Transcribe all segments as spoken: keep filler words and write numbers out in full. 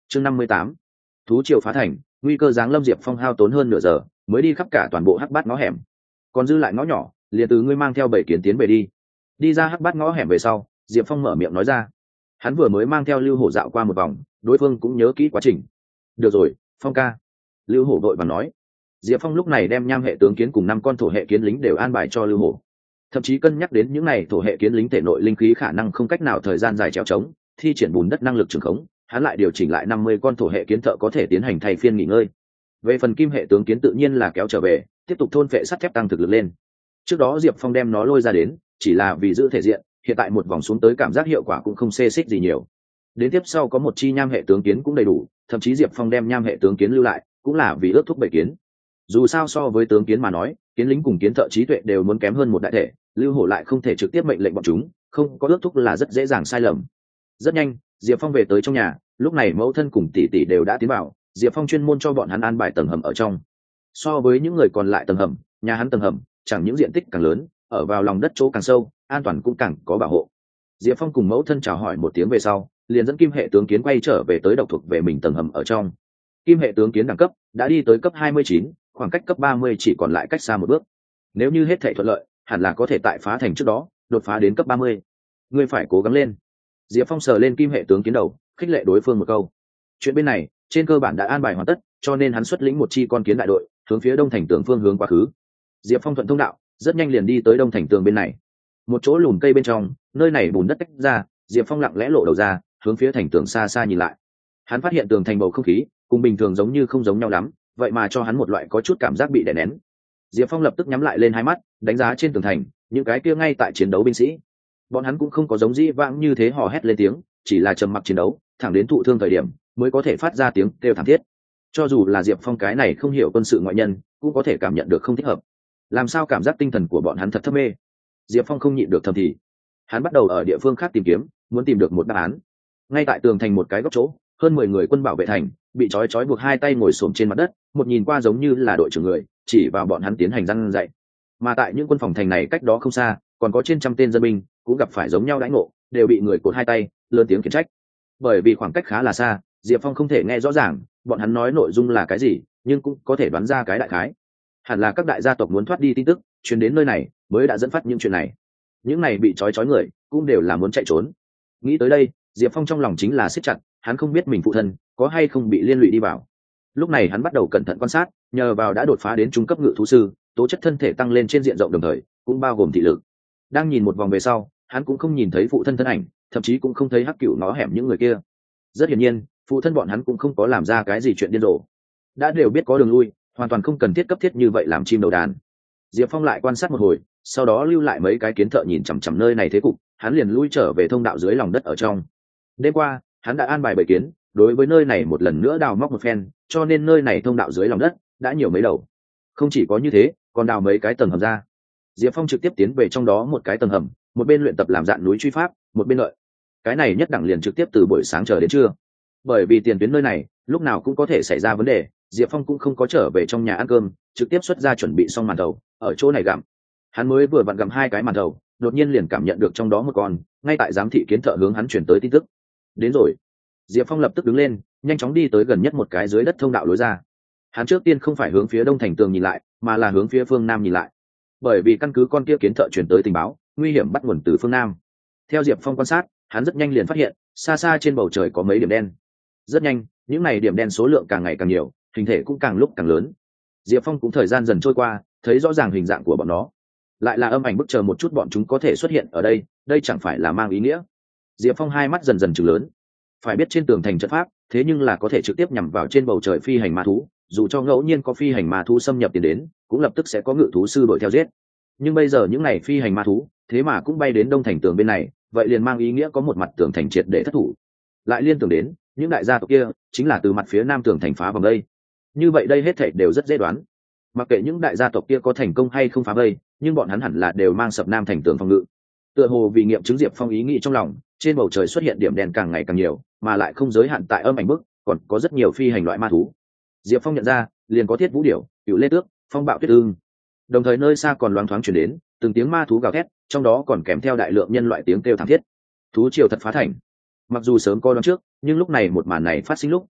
chương năm mươi tám, thú triều phá thành, nguy cơ giáng lâm. Diệp Phong hao tốn hơn nửa giờ mới đi khắp cả toàn bộ hắc bát ngõ hẻm, còn dư lại ngõ nhỏ liền từ ngươi mang theo bảy kiến tiến về đi. Đi ra hắc bát ngõ hẻm về sau, Diệp Phong mở miệng nói ra. Hắn vừa mới mang theo Lưu Hổ dạo qua một vòng, đối phương cũng nhớ kỹ quá trình. Được rồi, Phong ca. Lưu Hổ đội và nói. Diệp Phong lúc này đem nham hệ tướng kiến cùng năm con thổ hệ kiến lính đều an bài cho Lưu Hổ, thậm chí cân nhắc đến những này thổ hệ kiến lính thể nội linh khí khả năng không cách nào thời gian dài trèo trống, thi triển bùn đất năng lực trường khống, hắn lại điều chỉnh lại năm mươi con thổ hệ kiến thợ có thể tiến hành thay phiên nghỉ ngơi. Về phần kim hệ tướng kiến tự nhiên là kéo trở về, tiếp tục thôn phệ sắt thép tăng thực lực lên. Trước đó Diệp Phong đem nó lôi ra đến, chỉ là vì giữ thể diện, hiện tại một vòng xuống tới cảm giác hiệu quả cũng không xê xích gì nhiều. Đến tiếp sau có một chi nham hệ tướng kiến cũng đầy đủ, thậm chí Diệp Phong đem nham hệ tướng kiến lưu lại, cũng là vì ước thúc bảy kiến. Dù sao so với tướng kiến mà nói, kiến lính cùng kiến thợ trí tuệ đều muốn kém hơn một đại thể, Lưu Hổ lại không thể trực tiếp mệnh lệnh bọn chúng, không có ước thúc là rất dễ dàng sai lầm. Rất nhanh, Diệp Phong về tới trong nhà, lúc này mẫu thân cùng tỷ tỷ đều đã tiến vào, Diệp Phong chuyên môn cho bọn hắn an bài tầng hầm ở trong. So với những người còn lại tầng hầm, nhà hắn tầng hầm chẳng những diện tích càng lớn, ở vào lòng đất chỗ càng sâu, an toàn cũng càng có bảo hộ. Diệp Phong cùng mẫu thân chào hỏi một tiếng về sau, liền dẫn kim hệ tướng kiến quay trở về tới độc thuộc về mình tầng hầm ở trong. Kim hệ tướng kiến đẳng cấp đã đi tới cấp hai mươi chín, khoảng cách cấp ba mươi chỉ còn lại cách xa một bước. Nếu như hết thảy thuận lợi, hẳn là có thể tại phá thành trước đó đột phá đến cấp ba mươi. Ngươi phải cố gắng lên. Diệp Phong sờ lên kim hệ tướng kiến đầu, khích lệ đối phương một câu. Chuyện bên này trên cơ bản đã an bài hoàn tất, cho nên hắn xuất lĩnh một chi con kiến đại đội hướng phía đông thành tường phương hướng quá khứ. Diệp Phong thuận thông đạo, rất nhanh liền đi tới đông thành tường bên này. Một chỗ lùm cây bên trong, nơi này bùn đất tách ra, Diệp Phong lặng lẽ lộ đầu ra, hướng phía thành tường xa xa nhìn lại. Hắn phát hiện tường thành bầu không khí cùng bình thường giống như không giống nhau lắm, vậy mà cho hắn một loại có chút cảm giác bị đè nén. Diệp Phong lập tức nhắm lại lên hai mắt, đánh giá trên tường thành những cái kia ngay tại chiến đấu binh sĩ. Bọn hắn cũng không có giống dĩ vãng như thế hò hét lên tiếng, chỉ là trầm mặc chiến đấu, thẳng đến thụ thương thời điểm mới có thể phát ra tiếng kêu thảm thiết. Cho dù là Diệp Phong cái này không hiểu quân sự ngoại nhân, cũng có thể cảm nhận được không thích hợp. Làm sao cảm giác tinh thần của bọn hắn thật thấp mê? Diệp Phong không nhịn được thầm thì. Hắn bắt đầu ở địa phương khác tìm kiếm, muốn tìm được một đáp án. Ngay tại tường thành một cái góc chỗ, hơn mười người quân bảo vệ thành bị trói trói buộc hai tay ngồi xổm trên mặt đất, một nhìn qua giống như là đội trưởng người, chỉ vào bọn hắn tiến hành răn dạy. Mà tại những quân phòng thành này cách đó không xa, còn có trên trăm tên dân binh cũng gặp phải giống nhau đãi ngộ, đều bị người cột hai tay, lớn tiếng khiển trách. Bởi vì khoảng cách khá là xa, Diệp Phong không thể nghe rõ ràng bọn hắn nói nội dung là cái gì, nhưng cũng có thể đoán ra cái đại khái. Hẳn là các đại gia tộc muốn thoát đi tin tức truyền đến nơi này, mới đã dẫn phát những chuyện này. Những này bị trói trói người cũng đều là muốn chạy trốn. Nghĩ tới đây, Diệp Phong trong lòng chính là siết chặt, hắn không biết mình phụ thân có hay không bị liên lụy đi vào. Lúc này hắn bắt đầu cẩn thận quan sát, nhờ vào đã đột phá đến trung cấp ngự thú sư, tố chất thân thể tăng lên trên diện rộng, đồng thời cũng bao gồm thị lực. Đang nhìn một vòng về sau, hắn cũng không nhìn thấy phụ thân thân ảnh, thậm chí cũng không thấy hắc cửu nó hẻm những người kia. Rất hiển nhiên, phụ thân bọn hắn cũng không có làm ra cái gì chuyện điên rồ. Đã đều biết có đường lui, hoàn toàn không cần thiết cấp thiết như vậy làm chim đầu đàn. Diệp Phong lại quan sát một hồi, sau đó lưu lại mấy cái kiến thợ nhìn chằm chằm nơi này thế cục, hắn liền lui trở về thông đạo dưới lòng đất ở trong. Đêm qua, hắn đã an bài bảy kiến, đối với nơi này một lần nữa đào móc một phen, cho nên nơi này thông đạo dưới lòng đất đã nhiều mấy đầu. Không chỉ có như thế, còn đào mấy cái tầng hầm ra. Diệp Phong trực tiếp tiến về trong đó một cái tầng hầm, một bên luyện tập làm dạn núi truy pháp, một bên lợi. Cái này nhất đẳng liền trực tiếp từ buổi sáng chờ đến trưa. Bởi vì tiền tuyến nơi này lúc nào cũng có thể xảy ra vấn đề, Diệp Phong cũng không có trở về trong nhà ăn cơm, trực tiếp xuất ra chuẩn bị xong màn thầu, ở chỗ này gặm. Hắn mới vừa vặn gặm hai cái màn thầu, đột nhiên liền cảm nhận được trong đó một con, ngay tại giám thị kiến thợ hướng hắn chuyển tới tin tức. Đến rồi. Diệp Phong lập tức đứng lên, nhanh chóng đi tới gần nhất một cái dưới đất thông đạo lối ra. Hắn trước tiên không phải hướng phía đông thành tường nhìn lại, mà là hướng phía phương nam nhìn lại. Bởi vì căn cứ con kia kiến thợ chuyển tới tình báo, nguy hiểm bắt nguồn từ phương nam. Theo Diệp Phong quan sát, hắn rất nhanh liền phát hiện, xa xa trên bầu trời có mấy điểm đen. Rất nhanh, những này điểm đen số lượng càng ngày càng nhiều, hình thể cũng càng lúc càng lớn. Diệp Phong cũng thời gian dần trôi qua, thấy rõ ràng hình dạng của bọn nó. Lại là âm ảnh bức chờ một chút bọn chúng có thể xuất hiện ở đây, đây chẳng phải là mang ý nghĩa. Diệp Phong hai mắt dần dần trừng lớn. Phải biết trên tường thành trận pháp, thế nhưng là có thể trực tiếp nhằm vào trên bầu trời phi hành ma thú, dù cho ngẫu nhiên có phi hành ma thú xâm nhập tiến đến, cũng lập tức sẽ có ngự thú sư đuổi theo giết. Nhưng bây giờ những này phi hành ma thú, thế mà cũng bay đến đông thành tường bên này, vậy liền mang ý nghĩa có một mặt tường thành triệt để thất thủ. Lại liên tưởng đến, những đại gia tộc kia chính là từ mặt phía nam tường thành phá vòng đây. Như vậy đây hết thảy đều rất dễ đoán. Mặc kệ những đại gia tộc kia có thành công hay không phá vây, nhưng bọn hắn hẳn là đều mang sập nam thành tường phòng ngự. Tựa hồ vì nghiệm chứng Diệp Phong ý nghĩ trong lòng, trên bầu trời xuất hiện điểm đen càng ngày càng nhiều, mà lại không giới hạn tại âm ảnh bức, còn có rất nhiều phi hành loại ma thú. Diệp Phong nhận ra, liền có thiết vũ điểu, cựu lê tước, phong bạo tuyết ương. Đồng thời nơi xa còn loáng thoáng truyền đến từng tiếng ma thú gào thét, trong đó còn kèm theo đại lượng nhân loại tiếng kêu thảm thiết. Thú triều thật phá thành. Mặc dù sớm coi đoán trước, nhưng lúc này một màn này phát sinh lúc,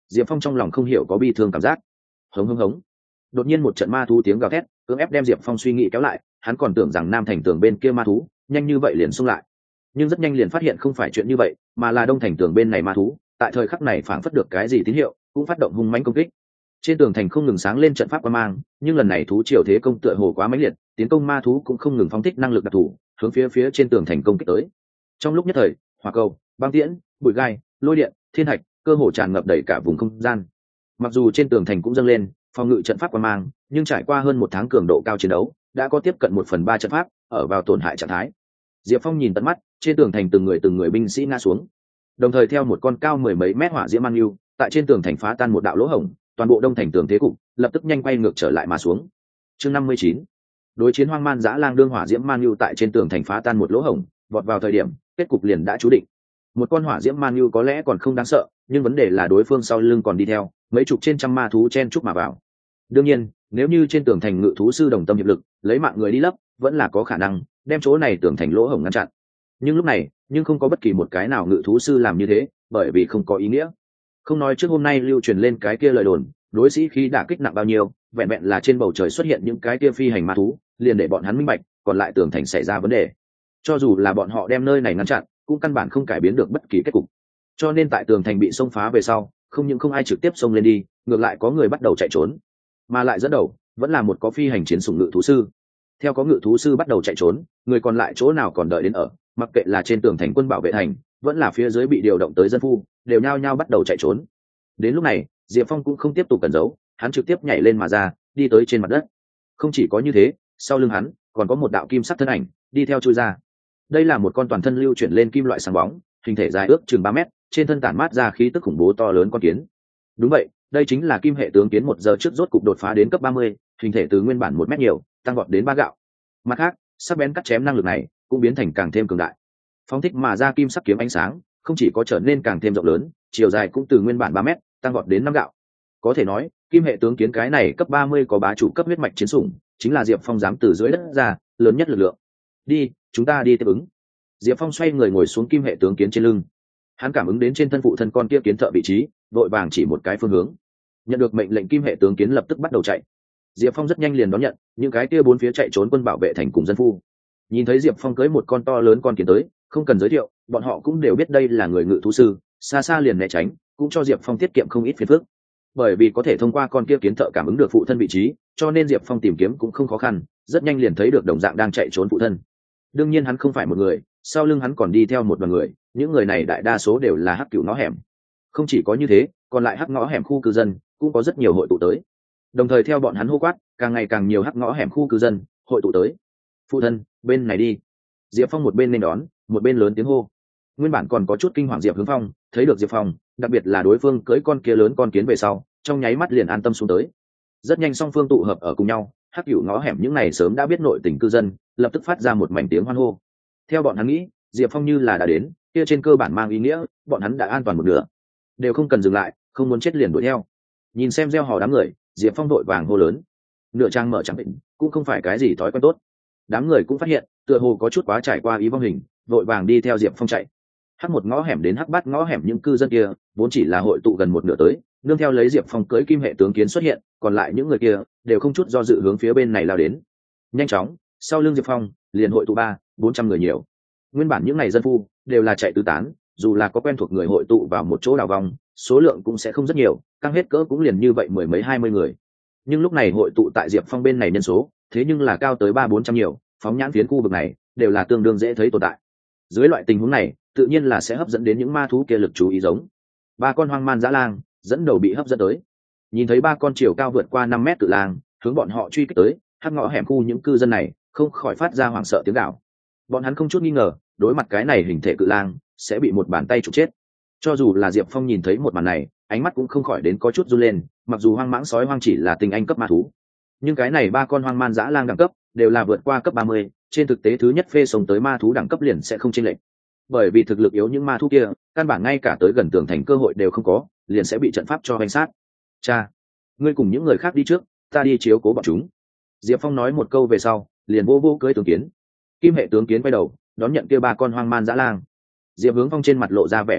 Diệp Phong trong lòng không hiểu có bi thương cảm giác. Hống hống hống. Đột nhiên một trận ma thú tiếng gào thét cưỡng ép đem Diệp Phong suy nghĩ kéo lại, hắn còn tưởng rằng Nam Thành Tường bên kia ma thú nhanh như vậy liền xung lại, nhưng rất nhanh liền phát hiện không phải chuyện như vậy, mà là Đông Thành Tường bên này ma thú tại thời khắc này phảng phất được cái gì tín hiệu, cũng phát động hung mãnh công kích. Trên tường thành không ngừng sáng lên trận pháp quang mang, nhưng lần này thú triều thế công tựa hồ quá mãnh liệt, tiến công ma thú cũng không ngừng phóng thích năng lực đặc thù, hướng phía phía trên tường thành công kích tới. Trong lúc nhất thời, hỏa cầu, băng tiễn, bụi gai, lôi điện, thiên thạch, cơ hồ tràn ngập đầy cả vùng không gian. Mặc dù trên tường thành cũng dâng lên phòng ngự trận pháp quang mang, nhưng trải qua hơn một tháng cường độ cao chiến đấu, đã có tiếp cận một phần ba trận pháp ở vào tổn hại trạng thái. Diệp Phong nhìn tận mắt, trên tường thành từng người từng người binh sĩ ngã xuống, đồng thời theo một con cao mười mấy mét hỏa diễm man yêu tại trên tường thành phá tan một đạo lỗ hổng, toàn bộ Đông Thành Tường thế cục lập tức nhanh quay ngược trở lại mà xuống. Chương năm mươi chín, đối chiến hoang man dã lang đương hỏa diễm man yêu tại trên tường thành phá tan một lỗ hổng, vọt vào thời điểm kết cục liền đã chú định. Một con hỏa diễm man yêu có lẽ còn không đáng sợ, nhưng vấn đề là đối phương sau lưng còn đi theo mấy chục trên trăm ma thú chen chúc mà vào. Đương nhiên, nếu như trên tường thành ngự thú sư đồng tâm hiệp lực, lấy mạng người đi lấp, vẫn là có khả năng đem chỗ này tường thành lỗ hổng ngăn chặn. Nhưng lúc này, nhưng không có bất kỳ một cái nào ngự thú sư làm như thế, bởi vì không có ý nghĩa. Không nói trước hôm nay lưu truyền lên cái kia lời đồn, đối sĩ khí đả kích nặng bao nhiêu, vẹn vẹn là trên bầu trời xuất hiện những cái kia phi hành ma thú, liền để bọn hắn minh bạch, còn lại tường thành xảy ra vấn đề. Cho dù là bọn họ đem nơi này ngăn chặn, cũng căn bản không cải biến được bất kỳ kết cục. Cho nên tại tường thành bị xông phá về sau, không những không ai trực tiếp xông lên đi, ngược lại có người bắt đầu chạy trốn, mà lại dẫn đầu vẫn là một có phi hành chiến sủng ngự thú sư. Theo có ngự thú sư bắt đầu chạy trốn, người còn lại chỗ nào còn đợi đến ở, mặc kệ là trên tường thành quân bảo vệ thành, vẫn là phía dưới bị điều động tới dân phu, đều nhao nhao bắt đầu chạy trốn. Đến lúc này, Diệp Phong cũng không tiếp tục cẩn giấu, hắn trực tiếp nhảy lên mà ra, đi tới trên mặt đất. Không chỉ có như thế, sau lưng hắn còn có một đạo kim sắc thân ảnh đi theo chui ra. Đây là một con toàn thân lưu chuyển lên kim loại sáng bóng, hình thể dài ước chừng ba mét, trên thân tản mát ra khí tức khủng bố to lớn con kiến. Đúng vậy, đây chính là kim hệ tướng kiến một giờ trước rốt cục đột phá đến cấp ba mươi, hình thể từ nguyên bản một mét nhiều, tăng vọt đến ba gạo. Mặt khác, sắc bén cắt chém năng lực này cũng biến thành càng thêm cường đại. Phóng thích mà ra kim sắc kiếm ánh sáng, không chỉ có trở nên càng thêm rộng lớn, chiều dài cũng từ nguyên bản ba mét, tăng vọt đến năm gạo. Có thể nói, kim hệ tướng kiến cái này cấp ba mươi có bá chủ cấp huyết mạch chiến sủng, chính là Diệp Phong dám từ dưới đất ra, lớn nhất lực lượng. Đi, chúng ta đi tiếp ứng. Diệp Phong xoay người ngồi xuống kim hệ tướng kiến trên lưng. Hắn cảm ứng đến trên thân phụ thân con kia kiến thợ vị trí, vội vàng chỉ một cái phương hướng. Nhận được mệnh lệnh, kim hệ tướng kiến lập tức bắt đầu chạy. Diệp Phong rất nhanh liền đón nhận, những cái kia bốn phía chạy trốn quân bảo vệ thành cùng dân phu. Nhìn thấy Diệp Phong cưỡi một con to lớn con kiến tới, không cần giới thiệu, bọn họ cũng đều biết đây là người ngự thú sư, xa xa liền né tránh, cũng cho Diệp Phong tiết kiệm không ít phiền phức. Bởi vì có thể thông qua con kia kiến thợ cảm ứng được phụ thân vị trí, cho nên Diệp Phong tìm kiếm cũng không khó khăn, rất nhanh liền thấy được đồng dạng đang chạy trốn phụ thân. Đương nhiên hắn không phải một người, sau lưng hắn còn đi theo một đoàn người, những người này đại đa số đều là hắc cửu ngõ hẻm. Không chỉ có như thế, còn lại hắc ngõ hẻm khu cư dân cũng có rất nhiều hội tụ tới. Đồng thời theo bọn hắn hô quát, càng ngày càng nhiều hắc ngõ hẻm khu cư dân hội tụ tới. Phụ thân, bên này đi. Diệp Phong một bên nên đón, một bên lớn tiếng hô. Nguyên bản còn có chút kinh hoàng Diệp Hướng Phong, thấy được Diệp Phong, đặc biệt là đối phương cưỡi con kia lớn con kiến về sau, trong nháy mắt liền an tâm xuống tới. Rất nhanh song phương tụ hợp ở cùng nhau, hắc cửu ngõ hẻm những này sớm đã biết nội tình cư dân, lập tức phát ra một mảnh tiếng hoan hô. Theo bọn hắn nghĩ, Diệp Phong như là đã đến, kia trên cơ bản mang ý nghĩa, bọn hắn đã an toàn một nửa, đều không cần dừng lại, không muốn chết liền đuổi theo. Nhìn xem reo hò đám người, Diệp Phong đội vàng hô lớn. Nửa trang mở chẳng định, cũng không phải cái gì thói quen tốt. Đám người cũng phát hiện, tựa hồ có chút quá trải qua ý vong hình, vội vàng đi theo Diệp Phong chạy. Hắc một ngõ hẻm đến hắc bát ngõ hẻm những cư dân kia, vốn chỉ là hội tụ gần một nửa tới, nương theo lấy Diệp Phong cưỡi kim hệ tướng kiến xuất hiện, còn lại những người kia đều không chút do dự hướng phía bên này lao đến. Nhanh chóng, sau lưng Diệp Phong liền hội tụ ba, bốn trăm người nhiều. Nguyên bản những ngày dân phu đều là chạy tứ tán, dù là có quen thuộc người hội tụ vào một chỗ đào vòng, số lượng cũng sẽ không rất nhiều, căng hết cỡ cũng liền như vậy mười mấy hai mươi người. Nhưng lúc này hội tụ tại Diệp Phong bên này nhân số, thế nhưng là cao tới ba bốn trăm nhiều, phóng nhãn phiến khu vực này đều là tương đương dễ thấy tồn tại. Dưới loại tình huống này, tự nhiên là sẽ hấp dẫn đến những ma thú kia lực chú ý giống. Ba con hoang man dã lang dẫn đầu bị hấp dẫn tới. Nhìn thấy ba con chiều cao vượt qua năm mét cự lang hướng bọn họ truy kích tới, hắc ngõ hẻm khu những cư dân này không khỏi phát ra hoảng sợ tiếng gào. Bọn hắn không chút nghi ngờ, đối mặt cái này hình thể cự lang sẽ bị một bàn tay trục chết. Cho dù là Diệp Phong nhìn thấy một màn này, ánh mắt cũng không khỏi đến có chút run lên, mặc dù hoang mãng sói hoang chỉ là tinh anh cấp ma thú, nhưng cái này ba con hoang man dã lang đẳng cấp đều là vượt qua cấp ba mươi, trên thực tế thứ nhất phê sống tới ma thú đẳng cấp liền sẽ không chênh lệch. Bởi vì thực lực yếu những ma thú kia, căn bản ngay cả tới gần tường thành cơ hội đều không có, liền sẽ bị trận pháp cho hành sát. Cha, ngươi cùng những người khác đi trước, ta đi chiếu cố bọn chúng. Diệp Phong nói một câu về sau, liền vô vô cưỡi tướng kiến. Kim hệ tướng kiến quay đầu, đón nhận kia ba con hoang man dã lang. Diệp Hướng Phong trên mặt lộ ra vẻ lo lắng,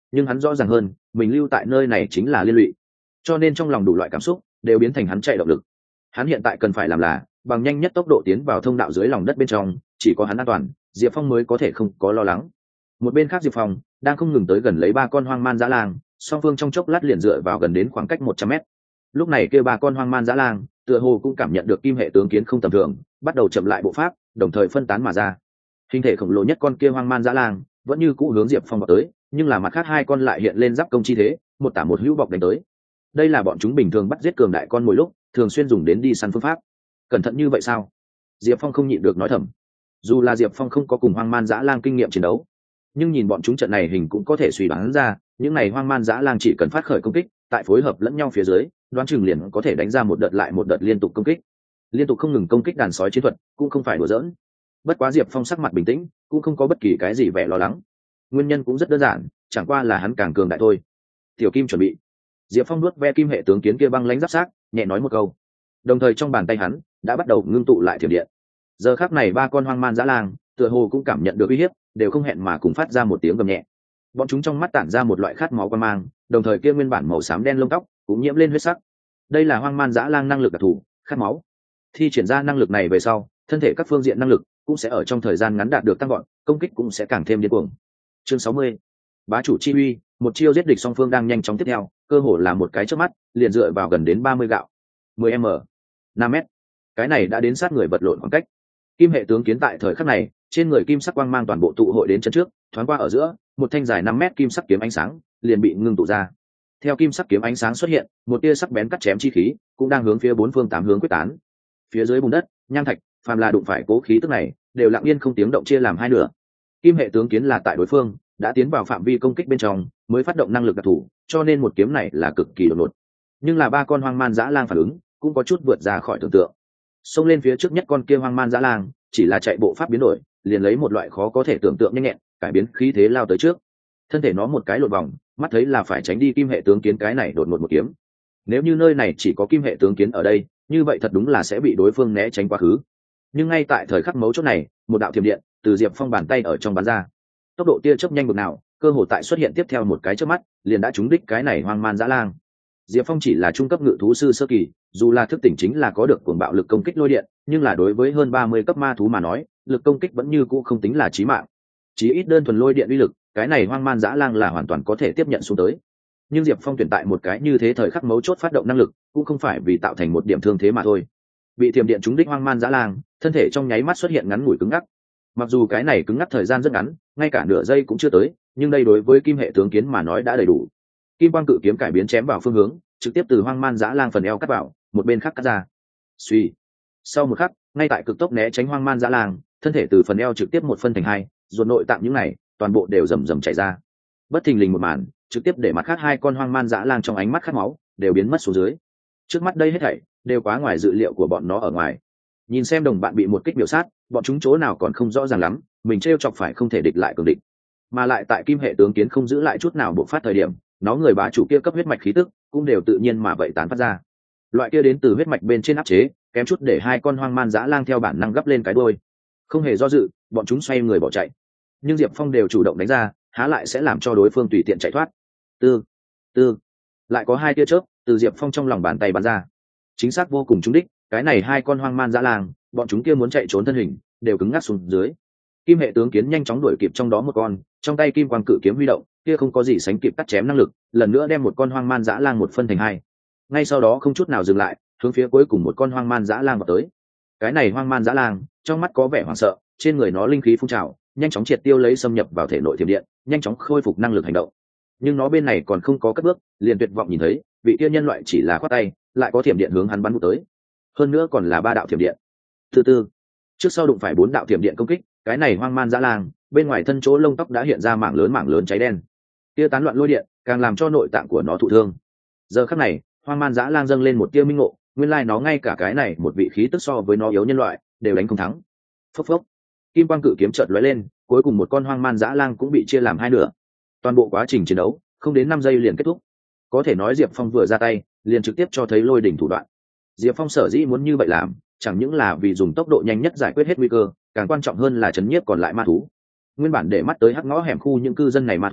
nhưng hắn rõ ràng hơn mình lưu tại nơi này chính là liên lụy, cho nên trong lòng đủ loại cảm xúc đều biến thành hắn chạy động lực. Hắn hiện tại cần phải làm là bằng nhanh nhất tốc độ tiến vào thông đạo dưới lòng đất bên trong, chỉ có hắn an toàn, Diệp Phong mới có thể không có lo lắng. Một bên khác Diệp Phong đang không ngừng tới gần lấy ba con hoang man dã lang, song phương trong chốc lát liền dựa vào gần đến khoảng cách một trăm mét. Lúc này kia ba con hoang man dã lang tựa hồ cũng cảm nhận được kim hệ tướng kiến không tầm thường, bắt đầu chậm lại bộ pháp, đồng thời phân tán mà ra. Hình thể khổng lồ nhất con kia hoang man dã lang vẫn như cũ hướng Diệp Phong vào tới, nhưng là mặt khác hai con lại hiện lên giáp công chi thế, một tả một hữu bọc đánh tới. Đây là bọn chúng bình thường bắt giết cường đại con mồi lúc thường xuyên dùng đến đi săn phương pháp. Cẩn thận như vậy sao? Diệp Phong không nhịn được nói thầm. Dù là Diệp Phong không có cùng hoang man dã lang kinh nghiệm chiến đấu, nhưng nhìn bọn chúng trận này hình cũng có thể suy đoán ra, những này hoang man dã lang chỉ cần phát khởi công kích, tại phối hợp lẫn nhau phía dưới, đoán chừng liền có thể đánh ra một đợt lại một đợt liên tục công kích. Liên tục không ngừng công kích đàn sói chiến thuật, cũng không phải đùa giỡn. Bất quá Diệp Phong sắc mặt bình tĩnh, cũng không có bất kỳ cái gì vẻ lo lắng. Nguyên nhân cũng rất đơn giản, chẳng qua là hắn càng cường đại thôi. Tiểu Kim chuẩn bị. Diệp Phong nuốt ve kim hệ tướng kiến kia băng lãnh giáp xác, nhẹ nói một câu. Đồng thời trong bàn tay hắn đã bắt đầu ngưng tụ lại thiểm điện. Giờ khắc này ba con hoang man dã lang tựa hồ cũng cảm nhận được uy hiếp, đều không hẹn mà cùng phát ra một tiếng gầm nhẹ. Bọn chúng trong mắt tản ra một loại khát máu quan mang, đồng thời kia nguyên bản màu xám đen lông tóc cũng nhiễm lên huyết sắc. Đây là hoang man dã lang năng lực đặc thù, khát máu. Thi triển ra năng lực này về sau, thân thể các phương diện năng lực cũng sẽ ở trong thời gian ngắn đạt được tăng gọn, công kích cũng sẽ càng thêm điên cuồng. Chương sáu mươi. Bá chủ chi uy, một chiêu giết địch song phương đang nhanh chóng tiếp theo, cơ hồ là một cái chớp mắt, liền dựa vào gần đến ba mươi gạo, mười m, năm m. Cái này đã đến sát người vật lộn khoảng cách. Kim hệ tướng kiến tại thời khắc này, trên người kim sắc quang mang toàn bộ tụ hội đến chân trước, thoáng qua ở giữa, một thanh dài năm mét kim sắc kiếm ánh sáng liền bị ngưng tụ ra. Theo kim sắc kiếm ánh sáng xuất hiện, một tia sắc bén cắt chém chi khí cũng đang hướng phía bốn phương tám hướng quyết tán. Phía dưới bùn đất, nham thạch, phàm là đụng phải cố khí tức này, đều lặng yên không tiếng động chia làm hai nửa. Kim hệ tướng kiến là tại đối phương đã tiến vào phạm vi công kích bên trong, mới phát động năng lực đặc thù, cho nên một kiếm này là cực kỳ đột ngột. Nhưng là ba con hoang man dã lang phản ứng cũng có chút vượt ra khỏi tưởng tượng. Xông lên phía trước nhất con kia hoang man dã lang chỉ là chạy bộ pháp biến đổi, liền lấy một loại khó có thể tưởng tượng nhanh nhẹn cải biến khí thế lao tới trước. Thân thể nó một cái lộn vòng, mắt thấy là phải tránh đi kim hệ tướng kiến cái này đột ngột một kiếm. Nếu như nơi này chỉ có kim hệ tướng kiến ở đây, như vậy thật đúng là sẽ bị đối phương né tránh quá khứ. Nhưng ngay tại thời khắc mấu chốt này, một đạo thiểm điện từ Diệp Phong bàn tay ở trong bắn ra. Tốc độ tia chớp nhanh bực nào, cơ hồ tại xuất hiện tiếp theo một cái chớp mắt, liền đã trúng đích cái này hoang man dã lang. Diệp Phong chỉ là trung cấp ngự thú sư sơ kỳ, dù là thức tỉnh chính là có được cuồng bạo lực công kích lôi điện, nhưng là đối với hơn ba mươi cấp ma thú mà nói, lực công kích vẫn như cũ không tính là chí mạng. Chí ít đơn thuần lôi điện uy lực, cái này hoang man dã lang là hoàn toàn có thể tiếp nhận xuống tới. Nhưng Diệp Phong tuyển tại một cái như thế thời khắc mấu chốt phát động năng lực, cũng không phải vì tạo thành một điểm thương thế mà thôi. Bị thiểm điện trúng đích hoang man dã lang, thân thể trong nháy mắt xuất hiện ngắn ngủi cứng ngắc. Mặc dù cái này cứng ngắc thời gian rất ngắn, ngay cả nửa giây cũng chưa tới, nhưng đây đối với kim hệ tướng kiến mà nói đã đầy đủ. Kim quang cự kiếm cải biến chém vào phương hướng, trực tiếp từ hoang man dã lang phần eo cắt vào, một bên khác cắt ra. Suy. Sau một khắc, ngay tại cực tốc né tránh hoang man dã lang, thân thể từ phần eo trực tiếp một phân thành hai, ruột nội tạng những này, toàn bộ đều rầm rầm chảy ra. Bất thình lình một màn, trực tiếp để mặt khác hai con hoang man dã lang trong ánh mắt khát máu đều biến mất xuống dưới. Trước mắt đây hết thảy đều quá ngoài dự liệu của bọn nó ở ngoài. Nhìn xem đồng bạn bị một kích biểu sát, bọn chúng chỗ nào còn không rõ ràng lắm, mình trêu chọc phải không thể địch lại cường địch, mà lại tại kim hệ tướng kiến không giữ lại chút nào bộc phát thời điểm, nó người bá chủ kia cấp huyết mạch khí tức cũng đều tự nhiên mà vậy tán phát ra. Loại kia đến từ huyết mạch bên trên áp chế, kém chút để hai con hoang man dã lang theo bản năng gấp lên cái đuôi. Không hề do dự, bọn chúng xoay người bỏ chạy. Nhưng Diệp Phong đều chủ động đánh ra, há lại sẽ làm cho đối phương tùy tiện chạy thoát. Tư, tư, lại có hai tia chớp từ Diệp Phong trong lòng bàn tay bắn ra, chính xác vô cùng trúng đích. Cái này hai con hoang man dã lang, bọn chúng kia muốn chạy trốn thân hình đều cứng ngắc xuống dưới. Kim hệ tướng kiến nhanh chóng đuổi kịp trong đó một con, trong tay kim quang cự kiếm huy động, kia không có gì sánh kịp cắt chém năng lực, lần nữa đem một con hoang man dã lang một phân thành hai. Ngay sau đó không chút nào dừng lại, hướng phía cuối cùng một con hoang man dã lang vào tới. Cái này hoang man dã lang, trong mắt có vẻ hoảng sợ, trên người nó linh khí phun trào, nhanh chóng triệt tiêu lấy xâm nhập vào thể nội thiểm điện, nhanh chóng khôi phục năng lực hành động. Nhưng nó bên này còn không có cất bước, liền tuyệt vọng nhìn thấy, vị kia nhân loại chỉ là khoát tay, lại có thiểm điện hướng hắn bắn vụ tới. Hơn nữa còn là ba đạo thiểm điện. Thứ tư, trước sau đụng phải bốn đạo thiểm điện công kích, cái này hoang man dã lang, bên ngoài thân chỗ lông tóc đã hiện ra mảng lớn mảng lớn cháy đen. Tia tán loạn lôi điện, càng làm cho nội tạng của nó thụ thương. Giờ khắc này, hoang man dã lang dâng lên một tia minh ngộ, nguyên lai nó ngay cả cái này một vị khí tức so với nó yếu nhân loại, đều đánh không thắng. Phốc phốc. Kim quang cự kiếm chợt lóe lên, cuối cùng một con hoang man dã lang cũng bị chia làm hai nửa. Toàn bộ quá trình chiến đấu, không đến năm giây liền kết thúc. Có thể nói Diệp Phong vừa ra tay, liền trực tiếp cho thấy lôi đỉnh thủ đoạn. Diệp Phong sở dĩ muốn như vậy làm, chẳng những là vì dùng tốc độ nhanh nhất giải quyết hết nguy cơ, càng quan trọng hơn là chấn nhiếp còn lại ma thú. Nguyên bản để mắt tới hắc ngõ hẻm khu những cư dân này ma thú,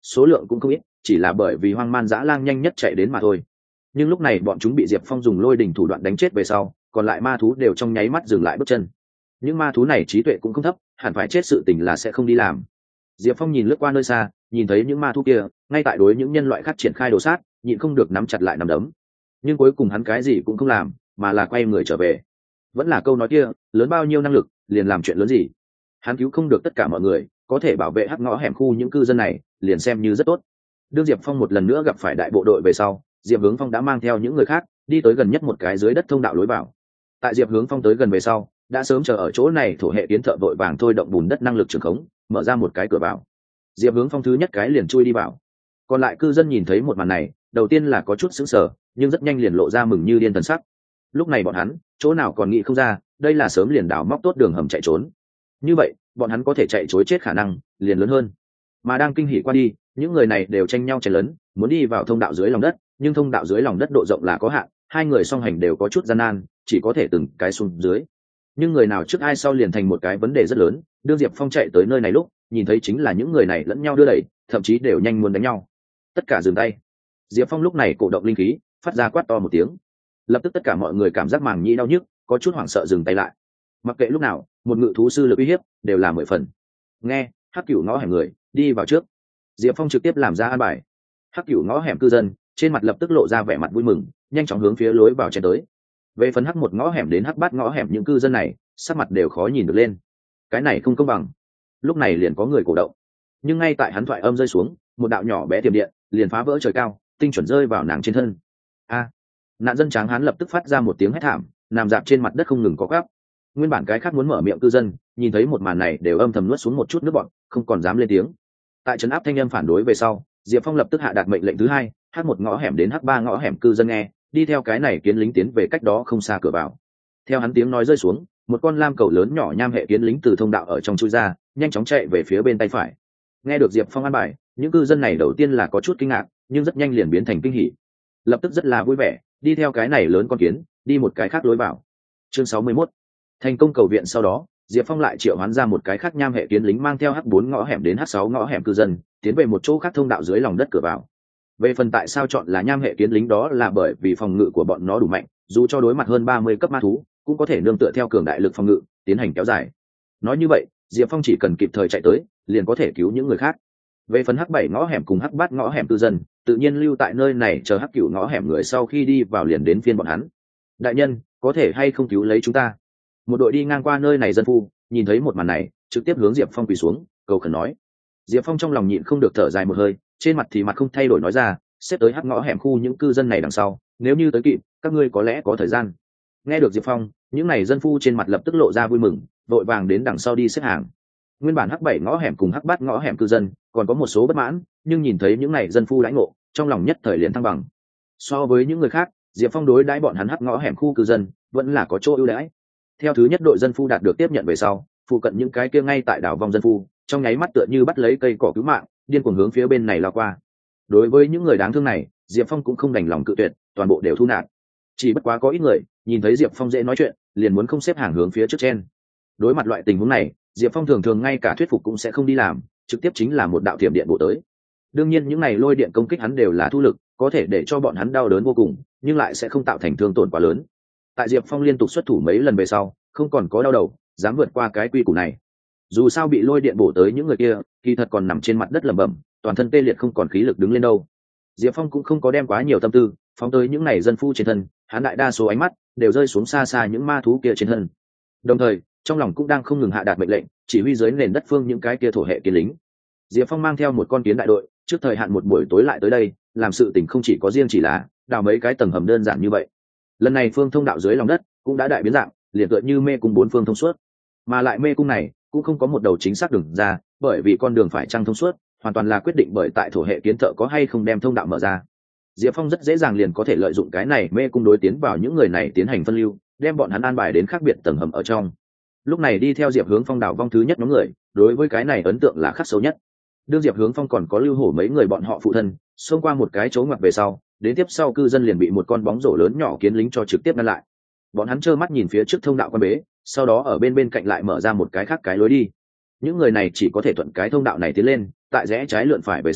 số lượng cũng không ít, chỉ là bởi vì hoang man dã lang nhanh nhất chạy đến mà thôi. Nhưng lúc này bọn chúng bị Diệp Phong dùng lôi đình thủ đoạn đánh chết về sau, còn lại ma thú đều trong nháy mắt dừng lại bước chân. Những ma thú này trí tuệ cũng không thấp, hẳn phải chết sự tình là sẽ không đi làm. Diệp Phong nhìn lướt qua nơi xa, nhìn thấy những ma thú kia ngay tại đối những nhân loại khác triển khai đồ sát, nhịn không được nắm chặt lại nắm đấm. Nhưng cuối cùng hắn cái gì cũng không làm, mà là quay người trở về. Vẫn là câu nói kia, lớn bao nhiêu năng lực liền làm chuyện lớn gì. Hắn cứu không được tất cả mọi người, có thể bảo vệ hắc ngõ hẻm khu những cư dân này liền xem như rất tốt. Đương Diệp Phong một lần nữa gặp phải đại bộ đội về sau, Diệp Hướng Phong đã mang theo những người khác đi tới gần nhất một cái dưới đất thông đạo lối vào. Tại Diệp Hướng Phong tới gần về sau, đã sớm chờ ở chỗ này thổ hệ tiến thợ vội vàng thôi động bùn đất năng lực trường khống, mở ra một cái cửa vào. Diệp Hướng Phong thứ nhất cái liền chui đi vào. Còn lại cư dân nhìn thấy một màn này, đầu tiên là có chút sững sờ, nhưng rất nhanh liền lộ ra mừng như điên thần sắc. Lúc này bọn hắn chỗ nào còn nghĩ không ra, đây là sớm liền đào móc tốt đường hầm chạy trốn. Như vậy bọn hắn có thể chạy trối chết khả năng liền lớn hơn. Mà đang kinh hỉ qua đi, những người này đều tranh nhau chen lấn, muốn đi vào thông đạo dưới lòng đất, nhưng thông đạo dưới lòng đất độ rộng là có hạn, hai người song hành đều có chút gian nan, chỉ có thể từng cái xuống dưới. Nhưng người nào trước ai sau liền thành một cái vấn đề rất lớn. Đương Diệp Phong chạy tới nơi này lúc, nhìn thấy chính là những người này lẫn nhau đưa đẩy, thậm chí đều nhanh muốn đánh nhau. Tất cả dừng tay. Diệp Phong lúc này cổ động linh khí, phát ra quát to một tiếng. Lập tức tất cả mọi người cảm giác màng nhĩ đau nhức, có chút hoảng sợ dừng tay lại. Mặc kệ lúc nào, một ngự thú sư lực uy hiếp đều là mười phần. Nghe, Hắc Cửu ngõ hẻm người, đi vào trước. Diệp Phong trực tiếp làm ra an bài. Hắc Cửu ngõ hẻm cư dân trên mặt lập tức lộ ra vẻ mặt vui mừng, nhanh chóng hướng phía lối vào chen tới. Về phần Hắc một ngõ hẻm đến Hắc bát ngõ hẻm những cư dân này, sắc mặt đều khó nhìn được lên. Cái này không công bằng. Lúc này liền có người cổ động, nhưng ngay tại hắn thoại âm rơi xuống, một đạo nhỏ bé tiềm điện liền phá vỡ trời cao, tinh chuẩn rơi vào nàng trên thân. A! Nạn dân tráng hán lập tức phát ra một tiếng hét thảm, nằm dạp trên mặt đất không ngừng có gắp. Nguyên bản cái khác muốn mở miệng cư dân nhìn thấy một màn này đều âm thầm nuốt xuống một chút nước bọt, không còn dám lên tiếng. Tại trấn áp thanh âm phản đối về sau, Diệp Phong lập tức hạ đạt mệnh lệnh thứ hai, H một ngõ hẻm đến H ba ngõ hẻm cư dân nghe, đi theo cái này kiến lính tiến về cách đó không xa cửa vào. Theo hắn tiếng nói rơi xuống, một con lam cầu lớn nhỏ nham hệ kiến lính từ thông đạo ở trong chui ra, nhanh chóng chạy về phía bên tay phải. Nghe được Diệp Phong an bài, những cư dân này đầu tiên là có chút kinh ngạc, nhưng rất nhanh liền biến thành kinh hỉ. Lập tức rất là vui vẻ, đi theo cái này lớn con kiến, đi một cái khác lối vào. Chương sáu mươi mốt. Thành công cầu viện sau đó, Diệp Phong lại triệu hoán ra một cái khác nham hệ kiến lính mang theo H bốn ngõ hẻm đến H sáu ngõ hẻm cư dân, tiến về một chỗ khác thông đạo dưới lòng đất cửa vào. Về phần tại sao chọn là nham hệ kiến lính đó là bởi vì phòng ngự của bọn nó đủ mạnh, dù cho đối mặt hơn ba mươi cấp ma thú, cũng có thể nương tựa theo cường đại lực phòng ngự, tiến hành kéo dài. Nói như vậy, Diệp Phong chỉ cần kịp thời chạy tới, liền có thể cứu những người khác. Về phần H bảy ngõ hẻm cùng H bát ngõ hẻm cư dân, tự nhiên lưu tại nơi này chờ H cửu ngõ hẻm người sau khi đi vào liền đến phiên bọn hắn. Đại nhân, có thể hay không cứu lấy chúng ta? Một đội đi ngang qua nơi này dân phu, nhìn thấy một màn này, trực tiếp hướng Diệp Phong quỳ xuống, cầu khẩn nói. Diệp Phong trong lòng nhịn không được thở dài một hơi, trên mặt thì mặt không thay đổi nói ra, xếp tới H ngõ hẻm khu những cư dân này đằng sau, nếu như tới kịp, các ngươi có lẽ có thời gian. Nghe được Diệp Phong, những này dân phu trên mặt lập tức lộ ra vui mừng, vội vàng đến đằng sau đi xếp hàng. Nguyên bản H bảy ngõ hẻm cùng H bát ngõ hẻm cư dân còn có một số bất mãn, nhưng nhìn thấy những này dân phu đãi ngộ, trong lòng nhất thời liền thăng bằng. So với những người khác, Diệp Phong đối đãi bọn hắn H ngõ hẻm khu cư dân vẫn là có chỗ ưu đãi. Theo thứ nhất đội dân phu đạt được tiếp nhận về sau, phụ cận những cái kia ngay tại đảo vong dân phu, trong nháy mắt tựa như bắt lấy cây cỏ cứu mạng, điên cuồng hướng phía bên này lao qua. Đối với những người đáng thương này, Diệp Phong cũng không đành lòng cự tuyệt, toàn bộ đều thu nạp. Chỉ bất quá có ít người nhìn thấy Diệp Phong dễ nói chuyện, liền muốn không xếp hàng hướng phía trước trên. Đối mặt loại tình huống này, Diệp Phong thường thường ngay cả thuyết phục cũng sẽ không đi làm, trực tiếp chính là một đạo thiểm điện bổ tới. Đương nhiên những này lôi điện công kích hắn đều là thu lực, có thể để cho bọn hắn đau đớn vô cùng, nhưng lại sẽ không tạo thành thương tổn quá lớn. Tại Diệp Phong liên tục xuất thủ mấy lần về sau, không còn có đau đầu, dám vượt qua cái quy củ này. Dù sao bị lôi điện bổ tới những người kia, kỳ thật còn nằm trên mặt đất lẩm bẩm, toàn thân tê liệt không còn khí lực đứng lên đâu. Diệp Phong cũng không có đem quá nhiều tâm tư phóng tới những này dân phu trên thân, hắn đại đa số ánh mắt đều rơi xuống xa xa những ma thú kia trên thân. Đồng thời, trong lòng cũng đang không ngừng hạ đạt mệnh lệnh, chỉ huy dưới nền đất phương những cái kia thổ hệ kiến lính. Diệp Phong mang theo một con kiến đại đội, trước thời hạn một buổi tối lại tới đây, làm sự tình không chỉ có riêng chỉ là đào mấy cái tầng hầm đơn giản như vậy. Lần này phương thông đạo dưới lòng đất cũng đã đại biến dạng, liền tựa như mê cung bốn phương thông suốt, mà lại mê cung này cũng không có một đầu chính xác đường ra, bởi vì con đường phải trăng thông suốt, hoàn toàn là quyết định bởi tại thổ hệ kiến thợ có hay không đem thông đạo mở ra. Diệp Phong rất dễ dàng liền có thể lợi dụng cái này mê cung đối tiến vào những người này tiến hành phân lưu, đem bọn hắn an bài đến khác biệt tầng hầm ở trong. Lúc này đi theo Diệp Hướng Phong đảo vong thứ nhất nhóm người, đối với cái này ấn tượng là khắc sâu nhất. Đương Diệp Hướng Phong còn có lưu hổ mấy người bọn họ phụ thân, xông qua một cái chỗ ngoặt về sau, đến tiếp sau cư dân liền bị một con bóng rổ lớn nhỏ kiến lính cho trực tiếp ngăn lại. Bọn hắn trơ mắt nhìn phía trước thông đạo quan bế, sau đó ở bên bên cạnh lại mở ra một cái khác cái lối đi. Những người này chỉ có thể thuận cái thông đạo này tiến lên, tại rẽ trái lượn phải về sau,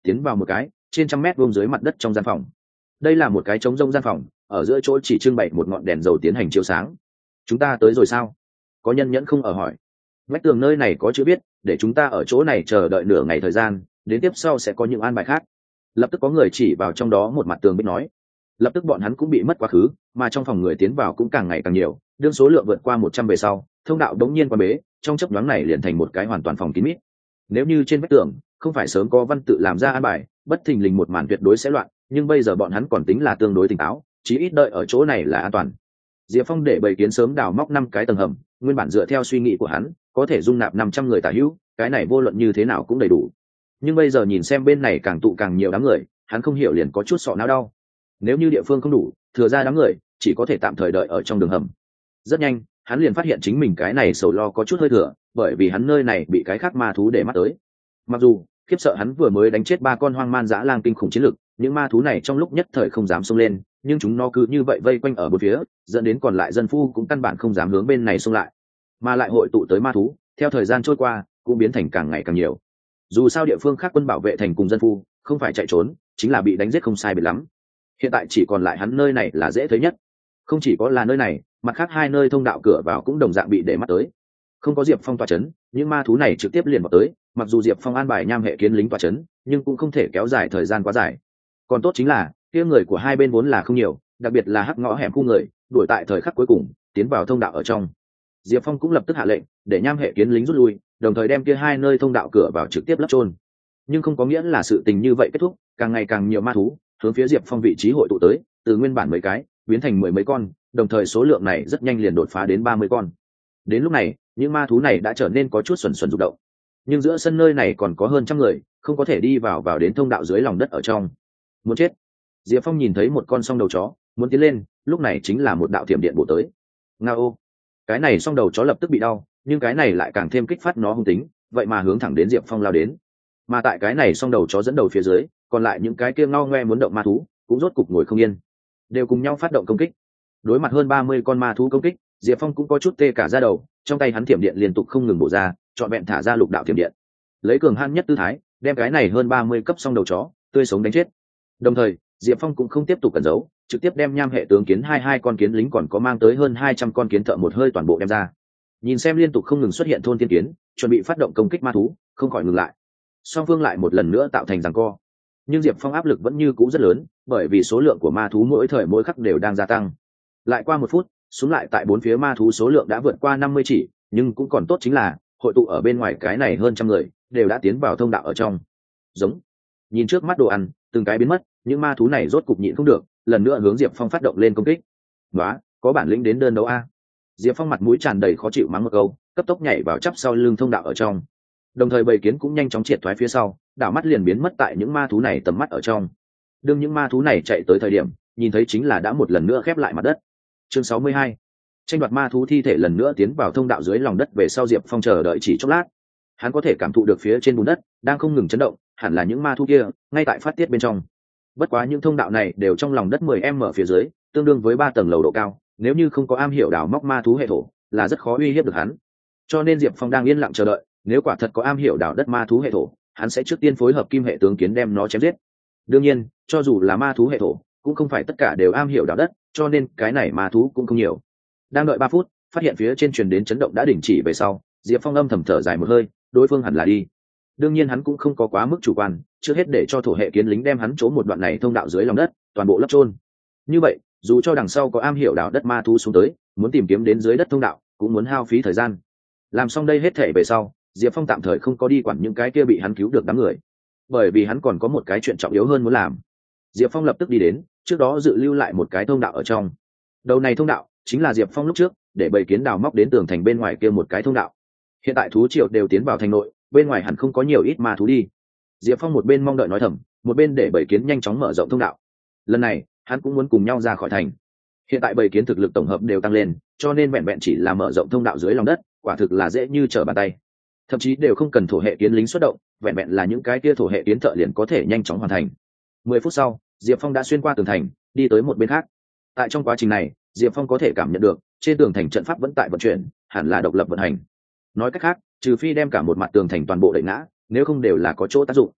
tiến vào một cái trên trăm mét vuông dưới mặt đất trong gian phòng. Đây là một cái trống rông gian phòng, ở giữa chỗ chỉ trưng bày một ngọn đèn dầu tiến hành chiếu sáng. Chúng ta tới rồi sao? Có nhân nhẫn không ở hỏi. Vách tường nơi này có chữ viết, để chúng ta ở chỗ này chờ đợi nửa ngày thời gian, đến tiếp sau sẽ có những an bài khác. Lập tức có người chỉ vào trong đó một mặt tường biết nói. Lập tức bọn hắn cũng bị mất quá khứ, mà trong phòng người tiến vào cũng càng ngày càng nhiều, đương số lượng vượt qua một trăm về sau, thông đạo đống nhiên quan bế, trong chớp nhoáng này liền thành một cái hoàn toàn phòng kín mít. Nếu như trên vách tường không phải sớm có văn tự làm ra an bài, bất thình lình một màn tuyệt đối sẽ loạn, nhưng bây giờ bọn hắn còn tính là tương đối tỉnh táo, chí ít đợi ở chỗ này là an toàn. Diệp Phong để bầy kiến sớm đào móc năm cái tầng hầm, nguyên bản dựa theo suy nghĩ của hắn, có thể dung nạp năm trăm người tả hữu, cái này vô luận như thế nào cũng đầy đủ. Nhưng bây giờ nhìn xem bên này càng tụ càng nhiều đám người, hắn không hiểu liền có chút sọ não đau. Nếu như địa phương không đủ, thừa ra đám người chỉ có thể tạm thời đợi ở trong đường hầm. Rất nhanh, hắn liền phát hiện chính mình cái này sầu lo có chút hơi thừa, bởi vì hắn nơi này bị cái khác ma thú để mắt tới. Mặc dù khiếp sợ hắn vừa mới đánh chết ba con hoang man dã lang kinh khủng chiến lực, những ma thú này trong lúc nhất thời không dám xông lên, nhưng chúng nó cứ như vậy vây quanh ở bốn phía, dẫn đến còn lại dân phu cũng căn bản không dám hướng bên này xông lại, mà lại hội tụ tới ma thú theo thời gian trôi qua cũng biến thành càng ngày càng nhiều. Dù sao địa phương khác quân bảo vệ thành cùng dân phu không phải chạy trốn, chính là bị đánh giết không sai biệt lắm. Hiện tại chỉ còn lại hắn nơi này là dễ thấy nhất. Không chỉ có là nơi này, mặt khác hai nơi thông đạo cửa vào cũng đồng dạng bị để mắt tới. Không có Diệp Phong tỏa chấn, những ma thú này trực tiếp liền vào tới, mặc dù Diệp Phong an bài nham hệ kiến lính tỏa chấn, nhưng cũng không thể kéo dài thời gian quá dài. Còn tốt chính là kia người của hai bên vốn là không nhiều, đặc biệt là hắc ngõ hẻm khu người, đuổi tại thời khắc cuối cùng tiến vào thông đạo ở trong. Diệp Phong cũng lập tức hạ lệnh để nham hệ kiến lính rút lui, đồng thời đem kia hai nơi thông đạo cửa vào trực tiếp lấp trôn. Nhưng không có nghĩa là sự tình như vậy kết thúc, càng ngày càng nhiều ma thú hướng phía Diệp Phong vị trí hội tụ tới, từ nguyên bản mấy cái biến thành mười mấy con, đồng thời số lượng này rất nhanh liền đột phá đến ba mươi con. Đến lúc này, những ma thú này đã trở nên có chút xuẩn xuẩn rụng động. Nhưng giữa sân nơi này còn có hơn trăm người, không có thể đi vào vào đến thông đạo dưới lòng đất ở trong. Muốn chết. Diệp Phong nhìn thấy một con song đầu chó muốn tiến lên, lúc này chính là một đạo thiểm điện bổ tới. Ngao. Cái này song đầu chó lập tức bị đau, nhưng cái này lại càng thêm kích phát nó hung tính, vậy mà hướng thẳng đến Diệp Phong lao đến. Mà tại cái này song đầu chó dẫn đầu phía dưới, còn lại những cái kia ngao ngoe muốn động ma thú cũng rốt cục ngồi không yên, đều cùng nhau phát động công kích. Đối mặt hơn ba mươi con ma thú công kích, Diệp Phong cũng có chút tê cả da đầu, trong tay hắn thiểm điện liên tục không ngừng bổ ra, trọn vẹn thả ra lục đạo thiểm điện, lấy cường hãn nhất tư thái đem cái này hơn ba mươi cấp song đầu chó tươi sống đánh chết. Đồng thời Diệp Phong cũng không tiếp tục cẩn giấu, trực tiếp đem nham hệ tướng kiến hai hai con kiến lính còn có mang tới hơn hai trăm con kiến thợ một hơi toàn bộ đem ra. Nhìn xem liên tục không ngừng xuất hiện thôn tiên kiến chuẩn bị phát động công kích ma thú, không khỏi ngừng lại. Song phương lại một lần nữa tạo thành giằng co, nhưng Diệp Phong áp lực vẫn như cũ rất lớn, bởi vì số lượng của ma thú mỗi thời mỗi khắc đều đang gia tăng. Lại qua một phút, xuống lại tại bốn phía ma thú số lượng đã vượt qua năm mươi chỉ, nhưng cũng còn tốt chính là hội tụ ở bên ngoài cái này hơn trăm người đều đã tiến vào thông đạo ở trong. Giống. Nhìn trước mắt đồ ăn từng cái biến mất, những ma thú này rốt cục nhịn không được, lần nữa hướng Diệp Phong phát động lên công kích. Đó, có bản lĩnh đến đơn đấu a. Diệp Phong mặt mũi tràn đầy khó chịu mắng một câu, cấp tốc nhảy vào chắp sau lưng thông đạo ở trong. Đồng thời bầy kiến cũng nhanh chóng triệt thoái phía sau, đảo mắt liền biến mất tại những ma thú này tầm mắt ở trong. Đương những ma thú này chạy tới thời điểm, nhìn thấy chính là đã một lần nữa khép lại mặt đất. Chương sáu mươi hai. Tranh đoạt ma thú thi thể lần nữa tiến vào thông đạo dưới lòng đất về sau, Diệp Phong chờ đợi chỉ chốc lát. Hắn có thể cảm thụ được phía trên bùn đất đang không ngừng chấn động, hẳn là những ma thú kia ngay tại phát tiết bên trong. Bất quá những thông đạo này đều trong lòng đất mười m phía dưới, tương đương với ba tầng lầu độ cao, nếu như không có am hiểu đào móc ma thú hệ thổ, là rất khó uy hiếp được hắn. Cho nên Diệp Phong đang yên lặng chờ đợi, nếu quả thật có am hiểu đào đất ma thú hệ thổ, hắn sẽ trước tiên phối hợp kim hệ tướng kiến đem nó chém giết. Đương nhiên, cho dù là ma thú hệ thổ, cũng không phải tất cả đều am hiểu đào đất, cho nên cái này ma thú cũng không nhiều. Đang đợi ba phút, phát hiện phía trên truyền đến chấn động đã đình chỉ về sau, Diệp Phong âm thầm thở dài một hơi, đối phương hẳn là đi. Đương nhiên hắn cũng không có quá mức chủ quan, trước hết để cho thổ hệ kiến lính đem hắn chỗ một đoạn này thông đạo dưới lòng đất toàn bộ lấp trôn. Như vậy, dù cho đằng sau có am hiểu đào đất ma thú xuống tới, muốn tìm kiếm đến dưới đất thông đạo, cũng muốn hao phí thời gian. Làm xong đây hết thể về sau, Diệp Phong tạm thời không có đi quản những cái kia bị hắn cứu được đám người, bởi vì hắn còn có một cái chuyện trọng yếu hơn muốn làm. Diệp Phong lập tức đi đến, trước đó dự lưu lại một cái thông đạo ở trong. Đầu này thông đạo chính là Diệp Phong lúc trước để bầy kiến đào móc đến tường thành bên ngoài kia một cái thông đạo. Hiện tại thú triều đều tiến vào thành nội, bên ngoài hẳn không có nhiều ít ma thú đi. Diệp Phong một bên mong đợi nói thầm, một bên để bầy kiến nhanh chóng mở rộng thông đạo. Lần này hắn cũng muốn cùng nhau ra khỏi thành. Hiện tại bầy kiến thực lực tổng hợp đều tăng lên, cho nên vẹn vẹn chỉ là mở rộng thông đạo dưới lòng đất, quả thực là dễ như trở bàn tay. Thậm chí đều không cần thổ hệ kiến lính xuất động, vẹn vẹn là những cái kia thổ hệ kiến thợ liền có thể nhanh chóng hoàn thành. Mười phút sau, Diệp Phong đã xuyên qua tường thành, đi tới một bên khác. Tại trong quá trình này, Diệp Phong có thể cảm nhận được trên tường thành trận pháp vẫn tại vận chuyển, hẳn là độc lập vận hành. Nói cách khác, trừ phi đem cả một mặt tường thành toàn bộ đẩy ngã, nếu không đều là có chỗ tác dụng.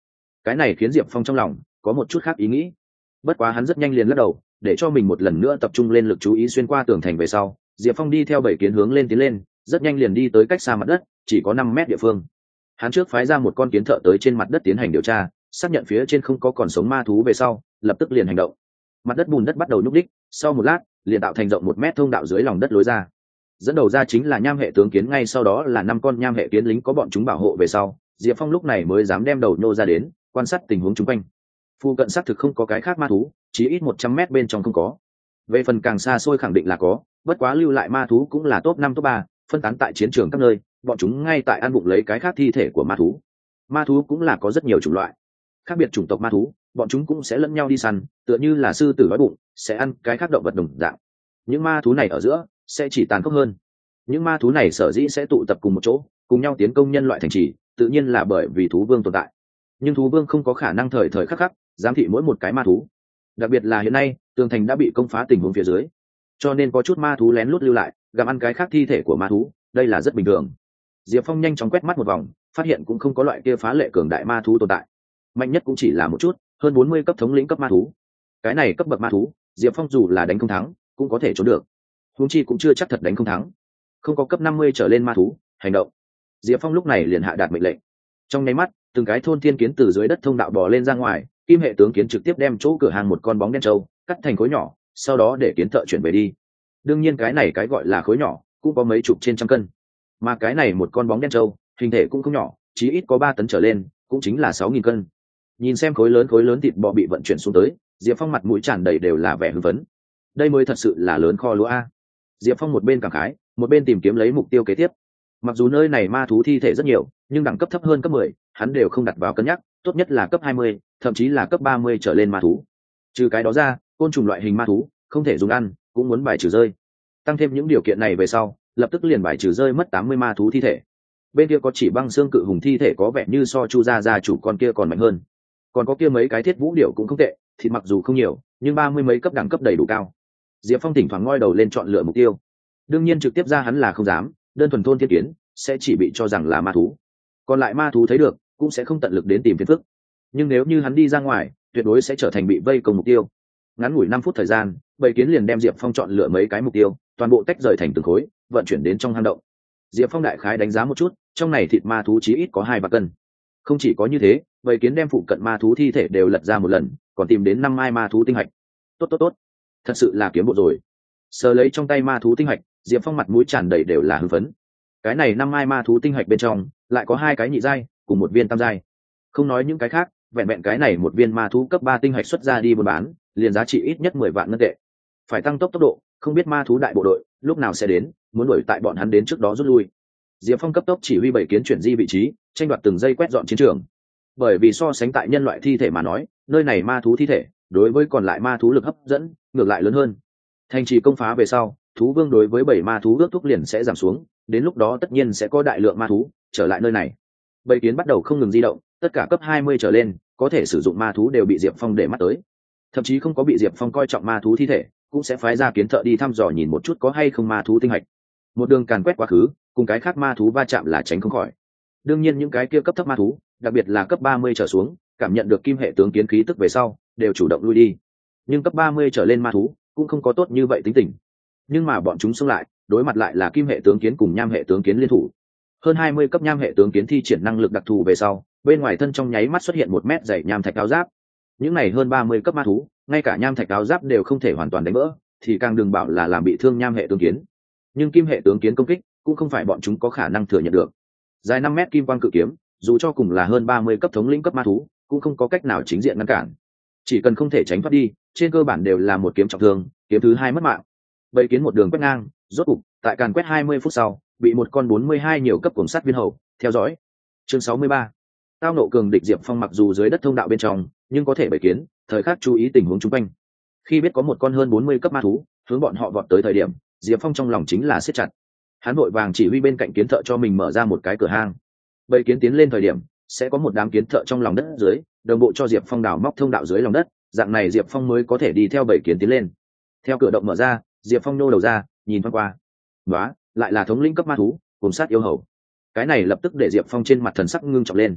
Cái này khiến Diệp Phong trong lòng có một chút khác ý nghĩ. Bất quá hắn rất nhanh liền lắc đầu, để cho mình một lần nữa tập trung lên lực chú ý xuyên qua tường thành về sau, Diệp Phong đi theo bảy kiến hướng lên tiến lên, rất nhanh liền đi tới cách xa mặt đất, chỉ có năm mét địa phương. Hắn trước phái ra một con kiến thợ tới trên mặt đất tiến hành điều tra, xác nhận phía trên không có còn sống ma thú về sau, lập tức liền hành động. Mặt đất bùn đất bắt đầu nhúc đích, sau một lát, liền tạo thành rộng một mét thông đạo dưới lòng đất lối ra. Dẫn đầu ra chính là nham hệ tướng kiến, ngay sau đó là năm con nham hệ kiến lính có bọn chúng bảo hộ về sau, Diệp Phong lúc này mới dám đem đầu nhô ra đến, quan sát tình huống chung quanh. Phu cận xác thực không có cái khác ma thú, chỉ ít một trăm mét bên trong không có. Về phần càng xa xôi khẳng định là có, bất quá lưu lại ma thú cũng là top năm top ba, phân tán tại chiến trường các nơi, bọn chúng ngay tại ăn bụng lấy cái khác thi thể của ma thú. Ma thú cũng là có rất nhiều chủng loại. Khác biệt chủng tộc ma thú, bọn chúng cũng sẽ lẫn nhau đi săn, tựa như là sư tử đói bụng, sẽ ăn cái khác động vật đồng dạng. Những ma thú này ở giữa sẽ chỉ tàn khốc hơn. Những ma thú này sở dĩ sẽ tụ tập cùng một chỗ, cùng nhau tiến công nhân loại thành trì, tự nhiên là bởi vì thú vương tồn tại. Nhưng thú vương không có khả năng thời thời khắc khắc giám thị mỗi một cái ma thú, đặc biệt là hiện nay tường thành đã bị công phá tình huống phía dưới, cho nên có chút ma thú lén lút lưu lại gặm ăn cái khác thi thể của ma thú, đây là rất bình thường. Diệp Phong nhanh chóng quét mắt một vòng, phát hiện cũng không có loại kia phá lệ cường đại ma thú tồn tại, mạnh nhất cũng chỉ là một chút hơn bốn mươi cấp thống lĩnh cấp ma thú. Cái này cấp bậc ma thú, Diệp Phong dù là đánh không thắng cũng có thể trốn được, huống chi cũng chưa chắc thật đánh không thắng. Không có cấp năm mươi trở lên ma thú, hành động. Diệp Phong lúc này liền hạ đạt mệnh lệnh. Trong nháy mắt, từng cái thôn thiên kiến từ dưới đất thông đạo bò lên ra ngoài, kim hệ tướng kiến trực tiếp đem chỗ cửa hàng một con bóng đen trâu cắt thành khối nhỏ, sau đó để kiến thợ chuyển về đi. Đương nhiên cái này cái gọi là khối nhỏ cũng có mấy chục trên trăm cân, mà cái này một con bóng đen trâu hình thể cũng không nhỏ, chí ít có ba tấn trở lên, cũng chính là sáu nghìn cân. Nhìn xem khối lớn khối lớn thịt bò bị vận chuyển xuống tới, Diệp Phong mặt mũi tràn đầy đều là vẻ hưng phấn. Đây mới thật sự là lớn kho lúa a. Diệp Phong một bên cảm khái, một bên tìm kiếm lấy mục tiêu kế tiếp. Mặc dù nơi này ma thú thi thể rất nhiều, nhưng đẳng cấp thấp hơn cấp mười, hắn đều không đặt vào cân nhắc, tốt nhất là cấp hai mươi, thậm chí là cấp ba mươi trở lên ma thú. Trừ cái đó ra, côn trùng loại hình ma thú không thể dùng ăn, cũng muốn bài trừ rơi. Tăng thêm những điều kiện này về sau, lập tức liền bài trừ rơi mất tám mươi ma thú thi thể. Bên kia có chỉ băng xương cự hùng thi thể có vẻ như so Chu gia gia chủ con kia còn mạnh hơn. Còn có kia mấy cái thiết vũ điểu cũng không tệ, thịt mặc dù không nhiều, nhưng ba mươi mấy cấp đẳng cấp đầy đủ cao. Diệp Phong thỉnh thoảng ngoi đầu lên chọn lựa mục tiêu. Đương nhiên trực tiếp ra hắn là không dám, đơn thuần thôn thiên kiến sẽ chỉ bị cho rằng là ma thú, còn lại ma thú thấy được cũng sẽ không tận lực đến tìm phiền phức. Nhưng nếu như hắn đi ra ngoài, tuyệt đối sẽ trở thành bị vây công mục tiêu. Ngắn ngủi năm phút thời gian, bầy kiến liền đem Diệp Phong chọn lựa mấy cái mục tiêu, toàn bộ tách rời thành từng khối, vận chuyển đến trong hang động. Diệp Phong đại khái đánh giá một chút, trong này thịt ma thú chí ít có hai ba cân. Không chỉ có như thế, bầy kiến đem phụ cận ma thú thi thể đều lật ra một lần, còn tìm đến năm mai ma thú tinh hạch. Tốt tốt tốt, thật sự là kiếm bộ rồi. Sờ lấy trong tay ma thú tinh hạch, Diệp Phong mặt mũi tràn đầy đều là hưng phấn. Cái này năm mai ma thú tinh hạch bên trong lại có hai cái nhị giai cùng một viên tam giai, không nói những cái khác, vẹn vẹn cái này một viên ma thú cấp ba tinh hạch xuất ra đi buôn bán, liền giá trị ít nhất mười vạn ngân tệ. Phải tăng tốc tốc độ, không biết ma thú đại bộ đội lúc nào sẽ đến, muốn đuổi tại bọn hắn đến trước đó rút lui. Diệp Phong cấp tốc chỉ huy bảy kiến chuyển di vị trí, tranh đoạt từng giây quét dọn chiến trường. Bởi vì so sánh tại nhân loại thi thể mà nói, nơi này ma thú thi thể đối với còn lại ma thú lực hấp dẫn ngược lại lớn hơn. Thành trì công phá về sau, thú vương đối với bảy ma thú ước thúc liền sẽ giảm xuống, đến lúc đó tất nhiên sẽ có đại lượng ma thú trở lại nơi này. Bảy kiến bắt đầu không ngừng di động, tất cả cấp hai mươi trở lên có thể sử dụng ma thú đều bị Diệp Phong để mắt tới. Thậm chí không có bị Diệp Phong coi trọng ma thú thi thể, cũng sẽ phái ra kiến thợ đi thăm dò nhìn một chút có hay không ma thú tinh hạch. Một đường càn quét quá khứ, cùng cái khác ma thú va chạm là tránh không khỏi. Đương nhiên những cái kia cấp thấp ma thú, đặc biệt là cấp ba mươi trở xuống, cảm nhận được kim hệ tướng kiến khí tức về sau, đều chủ động lui đi. Nhưng cấp ba mươi trở lên ma thú cũng không có tốt như vậy tính tình. Nhưng mà bọn chúng xông lại, đối mặt lại là kim hệ tướng kiến cùng nham hệ tướng kiến liên thủ. Hơn hai mươi cấp nham hệ tướng kiến thi triển năng lực đặc thù về sau, bên ngoài thân trong nháy mắt xuất hiện một mét dày nham thạch áo giáp. Những này hơn ba mươi cấp ma thú, ngay cả nham thạch áo giáp đều không thể hoàn toàn đánh vỡ, thì càng đừng bảo là làm bị thương nham hệ tướng kiến. Nhưng kim hệ tướng kiến công kích cũng không phải bọn chúng có khả năng thừa nhận được. Dài năm mét kim quang cự kiếm, dù cho cùng là hơn ba mươi cấp thống lĩnh cấp ma thú, cũng không có cách nào chính diện ngăn cản. Chỉ cần không thể tránh thoát đi, trên cơ bản đều là một kiếm trọng thương, kiếm thứ hai mất mạng. Bầy kiến một đường quét ngang, rốt cục tại càn quét hai mươi phút sau, bị một con bốn mươi hai nhiều cấp cuồng sắt viên hầu theo dõi. Chương sáu mươi ba. Tao nộ cường địch. Diệp Phong mặc dù dưới đất thông đạo bên trong, nhưng có thể bầy kiến thời khắc chú ý tình huống xung quanh. Khi biết có một con hơn bốn mươi cấp ma thú hướng bọn họ vọt tới thời điểm, Diệp Phong trong lòng chính là siết chặt. Hắn vội vàng chỉ huy bên cạnh kiến thợ cho mình mở ra một cái cửa hang. Bầy kiến tiến lên thời điểm, sẽ có một đám kiến thợ trong lòng đất dưới, đồng bộ cho Diệp Phong đào móc thông đạo dưới lòng đất, dạng này Diệp Phong mới có thể đi theo bầy kiến tiến lên. Theo cửa động mở ra, Diệp Phong nô đầu ra, nhìn thoáng qua. Đó, lại là thống lĩnh cấp ma thú, cùng sát yêu hầu. Cái này lập tức để Diệp Phong trên mặt thần sắc ngưng trọng lên.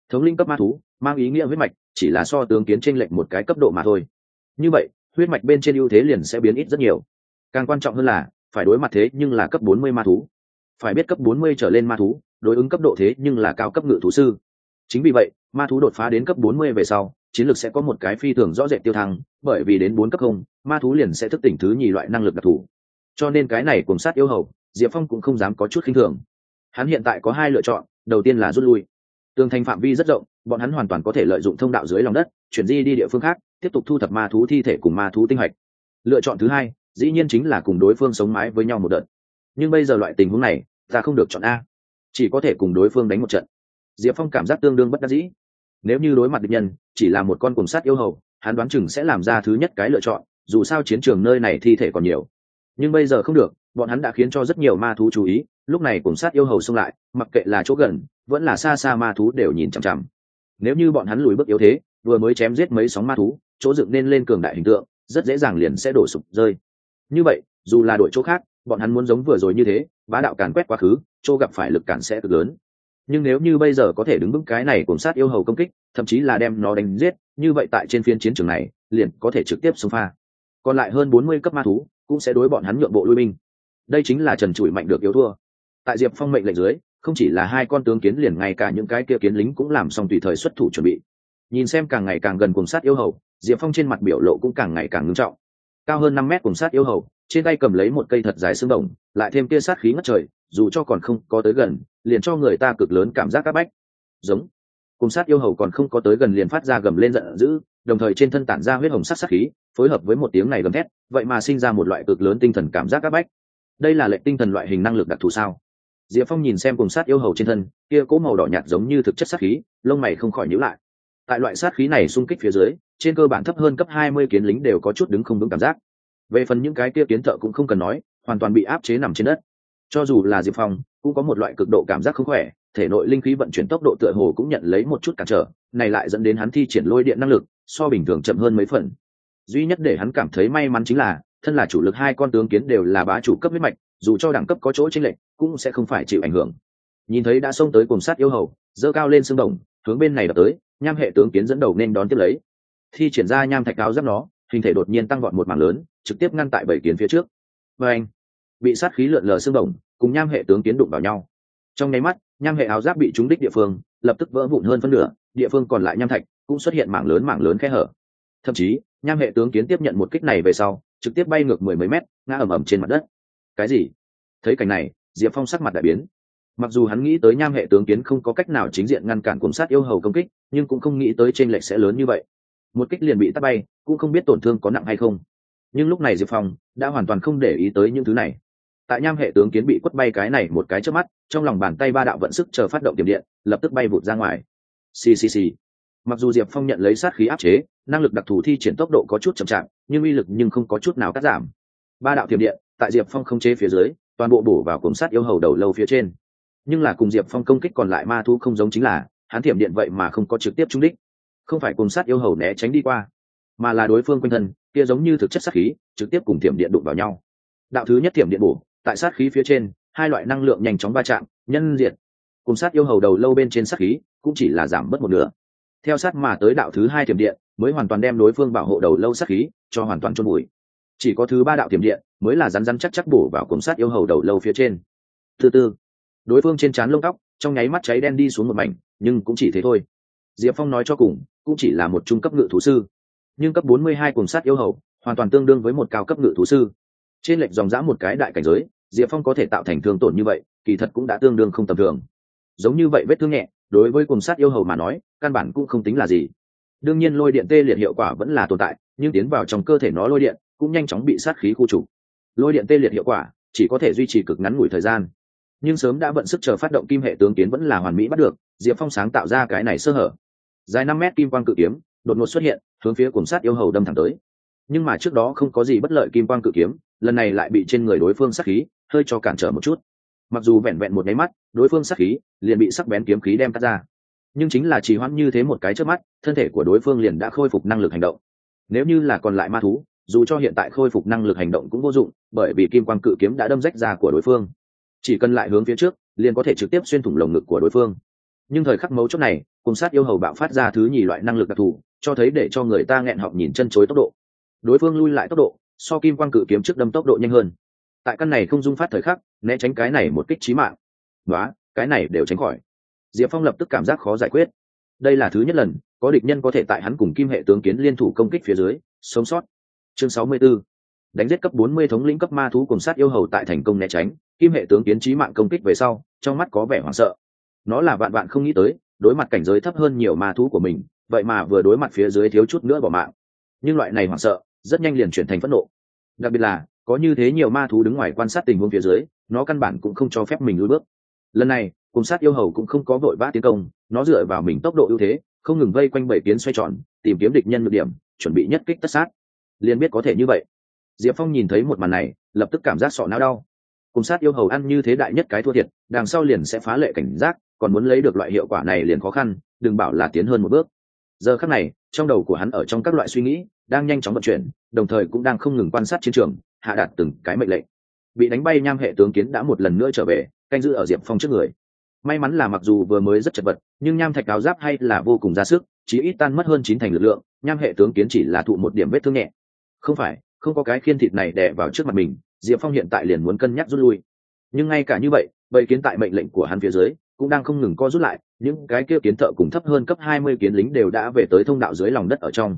thống linh cấp ma thú mang ý nghĩa huyết mạch chỉ là so tướng kiến chênh lệch một cái cấp độ mà thôi. Như vậy huyết mạch bên trên ưu thế liền sẽ biến ít rất nhiều. Càng quan trọng hơn là phải đối mặt thế nhưng là cấp bốn mươi ma thú. Phải biết cấp bốn mươi trở lên ma thú đối ứng cấp độ thế nhưng là cao cấp ngự thú sư. Chính vì vậy ma thú đột phá đến cấp bốn mươi về sau chiến lược sẽ có một cái phi thường rõ rệt tiêu thăng, bởi vì đến bốn cấp không ma thú liền sẽ thức tỉnh thứ nhì loại năng lực đặc thù. Cho nên cái này cùng sát yêu hầu Diệp Phong cũng không dám có chút khinh thường. Hắn hiện tại có hai lựa chọn, đầu tiên là rút lui. Tường thành phạm vi rất rộng, bọn hắn hoàn toàn có thể lợi dụng thông đạo dưới lòng đất chuyển di đi địa phương khác, tiếp tục thu thập ma thú thi thể cùng ma thú tinh hạch. Lựa chọn thứ hai dĩ nhiên chính là cùng đối phương sống mái với nhau một đợt. Nhưng bây giờ loại tình huống này ta không được chọn a, chỉ có thể cùng đối phương đánh một trận. Diệp Phong cảm giác tương đương bất đắc dĩ. Nếu như đối mặt địch nhân chỉ là một con cuồng sát yêu hầu, hắn đoán chừng sẽ làm ra thứ nhất cái lựa chọn, dù sao chiến trường nơi này thi thể còn nhiều. Nhưng bây giờ không được, bọn hắn đã khiến cho rất nhiều ma thú chú ý, lúc này cuồng sát yêu hầu xông lại, mặc kệ là chỗ gần vẫn là xa xa ma thú đều nhìn chằm chằm. Nếu như bọn hắn lùi bước yếu thế, vừa mới chém giết mấy sóng ma thú, chỗ dựng nên lên cường đại hình tượng rất dễ dàng liền sẽ đổ sụp rơi. Như vậy dù là đội chỗ khác, bọn hắn muốn giống vừa rồi như thế bá đạo càn quét quá khứ, chỗ gặp phải lực cản sẽ cực lớn. Nhưng nếu như bây giờ có thể đứng vững cái này cuồng sát yêu hầu công kích, thậm chí là đem nó đánh giết, như vậy tại trên phiên chiến trường này liền có thể trực tiếp xông pha. Còn lại hơn bốn mươi cấp ma thú cũng sẽ đối bọn hắn nhượng bộ lui binh. Đây chính là trần trụi mạnh được yếu thua. Tại Diệp Phong mệnh lệnh dưới, không chỉ là hai con tướng kiến, liền ngay cả những cái kia kiến lính cũng làm xong tùy thời xuất thủ chuẩn bị. Nhìn xem càng ngày càng gần cuồng sát yêu hầu, Diệp Phong trên mặt biểu lộ cũng càng ngày càng ngưng trọng. Cao hơn năm mét cuồng sát yêu hầu, trên tay cầm lấy một cây thật dài xương đồng, lại thêm kia sát khí ngất trời, dù cho còn không có tới gần, liền cho người ta cực lớn cảm giác áp bách. Giống. Cuồng sát yêu hầu còn không có tới gần liền phát ra gầm lên giận dữ, đồng thời trên thân tản ra huyết hồng sắc sát khí, phối hợp với một tiếng này gầm thét, vậy mà sinh ra một loại cực lớn tinh thần cảm giác áp bách. Đây là lệnh tinh thần loại hình năng lực đặc thù sao? Diệp Phong nhìn xem cuồng sát yêu hầu trên thân, kia cố màu đỏ nhạt giống như thực chất sát khí, lông mày không khỏi nhíu lại. Tại loại sát khí này xung kích phía dưới, trên cơ bản thấp hơn cấp hai mươi kiến lính đều có chút đứng không vững cảm giác. Về phần những cái kia kiến thợ cũng không cần nói, hoàn toàn bị áp chế nằm trên đất. Cho dù là Diệp Phong, cũng có một loại cực độ cảm giác không khỏe, thể nội linh khí vận chuyển tốc độ tựa hồ cũng nhận lấy một chút cản trở, này lại dẫn đến hắn thi triển lôi điện năng lực so bình thường chậm hơn mấy phần. Duy nhất để hắn cảm thấy may mắn chính là, thân là chủ lực hai con tướng kiến đều là bá chủ cấp huyết mạch, dù cho đẳng cấp có chỗ chênh lệch, cũng sẽ không phải chịu ảnh hưởng. Nhìn thấy đã xông tới cuồng sát yêu hầu, giơ cao lên xương đồng, hướng bên này đập tới, nham hệ tướng kiến dẫn đầu nên đón tiếp lấy. Thi triển ra nham thạch áo giáp nó, hình thể đột nhiên tăng vọt một mảng lớn, trực tiếp ngăn tại bảy kiến phía trước. Và anh, bị sát khí lượn lờ xương đồng, cùng nham hệ tướng kiến đụng vào nhau. Trong nháy mắt, nham hệ áo giáp bị trúng đích địa phương, lập tức vỡ vụn hơn phân nửa, địa phương còn lại nham thạch cũng xuất hiện mảng lớn mảng lớn khe hở. Thậm chí, nham hệ tướng kiến tiếp nhận một kích này về sau, trực tiếp bay ngược mười mấy mét, ngã ầm ầm trên mặt đất. Cái gì? Thấy cảnh này, Diệp Phong sắc mặt đại biến. Mặc dù hắn nghĩ tới nham hệ tướng kiến không có cách nào chính diện ngăn cản cuồng sát yêu hầu công kích, nhưng cũng không nghĩ tới chênh lệch sẽ lớn như vậy. Một kích liền bị tát bay, cũng không biết tổn thương có nặng hay không. Nhưng lúc này Diệp Phong đã hoàn toàn không để ý tới những thứ này. Tại nham hệ tướng kiến bị quất bay cái này một cái chớp mắt, trong lòng bàn tay ba đạo vận sức chờ phát động tiềm điện, lập tức bay vụt ra ngoài. Xì xì xì. Mặc dù Diệp Phong nhận lấy sát khí áp chế, năng lực đặc thù thi triển tốc độ có chút chậm chạp, nhưng uy lực nhưng không có chút nào cắt giảm. Ba đạo tiềm điện, tại Diệp Phong không chế phía dưới, toàn bộ bổ vào cuồng sát yêu hầu đầu lâu phía trên. Nhưng là cùng Diệp Phong công kích còn lại ma thú không giống, chính là hắn tiềm điện vậy mà không có trực tiếp trúng đích. Không phải cuồng sát yêu hầu né tránh đi qua, mà là đối phương quanh thân kia giống như thực chất sát khí, trực tiếp cùng tiềm điện đụng vào nhau. Đạo thứ nhất tiềm điện bổ, tại sát khí phía trên, hai loại năng lượng nhanh chóng va chạm, nhân diệt. Cuồng sát yêu hầu đầu lâu bên trên sát khí cũng chỉ là giảm bớt một nửa. Theo sát mà tới đạo thứ hai tiềm điện, mới hoàn toàn đem đối phương bảo hộ đầu lâu sát khí cho hoàn toàn chôn vùi. Chỉ có thứ ba đạo tiềm điện mới là rắn rắn chắc chắc bổ vào cuồng sát yêu hầu đầu lâu phía trên. Thứ tư, đối phương trên trán lông tóc trong nháy mắt cháy đen đi xuống một mảnh, nhưng cũng chỉ thế thôi. Diệp Phong nói cho cùng, cũng chỉ là một trung cấp ngự thú sư, nhưng cấp bốn mươi hai cuồng sát yêu hầu hoàn toàn tương đương với một cao cấp ngự thú sư. Trên lệch dòng dã một cái đại cảnh giới, Diệp Phong có thể tạo thành thương tổn như vậy, kỳ thật cũng đã tương đương không tầm thường. Giống như vậy vết thương nhẹ, đối với cuồng sát yêu hầu mà nói, căn bản cũng không tính là gì. Đương nhiên lôi điện tê liệt hiệu quả vẫn là tồn tại, nhưng tiến vào trong cơ thể nó lôi điện cũng nhanh chóng bị sát khí khu trục. Lôi điện tê liệt hiệu quả chỉ có thể duy trì cực ngắn ngủi thời gian, nhưng sớm đã vận sức chờ phát động kim hệ tướng kiến vẫn là hoàn mỹ bắt được. Diệp Phong sáng tạo ra cái này sơ hở. Dài năm mét kim quang cự kiếm đột ngột xuất hiện, hướng phía cuồng sát yêu hầu đâm thẳng tới. Nhưng mà trước đó không có gì bất lợi kim quang cự kiếm, lần này lại bị trên người đối phương sát khí hơi cho cản trở một chút. Mặc dù vẹn vẹn một nháy mắt, đối phương sát khí liền bị sắc bén kiếm khí đem cắt ra, nhưng chính là trì hoãn như thế một cái chớp mắt, thân thể của đối phương liền đã khôi phục năng lực hành động. Nếu như là còn lại ma thú, dù cho hiện tại khôi phục năng lực hành động cũng vô dụng, bởi vì kim quang cự kiếm đã đâm rách da của đối phương. Chỉ cần lại hướng phía trước, liền có thể trực tiếp xuyên thủng lồng ngực của đối phương. Nhưng thời khắc mấu chốt này, cùng sát yêu hầu bạo phát ra thứ nhì loại năng lực đặc thù, cho thấy để cho người ta nghẹn họng nhìn chân chối tốc độ. Đối phương lui lại tốc độ so kim quang cự kiếm trước đâm tốc độ nhanh hơn. Tại căn này không dung phát thời khắc, né tránh cái này một kích chí mạng. Đó, cái này đều tránh khỏi. Diệp Phong lập tức cảm giác khó giải quyết. Đây là thứ nhất lần có địch nhân có thể tại hắn cùng kim hệ tướng kiến liên thủ công kích phía dưới sống sót. Chương sáu mươi 64. Đánh giết cấp bốn mươi thống lĩnh cấp ma thú cùng sát yêu hầu tại thành công né tránh kim hệ tướng kiến chí mạng công kích về sau, trong mắt có vẻ hoảng sợ. Nó là vạn vạn không nghĩ tới, đối mặt cảnh giới thấp hơn nhiều ma thú của mình, vậy mà vừa đối mặt phía dưới thiếu chút nữa bỏ mạng. Nhưng loại này hoảng sợ rất nhanh liền chuyển thành phẫn nộ. Đặc biệt là có như thế nhiều ma thú đứng ngoài quan sát tình huống phía dưới, nó căn bản cũng không cho phép mình lùi bước. Lần này cùng sát yêu hầu cũng không có vội vã tiến công, nó dựa vào mình tốc độ ưu thế, không ngừng vây quanh bảy kiến xoay tròn, tìm kiếm địch nhân nhược điểm, chuẩn bị nhất kích tất sát. Liền biết có thể như vậy. Diệp Phong nhìn thấy một màn này, lập tức cảm giác sọ não đau. Cùng sát yêu hầu ăn như thế đại nhất cái thua thiệt, đằng sau liền sẽ phá lệ cảnh giác, còn muốn lấy được loại hiệu quả này liền khó khăn, đừng bảo là tiến hơn một bước. Giờ khắc này, trong đầu của hắn ở trong các loại suy nghĩ đang nhanh chóng vận chuyển, đồng thời cũng đang không ngừng quan sát chiến trường, hạ đạt từng cái mệnh lệnh. Bị đánh bay nham hệ tướng kiến đã một lần nữa trở về, canh giữ ở Diệp Phong trước người. May mắn là mặc dù vừa mới rất chật vật, nhưng nham thạch áo giáp hay là vô cùng ra sức, chí ít tan mất hơn chín thành lực lượng, nham hệ tướng kiến chỉ là thụ một điểm vết thương nhẹ. Không phải, không có cái khiên thịt này đè vào trước mặt mình, Diệp Phong hiện tại liền muốn cân nhắc rút lui. Nhưng ngay cả như vậy, bầy kiến tại mệnh lệnh của hắn phía dưới cũng đang không ngừng co rút lại, những cái kia kiến thợ cùng thấp hơn cấp hai mươi kiến lính đều đã về tới thông đạo dưới lòng đất ở trong.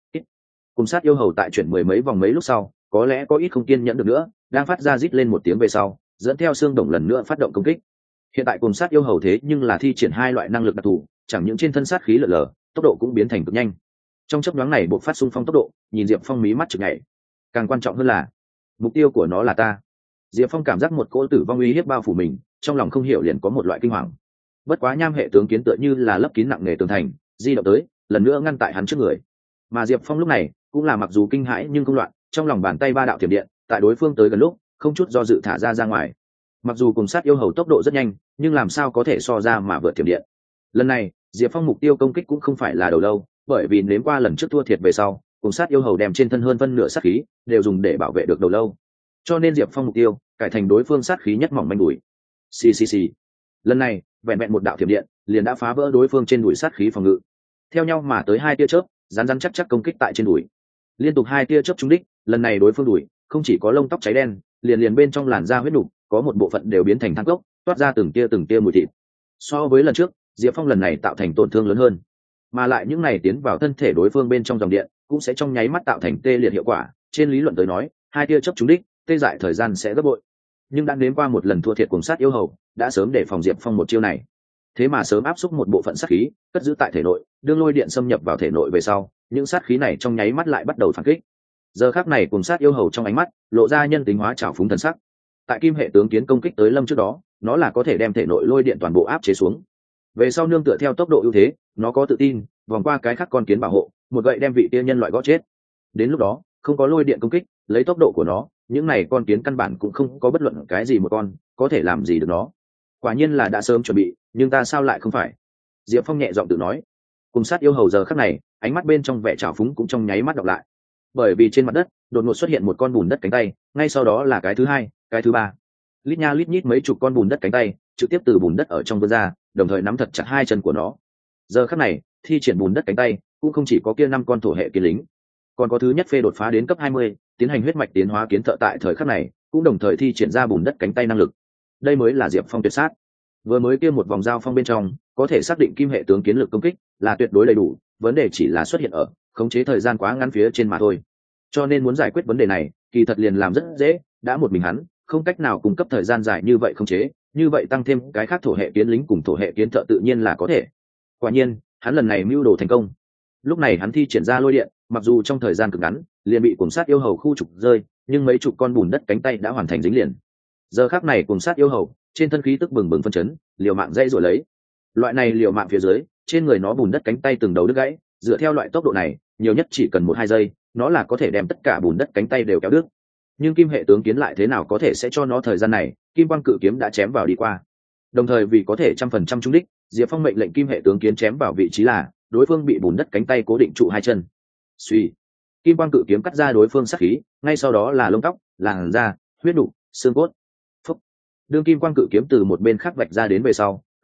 Cùng sát yêu hầu tại chuyển mười mấy vòng mấy lúc sau, có lẽ có ít không kiên nhẫn được nữa, đang phát ra rít lên một tiếng về sau, dẫn theo xương đồng lần nữa phát động công kích. Hiện tại cùng sát yêu hầu thế nhưng là thi triển hai loại năng lực đặc thù, chẳng những trên thân sát khí lở lở, tốc độ cũng biến thành cực nhanh. Trong chớp nhoáng này buộc phát xung phong tốc độ, nhìn Diệp Phong mí mắt chực nhảy. Càng quan trọng hơn là, mục tiêu của nó là ta. Diệp Phong cảm giác một cỗ tử vong uy hiếp bao phủ mình, trong lòng không hiểu liền có một loại kinh hoàng. Bất quá nham hệ tướng kiến tựa như là lấp kín nặng nề tường thành, di động tới, lần nữa ngăn tại hắn trước người. Mà Diệp Phong lúc này cũng là mặc dù kinh hãi nhưng không loạn, trong lòng bàn tay ba đạo thiểm điện, tại đối phương tới gần lúc, không chút do dự thả ra ra ngoài. Mặc dù cùng sát yêu hầu tốc độ rất nhanh, nhưng làm sao có thể so ra mà vượt thiểm điện. Lần này, Diệp Phong mục tiêu công kích cũng không phải là đầu lâu, bởi vì nếm qua lần trước thua thiệt về sau, cùng sát yêu hầu đem trên thân hơn phân nửa sát khí đều dùng để bảo vệ được đầu lâu. Cho nên Diệp Phong mục tiêu cải thành đối phương sát khí nhất mỏng manh đùi. Xì xì xì. Lần này, vẹn vẹn một đạo thiểm điện, liền đã phá vỡ đối phương trên đùi sát khí phòng ngự. Theo nhau mà tới hai tia chớp, rắn rắn chắc chắc công kích tại trên đùi. Liên tục hai tia chớp trúng đích, lần này đối phương đùi không chỉ có lông tóc cháy đen, liền liền bên trong làn da huyết nục, có một bộ phận đều biến thành than cốc, toát ra từng tia từng tia mùi thịt. So với lần trước, Diệp Phong lần này tạo thành tổn thương lớn hơn, mà lại những này tiến vào thân thể đối phương bên trong dòng điện, cũng sẽ trong nháy mắt tạo thành tê liệt hiệu quả. Trên lý luận tới nói, hai tia chớp trúng đích, tê dại thời gian sẽ gấp bội. Nhưng đã đến qua một lần thua thiệt cùng sát yêu hầu, đã sớm để phòng Diệp Phong một chiêu này. Thế mà sớm áp xúc một bộ phận sát khí, cất giữ tại thể nội, đương lôi điện xâm nhập vào thể nội về sau, những sát khí này trong nháy mắt lại bắt đầu phản kích. Giờ khắc này cùng sát yêu hầu trong ánh mắt lộ ra nhân tính hóa trào phúng thần sắc. Tại kim hệ tướng kiến công kích tới lâm trước đó, nó là có thể đem thể nội lôi điện toàn bộ áp chế xuống. Về sau nương tựa theo tốc độ ưu thế, nó có tự tin vòng qua cái khác con kiến bảo hộ, một gậy đem vị tiên nhân loại gõ chết. Đến lúc đó, không có lôi điện công kích, lấy tốc độ của nó, những này con kiến căn bản cũng không có bất luận cái gì một con có thể làm gì được nó. Quả nhiên là đã sớm chuẩn bị, nhưng ta sao lại không phải? Diệp Phong nhẹ giọng tự nói. Cùng sát yêu hầu giờ khắc này, ánh mắt bên trong vẻ trào phúng cũng trong nháy mắt đọc lại. Bởi vì trên mặt đất đột ngột xuất hiện một con bùn đất cánh tay, ngay sau đó là cái thứ hai, cái thứ ba, lít nha lít nhít mấy chục con bùn đất cánh tay trực tiếp từ bùn đất ở trong vươn ra, đồng thời nắm thật chặt hai chân của nó. Giờ khắc này, thi triển bùn đất cánh tay cũng không chỉ có kia năm con thổ hệ kiến lính, còn có thứ nhất phê đột phá đến cấp hai mươi, tiến hành huyết mạch tiến hóa kiến thợ tại thời khắc này cũng đồng thời thi triển ra bùn đất cánh tay năng lực. Đây mới là Diệp Phong tuyệt sát. Vừa mới kia một vòng giao phong bên trong, có thể xác định kim hệ tướng kiến lực công kích là tuyệt đối đầy đủ, vấn đề chỉ là xuất hiện ở khống chế thời gian quá ngắn phía trên mà thôi. Cho nên muốn giải quyết vấn đề này, kỳ thật liền làm rất dễ, đã một mình hắn không cách nào cung cấp thời gian dài như vậy khống chế, như vậy tăng thêm cái khác thổ hệ kiến lính cùng thổ hệ kiến thợ tự nhiên là có thể. Quả nhiên, hắn lần này mưu đồ thành công. Lúc này hắn thi triển ra lôi điện, mặc dù trong thời gian cực ngắn liền bị cuồng sát yêu hầu khu trục rơi, nhưng mấy chục con bùn đất cánh tay đã hoàn thành dính liền. Giờ khắc này cuồng sát yêu hầu trên thân khí tức bừng bừng phân chấn, liều mạng dây rồi lấy. Loại này liều mạng phía dưới, trên người nó bùn đất cánh tay từng đầu đứt gãy, dựa theo loại tốc độ này, nhiều nhất chỉ cần một hai giây, nó là có thể đem tất cả bùn đất cánh tay đều kéo đứt. Nhưng kim hệ tướng kiến lại thế nào có thể sẽ cho nó thời gian này, kim quang cự kiếm đã chém vào đi qua. Đồng thời vì có thể trăm phần trăm trúng đích, Diệp Phong mệnh lệnh kim hệ tướng kiến chém vào vị trí là đối phương bị bùn đất cánh tay cố định trụ hai chân. Suy, kim quang cự kiếm cắt ra đối phương sát khí, ngay sau đó là lông tóc, làn da, huyết nục, xương cốt. Phúc. Đương kim quang cự kiếm từ một bên khác vạch ra đến về sau,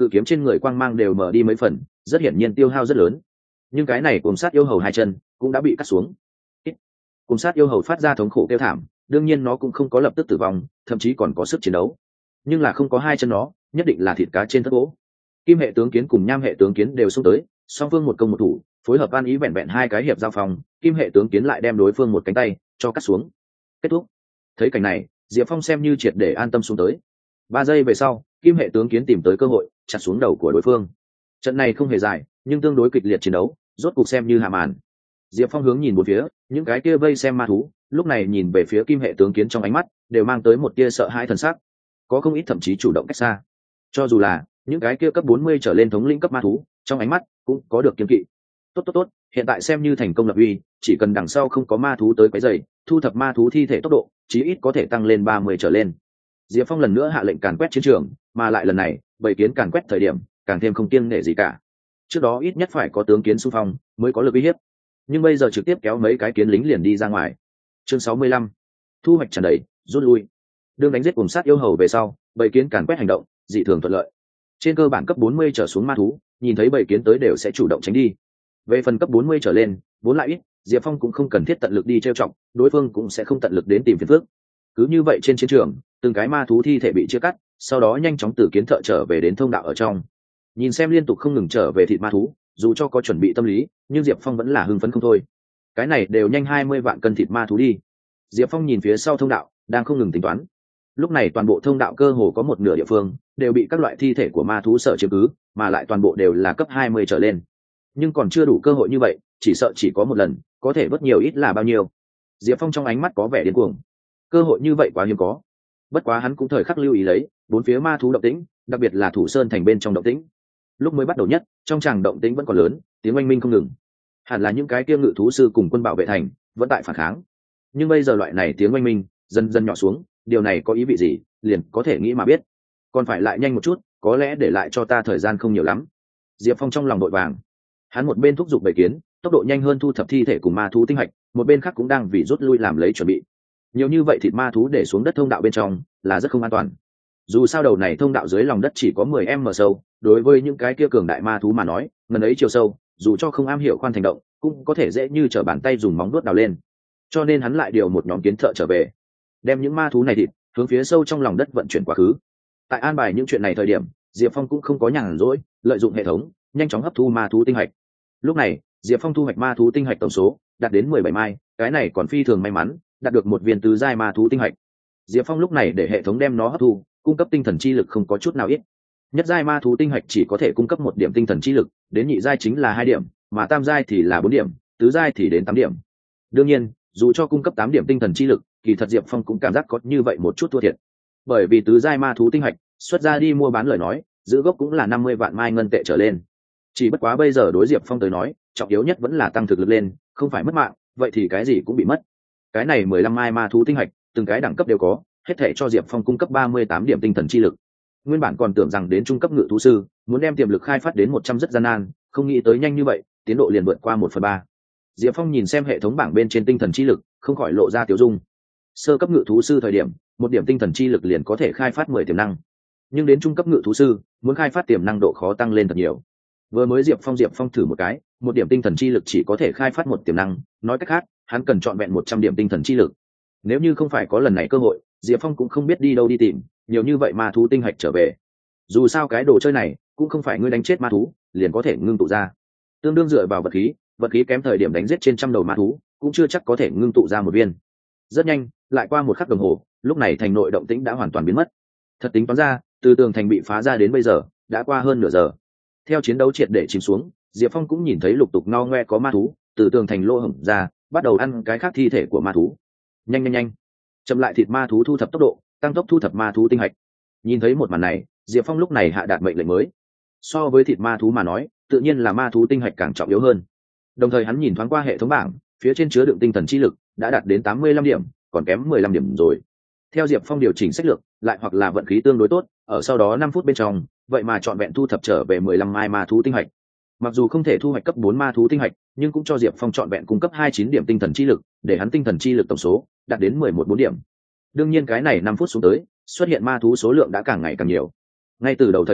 cự kiếm trên người quang mang đều mở đi mấy phần, rất hiển nhiên tiêu hao rất lớn. Nhưng cái này cuồng sát yêu hầu hai chân cũng đã bị cắt xuống. Cuồng sát yêu hầu phát ra thống khổ kêu thảm, đương nhiên nó cũng không có lập tức tử vong, thậm chí còn có sức chiến đấu. Nhưng là không có hai chân nó, nhất định là thịt cá trên thất gỗ. Kim hệ tướng kiến cùng nham hệ tướng kiến đều xông tới, song phương một công một thủ, phối hợp an ý vẹn vẹn hai cái hiệp giao phòng, kim hệ tướng kiến lại đem đối phương một cánh tay cho cắt xuống. Kết thúc. Thấy cảnh này, Diệp Phong xem như triệt để an tâm xuống tới. Ba giây về sau, kim hệ tướng kiến tìm tới cơ hội chặt xuống đầu của đối phương. Trận này không hề dài, nhưng tương đối kịch liệt chiến đấu, rốt cục xem như hạ màn. Diệp Phong hướng nhìn một phía, những cái kia vây xem ma thú, lúc này nhìn về phía kim hệ tướng kiến trong ánh mắt đều mang tới một tia sợ hãi thần sắc, có không ít thậm chí chủ động cách xa. Cho dù là những cái kia cấp bốn mươi trở lên thống lĩnh cấp ma thú, trong ánh mắt cũng có được kiêng kỵ. Tốt tốt tốt, hiện tại xem như thành công lập uy, chỉ cần đằng sau không có ma thú tới quấy rầy, thu thập ma thú thi thể tốc độ, chí ít có thể tăng lên ba mươi trở lên. Diệp Phong lần nữa hạ lệnh càn quét chiến trường, mà lại lần này, bầy kiến càn quét thời điểm, càng thêm không kiêng nể gì cả. Trước đó ít nhất phải có tướng kiến xung phong mới có lực uy hiếp, nhưng bây giờ trực tiếp kéo mấy cái kiến lính liền đi ra ngoài. Chương sáu mươi lăm, thu hoạch tràn đầy, rút lui. Đương đánh giết cùng sát yêu hầu về sau, bầy kiến càn quét hành động dị thường thuận lợi. Trên cơ bản cấp bốn mươi trở xuống ma thú, nhìn thấy bầy kiến tới đều sẽ chủ động tránh đi. Về phần cấp bốn mươi trở lên, vốn lại ít, Diệp Phong cũng không cần thiết tận lực đi trêu chọc, đối phương cũng sẽ không tận lực đến tìm phiền phức. Cứ như vậy trên chiến trường, từng cái ma thú thi thể bị chia cắt, sau đó nhanh chóng từ kiến thợ trở về đến thông đạo ở trong. Nhìn xem liên tục không ngừng trở về thịt ma thú, dù cho có chuẩn bị tâm lý, nhưng Diệp Phong vẫn là hưng phấn không thôi. Cái này đều nhanh hai mươi vạn cân thịt ma thú đi. Diệp Phong nhìn phía sau thông đạo, đang không ngừng tính toán. Lúc này toàn bộ thông đạo cơ hồ có một nửa địa phương đều bị các loại thi thể của ma thú sở chiếm cứ, mà lại toàn bộ đều là cấp hai mươi trở lên. Nhưng còn chưa đủ cơ hội như vậy, chỉ sợ chỉ có một lần, có thể bớt nhiều ít là bao nhiêu. Diệp Phong trong ánh mắt có vẻ điên cuồng. Cơ hội như vậy quá hiếm có. Bất quá hắn cũng thời khắc lưu ý lấy bốn phía ma thú động tĩnh, đặc biệt là Thủ Sơn thành bên trong động tĩnh. Lúc mới bắt đầu nhất, trong tràng động tĩnh vẫn còn lớn, tiếng oanh minh không ngừng. Hẳn là những cái kia ngự thú sư cùng quân bảo vệ thành vẫn tại phản kháng. Nhưng bây giờ loại này tiếng oanh minh dần dần nhỏ xuống, điều này có ý vị gì, liền có thể nghĩ mà biết. Còn phải lại nhanh một chút, có lẽ để lại cho ta thời gian không nhiều lắm. Diệp Phong trong lòng đội vàng. Hắn một bên thúc giục bầy kiến, tốc độ nhanh hơn thu thập thi thể cùng ma thú tinh hạch, một bên khác cũng đang vì rút lui làm lấy chuẩn bị. Nhiều như vậy thịt ma thú để xuống đất thông đạo bên trong là rất không an toàn. Dù sao đầu này thông đạo dưới lòng đất chỉ có mười m sâu, đối với những cái kia cường đại ma thú mà nói, ngần ấy chiều sâu, dù cho không am hiểu khoan thành động, cũng có thể dễ như trở bàn tay dùng móng vuốt đào lên. Cho nên hắn lại điều một nhóm kiến thợ trở về, đem những ma thú này thịt hướng phía sâu trong lòng đất vận chuyển quá khứ. Tại an bài những chuyện này thời điểm, Diệp Phong cũng không có nhàn rỗi, lợi dụng hệ thống nhanh chóng hấp thu ma thú tinh hạch. Lúc này Diệp Phong thu hoạch ma thú tinh hạch tổng số đạt đến mười bảy mai, cái này còn phi thường may mắn, đạt được một viên tứ giai ma thú tinh hạch. Diệp Phong lúc này để hệ thống đem nó hấp thu, cung cấp tinh thần chi lực không có chút nào ít. Nhất giai ma thú tinh hạch chỉ có thể cung cấp một điểm tinh thần chi lực, đến nhị giai chính là hai điểm, mà tam giai thì là bốn điểm, tứ giai thì đến tám điểm. Đương nhiên, dù cho cung cấp tám điểm tinh thần chi lực, kỳ thật Diệp Phong cũng cảm giác có như vậy một chút thua thiệt. Bởi vì tứ giai ma thú tinh hạch, xuất ra đi mua bán lời nói, giữ gốc cũng là năm mươi vạn mai ngân tệ trở lên. Chỉ bất quá bây giờ đối Diệp Phong tới nói, trọng yếu nhất vẫn là tăng thực lực lên, không phải mất mạng, vậy thì cái gì cũng bị mất. Cái này mười lăm mai ma thú tinh hạch, từng cái đẳng cấp đều có, hết thảy cho Diệp Phong cung cấp ba mươi tám điểm tinh thần chi lực. Nguyên bản còn tưởng rằng đến trung cấp ngự thú sư, muốn đem tiềm lực khai phát đến một trăm rất gian nan, không nghĩ tới nhanh như vậy, tiến độ liền vượt qua một phần ba. Diệp Phong nhìn xem hệ thống bảng bên trên tinh thần chi lực, không khỏi lộ ra tiểu dung. Sơ cấp ngự thú sư thời điểm, một điểm tinh thần chi lực liền có thể khai phát mười tiềm năng. Nhưng đến trung cấp ngự thú sư, muốn khai phát tiềm năng độ khó tăng lên thật nhiều. Vừa mới Diệp Phong Diệp Phong thử một cái, một điểm tinh thần chi lực chỉ có thể khai phát một tiềm năng, nói cách khác, hắn cần chọn vẹn một trăm điểm tinh thần chi lực. Nếu như không phải có lần này cơ hội, Diệp Phong cũng không biết đi đâu đi tìm nhiều như vậy ma thú tinh hạch trở về. Dù sao cái đồ chơi này cũng không phải ngươi đánh chết ma thú liền có thể ngưng tụ ra, tương đương dựa vào vật khí, vật khí kém thời điểm đánh giết trên trăm đầu ma thú cũng chưa chắc có thể ngưng tụ ra một viên. Rất nhanh, lại qua một khắc đồng hồ, lúc này thành nội động tĩnh đã hoàn toàn biến mất. Thật tính toán ra, từ tường thành bị phá ra đến bây giờ đã qua hơn nửa giờ. Theo chiến đấu triệt để chìm xuống, Diệp Phong cũng nhìn thấy lục tục no ngoe có ma thú từ tường thành lỗ hổng ra, bắt đầu ăn cái khác thi thể của ma thú. Nhanh nhanh nhanh, chậm lại thịt ma thú thu thập tốc độ, tăng tốc thu thập ma thú tinh hạch. Nhìn thấy một màn này, Diệp Phong lúc này hạ đạt mệnh lệnh mới. So với thịt ma thú mà nói, tự nhiên là ma thú tinh hạch càng trọng yếu hơn. Đồng thời hắn nhìn thoáng qua hệ thống bảng, phía trên chứa đựng tinh thần chi lực đã đạt đến tám mươi lăm điểm, còn kém mười lăm điểm rồi. Theo Diệp Phong điều chỉnh sách lược, lại hoặc là vận khí tương đối tốt, ở sau đó năm phút bên trong, vậy mà chọn vẹn thu thập trở về mười lăm mai ma thú tinh hạch. Mặc dù không thể thu hoạch cấp bốn ma thú tinh hạch, nhưng cũng cho Diệp Phong chọn vẹn cung cấp hai mươi chín điểm tinh thần chi lực, để hắn tinh thần chi lực tổng số đạt đến mười một bốn điểm. Đương nhiên cái này năm phút xuống tới, xuất hiện ma thú số lượng đã càng ngày càng nhiều. Ngay từ đầu thời điểm,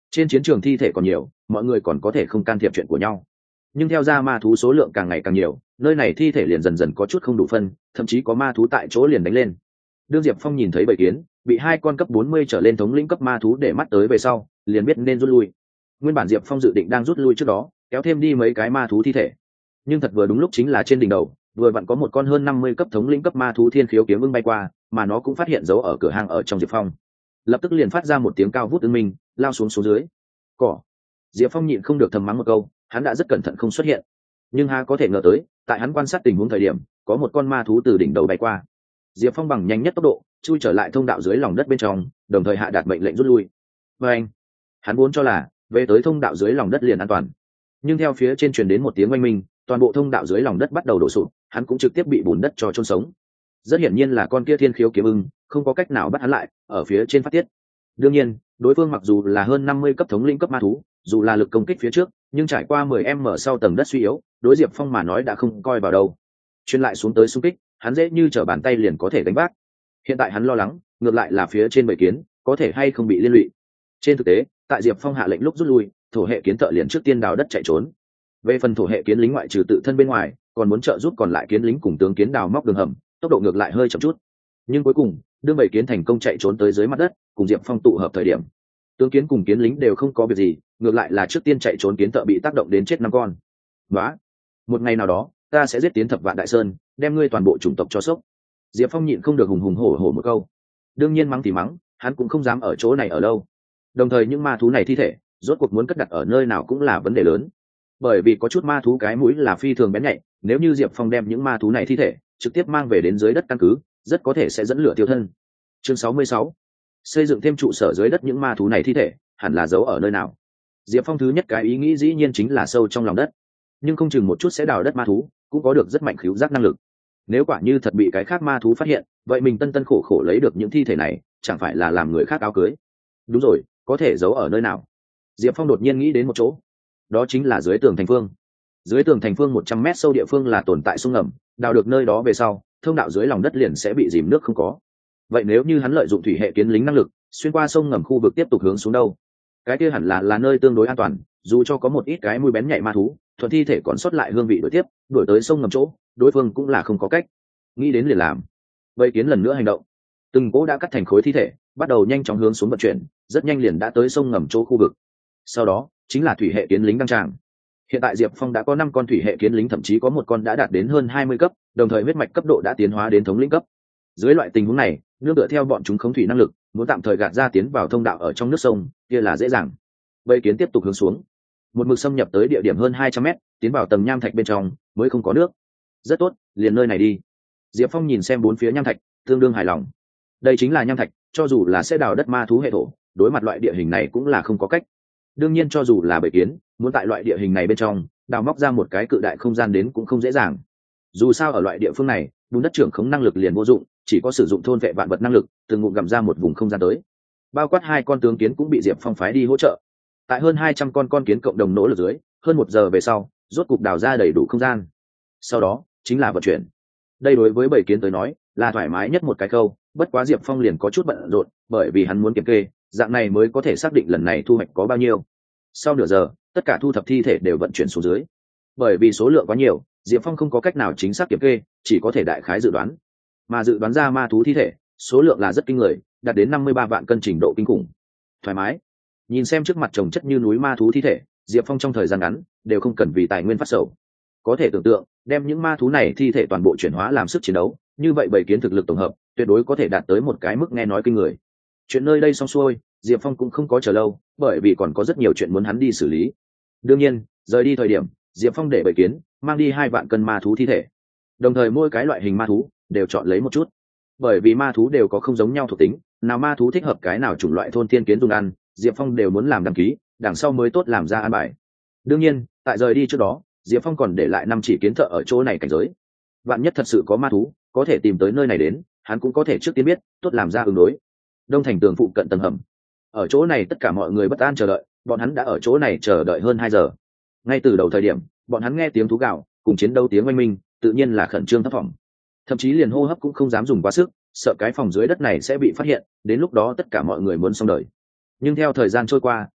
Trên chiến trường thi thể còn nhiều, mọi người còn có thể không can thiệp chuyện của nhau, nhưng theo ra ma thú số lượng càng ngày càng nhiều, nơi này thi thể liền dần dần có chút không đủ phân, thậm chí có ma thú tại chỗ liền đánh lên. Đương Diệp Phong nhìn thấy bầy kiến bị hai con cấp bốn mươi trở lên thống lĩnh cấp ma thú để mắt tới về sau, liền biết nên rút lui. Nguyên bản Diệp Phong dự định đang rút lui trước đó kéo thêm đi mấy cái ma thú thi thể, nhưng thật vừa đúng lúc chính là trên đỉnh đầu vừa vặn có một con hơn năm mươi cấp thống lĩnh cấp ma thú thiên khiếu kiếm ưng bay qua, mà nó cũng phát hiện dấu ở cửa hàng ở trong Diệp Phong, lập tức liền phát ra một tiếng cao vút ưng minh, lao xuống xuống dưới cỏ. Diệp Phong nhịn không được thầm mắng một câu, hắn đã rất cẩn thận không xuất hiện, nhưng há có thể ngờ tới, tại hắn quan sát tình huống thời điểm có một con ma thú từ đỉnh đầu bay qua. Diệp Phong bằng nhanh nhất tốc độ chui trở lại thông đạo dưới lòng đất bên trong, đồng thời hạ đạt mệnh lệnh rút lui. Và anh, hắn vốn cho là về tới thông đạo dưới lòng đất liền an toàn, nhưng theo phía trên truyền đến một tiếng oanh minh, toàn bộ thông đạo dưới lòng đất bắt đầu đổ sụp, hắn cũng trực tiếp bị bùn đất cho chôn sống. Rất hiển nhiên là con kia thiên khiếu kiếm ưng không có cách nào bắt hắn lại, ở phía trên phát tiết. Đương nhiên, đối phương mặc dù là hơn năm mươi cấp thống lĩnh cấp ma thú, dù là lực công kích phía trước, nhưng trải qua mười m sau tầng đất suy yếu, đối Diệp Phong mà nói đã không coi vào đâu. Chuyên lại xuống tới xung kích, hắn dễ như trở bàn tay liền có thể đánh vác. Hiện tại hắn lo lắng, ngược lại là phía trên bầy kiến có thể hay không bị liên lụy. Trên thực tế, tại Diệp Phong hạ lệnh lúc rút lui, thổ hệ kiến thợ liền trước tiên đào đất chạy trốn. Về phần thổ hệ kiến lính ngoại trừ tự thân bên ngoài, còn muốn trợ giúp còn lại kiến lính cùng tướng kiến đào móc đường hầm, tốc độ ngược lại hơi chậm chút. Nhưng cuối cùng, đương bầy kiến thành công chạy trốn tới dưới mặt đất, cùng Diệp Phong tụ hợp thời điểm, tướng kiến cùng kiến lính đều không có việc gì, ngược lại là trước tiên chạy trốn kiến thợ bị tác động đến chết năm con. Đó, một ngày nào đó, ta sẽ giết tiến Thập Vạn Đại Sơn, đem ngươi toàn bộ chủng tộc cho sốc. Diệp Phong nhịn không được hùng hùng hổ hổ một câu. Đương nhiên mắng thì mắng, hắn cũng không dám ở chỗ này ở lâu. Đồng thời những ma thú này thi thể, rốt cuộc muốn cất đặt ở nơi nào cũng là vấn đề lớn. Bởi vì có chút ma thú cái mũi là phi thường bén nhạy, nếu như Diệp Phong đem những ma thú này thi thể trực tiếp mang về đến dưới đất căn cứ, rất có thể sẽ dẫn lửa tiêu thân. Chương sáu mươi sáu, xây dựng thêm trụ sở dưới đất. Những ma thú này thi thể hẳn là giấu ở nơi nào? Diệp Phong thứ nhất cái ý nghĩ dĩ nhiên chính là sâu trong lòng đất, nhưng không chừng một chút sẽ đào đất ma thú cũng có được rất mạnh khứu giác năng lực. Nếu quả như thật bị cái khác ma thú phát hiện, vậy mình tân tân khổ khổ lấy được những thi thể này chẳng phải là làm người khác áo cưới. Đúng rồi, có thể giấu ở nơi nào? Diệp Phong đột nhiên nghĩ đến một chỗ, đó chính là dưới tường thành phương. Dưới tường thành phương một trăm mét sâu địa phương là tồn tại sông ngầm, đào được nơi đó về sau, thông đạo dưới lòng đất liền sẽ bị dìm nước không có. Vậy nếu như hắn lợi dụng thủy hệ kiến lính năng lực, xuyên qua sông ngầm khu vực tiếp tục hướng xuống đâu? Cái kia hẳn là là nơi tương đối an toàn, dù cho có một ít cái mũi bén nhạy ma thú, thuận thi thể còn sót lại hương vị đuổi tiếp, đuổi tới sông ngầm chỗ, đối phương cũng là không có cách. Nghĩ đến liền làm. Vậy kiến lần nữa hành động. Từng cỗ đã cắt thành khối thi thể, bắt đầu nhanh chóng hướng xuống vận chuyển, rất nhanh liền đã tới sông ngầm chỗ khu vực. Sau đó chính là thủy hệ kiến lính đăng tràng. Hiện tại Diệp Phong đã có năm con thủy hệ kiến lính, thậm chí có một con đã đạt đến hơn hai mươi cấp, đồng thời huyết mạch cấp độ đã tiến hóa đến thống lĩnh cấp. Dưới loại tình huống này, nương tựa theo bọn chúng khống thủy năng lực, muốn tạm thời gạt ra tiến vào thông đạo ở trong nước sông, kia là dễ dàng. Bầy kiến tiếp tục hướng xuống, một mực xâm nhập tới địa điểm hơn hai trăm mét, tiến vào tầng nham thạch bên trong, mới không có nước. Rất tốt, liền nơi này đi. Diệp Phong nhìn xem bốn phía nham thạch, tương đương hài lòng. Đây chính là nham thạch, cho dù là sẽ đào đất ma thú hệ thổ, đối mặt loại địa hình này cũng là không có cách. Đương nhiên cho dù là bầy kiến, muốn tại loại địa hình này bên trong đào móc ra một cái cự đại không gian đến cũng không dễ dàng. Dù sao ở loại địa phương này, bùn đất trưởng khống năng lực liền vô dụng, chỉ có sử dụng thôn vệ vạn vật năng lực, từng ngụm gặm ra một vùng không gian tới. Bao quát hai con tướng kiến cũng bị Diệp Phong phái đi hỗ trợ. Tại hơn hai trăm con con kiến cộng đồng nỗ lực dưới, hơn một giờ về sau, rốt cục đào ra đầy đủ không gian. Sau đó chính là vận chuyển. Đây đối với bầy kiến tới nói là thoải mái nhất một cái khâu, bất quá Diệp Phong liền có chút bận rộn, bởi vì hắn muốn kiểm kê, dạng này mới có thể xác định lần này thu hoạch có bao nhiêu. Sau nửa giờ, tất cả thu thập thi thể đều vận chuyển xuống dưới. Bởi vì số lượng quá nhiều, Diệp Phong không có cách nào chính xác kiểm kê, chỉ có thể đại khái dự đoán. Mà dự đoán ra ma thú thi thể, số lượng là rất kinh người, đạt đến năm mươi ba vạn cân, trình độ kinh khủng. Thoải mái. Nhìn xem trước mặt chồng chất như núi ma thú thi thể, Diệp Phong trong thời gian ngắn đều không cần vì tài nguyên phát sầu. Có thể tưởng tượng, đem những ma thú này thi thể toàn bộ chuyển hóa làm sức chiến đấu, như vậy bầy kiến thực lực tổng hợp tuyệt đối có thể đạt tới một cái mức nghe nói kinh người. Chuyện nơi đây xong xuôi, Diệp Phong cũng không có chờ lâu, bởi vì còn có rất nhiều chuyện muốn hắn đi xử lý. Đương nhiên, rời đi thời điểm, Diệp Phong để bầy kiến mang đi hai vạn cân ma thú thi thể, đồng thời mỗi cái loại hình ma thú đều chọn lấy một chút, bởi vì ma thú đều có không giống nhau thuộc tính, nào ma thú thích hợp cái nào chủng loại thôn thiên kiến dùng ăn, Diệp Phong đều muốn làm đăng ký, đằng sau mới tốt làm ra an bài. Đương nhiên, tại rời đi trước đó, Diệp Phong còn để lại năm chỉ kiến thợ ở chỗ này cảnh giới. Vạn nhất thật sự có ma thú có thể tìm tới nơi này đến, hắn cũng có thể trước tiên biết, tốt làm ra ứng đối. Đông thành tường phụ cận tầng hầm, ở chỗ này tất cả mọi người bất an chờ đợi, bọn hắn đã ở chỗ này chờ đợi hơn hai giờ. Ngay từ đầu thời điểm, bọn hắn nghe tiếng thú gào cùng chiến đấu tiếng oanh minh, tự nhiên là khẩn trương thấp thỏm, thậm chí liền hô hấp cũng không dám dùng quá sức, sợ cái phòng dưới đất này sẽ bị phát hiện, đến lúc đó tất cả mọi người muốn xong đời. Nhưng theo thời gian trôi qua,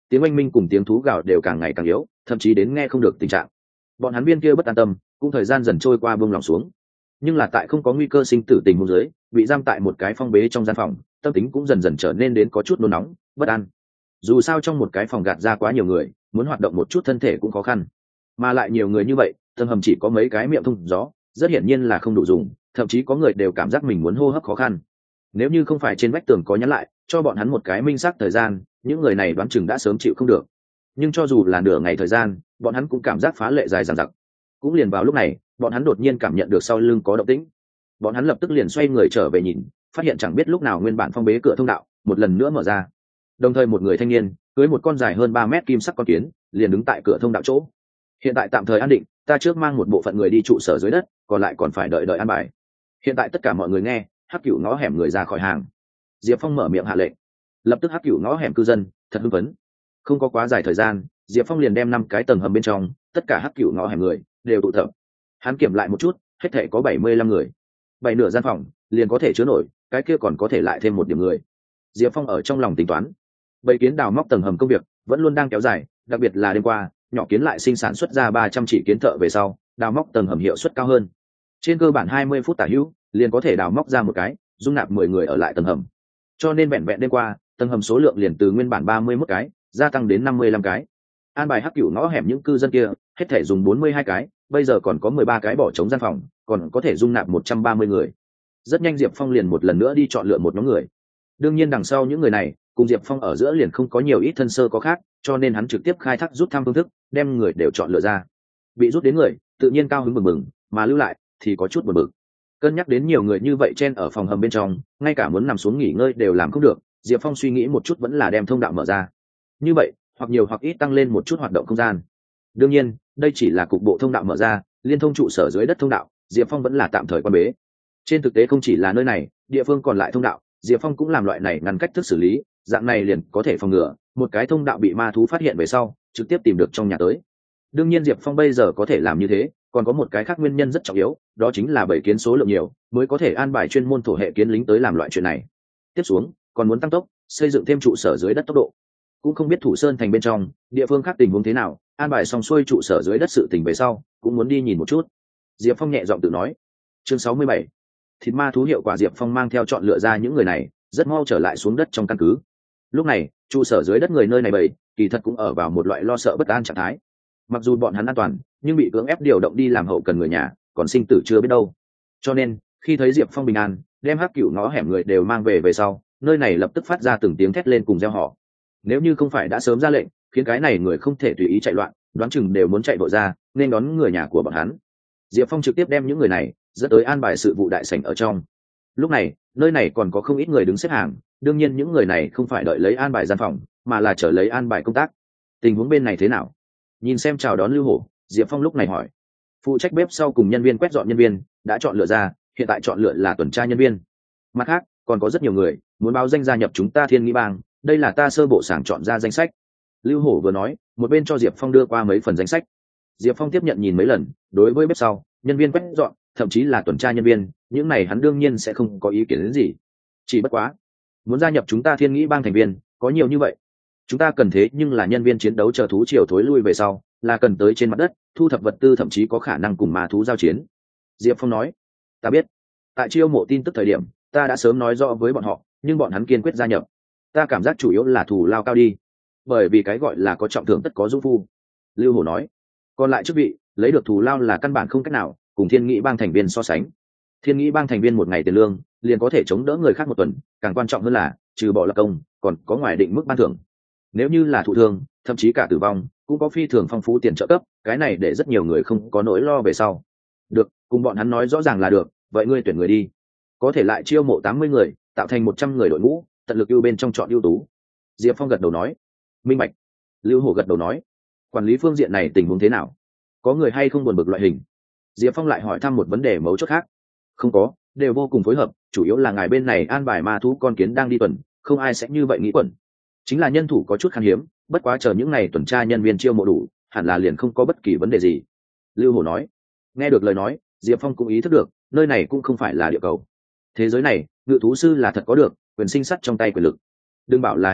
tiếng oanh minh cùng tiếng thú gào đều càng ngày càng yếu, thậm chí đến nghe không được tình trạng. Bọn hắn viên kia bất an tâm, cũng thời gian dần trôi qua buông lòng xuống. Nhưng là tại không có nguy cơ sinh tử tình huống dưới, bị giam tại một cái phong bế trong gian phòng, tâm tính cũng dần dần trở nên đến có chút nôn nóng, bất an. Dù sao trong một cái phòng gạt ra quá nhiều người, muốn hoạt động một chút thân thể cũng khó khăn, mà lại nhiều người như vậy, tầng hầm chỉ có mấy cái miệng thông gió, rất hiển nhiên là không đủ dùng, thậm chí có người đều cảm giác mình muốn hô hấp khó khăn. Nếu như không phải trên vách tường có nhắn lại cho bọn hắn một cái minh xác thời gian, những người này đoán chừng đã sớm chịu không được. Nhưng cho dù là nửa ngày thời gian, bọn hắn cũng cảm giác phá lệ dài dằng dặc. Cũng liền vào lúc này, bọn hắn đột nhiên cảm nhận được sau lưng có động tĩnh. Bọn hắn lập tức liền xoay người trở về nhìn, phát hiện chẳng biết lúc nào nguyên bản phong bế cửa thông đạo một lần nữa mở ra. Đồng thời một người thanh niên cưỡi một con dài hơn ba mét kim sắc con kiến, liền đứng tại cửa thông đạo chỗ. Hiện tại tạm thời an định, ta trước mang một bộ phận người đi trụ sở dưới đất, còn lại còn phải đợi đợi an bài. Hiện tại tất cả mọi người nghe, Hắc Cửu ngõ hẻm người ra khỏi hàng. Diệp Phong mở miệng hạ lệnh, lập tức Hắc Cửu ngõ hẻm cư dân thật hưng phấn. Không có quá dài thời gian, Diệp Phong liền đem năm cái tầng hầm bên trong tất cả Hắc Cửu ngõ hẻm người đều tụ tập. Hắn kiểm lại một chút, hết thể có bảy mươi lăm người, bảy nửa gian phòng liền có thể chứa nổi, cái kia còn có thể lại thêm một điểm người. Diệp Phong ở trong lòng tính toán, bầy kiến đào móc tầng hầm công việc vẫn luôn đang kéo dài, đặc biệt là đêm qua, nhỏ kiến lại sinh sản xuất ra ba trăm chỉ kiến thợ về sau, đào móc tầng hầm hiệu suất cao hơn. Trên cơ bản hai mươi phút tả hữu, liền có thể đào móc ra một cái, dung nạp mười người ở lại tầng hầm. Cho nên vẹn vẹn đêm qua, tầng hầm số lượng liền từ nguyên bản ba mươi mốt cái, gia tăng đến năm mươi lăm cái. An bài Hắc Cửu ngõ hẻm những cư dân kia, hết thể dùng bốn mươi hai cái, bây giờ còn có mười ba cái bỏ trống gian phòng, còn có thể dung nạp một trăm ba mươi người. Rất nhanh Diệp Phong liền một lần nữa đi chọn lựa một nhóm người. Đương nhiên đằng sau những người này, cùng Diệp Phong ở giữa liền không có nhiều ít thân sơ có khác, cho nên hắn trực tiếp khai thác rút thăm phương thức, đem người đều chọn lựa ra. Bị rút đến người, tự nhiên cao hứng mừng mừng, mà lưu lại thì có chút buồn bực. Cân nhắc đến nhiều người như vậy chen ở phòng hầm bên trong, ngay cả muốn nằm xuống nghỉ ngơi đều làm không được, Diệp Phong suy nghĩ một chút vẫn là đem thông đạo mở ra. Như vậy, hoặc nhiều hoặc ít tăng lên một chút hoạt động không gian. Đương nhiên, đây chỉ là cục bộ thông đạo mở ra, liên thông trụ sở dưới đất thông đạo, Diệp Phong vẫn là tạm thời quan bế. Trên thực tế không chỉ là nơi này, địa phương còn lại thông đạo, Diệp Phong cũng làm loại này ngăn cách thức xử lý, dạng này liền có thể phòng ngừa một cái thông đạo bị ma thú phát hiện về sau, trực tiếp tìm được trong nhà tới. Đương nhiên Diệp Phong bây giờ có thể làm như thế, còn có một cái khác nguyên nhân rất trọng yếu, đó chính là bảy kiến số lượng nhiều, mới có thể an bài chuyên môn thổ hệ kiến lính tới làm loại chuyện này. Tiếp xuống, còn muốn tăng tốc, xây dựng thêm trụ sở dưới đất tốc độ. Cũng không biết Thủ Sơn thành bên trong, địa phương khác tình huống thế nào, an bài xong xuôi trụ sở dưới đất sự tình về sau, cũng muốn đi nhìn một chút. Diệp Phong nhẹ giọng tự nói. Chương sáu mươi bảy. Thịt ma thú hiệu quả. Diệp Phong mang theo chọn lựa ra những người này, rất mau trở lại xuống đất trong căn cứ. Lúc này, trụ sở dưới đất người nơi này bầy, kỳ thật cũng ở vào một loại lo sợ bất an trạng thái. Mặc dù bọn hắn an toàn, nhưng bị cưỡng ép điều động đi làm hậu cần người nhà, còn sinh tử chưa biết đâu. Cho nên, khi thấy Diệp Phong bình an, đem Hắc Cửu ngõ hẻm người đều mang về về sau, nơi này lập tức phát ra từng tiếng thét lên cùng reo hò. Nếu như không phải đã sớm ra lệnh, khiến cái này người không thể tùy ý chạy loạn, đoán chừng đều muốn chạy vội ra, nên đón người nhà của bọn hắn. Diệp Phong trực tiếp đem những người này dẫn tới an bài sự vụ đại sảnh ở trong. Lúc này, nơi này còn có không ít người đứng xếp hàng, đương nhiên những người này không phải đợi lấy an bài gian phòng, mà là chờ lấy an bài công tác. Tình huống bên này thế nào? Nhìn xem chào đón Lưu Hổ, Diệp Phong lúc này hỏi. Phụ trách bếp sau cùng nhân viên quét dọn nhân viên đã chọn lựa ra, hiện tại chọn lựa là tuần tra nhân viên. Mặt khác, còn có rất nhiều người muốn báo danh gia nhập chúng ta Thiên Nghĩ Bang, đây là ta sơ bộ sàng chọn ra danh sách. Lưu Hổ vừa nói, một bên cho Diệp Phong đưa qua mấy phần danh sách. Diệp Phong tiếp nhận nhìn mấy lần, đối với bếp sau, nhân viên quét dọn, thậm chí là tuần tra nhân viên, những này hắn đương nhiên sẽ không có ý kiến đến gì. Chỉ bất quá, muốn gia nhập chúng ta Thiên Nghĩ Bang thành viên, có nhiều như vậy. Chúng ta cần thế nhưng là nhân viên chiến đấu chờ thú triều thối lui về sau, là cần tới trên mặt đất, thu thập vật tư, thậm chí có khả năng cùng ma thú giao chiến. Diệp Phong nói, ta biết. Tại chiêu mộ tin tức thời điểm, ta đã sớm nói rõ với bọn họ, nhưng bọn hắn kiên quyết gia nhập. Ta cảm giác chủ yếu là thù lao cao đi, bởi vì cái gọi là có trọng thưởng tất có dũng phu. Lưu Hổ nói, còn lại chức vị lấy được thù lao là căn bản không cách nào cùng Thiên Nghĩ Bang thành viên so sánh. Thiên Nghĩ Bang thành viên một ngày tiền lương liền có thể chống đỡ người khác một tuần, càng quan trọng hơn là trừ bỏ lập công, còn có ngoài định mức ban thưởng. Nếu như là thụ thương, thậm chí cả tử vong, cũng có phi thường phong phú tiền trợ cấp, cái này để rất nhiều người không có nỗi lo về sau. Được, cùng bọn hắn nói rõ ràng là được, vậy ngươi tuyển người đi. Có thể lại chiêu mộ tám mươi người, tạo thành một trăm người đội ngũ, tận lực ưu bên trong chọn ưu tú. Diệp Phong gật đầu nói. Minh bạch. Lưu Hổ gật đầu nói. Quản lý phương diện này tình huống thế nào? Có người hay không buồn bực loại hình? Diệp Phong lại hỏi thăm một vấn đề mấu chốt khác. Không có, đều vô cùng phối hợp, chủ yếu là ngài bên này an bài ma thú con kiến đang đi tuần, không ai sẽ như vậy nghĩ quẩn. Chính là nhân thủ có chút khan hiếm, bất quá chờ những ngày tuần tra nhân viên chiêu mộ đủ, hẳn là liền không có bất kỳ vấn đề gì. Lưu Hổ nói. Nghe được lời nói, Diệp Phong cũng ý thức được, nơi này cũng không phải là địa cầu. Thế giới này, ngự thú sư là thật có được quyền sinh sắt trong tay quyền lực. Đừng bảo là hiện tại,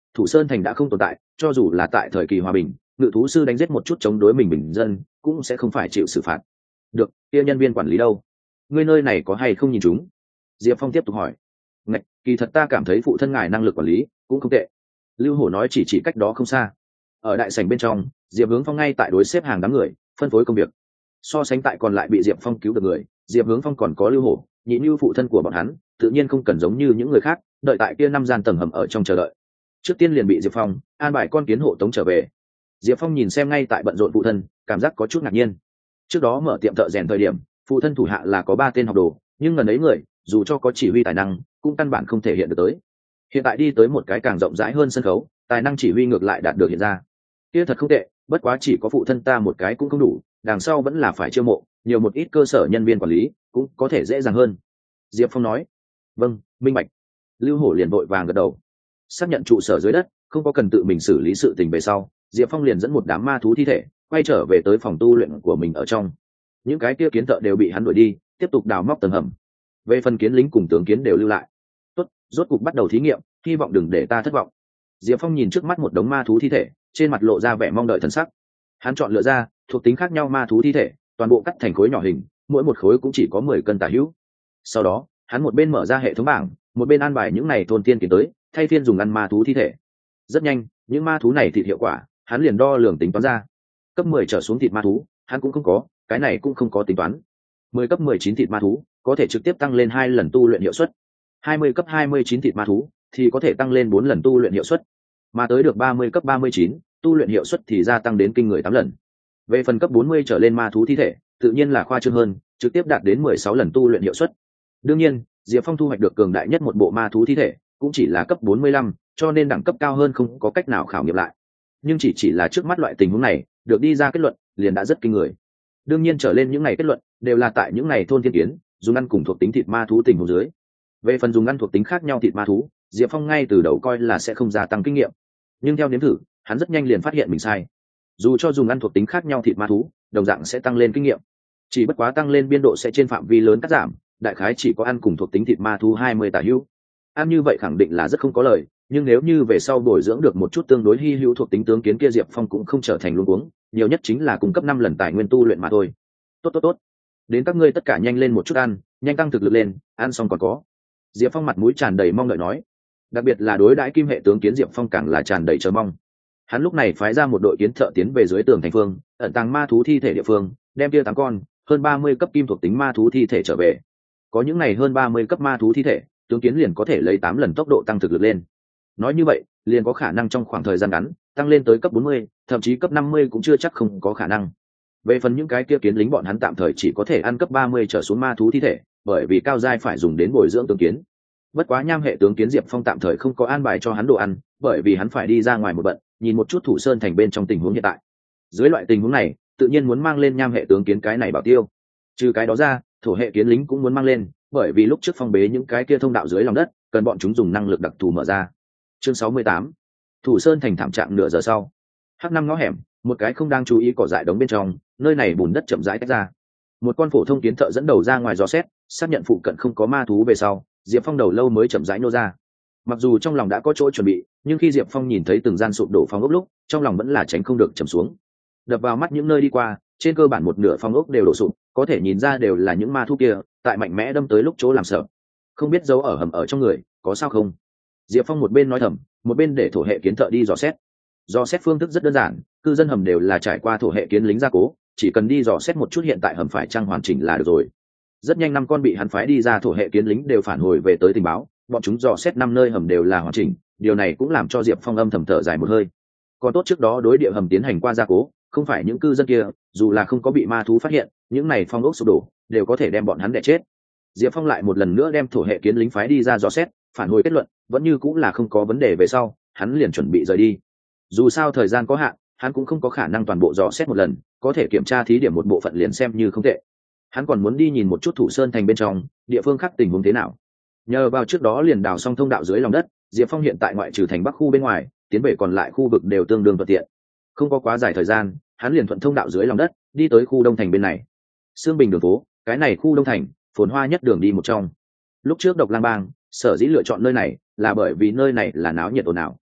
thủ sơn thành đã không tồn tại, cho dù là tại thời kỳ hòa bình, ngự thú sư đánh giết một chút chống đối mình bình dân cũng sẽ không phải chịu xử phạt. Được, kia nhân viên quản lý đâu? Ngươi nơi này có hay không nhìn chúng? Diệp Phong tiếp tục hỏi. Ngạch, kỳ thật ta cảm thấy phụ thân ngài năng lực quản lý cũng không tệ. Lưu Hổ nói chỉ chỉ cách đó không xa. Ở đại sảnh bên trong, Diệp Hướng Phong ngay tại đối xếp hàng đám người, phân phối công việc. So sánh tại còn lại bị Diệp Phong cứu được người, Diệp Hướng Phong còn có Lưu Hổ, Nhị Nưu phụ thân của bọn hắn, tự nhiên không cần giống như những người khác, đợi tại kia năm gian tầng hầm ở trong chờ đợi. Trước tiên liền bị Diệp Phong an bài con kiến hộ tống trở về. Diệp Phong nhìn xem ngay tại bận rộn phụ thân, cảm giác có chút ngạc nhiên. Trước đó mở tiệm thợ rèn thời điểm, phụ thân thủ hạ là có ba tên học đồ, nhưng gần ấy người, dù cho có chỉ huy tài năng, cũng căn bản không thể hiện được tới. Hiện tại đi tới một cái càng rộng rãi hơn sân khấu, tài năng chỉ huy ngược lại đạt được hiện ra. Kia thật không tệ, bất quá chỉ có phụ thân ta một cái cũng không đủ, đằng sau vẫn là phải chiêu mộ nhiều một ít cơ sở nhân viên quản lý, cũng có thể dễ dàng hơn. Diệp Phong nói. Vâng, minh bạch. Lưu Hổ liền vội vàng gật đầu. Xác nhận trụ sở dưới đất không có cần tự mình xử lý sự tình về sau, Diệp Phong liền dẫn một đám ma thú thi thể quay trở về tới phòng tu luyện của mình ở trong. Những cái kia kiến thợ đều bị hắn đuổi đi, tiếp tục đào móc tầng hầm. Về phần kiến lính cùng tướng kiến đều lưu lại. Tốt, rốt cục bắt đầu thí nghiệm, hy vọng đừng để ta thất vọng. Diệp Phong nhìn trước mắt một đống ma thú thi thể, trên mặt lộ ra vẻ mong đợi thần sắc. Hắn chọn lựa ra thuộc tính khác nhau ma thú thi thể, toàn bộ cắt thành khối nhỏ hình, mỗi một khối cũng chỉ có mười cân tả hữu. Sau đó, hắn một bên mở ra hệ thống bảng, một bên an bài những này thôn tiên kiến tới, thay phiên dùng ăn ma thú thi thể. Rất nhanh, những ma thú này thịt hiệu quả, hắn liền đo lường tính toán ra. Cấp mười trở xuống thịt ma thú, hắn cũng không có, cái này cũng không có tính toán. mười cấp mười chín thịt ma thú, có thể trực tiếp tăng lên hai lần tu luyện hiệu suất. hai mươi cấp hai mươi chín thịt ma thú thì có thể tăng lên bốn lần tu luyện hiệu suất. Mà tới được ba mươi cấp ba mươi chín, tu luyện hiệu suất thì gia tăng đến kinh người tám lần. Về phần cấp bốn mươi trở lên ma thú thi thể, tự nhiên là khoa trương hơn, trực tiếp đạt đến mười sáu lần tu luyện hiệu suất. Đương nhiên, Diệp Phong thu hoạch được cường đại nhất một bộ ma thú thi thể, cũng chỉ là cấp bốn mươi lăm, cho nên đẳng cấp cao hơn không có cách nào khảo nghiệm lại. Nhưng chỉ chỉ là trước mắt loại tình huống này, được đi ra kết luận, liền đã rất kinh người. Đương nhiên trở lên những này kết luận, đều là tại những này thôn thiên kiến, dùng ăn cùng thuộc tính thịt ma thú tình huống dưới. Về phần dùng ăn thuộc tính khác nhau thịt ma thú, Diệp Phong ngay từ đầu coi là sẽ không gia tăng kinh nghiệm. Nhưng theo nếm thử, hắn rất nhanh liền phát hiện mình sai. Dù cho dùng ăn thuộc tính khác nhau thịt ma thú, đồng dạng sẽ tăng lên kinh nghiệm. Chỉ bất quá tăng lên biên độ sẽ trên phạm vi lớn cắt giảm, đại khái chỉ có ăn cùng thuộc tính thịt ma thú hai mươi tả hữu. Ăn như vậy khẳng định là rất không có lời, nhưng nếu như về sau bồi dưỡng được một chút tương đối hi hữu thuộc tính tướng kiến kia, Diệp Phong cũng không trở thành luống cuống, nhiều nhất chính là cung cấp năm lần tài nguyên tu luyện mà thôi. Tốt tốt tốt. Đến các ngươi tất cả nhanh lên một chút ăn, nhanh tăng thực lực lên, ăn xong còn có. Diệp Phong mặt mũi tràn đầy mong đợi nói. Đặc biệt là đối đãi kim hệ tướng kiến, Diệp Phong càng là tràn đầy chờ mong. Hắn lúc này phái ra một đội kiến thợ tiến về dưới tường thành phương, ẩn tàng ma thú thi thể địa phương, đem kia tám con hơn ba mươi cấp kim thuộc tính ma thú thi thể trở về. Có những này hơn ba mươi cấp ma thú thi thể, tướng kiến liền có thể lấy tám lần tốc độ tăng thực lực lên. Nói như vậy, liền có khả năng trong khoảng thời gian ngắn tăng lên tới cấp bốn mươi, thậm chí cấp năm mươi cũng chưa chắc không có khả năng. Về phần những cái kia kiến lính, bọn hắn tạm thời chỉ có thể ăn cấp ba mươi trở xuống ma thú thi thể, bởi vì cao giai phải dùng đến bồi dưỡng tướng kiến. Bất quá nham hệ tướng kiến Diệp Phong tạm thời không có an bài cho hắn đồ ăn, bởi vì hắn phải đi ra ngoài một bận, nhìn một chút Thủ Sơn thành bên trong tình huống hiện tại. Dưới loại tình huống này, tự nhiên muốn mang lên nham hệ tướng kiến cái này bảo tiêu. Trừ cái đó ra, thổ hệ kiến lính cũng muốn mang lên, bởi vì lúc trước phong bế những cái kia thông đạo dưới lòng đất, cần bọn chúng dùng năng lực đặc thù mở ra. Chương sáu mươi tám. Thủ Sơn thành thảm trạng nửa giờ sau. Hắc năm ngõ hẻm, một cái không đang chú ý cỏ dại đống bên trong, nơi này bùn đất chậm rãi tách ra. Một con phổ thông kiến thợ dẫn đầu ra ngoài dò xét, xác nhận phụ cận không có ma thú về sau, Diệp Phong đầu lâu mới chậm rãi nô ra. Mặc dù trong lòng đã có chỗ chuẩn bị, nhưng khi Diệp Phong nhìn thấy từng gian sụp đổ phong ốc lúc, trong lòng vẫn là tránh không được trầm xuống. Đập vào mắt những nơi đi qua, trên cơ bản một nửa phong ốc đều đổ sụp, có thể nhìn ra đều là những ma thú kia tại mạnh mẽ đâm tới lúc chỗ làm sợ. Không biết giấu ở hầm ở trong người có sao không? Diệp Phong một bên nói thầm, một bên để thổ hệ kiến thợ đi dò xét. Dò xét phương thức rất đơn giản, cư dân hầm đều là trải qua thổ hệ kiến lính gia cố, chỉ cần đi dò xét một chút hiện tại hầm phải trang hoàn chỉnh là được rồi. Rất nhanh năm con bị hắn phái đi ra thổ hệ kiến lính đều phản hồi về tới tình báo, bọn chúng dò xét năm nơi hầm đều là hoàn chỉnh, điều này cũng làm cho Diệp Phong âm thầm thở dài một hơi. Còn tốt trước đó đối địa hầm tiến hành qua gia cố, không phải những cư dân kia, dù là không có bị ma thú phát hiện, những này phong ốc sụp đổ đều có thể đem bọn hắn đè chết. Diệp Phong lại một lần nữa đem thổ hệ kiến lính phái đi ra dò xét, phản hồi kết luận vẫn như cũng là không có vấn đề về sau, hắn liền chuẩn bị rời đi. Dù sao thời gian có hạn, hắn cũng không có khả năng toàn bộ dò xét một lần, có thể kiểm tra thí điểm một bộ phận liền xem như không tệ. Hắn còn muốn đi nhìn một chút Thủ Sơn thành bên trong địa phương khác tình huống thế nào. Nhờ vào trước đó liền đào xong thông đạo dưới lòng đất, Diệp Phong hiện tại ngoại trừ thành bắc khu bên ngoài, tiến về còn lại khu vực đều tương đương thuận tiện. Không có quá dài thời gian, hắn liền thuận thông đạo dưới lòng đất đi tới khu đông thành bên này. Sương Bình đường phố, cái này khu đông thành phồn hoa nhất đường đi một trong. Lúc trước Độc Lang Bang sở dĩ lựa chọn nơi này là bởi vì nơi này là náo nhiệt ồn ào.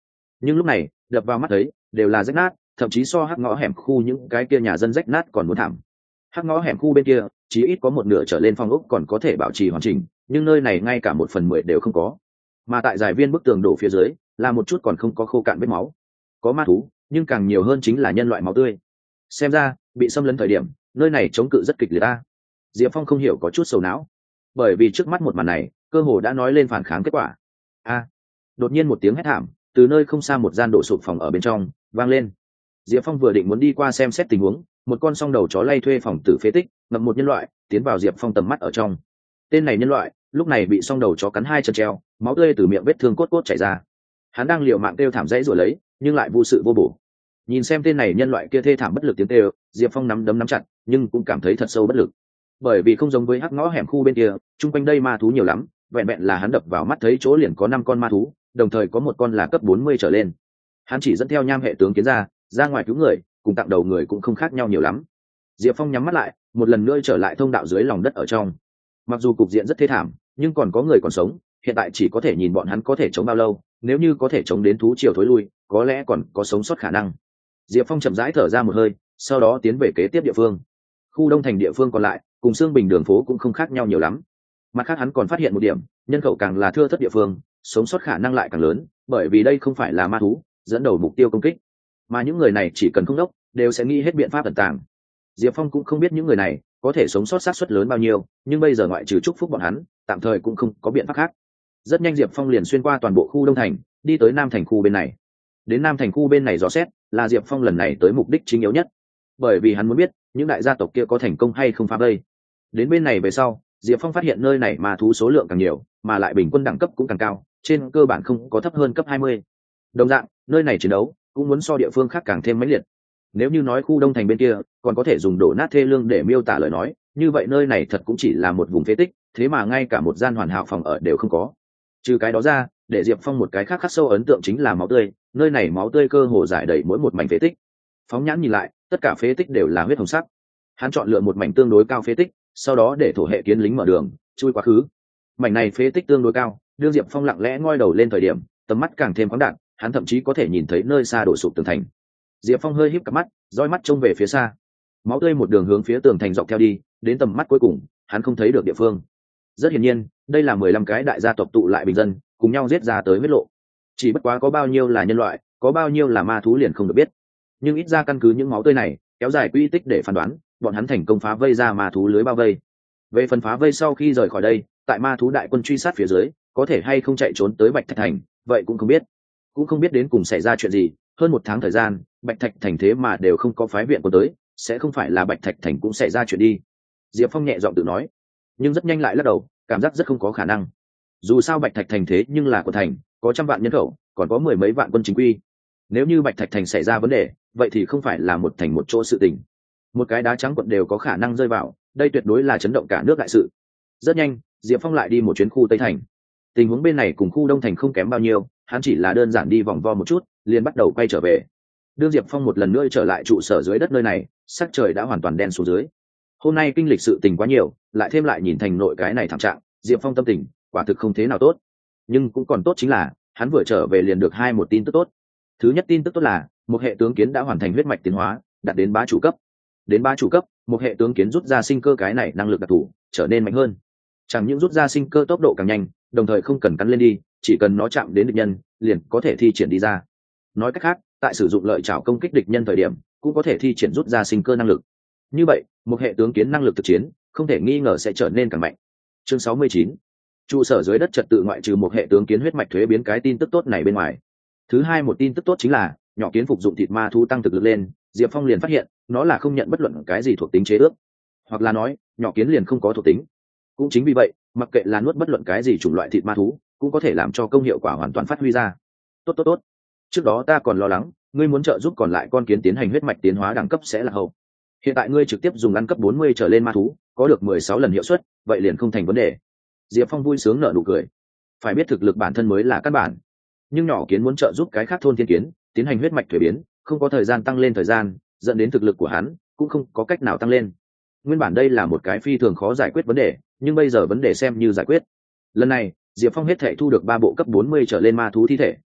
nhưng lúc này đập vào mắt thấy đều là rách nát, thậm chí so hắc ngõ hẻm khu những cái kia nhà dân rách nát còn muốn thảm. Hắc ngõ hẻm khu bên kia chỉ ít có một nửa trở lên phong ốc còn có thể bảo trì hoàn chỉnh, nhưng nơi này ngay cả một phần mười đều không có. Mà tại giải viên bức tường đổ phía dưới là một chút còn không có khô cạn vết máu. Có ma thú, nhưng càng nhiều hơn chính là nhân loại máu tươi. Xem ra bị xâm lấn thời điểm nơi này chống cự rất kịch liệt ta. Diệp Phong không hiểu, có chút sầu não, bởi vì trước mắt một màn này cơ hồ đã nói lên phản kháng kết quả. A! Đột nhiên một tiếng hét thảm từ nơi không xa một gian đổ sụp phòng ở bên trong vang lên. Diệp Phong vừa định muốn đi qua xem xét tình huống, một con song đầu chó lay thuê phòng tử phế tích ngậm một nhân loại tiến vào Diệp Phong tầm mắt ở trong. Tên này nhân loại lúc này bị song đầu chó cắn hai chân treo, máu tươi từ miệng vết thương cốt cốt chảy ra. Hắn đang liều mạng kêu thảm dãy rồi lấy, nhưng lại vô sự vô bổ. Nhìn xem tên này nhân loại kia thê thảm bất lực tiếng kêu, Diệp Phong nắm đấm nắm chặt, nhưng cũng cảm thấy thật sâu bất lực. Bởi vì không giống với hắc ngõ hẻm khu bên kia, chung quanh đây ma thú nhiều lắm, vẹn vẹn là hắn đập vào mắt thấy chỗ liền có năm con ma thú, đồng thời có một con là cấp bốn mươi trở lên. Hắn chỉ dẫn theo nham hệ tướng kiến ra, ra ngoài cứu người, cùng tặng đầu người cũng không khác nhau nhiều lắm. Diệp Phong nhắm mắt lại, một lần nữa trở lại thông đạo dưới lòng đất ở trong. Mặc dù cục diện rất thê thảm, nhưng còn có người còn sống, hiện tại chỉ có thể nhìn bọn hắn có thể chống bao lâu, nếu như có thể chống đến thú triều thối lui, có lẽ còn có sống sót khả năng. Diệp Phong chậm rãi thở ra một hơi, sau đó tiến về kế tiếp địa phương. Khu Đông Thành địa phương còn lại, cùng Sương Bình đường phố cũng không khác nhau nhiều lắm. Mặt khác hắn còn phát hiện một điểm, nhân khẩu càng là thưa thớt địa phương, sống sót khả năng lại càng lớn, bởi vì đây không phải là ma thú dẫn đầu mục tiêu công kích, mà những người này chỉ cần không đốc, đều sẽ nghĩ hết biện pháp tận tàng. Diệp Phong cũng không biết những người này có thể sống sót xác suất lớn bao nhiêu, nhưng bây giờ ngoại trừ chúc phúc bọn hắn, tạm thời cũng không có biện pháp khác. Rất nhanh Diệp Phong liền xuyên qua toàn bộ khu Đông Thành, đi tới Nam Thành khu bên này. Đến Nam Thành khu bên này dò xét, là Diệp Phong lần này tới mục đích chính yếu nhất, bởi vì hắn muốn biết những đại gia tộc kia có thành công hay không phá vây. Đến bên này về sau, Diệp Phong phát hiện nơi này ma thú số lượng càng nhiều, mà lại bình quân đẳng cấp cũng càng cao, trên cơ bản không có thấp hơn cấp hai mươi. Đồng dạng, nơi này chiến đấu cũng muốn so địa phương khác càng thêm mãnh liệt. Nếu như nói khu Đông Thành bên kia còn có thể dùng đổ nát thê lương để miêu tả lời nói, như vậy nơi này thật cũng chỉ là một vùng phế tích, thế mà ngay cả một gian hoàn hảo phòng ở đều không có. Trừ cái đó ra, để Diệp Phong một cái khác khắc sâu ấn tượng chính là máu tươi, nơi này máu tươi cơ hồ rải đầy mỗi một mảnh phế tích. Phóng nhãn nhìn lại, tất cả phế tích đều là huyết hồng sắc. Hắn chọn lựa một mảnh tương đối cao phế tích, sau đó để thổ hệ kiến lính mở đường chui quá khứ. Mảnh này phế tích tương đối cao, đương Diệp Phong lặng lẽ ngoi đầu lên thời điểm, tầm mắt càng thêm khoáng đạt, hắn thậm chí có thể nhìn thấy nơi xa đổ sụp tường thành. Diệp Phong hơi híp cặp mắt, dõi mắt trông về phía xa. Máu tươi một đường hướng phía tường thành dọc theo đi, đến tầm mắt cuối cùng, hắn không thấy được địa phương. Rất hiển nhiên, đây là mười lăm cái đại gia tộc tụ lại bình dân, cùng nhau giết ra tới huyết lộ. Chỉ bất quá có bao nhiêu là nhân loại, có bao nhiêu là ma thú liền không được biết. Nhưng ít ra căn cứ những máu tươi này, kéo dài quy tích để phán đoán, bọn hắn thành công phá vây ra ma thú lưới bao vây. Về phần phá vây sau khi rời khỏi đây, tại ma thú đại quân truy sát phía dưới, có thể hay không chạy trốn tới Bạch Thạch Thành, vậy cũng không biết. Cũng không biết đến cùng xảy ra chuyện gì, hơn một tháng thời gian, Bạch Thạch Thành thế mà đều không có phái viện của tới, sẽ không phải là Bạch Thạch Thành cũng xảy ra chuyện đi. Diệp Phong nhẹ giọng tự nói, nhưng rất nhanh lại lắc đầu, cảm giác rất không có khả năng. Dù sao Bạch Thạch Thành thế nhưng là của thành, có trăm vạn nhân khẩu, còn có mười mấy vạn quân chính quy. Nếu như Bạch Thạch Thành xảy ra vấn đề, vậy thì không phải là một thành một chỗ sự tình. Một cái đá trắng quận đều có khả năng rơi vào, đây tuyệt đối là chấn động cả nước đại sự. Rất nhanh, Diệp Phong lại đi một chuyến khu Tây Thành. Tình huống bên này cùng khu Đông Thành không kém bao nhiêu, hắn chỉ là đơn giản đi vòng vo một chút, liền bắt đầu quay trở về. Đương Diệp Phong một lần nữa trở lại trụ sở dưới đất nơi này, sắc trời đã hoàn toàn đen xuống dưới. Hôm nay kinh lịch sự tình quá nhiều, lại thêm lại nhìn thành nội cái này thảm trạng, Diệp Phong tâm tình quả thực không thế nào tốt. Nhưng cũng còn tốt chính là, hắn vừa trở về liền được hai một tin tức tốt. Thứ nhất tin tức tốt là, một hệ tướng kiến đã hoàn thành huyết mạch tiến hóa, đạt đến bá chủ cấp. Đến bá chủ cấp, một hệ tướng kiến rút ra sinh cơ cái này năng lực đặc thù, trở nên mạnh hơn. Chẳng những rút ra sinh cơ tốc độ càng nhanh, đồng thời không cần cắn lên đi, chỉ cần nó chạm đến địch nhân, liền có thể thi triển đi ra. Nói cách khác, tại sử dụng lợi chảo công kích địch nhân thời điểm, cũng có thể thi triển rút ra sinh cơ năng lực. Như vậy, một hệ tướng kiến năng lực thực chiến, không thể nghi ngờ sẽ trở nên càng mạnh. Chương sáu mươi chín. Trụ sở dưới đất trật tự ngoại trừ một hệ tướng kiến huyết mạch thuế biến cái tin tức tốt này bên ngoài. Thứ hai một tin tức tốt chính là, nhỏ kiến phục dụng thịt ma thú tăng thực lực lên, Diệp Phong liền phát hiện, nó là không nhận bất luận cái gì thuộc tính chế ước, hoặc là nói, nhỏ kiến liền không có thuộc tính. Cũng chính vì vậy, mặc kệ là nuốt bất luận cái gì chủng loại thịt ma thú, cũng có thể làm cho công hiệu quả hoàn toàn phát huy ra. Tốt tốt tốt. Trước đó ta còn lo lắng, ngươi muốn trợ giúp còn lại con kiến tiến hành huyết mạch tiến hóa đẳng cấp sẽ là hậu. Hiện tại ngươi trực tiếp dùng ăn cấp bốn mươi trở lên ma thú, có được mười sáu lần hiệu suất, vậy liền không thành vấn đề. Diệp Phong vui sướng nở nụ cười. Phải biết thực lực bản thân mới là căn bản, nhưng nhỏ kiến muốn trợ giúp cái khác thôn thiên kiến tiến hành huyết mạch thuế biến, không có thời gian tăng lên thời gian, dẫn đến thực lực của hắn cũng không có cách nào tăng lên. Nguyên bản đây là một cái phi thường khó giải quyết vấn đề, nhưng bây giờ vấn đề xem như giải quyết. Lần này, Diệp Phong hết thể thu được ba bộ cấp bốn mươi trở lên ma thú thi thể,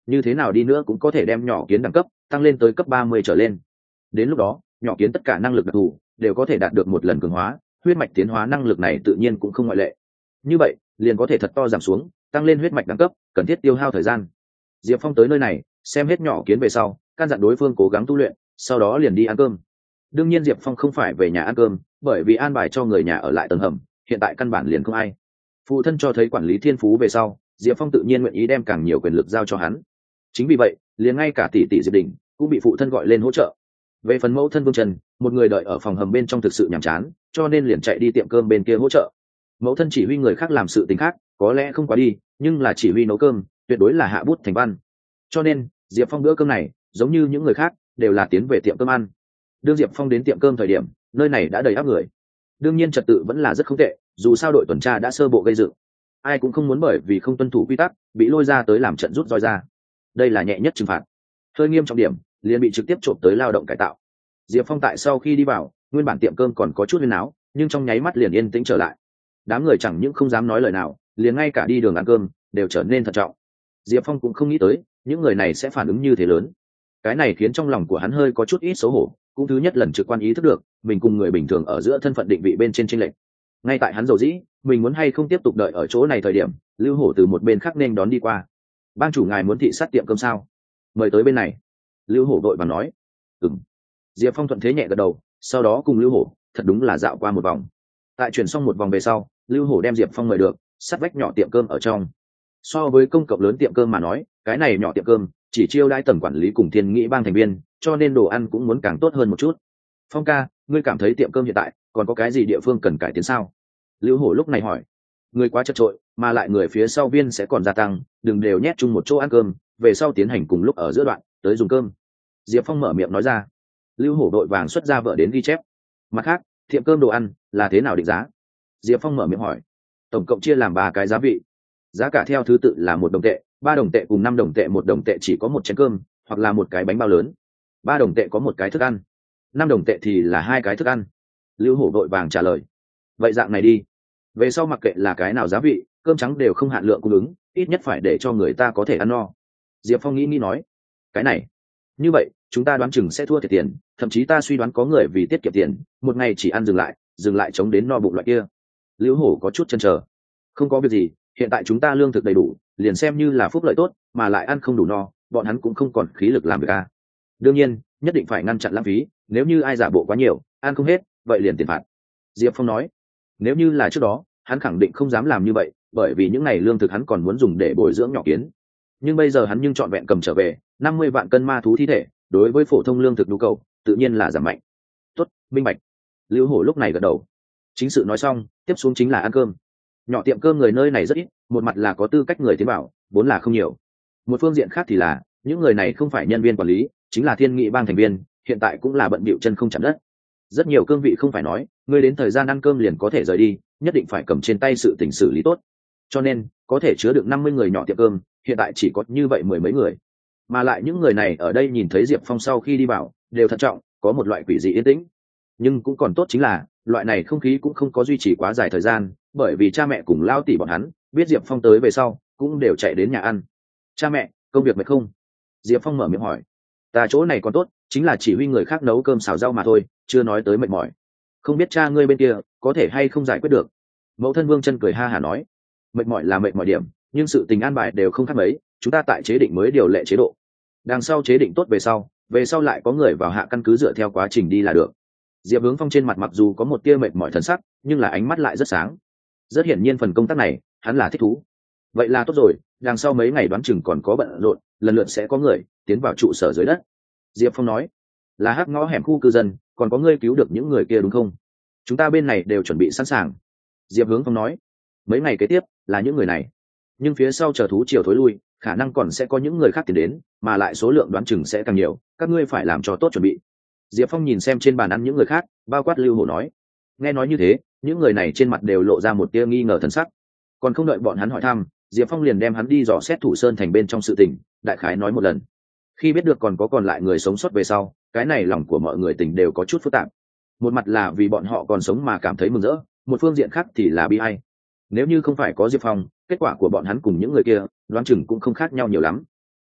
như thế nào đi nữa cũng có thể đem nhỏ kiến đẳng cấp tăng lên tới cấp ba mươi trở lên. Đến lúc đó nhỏ kiến tất cả năng lực đặc thù đều có thể đạt được một lần cường hóa, huyết mạch tiến hóa năng lực này tự nhiên cũng không ngoại lệ. Như vậy liền có thể thật to giảm xuống, tăng lên huyết mạch đẳng cấp cần thiết tiêu hao thời gian. Diệp Phong tới nơi này xem hết nhỏ kiến về sau, căn dặn đối phương cố gắng tu luyện, sau đó liền đi ăn cơm. Đương nhiên Diệp Phong không phải về nhà ăn cơm, bởi vì an bài cho người nhà ở lại tầng hầm, hiện tại căn bản liền không ai. Phụ thân cho thấy quản lý thiên phú về sau, Diệp Phong tự nhiên nguyện ý đem càng nhiều quyền lực giao cho hắn. Chính vì vậy liền ngay cả tỷ tỷ Diệp Đình cũng bị phụ thân gọi lên hỗ trợ. Về phần mẫu thân Vương Trần, một người đợi ở phòng hầm bên trong thực sự nhàm chán, cho nên liền chạy đi tiệm cơm bên kia hỗ trợ. Mẫu thân chỉ huy người khác làm sự tình khác có lẽ không quá đi, nhưng là chỉ huy nấu cơm tuyệt đối là hạ bút thành văn. Cho nên Diệp Phong bữa cơm này giống như những người khác đều là tiến về tiệm cơm ăn. Đương Diệp Phong đến tiệm cơm thời điểm, nơi này đã đầy ắp người. Đương nhiên trật tự vẫn là rất không tệ, dù sao đội tuần tra đã sơ bộ gây dựng, ai cũng không muốn bởi vì không tuân thủ quy tắc bị lôi ra tới làm trận rút roi ra. Đây là nhẹ nhất trừng phạt. Hơi nghiêm trọng điểm liền bị trực tiếp trộm tới lao động cải tạo. Diệp Phong tại sau khi đi vào, nguyên bản tiệm cơm còn có chút huyên náo, nhưng trong nháy mắt liền yên tĩnh trở lại. Đám người chẳng những không dám nói lời nào, liền ngay cả đi đường ăn cơm đều trở nên thận trọng. Diệp Phong cũng không nghĩ tới những người này sẽ phản ứng như thế lớn. Cái này khiến trong lòng của hắn hơi có chút ít xấu hổ, cũng thứ nhất lần trực quan ý thức được mình cùng người bình thường ở giữa thân phận định vị bên trên chênh lệch. Ngay tại hắn dầu dĩ mình muốn hay không tiếp tục đợi ở chỗ này thời điểm, Lưu Hổ từ một bên khác nên đón đi qua. Bang chủ ngài muốn thị sát tiệm cơm sao? Mời tới bên này. Lưu Hổ vội vàng nói. Ừm. Diệp Phong thuận thế nhẹ gật đầu, sau đó cùng Lưu Hổ thật đúng là dạo qua một vòng. Tại chuyển xong một vòng về sau, Lưu Hổ đem Diệp Phong mời được sát vách nhỏ tiệm cơm ở trong. So với công cộng lớn tiệm cơm mà nói, cái này nhỏ tiệm cơm chỉ chiêu đãi tầng quản lý cùng thiên nghĩ bang thành viên, cho nên đồ ăn cũng muốn càng tốt hơn một chút. Phong ca, ngươi cảm thấy tiệm cơm hiện tại còn có cái gì địa phương cần cải tiến sao? Lưu Hổ lúc này hỏi. Người quá chật trội, mà lại người phía sau viên sẽ còn gia tăng, đừng đều nhét chung một chỗ ăn cơm, về sau tiến hành cùng lúc ở giữa đoạn tới dùng cơm. Diệp Phong mở miệng nói ra. Lưu Hổ đội vàng xuất ra vợ đến ghi chép. Mặt khác, tiệm cơm đồ ăn là thế nào định giá? Diệp Phong mở miệng hỏi. Tổng cộng chia làm ba cái giá vị, giá cả theo thứ tự là một đồng tệ, ba đồng tệ cùng năm đồng tệ. Một đồng tệ chỉ có một chén cơm hoặc là một cái bánh bao lớn, ba đồng tệ có một cái thức ăn, năm đồng tệ thì là hai cái thức ăn. Lưu Hổ đội vàng trả lời. Vậy dạng này đi, về sau mặc kệ là cái nào giá vị, cơm trắng đều không hạn lượng cung ứng, ít nhất phải để cho người ta có thể ăn no. Diệp Phong nghĩ nghĩ nói. Cái này, như vậy chúng ta đoán chừng sẽ thua thiệt tiền, thậm chí ta suy đoán có người vì tiết kiệm tiền, một ngày chỉ ăn dừng lại dừng lại chống đến no bụng loại kia. Lưu Hổ có chút chần chờ. Không có việc gì, hiện tại chúng ta lương thực đầy đủ, liền xem như là phúc lợi tốt, mà lại ăn không đủ no, bọn hắn cũng không còn khí lực làm việc à. Đương nhiên nhất định phải ngăn chặn lãng phí, nếu như ai giả bộ quá nhiều ăn không hết, vậy liền tiền phạt. Diệp Phong nói. Nếu như là trước đó, hắn khẳng định không dám làm như vậy, bởi vì những ngày lương thực hắn còn muốn dùng để bồi dưỡng nhỏ kiến. Nhưng bây giờ hắn nhưng trọn vẹn cầm trở về năm mươi vạn cân ma thú thi thể, đối với phổ thông lương thực nhu cầu tự nhiên là giảm mạnh. Tốt, minh bạch. Lưu Hổ lúc này gật đầu. Chính sự nói xong, tiếp xuống chính là ăn cơm. Nhỏ tiệm cơm người nơi này rất ít, một mặt là có tư cách người tiến bảo, vốn là không nhiều. Một phương diện khác thì là những người này không phải nhân viên quản lý, chính là thiên nghị bang thành viên, hiện tại cũng là bận bịu chân không chạm đất. Rất nhiều cương vị không phải nói ngươi đến thời gian ăn cơm liền có thể rời đi, nhất định phải cầm trên tay sự tình xử lý tốt. Cho nên có thể chứa được năm mươi người nhỏ tiệm cơm hiện tại chỉ có như vậy mười mấy người, mà lại những người này ở đây nhìn thấy Diệp Phong sau khi đi vào đều thận trọng, có một loại quỷ dị yên tĩnh. Nhưng cũng còn tốt chính là loại này không khí cũng không có duy trì quá dài thời gian, bởi vì cha mẹ cùng lao tỷ bọn hắn biết Diệp Phong tới về sau cũng đều chạy đến nhà ăn. Cha mẹ, công việc mệt không? Diệp Phong mở miệng hỏi. Ta chỗ này còn tốt, chính là chỉ huy người khác nấu cơm xào rau mà thôi, chưa nói tới mệt mỏi. Không biết cha ngươi bên kia có thể hay không giải quyết được? Mẫu thân Vương Chân cười ha hả nói. Mệt mỏi là mệt mỏi điểm, nhưng sự tình an bài đều không khác mấy, chúng ta tại chế định mới điều lệ chế độ. Đằng sau chế định tốt về sau, về sau lại có người vào hạ căn cứ dựa theo quá trình đi là được. Diệp Hướng Phong trên mặt mặc dù có một tia mệt mỏi thần sắc, nhưng là ánh mắt lại rất sáng. Rất hiển nhiên phần công tác này hắn là thích thú. Vậy là tốt rồi, đằng sau mấy ngày đoán chừng còn có bận rộn, lần lượt sẽ có người tiến vào trụ sở dưới đất. Diệp Phong nói. Là hắc ngõ hẻm khu cư dân, còn có ngươi cứu được những người kia đúng không? Chúng ta bên này đều chuẩn bị sẵn sàng. Diệp Hướng Phong nói. Mấy ngày kế tiếp là những người này, nhưng phía sau chờ thú chiều thối lui, khả năng còn sẽ có những người khác tiến đến, mà lại số lượng đoán chừng sẽ càng nhiều, các ngươi phải làm cho tốt chuẩn bị. Diệp Phong nhìn xem trên bàn ăn những người khác, bao quát Lưu Hổ nói. Nghe nói như thế, những người này trên mặt đều lộ ra một tia nghi ngờ thần sắc. Còn không đợi bọn hắn hỏi thăm, Diệp Phong liền đem hắn đi dò xét Thủ Sơn thành bên trong sự tình đại khái nói một lần. Khi biết được còn có còn lại người sống sót về sau, cái này lòng của mọi người tình đều có chút phức tạp. Một mặt là vì bọn họ còn sống mà cảm thấy mừng rỡ, một phương diện khác thì là bi ai. Nếu như không phải có Diệp Phong, kết quả của bọn hắn cùng những người kia đoán chừng cũng không khác nhau nhiều lắm.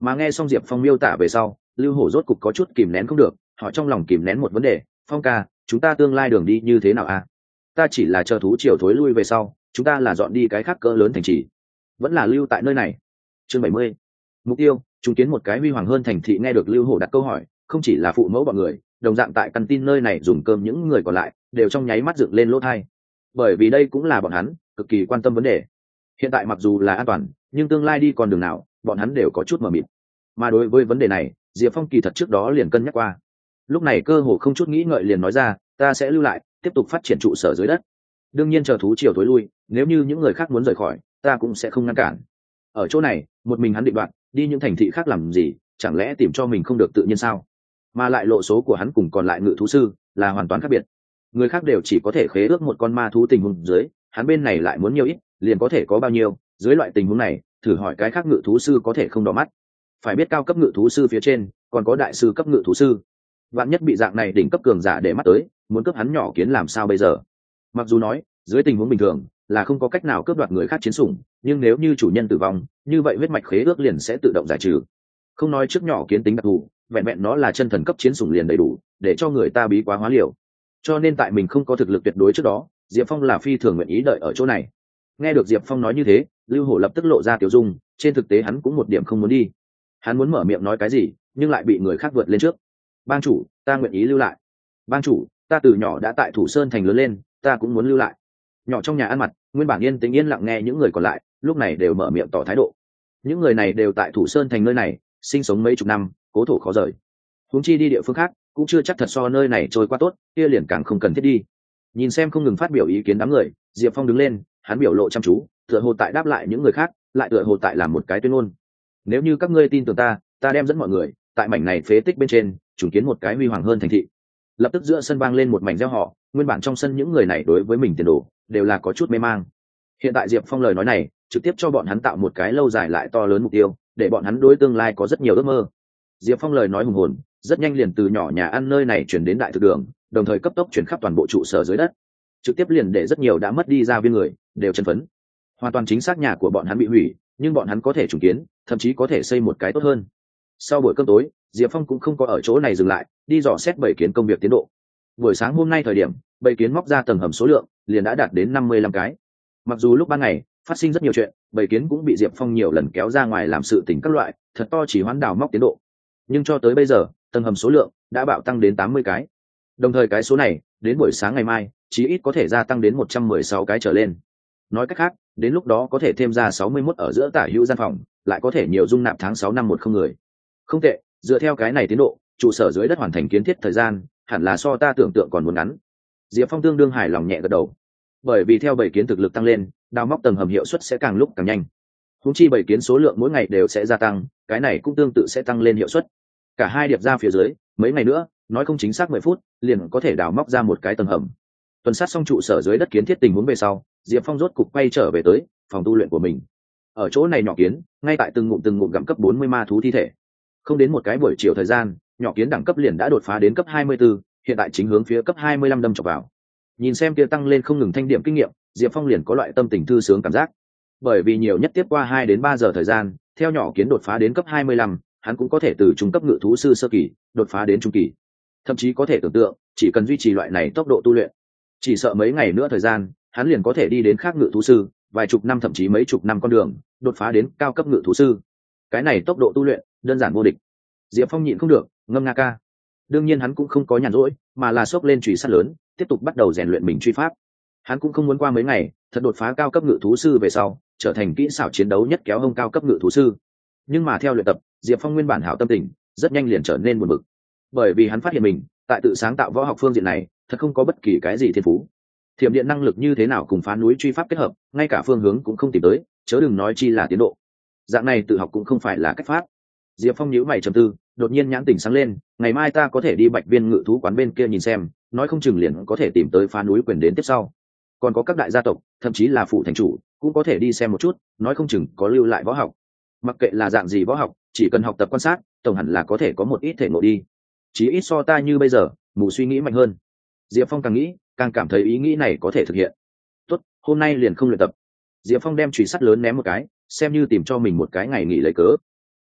Mà nghe xong Diệp Phong miêu tả về sau, Lưu Hổ rốt cục có chút kìm nén không được, họ trong lòng kìm nén một vấn đề: Phong ca, chúng ta tương lai đường đi như thế nào à? Ta chỉ là chờ thú triều thối lui về sau, chúng ta là dọn đi cái khác cỡ lớn thành trì, vẫn là lưu tại nơi này? Chương bảy mươi, mục tiêu chứng kiến một cái huy hoàng hơn thành thị. Nghe được Lưu Hổ đặt câu hỏi, không chỉ là phụ mẫu bọn người, đồng dạng tại căn tin nơi này dùng cơm những người còn lại đều trong nháy mắt dựng lên lỗ thai, bởi vì đây cũng là bọn hắn cực kỳ quan tâm vấn đề. Hiện tại mặc dù là an toàn, nhưng tương lai đi con đường nào, bọn hắn đều có chút mờ mịt. Mà đối với vấn đề này, Diệp Phong kỳ thật trước đó liền cân nhắc qua, lúc này cơ hồ không chút nghĩ ngợi liền nói ra: ta sẽ lưu lại, tiếp tục phát triển trụ sở dưới đất. Đương nhiên chờ thú triều tối lui, nếu như những người khác muốn rời khỏi, ta cũng sẽ không ngăn cản. Ở chỗ này, một mình hắn định đoạt, đi những thành thị khác làm gì, chẳng lẽ tìm cho mình không được tự nhiên sao? Mà lại lộ số của hắn cùng còn lại ngự thú sư là hoàn toàn khác biệt. Người khác đều chỉ có thể khế ước một con ma thú tình huống dưới, hắn bên này lại muốn nhiều ít, liền có thể có bao nhiêu. Dưới loại tình huống này, thử hỏi cái khác ngự thú sư có thể không đỏ mắt. Phải biết cao cấp ngự thú sư phía trên còn có đại sư cấp ngự thú sư, vạn nhất bị dạng này đỉnh cấp cường giả để mắt tới, muốn cướp hắn nhỏ kiến làm sao bây giờ? Mặc dù nói dưới tình huống bình thường là không có cách nào cướp đoạt người khác chiến sủng, nhưng nếu như chủ nhân tử vong, như vậy huyết mạch khế ước liền sẽ tự động giải trừ. Không nói trước nhỏ kiến tính đặc thù, vẹn vẹn nó là chân thần cấp chiến sủng liền đầy đủ để cho người ta bí quá hóa liều. Cho nên tại mình không có thực lực tuyệt đối trước đó, Diệp Phong là phi thường nguyện ý đợi ở chỗ này. Nghe được Diệp Phong nói như thế, Lưu Hổ lập tức lộ ra tiểu dung, trên thực tế hắn cũng một điểm không muốn đi. Hắn muốn mở miệng nói cái gì, nhưng lại bị người khác vượt lên trước. Bang chủ, ta nguyện ý lưu lại. Bang chủ, ta từ nhỏ đã tại Thủ Sơn thành lớn lên, ta cũng muốn lưu lại. Nhỏ trong nhà ăn mặt, nguyên bản yên tĩnh yên lặng nghe những người còn lại, lúc này đều mở miệng tỏ thái độ. Những người này đều tại Thủ Sơn thành nơi này sinh sống mấy chục năm, cố thổ khó rời. Huống chi đi địa phương khác, cũng chưa chắc thật so nơi này trôi qua tốt, kia liền càng không cần thiết đi. Nhìn xem không ngừng phát biểu ý kiến đám người, Diệp Phong đứng lên, hắn biểu lộ chăm chú, tựa hồ tại đáp lại những người khác, lại tựa hồ tại làm một cái tuyên ngôn. Nếu như các ngươi tin tưởng ta, ta đem dẫn mọi người tại mảnh này phế tích bên trên trùng kiến một cái huy hoàng hơn thành thị. Lập tức giữa sân vang lên một mảnh reo họ, nguyên bản trong sân những người này đối với mình tiền đồ đều là có chút mê mang. Hiện tại Diệp Phong lời nói này trực tiếp cho bọn hắn tạo một cái lâu dài lại to lớn mục tiêu, để bọn hắn đối tương lai có rất nhiều ước mơ. Diệp Phong lời nói hùng hồn, rất nhanh liền từ nhỏ nhà ăn nơi này chuyển đến đại thực đường, đồng thời cấp tốc chuyển khắp toàn bộ trụ sở dưới đất, trực tiếp liền để rất nhiều đã mất đi gia viên người đều chân phấn. Hoàn toàn chính xác nhà của bọn hắn bị hủy, nhưng bọn hắn có thể trùng kiến, thậm chí có thể xây một cái tốt hơn. Sau buổi cơm tối, Diệp Phong cũng không có ở chỗ này dừng lại, đi dò xét bầy kiến công việc tiến độ. Buổi sáng hôm nay thời điểm, bầy kiến móc ra tầng hầm số lượng liền đã đạt đến năm mươi lăm cái. Mặc dù lúc ban ngày phát sinh rất nhiều chuyện, bầy kiến cũng bị Diệp Phong nhiều lần kéo ra ngoài làm sự tình các loại, thật to chỉ hoãn đào móc tiến độ. Nhưng cho tới bây giờ, tầng hầm số lượng đã bạo tăng đến tám mươi cái. Đồng thời cái số này, đến buổi sáng ngày mai, chí ít có thể gia tăng đến một trăm mười sáu cái trở lên. Nói cách khác, đến lúc đó có thể thêm ra sáu mươi mốt ở giữa tả hữu gian phòng, lại có thể nhiều dung nạp tháng sáu năm một không người. Không tệ, dựa theo cái này tiến độ, trụ sở dưới đất hoàn thành kiến thiết thời gian hẳn là so ta tưởng tượng còn muốn ngắn. Diệp Phong tương đương hài lòng nhẹ gật đầu, bởi vì theo bảy kiến thực lực tăng lên, đào móc tầng hầm hiệu suất sẽ càng lúc càng nhanh. Húng chi bảy kiến số lượng mỗi ngày đều sẽ gia tăng, cái này cũng tương tự sẽ tăng lên hiệu suất. Cả hai điệp ra phía dưới, mấy ngày nữa, nói không chính xác mười phút, liền có thể đào móc ra một cái tầng hầm. Tuần sát xong trụ sở dưới đất kiến thiết tình huống về sau, Diệp Phong rốt cục quay trở về tới phòng tu luyện của mình. Ở chỗ này nhỏ kiến ngay tại từng ngụm từng ngụm gặm cấp bốn mươi ma thú thi thể. Không đến một cái buổi chiều thời gian, nhỏ kiến đẳng cấp liền đã đột phá đến cấp hai mươi bốn, hiện tại chính hướng phía cấp hai mươi lăm đâm chọc vào. Nhìn xem kia tăng lên không ngừng thanh điểm kinh nghiệm, Diệp Phong liền có loại tâm tình thư sướng cảm giác. Bởi vì nhiều nhất tiếp qua hai đến ba giờ thời gian, theo nhỏ kiến đột phá đến cấp hai mươi lăm, hắn cũng có thể từ trung cấp ngự thú sư sơ kỳ đột phá đến trung kỳ. Thậm chí có thể tưởng tượng, chỉ cần duy trì loại này tốc độ tu luyện, chỉ sợ mấy ngày nữa thời gian, hắn liền có thể đi đến khác ngự thú sư, vài chục năm thậm chí mấy chục năm con đường, đột phá đến cao cấp ngự thú sư. Cái này tốc độ tu luyện đơn giản vô địch. Diệp Phong nhịn không được, ngâm nga ca. Đương nhiên hắn cũng không có nhàn rỗi, mà là xốc lên chùy sắt lớn, tiếp tục bắt đầu rèn luyện mình truy pháp. Hắn cũng không muốn qua mấy ngày, thật đột phá cao cấp ngự thú sư về sau, trở thành kỹ xảo chiến đấu nhất kéo hông cao cấp ngự thú sư. Nhưng mà theo luyện tập, Diệp Phong nguyên bản hảo tâm tình, rất nhanh liền trở nên buồn bực. Bởi vì hắn phát hiện mình, tại tự sáng tạo võ học phương diện này, thật không có bất kỳ cái gì thiên phú. Thiểm điện năng lực như thế nào cùng phá núi truy pháp kết hợp, ngay cả phương hướng cũng không tìm tới, chớ đừng nói chi là tiến độ. Dạng này tự học cũng không phải là cách pháp. Diệp Phong nhíu mày trầm tư, đột nhiên nhãn tỉnh sáng lên, ngày mai ta có thể đi Bạch Viên ngự thú quán bên kia nhìn xem, nói không chừng liền có thể tìm tới phá núi quyền đến tiếp sau. Còn có các đại gia tộc, thậm chí là phụ thành chủ, cũng có thể đi xem một chút, nói không chừng có lưu lại võ học. Mặc kệ là dạng gì võ học, chỉ cần học tập quan sát, tổng hẳn là có thể có một ít thể ngộ đi. Chí ít so ta như bây giờ, mù suy nghĩ mạnh hơn. Diệp Phong càng nghĩ, càng cảm thấy ý nghĩ này có thể thực hiện. Tốt, hôm nay liền không luyện tập. Diệp Phong đem chùy sắt lớn ném một cái, xem như tìm cho mình một cái ngày nghỉ lấy cớ.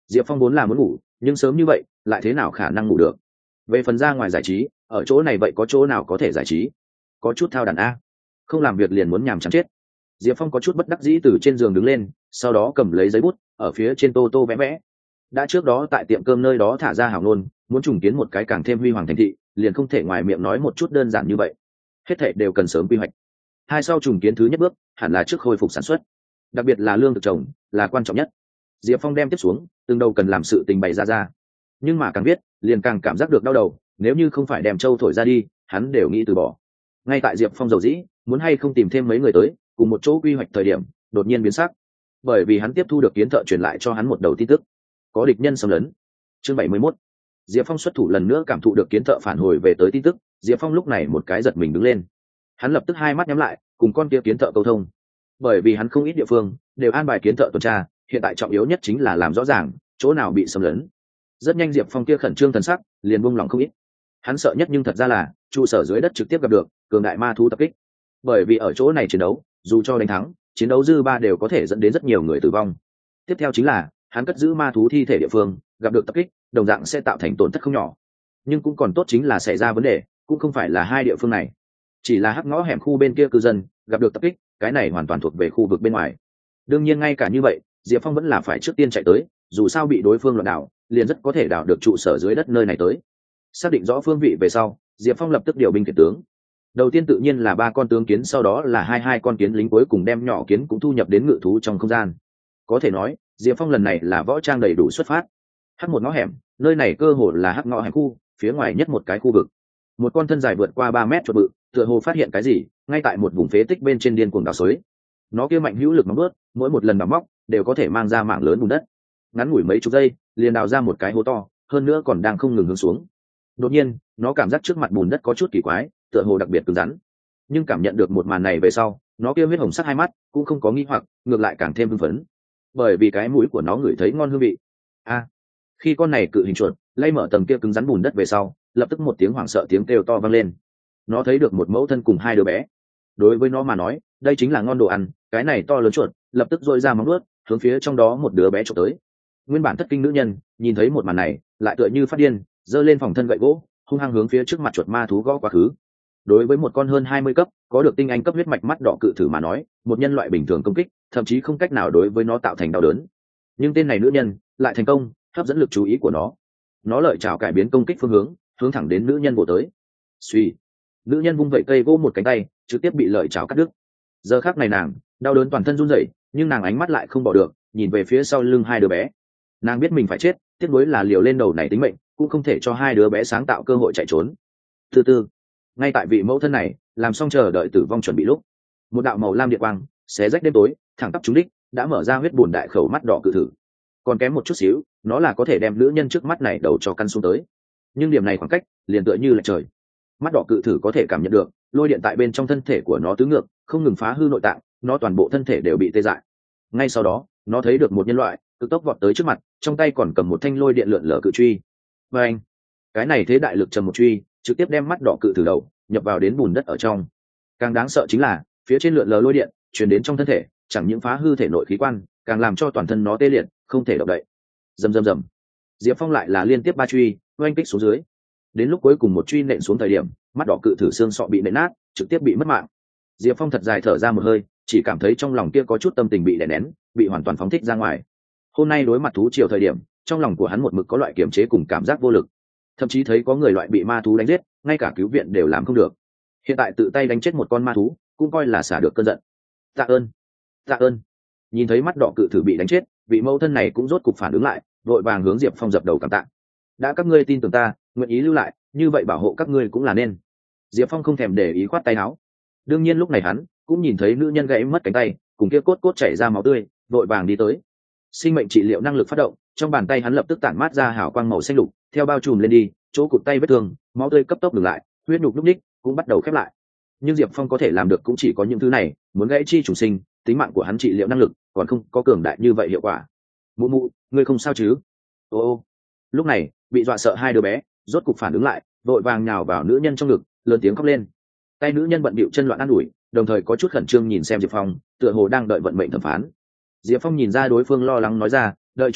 Diệp Phong vốn là muốn ngủ, nhưng sớm như vậy lại thế nào khả năng ngủ được. Về phần ra ngoài giải trí, ở chỗ này vậy có chỗ nào có thể giải trí? Có chút thao đàn a, không làm việc liền muốn nhàm chán chết. Diệp Phong có chút bất đắc dĩ từ trên giường đứng lên, sau đó cầm lấy giấy bút ở phía trên tô tô vẽ vẽ. Đã trước đó tại tiệm cơm nơi đó thả ra hào ngôn, muốn trùng kiến một cái càng thêm huy hoàng thành thị, liền không thể ngoài miệng nói một chút đơn giản như vậy. Hết thảy đều cần sớm quy hoạch. Hai sau trùng kiến thứ nhất bước hẳn là trước khôi phục sản xuất, đặc biệt là lương thực trồng là quan trọng nhất. Diệp Phong đem tiếp xuống từng đầu cần làm sự tình bày ra ra, nhưng mà càng biết liền càng cảm giác được đau đầu. Nếu như không phải đem châu thổi ra đi, hắn đều nghĩ từ bỏ. Ngay tại Diệp Phong dầu dĩ muốn hay không tìm thêm mấy người tới cùng một chỗ quy hoạch thời điểm, đột nhiên biến sắc, bởi vì hắn tiếp thu được kiến thợ truyền lại cho hắn một đầu tin tức: có địch nhân xâm lấn. Chương bảy mươi mốt. Diệp Phong xuất thủ lần nữa, cảm thụ được kiến thợ phản hồi về tới tin tức, Diệp Phong lúc này một cái giật mình đứng lên. Hắn lập tức hai mắt nhắm lại, cùng con kia kiến thợ câu thông. Bởi vì hắn không ít địa phương đều an bài kiến thợ tuần tra, hiện tại trọng yếu nhất chính là làm rõ ràng chỗ nào bị xâm lấn. Rất nhanh Diệp Phong kia khẩn trương thần sắc liền buông lỏng không ít. Hắn sợ nhất nhưng thật ra là trụ sở dưới đất trực tiếp gặp được cường đại ma thú tập kích, bởi vì ở chỗ này chiến đấu, dù cho đánh thắng, chiến đấu dư ba đều có thể dẫn đến rất nhiều người tử vong. Tiếp theo chính là hắn cất giữ ma thú thi thể địa phương gặp được tập kích, đồng dạng sẽ tạo thành tổn thất không nhỏ. Nhưng cũng còn tốt chính là xảy ra vấn đề cũng không phải là hai địa phương này, chỉ là hắc ngõ hẻm khu bên kia cư dân gặp được tập kích, cái này hoàn toàn thuộc về khu vực bên ngoài. Đương nhiên ngay cả như vậy, Diệp Phong vẫn là phải trước tiên chạy tới, dù sao bị đối phương loạn đảo, liền rất có thể đảo được trụ sở dưới đất nơi này tới. Xác định rõ phương vị về sau, Diệp Phong lập tức điều binh khiển tướng. Đầu tiên tự nhiên là ba con tướng kiến, sau đó là hai hai con kiến lính, cuối cùng đem nhỏ kiến cũng thu nhập đến ngự thú trong không gian. Có thể nói Diệp Phong lần này là võ trang đầy đủ xuất phát. Hắc một ngõ hẻm, nơi này cơ hồ là hắc ngõ hẻm khu phía ngoài nhất một cái khu vực. Một con thân dài vượt qua ba mét chuột bự tựa hồ phát hiện cái gì, ngay tại một vùng phế tích bên trên điên cuồng đào xới. Nó kia mạnh hữu lực móng vuốt, mỗi một lần đào móc đều có thể mang ra mảng lớn bùn đất. Ngắn ngủi mấy chục giây liền đào ra một cái hố to, hơn nữa còn đang không ngừng hướng xuống. Đột nhiên nó cảm giác trước mặt bùn đất có chút kỳ quái, tựa hồ đặc biệt cứng rắn. Nhưng cảm nhận được một màn này về sau, nó kia huyết hồng sắc hai mắt cũng không có nghi hoặc, ngược lại càng thêm hưng phấn, bởi vì cái mũi của nó ngửi thấy ngon hương vị. A! Khi con này cự hình chuột lay mở tầng kia cứng rắn bùn đất về sau, lập tức một tiếng hoảng sợ tiếng kêu to vang lên. Nó thấy được một mẫu thân cùng hai đứa bé. Đối với nó mà nói, đây chính là ngon đồ ăn. Cái này to lớn chuột lập tức dội ra móng vuốt hướng phía trong đó một đứa bé trộm tới. Nguyên bản thất kinh nữ nhân nhìn thấy một màn này, lại tựa như phát điên, giơ lên phòng thân gậy gỗ, hung hăng hướng phía trước mặt chuột ma thú gõ quá khứ. Đối với một con hơn hai mươi cấp, có được tinh anh cấp huyết mạch mắt đỏ cự thử mà nói, một nhân loại bình thường công kích thậm chí không cách nào đối với nó tạo thành đau đớn. Nhưng tên này nữ nhân lại thành công hấp dẫn lực chú ý của nó. Nó lợi chảo cải biến công kích phương hướng, hướng thẳng đến nữ nhân bổ tới. Suy, nữ nhân vung vẩy cây gỗ một cánh tay, trực tiếp bị lợi chảo cắt đứt. Giờ khắc này nàng đau đớn toàn thân run rẩy, nhưng nàng ánh mắt lại không bỏ được, nhìn về phía sau lưng hai đứa bé. Nàng biết mình phải chết, tiếc nuối là liều lên đầu này tính mệnh, cũng không thể cho hai đứa bé sáng tạo cơ hội chạy trốn. Từ từ, ngay tại vị mẫu thân này làm xong chờ đợi tử vong chuẩn bị lúc, một đạo màu lam điện quang xé rách đêm tối, thẳng tắp trúng đích, đã mở ra huyết bùn đại khẩu mắt đỏ cự thử. Còn kém một chút xíu, nó là có thể đem nữ nhân trước mắt này đầu cho căn xuống tới. Nhưng điểm này khoảng cách liền tựa như là trời. Mắt đỏ cự thử có thể cảm nhận được lôi điện tại bên trong thân thể của nó tứ ngược, không ngừng phá hư nội tạng, nó toàn bộ thân thể đều bị tê dại. Ngay sau đó, nó thấy được một nhân loại cực tốc vọt tới trước mặt, trong tay còn cầm một thanh lôi điện lượn lờ cự truy. Và anh, cái này thế đại lực trầm một truy, trực tiếp đem mắt đỏ cự thử đầu nhập vào đến bùn đất ở trong. Càng đáng sợ chính là phía trên lượn lờ lôi điện truyền đến trong thân thể, chẳng những phá hư thể nội khí quan, càng làm cho toàn thân nó tê liệt, không thể động đậy. Rầm rầm rầm, Diệp Phong lại là liên tiếp ba truy oanh kích xuống dưới. Đến lúc cuối cùng một truy nện xuống thời điểm, mắt đỏ cự thử xương sọ bị nện nát, trực tiếp bị mất mạng. Diệp Phong thật dài thở ra một hơi, chỉ cảm thấy trong lòng kia có chút tâm tình bị đè nén, bị hoàn toàn phóng thích ra ngoài. Hôm nay đối mặt thú triều thời điểm, trong lòng của hắn một mực có loại kiềm chế cùng cảm giác vô lực, thậm chí thấy có người loại bị ma thú đánh giết, ngay cả cứu viện đều làm không được. Hiện tại tự tay đánh chết một con ma thú, cũng coi là xả được cơn giận. Tạ ơn, tạ ơn. Nhìn thấy mắt đỏ cự thử bị đánh chết, vị mẫu thân này cũng rốt cục phản ứng lại, vội vàng hướng Diệp Phong dập đầu cảm tạ. Đã các ngươi tin tưởng ta, nguyện ý lưu lại, như vậy bảo hộ các ngươi cũng là nên. Diệp Phong không thèm để ý khoát tay áo. Đương nhiên lúc này hắn cũng nhìn thấy nữ nhân gãy mất cánh tay, cùng kia cốt cốt chảy ra máu tươi, vội vàng đi tới. Sinh mệnh trị liệu năng lực phát động, trong bàn tay hắn lập tức tản mát ra hào quang màu xanh lục, theo bao trùm lên đi, chỗ cụt tay vết thương, máu tươi cấp tốc ngừng lại, huyết nhục lúc ních cũng bắt đầu khép lại. Nhưng Diệp Phong có thể làm được cũng chỉ có những thứ này, muốn gãy chi trùng sinh, tính mạng của hắn trị liệu năng lực còn không có cường đại như vậy hiệu quả. Mụ mụ, ngươi không sao chứ? Ô ô. Lúc này, bị dọa sợ hai đứa bé rốt cục phản ứng lại, vội vàng nhào vào nữ nhân trong ngực, lớn tiếng khóc lên. Tay nữ nhân bận bịu chân loạn an ủi, đồng thời có chút khẩn trương nhìn xem Diệp Phong, tựa hồ đang đợi vận mệnh thẩm phán. Diệp Phong nhìn ra đối phương lo lắng, nói ra, đợi chút nữa,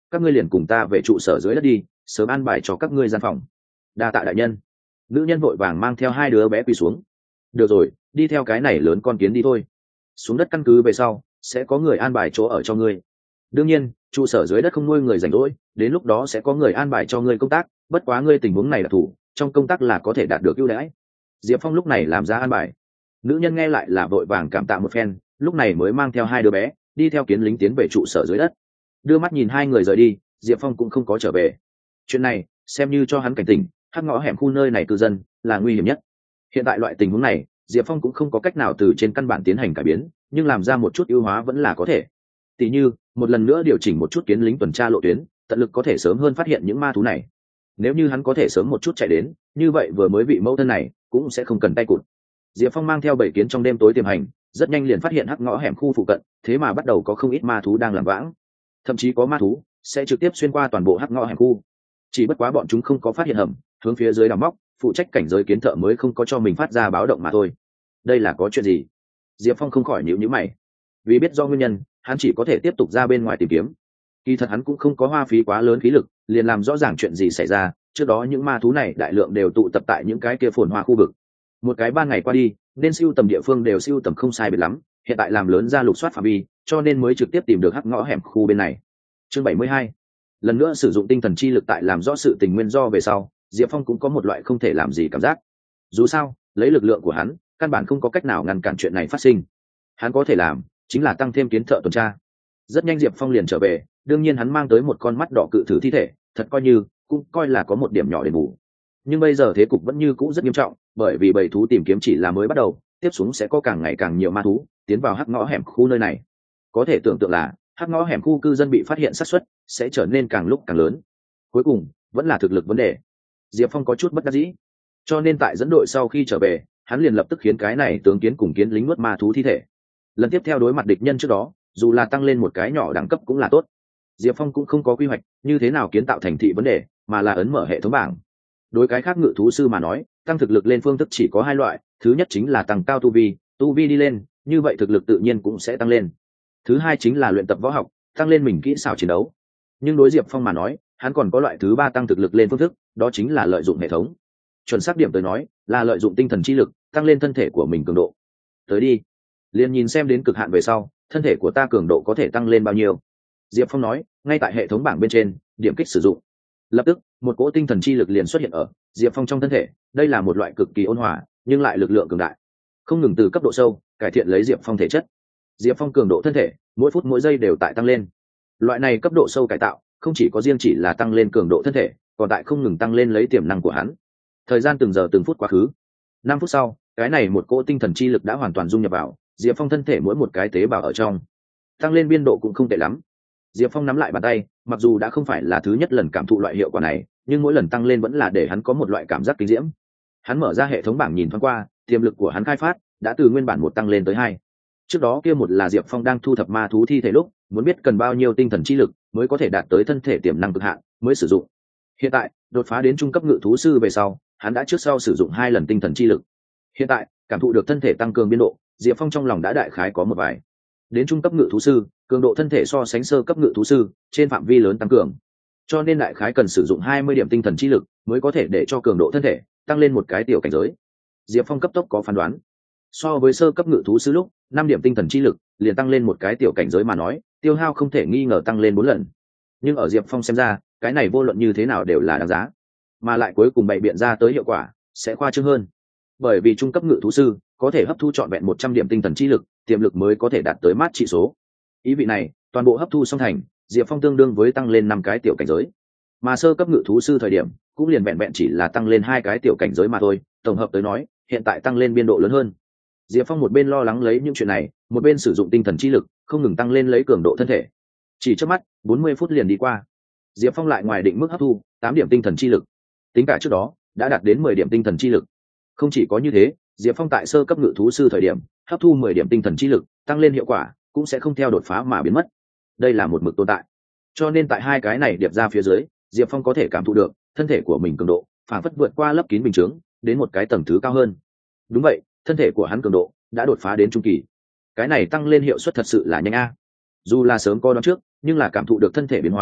các ngươi liền cùng ta về trụ sở dưới đất đi, sớm an bài cho các ngươi gian phòng. Đa tạ đại nhân. Nữ nhân vội vàng mang theo hai đứa bé quỳ xuống. Được rồi, đi theo cái này lớn con kiến đi thôi. Xuống đất căn cứ về sau sẽ có người an bài chỗ ở cho ngươi. Đương nhiên trụ sở dưới đất không nuôi người rảnh rỗi, đến lúc đó sẽ có người an bài cho ngươi công tác, bất quá ngươi tình huống này là thủ, trong công tác là có thể đạt được ưu đãi. Diệp Phong lúc này làm ra an bài. Nữ nhân nghe lại là vội vàng cảm tạ một phen, lúc này mới mang theo hai đứa bé đi theo kiến lính tiến về trụ sở dưới đất. Đưa mắt nhìn hai người rời đi, Diệp Phong cũng không có trở về. Chuyện này xem như cho hắn cảnh tỉnh, hắc ngõ hẻm khu nơi này cư dân là nguy hiểm nhất. Hiện tại loại tình huống này Diệp Phong cũng không có cách nào từ trên căn bản tiến hành cải biến, nhưng làm ra một chút ưu hóa vẫn là có thể. Tỷ như một lần nữa điều chỉnh một chút kiến lính tuần tra lộ tuyến, tận lực có thể sớm hơn phát hiện những ma thú này. Nếu như hắn có thể sớm một chút chạy đến, như vậy vừa mới bị mẫu thân này cũng sẽ không cần tay cụt. Diệp Phong mang theo bảy kiến trong đêm tối tiềm hành, rất nhanh liền phát hiện hắc ngõ hẻm khu phụ cận thế mà bắt đầu có không ít ma thú đang làm vãng, thậm chí có ma thú sẽ trực tiếp xuyên qua toàn bộ hắc ngõ hẻm khu. Chỉ bất quá bọn chúng không có phát hiện hầm, hướng phía dưới đào móc, phụ trách cảnh giới kiến thợ mới không có cho mình phát ra báo động mà thôi. Đây là có chuyện gì? Diệp Phong không khỏi nhíu nhíu mày. Vì biết do nguyên nhân, hắn chỉ có thể tiếp tục ra bên ngoài tìm kiếm. Kỳ thật hắn cũng không có hoa phí quá lớn khí lực, liền làm rõ ràng chuyện gì xảy ra. Trước đó những ma thú này đại lượng đều tụ tập tại những cái kia phồn hoa khu vực. Một cái ban ngày qua đi, nên siêu tầm địa phương đều siêu tầm không sai biệt lắm, hiện tại làm lớn ra lục soát phạm vi, cho nên mới trực tiếp tìm được hắc ngõ hẻm khu bên này. Chương bảy mươi hai. Lần nữa sử dụng tinh thần chi lực tại làm rõ sự tình nguyên do về sau, Diệp Phong cũng có một loại không thể làm gì cảm giác. Dù sao, lấy lực lượng của hắn, căn bản không có cách nào ngăn cản chuyện này phát sinh. Hắn có thể làm chính là tăng thêm kiến thợ tuần tra. Rất nhanh Diệp Phong liền trở về, đương nhiên hắn mang tới một con mắt đỏ cự thử thi thể, thật coi như cũng coi là có một điểm nhỏ đền bù. Nhưng bây giờ thế cục vẫn như cũ rất nghiêm trọng, bởi vì bầy thú tìm kiếm chỉ là mới bắt đầu, tiếp xuống sẽ có càng ngày càng nhiều ma thú tiến vào hắc ngõ hẻm khu nơi này. Có thể tưởng tượng là hắc ngõ hẻm khu cư dân bị phát hiện xác suất sẽ trở nên càng lúc càng lớn. Cuối cùng vẫn là thực lực vấn đề. Diệp Phong có chút bất đắc dĩ, cho nên tại dẫn đội sau khi trở về, hắn liền lập tức khiến cái này tướng kiến cùng kiến lính nuốt ma thú thi thể. Lần tiếp theo đối mặt địch nhân trước đó, dù là tăng lên một cái nhỏ đẳng cấp cũng là tốt. Diệp Phong cũng không có quy hoạch như thế nào kiến tạo thành thị vấn đề, mà là ấn mở hệ thống bảng. Đối cái khác ngự thú sư mà nói, tăng thực lực lên phương thức chỉ có hai loại, thứ nhất chính là tăng cao tu vi, tu vi đi lên, như vậy thực lực tự nhiên cũng sẽ tăng lên. Thứ hai chính là luyện tập võ học, tăng lên mình kỹ xảo chiến đấu. Nhưng đối Diệp Phong mà nói, hắn còn có loại thứ ba tăng thực lực lên phương thức, đó chính là lợi dụng hệ thống. Chuẩn xác điểm tới nói, là lợi dụng tinh thần chi lực, tăng lên thân thể của mình cường độ. Tới đi, liền nhìn xem đến cực hạn về sau, thân thể của ta cường độ có thể tăng lên bao nhiêu. Diệp Phong nói, ngay tại hệ thống bảng bên trên, điểm kích sử dụng. Lập tức, một cỗ tinh thần chi lực liền xuất hiện ở Diệp Phong trong thân thể. Đây là một loại cực kỳ ôn hòa, nhưng lại lực lượng cường đại, không ngừng từ cấp độ sâu cải thiện lấy Diệp Phong thể chất. Diệp Phong cường độ thân thể mỗi phút mỗi giây đều tại tăng lên. Loại này cấp độ sâu cải tạo không chỉ có riêng chỉ là tăng lên cường độ thân thể, còn tại không ngừng tăng lên lấy tiềm năng của hắn. Thời gian từng giờ từng phút quá khứ. Năm phút sau, cái này một cỗ tinh thần chi lực đã hoàn toàn dung nhập vào Diệp Phong thân thể mỗi một cái tế bào ở trong. Tăng lên biên độ cũng không tệ lắm. Diệp Phong nắm lại bàn tay, mặc dù đã không phải là thứ nhất lần cảm thụ loại hiệu quả này, nhưng mỗi lần tăng lên vẫn là để hắn có một loại cảm giác kinh diễm. Hắn mở ra hệ thống bảng nhìn thoáng qua, tiềm lực của hắn khai phát đã từ nguyên bản một tăng lên tới hai. Trước đó kia một là Diệp Phong đang thu thập ma thú thi thể lúc, muốn biết cần bao nhiêu tinh thần chi lực mới có thể đạt tới thân thể tiềm năng cực hạn mới sử dụng. Hiện tại, đột phá đến trung cấp ngự thú sư về sau, hắn đã trước sau sử dụng hai lần tinh thần chi lực. Hiện tại, cảm thụ được thân thể tăng cường biên độ, Diệp Phong trong lòng đã đại khái có một vài. Đến trung cấp ngự thú sư, cường độ thân thể so sánh sơ cấp ngự thú sư trên phạm vi lớn tăng cường, cho nên đại khái cần sử dụng hai mươi điểm tinh thần chi lực mới có thể để cho cường độ thân thể tăng lên một cái tiểu cảnh giới. Diệp Phong cấp tốc có phán đoán, so với sơ cấp ngự thú sư lúc năm điểm tinh thần chi lực liền tăng lên một cái tiểu cảnh giới mà nói, tiêu hao không thể nghi ngờ tăng lên bốn lần. Nhưng ở Diệp Phong xem ra, cái này vô luận như thế nào đều là đáng giá, mà lại cuối cùng bày biện ra tới hiệu quả sẽ khoa trương hơn, bởi vì trung cấp ngự thú sư có thể hấp thu trọn vẹn một trăm điểm tinh thần chi lực, tiềm lực mới có thể đạt tới mát trị số. Ý vị này, toàn bộ hấp thu song thành, Diệp Phong tương đương với tăng lên năm cái tiểu cảnh giới, mà sơ cấp ngự thú sư thời điểm cũng liền vẹn vẹn chỉ là tăng lên hai cái tiểu cảnh giới mà thôi. Tổng hợp tới nói, hiện tại tăng lên biên độ lớn hơn. Diệp Phong một bên lo lắng lấy những chuyện này, một bên sử dụng tinh thần chi lực không ngừng tăng lên lấy cường độ thân thể. Chỉ trước mắt bốn mươi phút liền đi qua, Diệp Phong lại ngoài định mức hấp thu tám điểm tinh thần chi lực, tính cả trước đó đã đạt đến mười điểm tinh thần chi lực. Không chỉ có như thế, Diệp Phong tại sơ cấp ngự thú sư thời điểm hấp thu mười điểm tinh thần chi lực, tăng lên hiệu quả cũng sẽ không theo đột phá mà biến mất. Đây là một mực tồn tại, cho nên tại hai cái này điệp ra phía dưới, Diệp Phong có thể cảm thụ được thân thể của mình cường độ phản phất vượt qua lấp kín bình chướng đến một cái tầng thứ cao hơn. Đúng vậy, thân thể của hắn cường độ đã đột phá đến trung kỳ. Cái này tăng lên hiệu suất thật sự là nhanh a. Dù là sớm có đoán trước, nhưng là cảm thụ được thân thể biến hóa,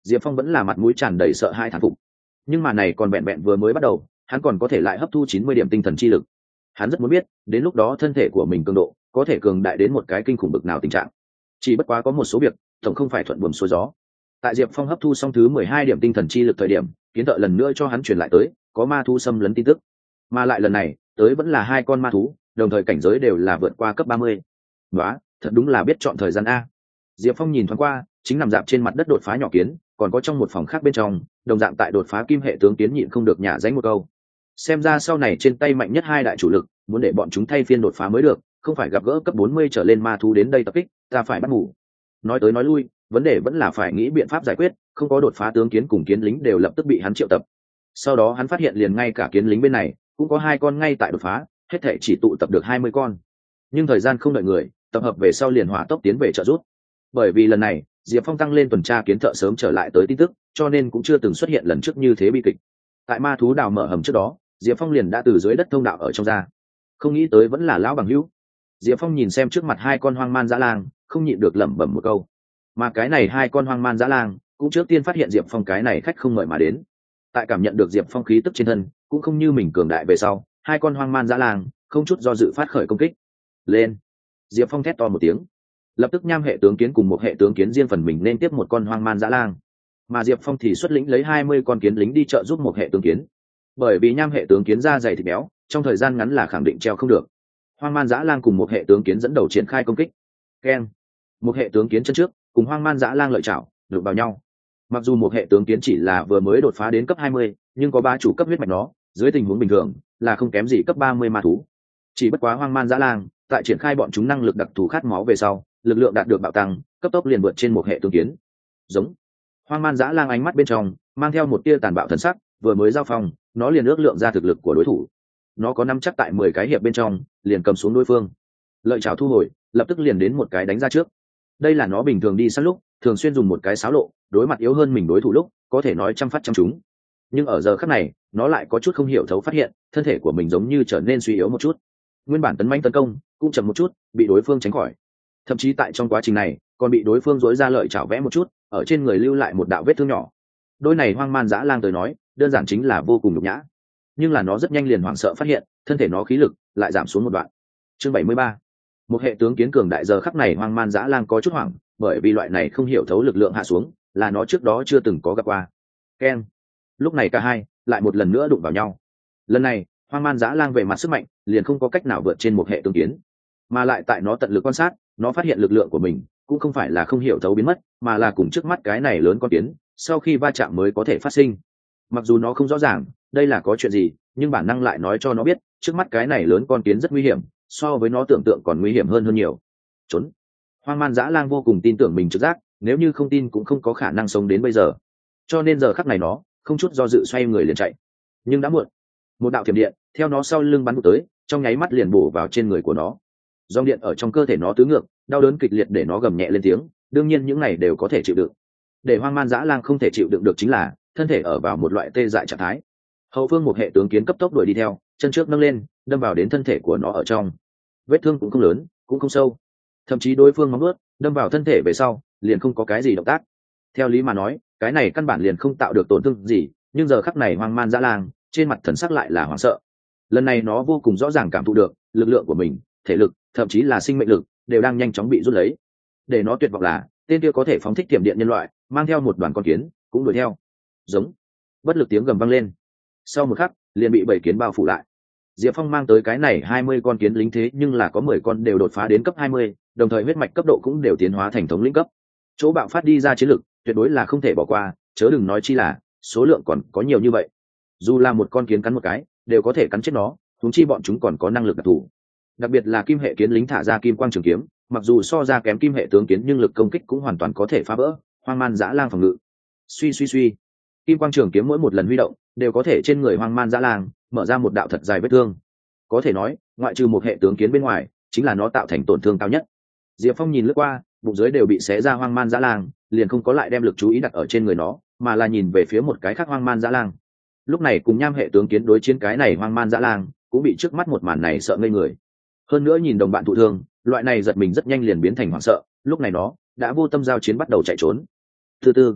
Diệp Phong vẫn là mặt mũi tràn đầy sợ hãi thán phục. Nhưng mà này còn vẹn vẹn vừa mới bắt đầu, hắn còn có thể lại hấp thu chín mươi điểm tinh thần chi lực. Hắn rất muốn biết, đến lúc đó thân thể của mình cường độ có thể cường đại đến một cái kinh khủng bực nào tình trạng. Chỉ bất quá có một số việc, tổng không phải thuận buồm xuôi gió. Tại Diệp Phong hấp thu xong thứ mười hai điểm tinh thần chi lực thời điểm, kiến thợ lần nữa cho hắn truyền lại tới, có ma thú xâm lấn tin tức. Mà lại lần này, tới vẫn là hai con ma thú, đồng thời cảnh giới đều là vượt qua cấp ba mươi. Nóa, thật đúng là biết chọn thời gian a. Diệp Phong nhìn thoáng qua, chính nằm dạp trên mặt đất đột phá nhỏ kiến, còn có trong một phòng khác bên trong, đồng dạng tại đột phá kim hệ tướng kiến nhịn không được nhả dánh một câu. Xem ra sau này trên tay mạnh nhất hai đại chủ lực, muốn để bọn chúng thay phiên đột phá mới được, không phải gặp gỡ cấp bốn mươi trở lên ma thú đến đây tập kích, ta phải bắt ngủ. Nói tới nói lui, vấn đề vẫn là phải nghĩ biện pháp giải quyết, không có đột phá tướng kiến cùng kiến lính đều lập tức bị hắn triệu tập. Sau đó hắn phát hiện liền ngay cả kiến lính bên này, cũng có hai con ngay tại đột phá, hết thể chỉ tụ tập được hai mươi con. Nhưng thời gian không đợi người, tập hợp về sau liền hỏa tốc tiến về trợ giúp. Bởi vì lần này, Diệp Phong tăng lên tuần tra kiến thợ sớm trở lại tới tin tức, cho nên cũng chưa từng xuất hiện lần trước như thế bi kịch. Tại ma thú đào mở hầm trước đó, Diệp Phong liền đã từ dưới đất thông đạo ở trong ra. Không nghĩ tới vẫn là lão bằng hữu. Diệp Phong nhìn xem trước mặt hai con hoang man dã lang, không nhịn được lẩm bẩm một câu. Mà cái này hai con hoang man dã lang, cũng trước tiên phát hiện Diệp Phong cái này khách không mời mà đến. Tại cảm nhận được Diệp Phong khí tức trên thân, cũng không như mình cường đại về sau, hai con hoang man dã lang không chút do dự phát khởi công kích. Lên! Diệp Phong thét to một tiếng. Lập tức nham hệ tướng kiến cùng một hệ tướng kiến riêng phần mình nên tiếp một con hoang man dã lang, mà Diệp Phong thì xuất lĩnh lấy hai mươi con kiến lính đi trợ giúp một hệ tướng kiến. Bởi vì nham hệ tướng kiến da dày thịt béo, trong thời gian ngắn là khẳng định treo không được. Hoang man dã lang cùng một hệ tướng kiến dẫn đầu triển khai công kích. Keng! Một hệ tướng kiến chân trước cùng hoang man dã lang lợi chảo đụng vào nhau. Mặc dù một hệ tướng kiến chỉ là vừa mới đột phá đến cấp hai mươi, nhưng có ba chủ cấp huyết mạch nó, dưới tình huống bình thường là không kém gì cấp ba mươi ma thú. Chỉ bất quá hoang man dã lang tại triển khai bọn chúng năng lực đặc thù khát máu về sau, lực lượng đạt được bạo tăng, cấp tốc liền vượt trên một hệ tướng kiến. Giống. Hoang man dã lang ánh mắt bên trong mang theo một tia tàn bạo thần sắc, vừa mới giao phong, nó liền ước lượng ra thực lực của đối thủ. Nó có nắm chắc tại mười cái hiệp bên trong, liền cầm xuống đối phương. Lợi chảo thu hồi, lập tức liền đến một cái đánh ra trước. Đây là nó bình thường đi săn lúc, thường xuyên dùng một cái sáo lộ, đối mặt yếu hơn mình đối thủ lúc, có thể nói trăm phát trăm trúng. Nhưng ở giờ khắc này, nó lại có chút không hiểu thấu phát hiện, thân thể của mình giống như trở nên suy yếu một chút. Nguyên bản tấn mãnh tấn công, cũng chậm một chút, bị đối phương tránh khỏi. Thậm chí tại trong quá trình này, còn bị đối phương dối ra lợi chảo vẽ một chút, ở trên người lưu lại một đạo vết thương nhỏ. Đôi này hoang man dã lang tới nói, đơn giản chính là vô cùng nhục nhã. Nhưng là nó rất nhanh liền hoảng sợ phát hiện, thân thể nó khí lực lại giảm xuống một đoạn. Chương bảy mươi ba. Một hệ tướng kiến cường đại giờ khắc này hoang man dã lang có chút hoảng, bởi vì loại này không hiểu thấu lực lượng hạ xuống, là nó trước đó chưa từng có gặp qua. Keng. Lúc này cả hai lại một lần nữa đụng vào nhau. Lần này, hoang man dã lang về mặt sức mạnh, liền không có cách nào vượt trên một hệ tướng kiến. Mà lại tại nó tận lực quan sát, nó phát hiện lực lượng của mình cũng không phải là không hiểu thấu biến mất, mà là cùng trước mắt cái này lớn con kiến, sau khi va chạm mới có thể phát sinh. Mặc dù nó không rõ ràng đây là có chuyện gì, nhưng bản năng lại nói cho nó biết, trước mắt cái này lớn con kiến rất nguy hiểm, so với nó tưởng tượng còn nguy hiểm hơn hơn nhiều. Trốn. Hoang man dã lang vô cùng tin tưởng mình trực giác, nếu như không tin cũng không có khả năng sống đến bây giờ. Cho nên giờ khắc này nó không chút do dự xoay người liền chạy. Nhưng đã muộn. Một đạo thiểm điện theo nó sau lưng bắn vụt tới, trong nháy mắt liền bổ vào trên người của nó. Dòng điện ở trong cơ thể nó tứ ngược, đau đớn kịch liệt để nó gầm nhẹ lên tiếng, đương nhiên những này đều có thể chịu đựng. Để hoang man dã lang không thể chịu đựng được chính là thân thể ở vào một loại tê dại trạng thái. Hậu phương một hệ tướng kiến cấp tốc đuổi đi theo, chân trước nâng lên, đâm vào đến thân thể của nó ở trong. Vết thương cũng không lớn, cũng không sâu, thậm chí đối phương móng vuốt đâm vào thân thể về sau, liền không có cái gì động tác. Theo lý mà nói, cái này căn bản liền không tạo được tổn thương gì, nhưng giờ khắc này hoang man dã lang trên mặt thần sắc lại là hoảng sợ. Lần này nó vô cùng rõ ràng cảm thụ được lực lượng của mình, thể lực, thậm chí là sinh mệnh lực đều đang nhanh chóng bị rút lấy. Để nó tuyệt vọng là tên kia có thể phóng thích tiềm điện nhân loại mang theo một đoàn con kiến cũng đuổi theo. Giống. Bất lực tiếng gầm vang lên, sau một khắc liền bị bảy kiến bao phủ lại. Diệp Phong mang tới cái này hai mươi con kiến lính thế nhưng là có mười con đều đột phá đến cấp hai mươi, đồng thời huyết mạch cấp độ cũng đều tiến hóa thành thống lĩnh cấp. Chỗ bạo phát đi ra chiến lực tuyệt đối là không thể bỏ qua, chớ đừng nói chi là số lượng còn có nhiều như vậy. Dù là một con kiến cắn một cái, đều có thể cắn chết nó, huống chi bọn chúng còn có năng lực đặc thù. Đặc biệt là kim hệ kiến lính thả ra kim quang trường kiếm, mặc dù so ra kém kim hệ tướng kiến nhưng lực công kích cũng hoàn toàn có thể phá vỡ hoang man dã lang phòng ngự. Suy suy suy, kim quang trường kiếm mỗi một lần huy động đều có thể trên người hoang man dã lang mở ra một đạo thật dài vết thương. Có thể nói, ngoại trừ một hệ tướng kiến bên ngoài, chính là nó tạo thành tổn thương cao nhất. Diệp Phong nhìn lướt qua, bụng dưới đều bị xé ra hoang man dã lang, liền không có lại đem lực chú ý đặt ở trên người nó, mà là nhìn về phía một cái khác hoang man dã lang. Lúc này cùng nham hệ tướng kiến đối chiến cái này hoang man dã lang, cũng bị trước mắt một màn này sợ ngây người. Hơn nữa nhìn đồng bạn thụ thương, loại này giật mình rất nhanh liền biến thành hoảng sợ, lúc này nó đã vô tâm giao chiến bắt đầu chạy trốn. Từ từ,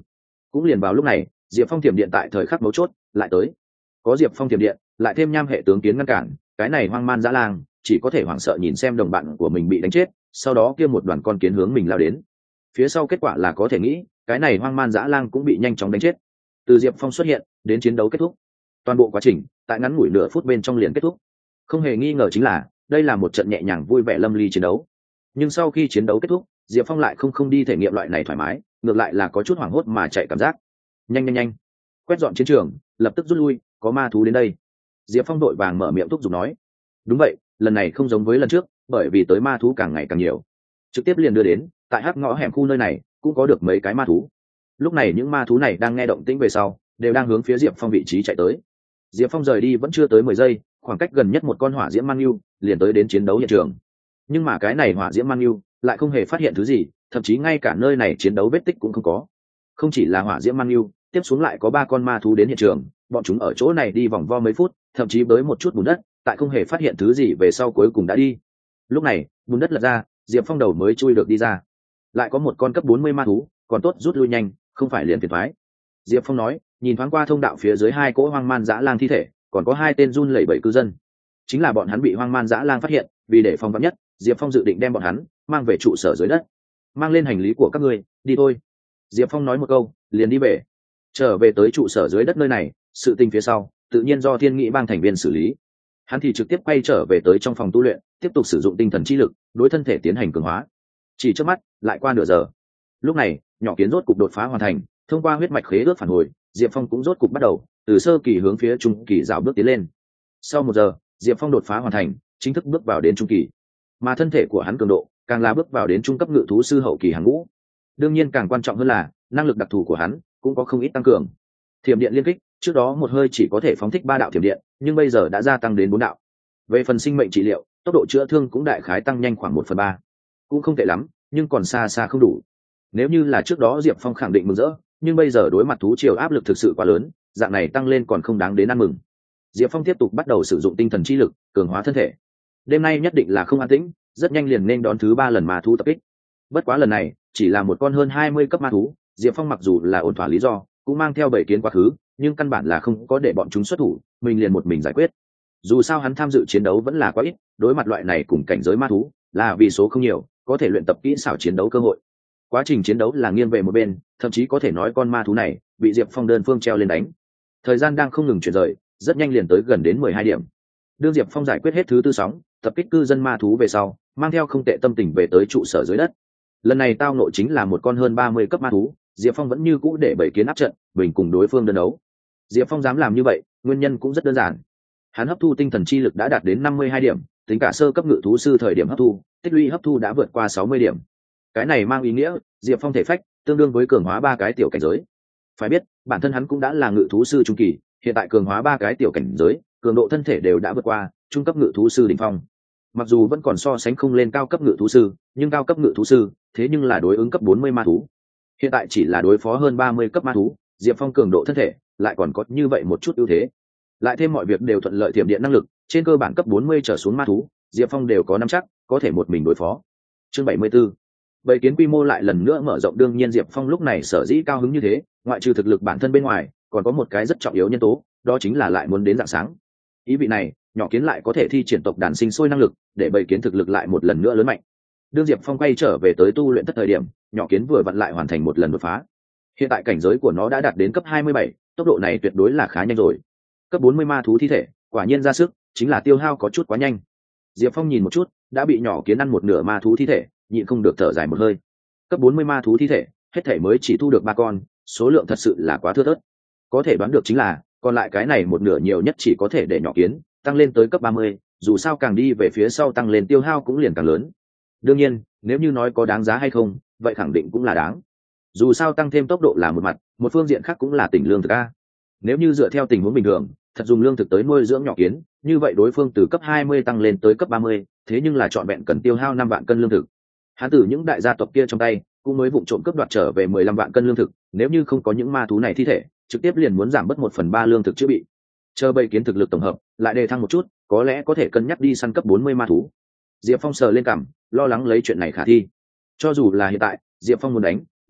cũng liền vào lúc này diệp phong thiểm điện tại thời khắc mấu chốt lại tới. Có diệp phong thiểm điện lại thêm nham hệ tướng kiến ngăn cản, cái này hoang man dã lang chỉ có thể hoảng sợ nhìn xem đồng bạn của mình bị đánh chết, sau đó kia một đoàn con kiến hướng mình lao đến. Phía sau kết quả là có thể nghĩ, cái này hoang man dã lang cũng bị nhanh chóng đánh chết. Từ diệp phong xuất hiện đến chiến đấu kết thúc, toàn bộ quá trình tại ngắn ngủi nửa phút bên trong liền kết thúc. Không hề nghi ngờ chính là đây là một trận nhẹ nhàng vui vẻ lâm ly chiến đấu. Nhưng sau khi chiến đấu kết thúc, diệp phong lại không không đi thể nghiệm loại này thoải mái, ngược lại là có chút hoảng hốt mà chạy cảm giác. Nhanh nhanh nhanh, quét dọn chiến trường, lập tức rút lui, có ma thú đến đây. Diệp phong đội vàng mở miệng thúc giục nói. Đúng vậy, lần này không giống với lần trước, bởi vì tới ma thú càng ngày càng nhiều, trực tiếp liền đưa đến tại hắc ngõ hẻm khu nơi này cũng có được mấy cái ma thú. Lúc này những ma thú này đang nghe động tĩnh về sau, đều đang hướng phía diệp phong vị trí chạy tới. Diệp phong rời đi vẫn chưa tới mười giây, khoảng cách gần nhất một con hỏa diễm mang yêu liền tới đến chiến đấu hiện trường. Nhưng mà cái này hỏa diễm mang yêu lại không hề phát hiện thứ gì, thậm chí ngay cả nơi này chiến đấu vết tích cũng không có. Không chỉ là hỏa diễm mang yêu, tiếp xuống lại có ba con ma thú đến hiện trường, bọn chúng ở chỗ này đi vòng vo mấy phút, thậm chí tới một chút bùn đất, tại không hề phát hiện thứ gì về sau cuối cùng đã đi. Lúc này bùn đất lật ra, diệp phong đầu mới chui được đi ra. Lại có một con cấp bốn mươi ma thú, còn tốt rút lui nhanh, không phải liền phiền thoái. Diệp phong nói, nhìn thoáng qua thông đạo phía dưới hai cỗ hoang man dã lang thi thể, còn có hai tên run lẩy bẩy cư dân, chính là bọn hắn bị hoang man dã lang phát hiện. Vì để phòng vắn nhất, diệp phong dự định đem bọn hắn mang về trụ sở dưới đất. Mang lên hành lý của các ngươi, đi thôi. Diệp phong nói một câu liền đi về. Trở về tới trụ sở dưới đất nơi này, sự tình phía sau tự nhiên do thiên nghị bang thành viên xử lý. Hắn thì trực tiếp quay trở về tới trong phòng tu luyện, tiếp tục sử dụng tinh thần chi lực đối thân thể tiến hành cường hóa. Chỉ trước mắt lại qua nửa giờ, lúc này nhỏ kiến rốt cục đột phá hoàn thành. Thông qua huyết mạch khế ước phản hồi, diệp phong cũng rốt cục bắt đầu từ sơ kỳ hướng phía trung kỳ rào bước tiến lên. Sau một giờ, diệp phong đột phá hoàn thành, chính thức bước vào đến trung kỳ, mà thân thể của hắn cường độ càng là bước vào đến trung cấp ngự thú sư hậu kỳ hàng ngũ. Đương nhiên càng quan trọng hơn là năng lực đặc thù của hắn cũng có không ít tăng cường. Thiểm điện liên kích trước đó một hơi chỉ có thể phóng thích ba đạo thiểm điện, nhưng bây giờ đã gia tăng đến bốn đạo. Về phần sinh mệnh trị liệu, tốc độ chữa thương cũng đại khái tăng nhanh khoảng một phần ba, cũng không tệ lắm, nhưng còn xa xa không đủ. Nếu như là trước đó diệp phong khẳng định mừng rỡ, nhưng bây giờ đối mặt thú triều áp lực thực sự quá lớn, dạng này tăng lên còn không đáng đến ăn mừng. Diệp phong tiếp tục bắt đầu sử dụng tinh thần chi lực cường hóa thân thể. Đêm nay nhất định là không an tĩnh, rất nhanh liền nên đón thứ ba lần ma thú tập kích. Bất quá lần này chỉ là một con hơn hai mươi cấp ma thú, diệp phong mặc dù là ổn thỏa lý do cũng mang theo bảy kiến quá khứ, nhưng căn bản là không có để bọn chúng xuất thủ, mình liền một mình giải quyết. Dù sao hắn tham dự chiến đấu vẫn là quá ít, đối mặt loại này cùng cảnh giới ma thú là vì số không nhiều, có thể luyện tập kỹ xảo chiến đấu cơ hội. Quá trình chiến đấu là nghiêng về một bên, thậm chí có thể nói con ma thú này bị diệp phong đơn phương treo lên đánh. Thời gian đang không ngừng chuyển rời, rất nhanh liền tới gần đến mười hai điểm. Đương diệp phong giải quyết hết thứ tư sóng tập kích cư dân ma thú về sau, mang theo không tệ tâm tình về tới trụ sở dưới đất. Lần này tao nội chính là một con hơn ba mươi cấp ma thú, diệp phong vẫn như cũ để bảy kiến áp trận, bình cùng đối phương đơn đấu. Diệp phong dám làm như vậy, nguyên nhân cũng rất đơn giản. Hắn hấp thu tinh thần chi lực đã đạt đến năm mươi hai điểm, tính cả sơ cấp ngự thú sư thời điểm hấp thu, tích lũy hấp thu đã vượt qua sáu mươi điểm. Cái này mang ý nghĩa diệp phong thể phách tương đương với cường hóa ba cái tiểu cảnh giới. Phải biết bản thân hắn cũng đã là ngự thú sư trung kỳ, hiện tại cường hóa ba cái tiểu cảnh giới, cường độ thân thể đều đã vượt qua trung cấp ngự thú sư đỉnh phong. Mặc dù vẫn còn so sánh không lên cao cấp ngự thú sư, nhưng cao cấp ngự thú sư thế nhưng là đối ứng cấp bốn mươi ma thú. Hiện tại chỉ là đối phó hơn ba mươi cấp ma thú, diệp phong cường độ thân thể lại còn có như vậy một chút ưu thế. Lại thêm mọi việc đều thuận lợi, thiểm điện năng lực trên cơ bản cấp bốn mươi trở xuống ma thú, diệp phong đều có nắm chắc có thể một mình đối phó. Chương bảy mươi 74. Bầy kiến quy mô lại lần nữa mở rộng. Đương nhiên diệp phong lúc này sở dĩ cao hứng như thế, ngoại trừ thực lực bản thân bên ngoài, còn có một cái rất trọng yếu nhân tố, đó chính là lại muốn đến rạng sáng. Ý vị này nhỏ kiến lại có thể thi triển tộc đàn sinh sôi năng lực, để bầy kiến thực lực lại một lần nữa lớn mạnh. Đương diệp phong quay trở về tới tu luyện thất thời điểm, nhỏ kiến vừa vặn lại hoàn thành một lần đột phá. Hiện tại cảnh giới của nó đã đạt đến cấp hai mươi bảy, tốc độ này tuyệt đối là khá nhanh rồi. Cấp bốn mươi ma thú thi thể quả nhiên ra sức, chính là tiêu hao có chút quá nhanh. Diệp phong nhìn một chút đã bị nhỏ kiến ăn một nửa ma thú thi thể, nhịn không được thở dài một hơi. Cấp bốn mươi ma thú thi thể hết thể mới chỉ thu được ba con, số lượng thật sự là quá thưa thớt. Có thể đoán được chính là còn lại cái này một nửa nhiều nhất chỉ có thể để nhỏ kiến tăng lên tới cấp ba mươi, dù sao càng đi về phía sau tăng lên tiêu hao cũng liền càng lớn. Đương nhiên nếu như nói có đáng giá hay không, vậy khẳng định cũng là đáng. Dù sao tăng thêm tốc độ là một mặt, một phương diện khác cũng là tỉnh lương thực a. Nếu như dựa theo tình huống bình thường, thật dùng lương thực tới nuôi dưỡng nhỏ kiến, như vậy đối phương từ cấp hai mươi tăng lên tới cấp ba mươi, thế nhưng là trọn vẹn cần tiêu hao năm vạn cân lương thực. Hắn từ những đại gia tộc kia trong tay cũng mới vụng trộm cướp đoạt trở về mười lăm vạn cân lương thực, nếu như không có những ma thú này thi thể, trực tiếp liền muốn giảm bớt một phần ba lương thực chữa bị. Chờ bầy kiến thực lực tổng hợp lại đề thăng một chút, có lẽ có thể cân nhắc đi săn cấp bốn mươi ma thú. Diệp Phong sờ lên cằm, lo lắng lấy chuyện này khả thi. Cho dù là hiện tại, Diệp Phong muốn đánh,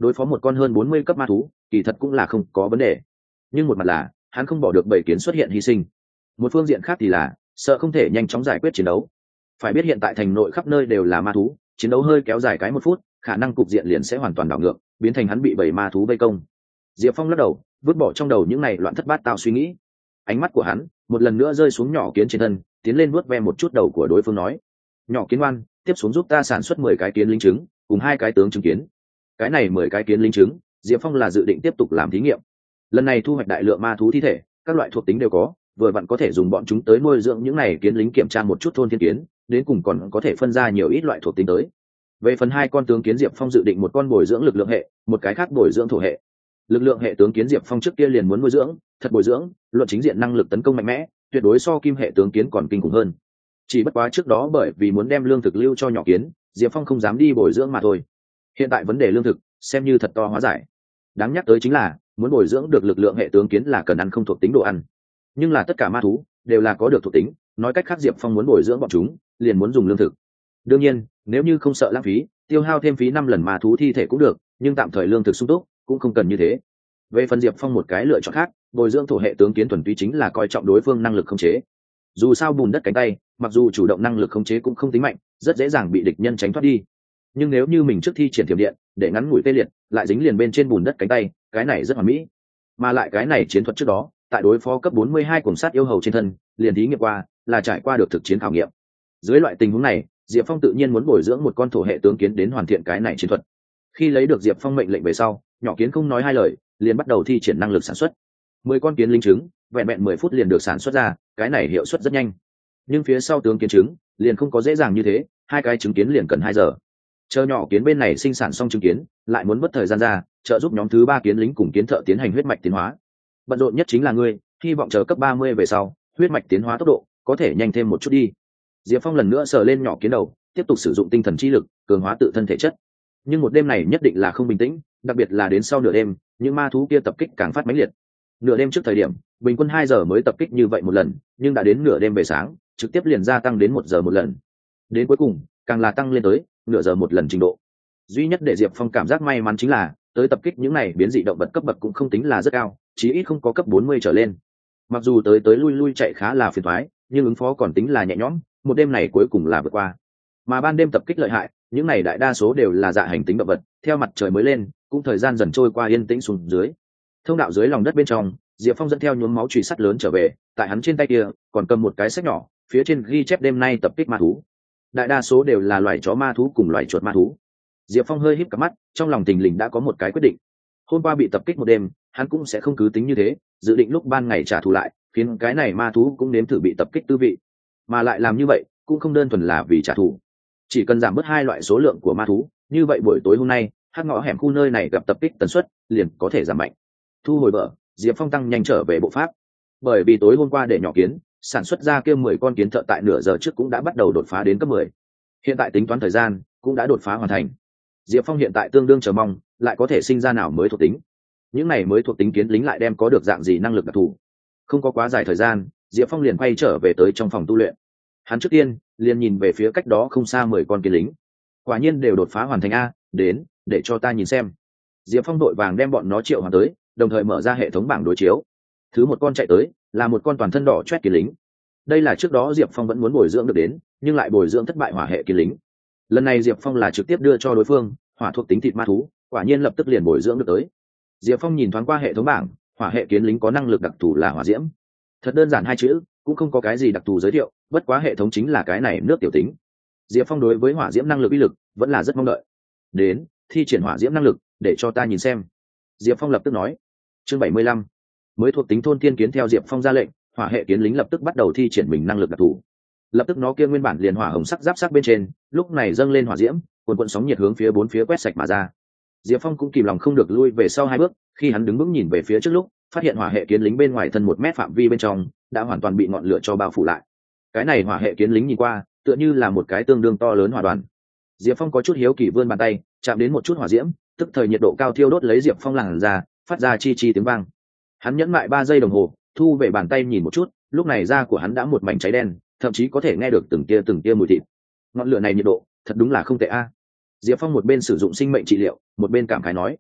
đối phó một con hơn bốn mươi cấp ma thú kỳ thật cũng là không có vấn đề, nhưng một mặt là hắn không bỏ được bảy kiến xuất hiện hy sinh, một phương diện khác thì là sợ không thể nhanh chóng giải quyết chiến đấu. Phải biết hiện tại thành nội khắp nơi đều là ma thú, chiến đấu hơi kéo dài cái một phút khả năng cục diện liền sẽ hoàn toàn đảo ngược, biến thành hắn bị bảy ma thú vây công. Diệp Phong lắc đầu vứt bỏ trong đầu những này loạn thất bát tao suy nghĩ, ánh mắt của hắn một lần nữa rơi xuống nhỏ kiến trên thân, tiến lên vuốt ve một chút đầu của đối phương nói: nhỏ kiến ngoan, tiếp xuống giúp ta sản xuất mười cái kiến linh trứng cùng hai cái tướng trứng kiến. Cái này mười cái kiến linh trứng Diệp Phong là dự định tiếp tục làm thí nghiệm. Lần này thu hoạch đại lượng ma thú thi thể, các loại thuộc tính đều có, vừa vặn có thể dùng bọn chúng tới nuôi dưỡng những này kiến lính, kiểm tra một chút thôn thiên kiến, đến cùng còn có thể phân ra nhiều ít loại thuộc tính tới. Về phần hai con tướng kiến, Diệp Phong dự định một con bồi dưỡng lực lượng hệ, một cái khác bồi dưỡng thổ hệ. Lực lượng hệ tướng kiến Diệp Phong trước kia liền muốn nuôi dưỡng, thật bồi dưỡng, luận chính diện năng lực tấn công mạnh mẽ, tuyệt đối so kim hệ tướng kiến còn kinh khủng hơn. Chỉ bất quá trước đó bởi vì muốn đem lương thực lưu cho nhỏ kiến, Diệp Phong không dám đi bồi dưỡng mà thôi. Hiện tại vấn đề lương thực xem như thật to hóa giải. Đáng nhắc tới chính là muốn bồi dưỡng được lực lượng hệ tướng kiến là cần ăn không thuộc tính đồ ăn, nhưng là tất cả ma thú đều là có được thuộc tính, nói cách khác Diệp Phong muốn bồi dưỡng bọn chúng liền muốn dùng lương thực. Đương nhiên nếu như không sợ lãng phí, tiêu hao thêm phí năm lần ma thú thi thể cũng được, nhưng tạm thời lương thực sung túc cũng không cần như thế. Về phần Diệp Phong một cái lựa chọn khác, bồi dưỡng thổ hệ tướng kiến thuần túy chính là coi trọng đối phương năng lực khống chế. Dù sao bùn đất cánh tay mặc dù chủ động năng lực khống chế cũng không tính mạnh, rất dễ dàng bị địch nhân tránh thoát đi, nhưng nếu như mình trước thi triển thiểm điện để ngắn ngủi tê liệt lại dính liền bên trên bùn đất cánh tay, cái này rất hoàn mỹ. Mà lại cái này chiến thuật trước đó tại đối phó cấp bốn mươi hai cuồng sát yêu hầu trên thân liền thí nghiệm qua, là trải qua được thực chiến khảo nghiệm. Dưới loại tình huống này Diệp Phong tự nhiên muốn bồi dưỡng một con thổ hệ tướng kiến đến hoàn thiện cái này chiến thuật. Khi lấy được Diệp Phong mệnh lệnh về sau, nhỏ kiến không nói hai lời liền bắt đầu thi triển năng lực sản xuất. Mười con kiến linh trứng vẹn vẹn mười phút liền được sản xuất ra, cái này hiệu suất rất nhanh. Nhưng phía sau tướng kiến trứng liền không có dễ dàng như thế, hai cái trứng kiến liền cần hai giờ. Chờ nhỏ kiến bên này sinh sản xong trứng kiến lại muốn mất thời gian ra, trợ giúp nhóm thứ ba kiến lính cùng kiến thợ tiến hành huyết mạch tiến hóa. Bận rộn nhất chính là ngươi, hy vọng chờ cấp ba mươi về sau huyết mạch tiến hóa tốc độ có thể nhanh thêm một chút đi. Diệp Phong lần nữa sờ lên nhỏ kiến đầu, tiếp tục sử dụng tinh thần chi lực cường hóa tự thân thể chất. Nhưng một đêm này nhất định là không bình tĩnh, đặc biệt là đến sau nửa đêm những ma thú kia tập kích càng phát mãnh liệt. Nửa đêm trước thời điểm bình quân hai giờ mới tập kích như vậy một lần, nhưng đã đến nửa đêm về sáng trực tiếp liền gia tăng đến một giờ một lần, đến cuối cùng càng là tăng lên tới nửa giờ một lần trình độ. Duy nhất để Diệp Phong cảm giác may mắn chính là tới tập kích những này biến dị động vật cấp bậc cũng không tính là rất cao, chí ít không có cấp bốn mươi trở lên. Mặc dù tới tới lui lui chạy khá là phiền toái, nhưng ứng phó còn tính là nhẹ nhõm, một đêm này cuối cùng là vượt qua. Mà ban đêm tập kích lợi hại, những này đại đa số đều là dạ hành tính động vật, theo mặt trời mới lên cũng thời gian dần trôi qua yên tĩnh xuống dưới. Thông đạo dưới lòng đất bên trong, Diệp Phong dẫn theo nhuốm máu chùy sắt lớn trở về, tại hắn trên tay kia còn cầm một cái sách nhỏ, phía trên ghi chép đêm nay tập kích ma thú. Đại đa số đều là loài chó ma thú cùng loài chuột ma thú. Diệp Phong hơi híp cặp mắt, trong lòng tình lình đã có một cái quyết định. Hôm qua bị tập kích một đêm, hắn cũng sẽ không cứ tính như thế, dự định lúc ban ngày trả thù lại, khiến cái này ma thú cũng nếm thử bị tập kích tư vị. Mà lại làm như vậy, cũng không đơn thuần là vì trả thù. Chỉ cần giảm bớt hai loại số lượng của ma thú, như vậy buổi tối hôm nay, hắc ngõ hẻm khu nơi này gặp tập kích tần suất liền có thể giảm mạnh. Thu hồi vợ, Diệp Phong tăng nhanh trở về bộ pháp. Bởi vì tối hôm qua để nhỏ kiến sản xuất ra kia mười con kiến thợ tại nửa giờ trước cũng đã bắt đầu đột phá đến cấp mười. Hiện tại tính toán thời gian cũng đã đột phá hoàn thành. Diệp Phong hiện tại tương đương chờ mong lại có thể sinh ra nào mới thuộc tính. Những này mới thuộc tính kiến lính lại đem có được dạng gì năng lực đặc thù. Không có quá dài thời gian, Diệp Phong liền quay trở về tới trong phòng tu luyện. Hắn trước tiên liền nhìn về phía cách đó không xa mười con kiến lính. Quả nhiên đều đột phá hoàn thành a, đến, để cho ta nhìn xem. Diệp Phong đội vàng đem bọn nó triệu hoàn tới, đồng thời mở ra hệ thống bảng đối chiếu. Thứ một con chạy tới là một con toàn thân đỏ chét kiến lính. Đây là trước đó Diệp Phong vẫn muốn bồi dưỡng được đến, nhưng lại bồi dưỡng thất bại hỏa hệ kiến lính. Lần này Diệp Phong là trực tiếp đưa cho đối phương hỏa thuộc tính thịt ma thú, quả nhiên lập tức liền bồi dưỡng được tới. Diệp Phong nhìn thoáng qua hệ thống bảng, hỏa hệ kiến lính có năng lực đặc thù là hỏa diễm. Thật đơn giản hai chữ, cũng không có cái gì đặc thù giới thiệu, bất quá hệ thống chính là cái này nước tiểu tính. Diệp Phong đối với hỏa diễm năng lực uy lực vẫn là rất mong đợi. Đến, thi triển hỏa diễm năng lực để cho ta nhìn xem. Diệp Phong lập tức nói. Chương bảy mươi lăm, mới thuộc tính thôn thiên kiến. Theo Diệp Phong ra lệnh, hỏa hệ kiến lính lập tức bắt đầu thi triển mình năng lực đặc thù. Lập tức nó kia nguyên bản liền hỏa hồng sắc giáp sắc bên trên, lúc này dâng lên hỏa diễm, cuồn cuộn sóng nhiệt hướng phía bốn phía quét sạch mà ra. Diệp Phong cũng kìm lòng không được lui về sau hai bước, khi hắn đứng vững nhìn về phía trước lúc, phát hiện hỏa hệ kiến lính bên ngoài thân một mét phạm vi bên trong đã hoàn toàn bị ngọn lửa cho bao phủ lại. Cái này hỏa hệ kiến lính nhìn qua tựa như là một cái tương đương to lớn hỏa đoàn. Diệp Phong có chút hiếu kỳ vươn bàn tay, chạm đến một chút hỏa diễm, tức thời nhiệt độ cao thiêu đốt lấy Diệp Phong làn ra, phát ra chi chi tiếng vang. Hắn nhẫn mại ba giây đồng hồ, thu về bàn tay nhìn một chút, lúc này da của hắn đã một mảnh cháy đen, thậm chí có thể nghe được từng tia từng tia mùi thịt. Ngọn lửa này nhiệt độ thật đúng là không tệ a. Diệp Phong một bên sử dụng sinh mệnh trị liệu, một bên cảm khái nói.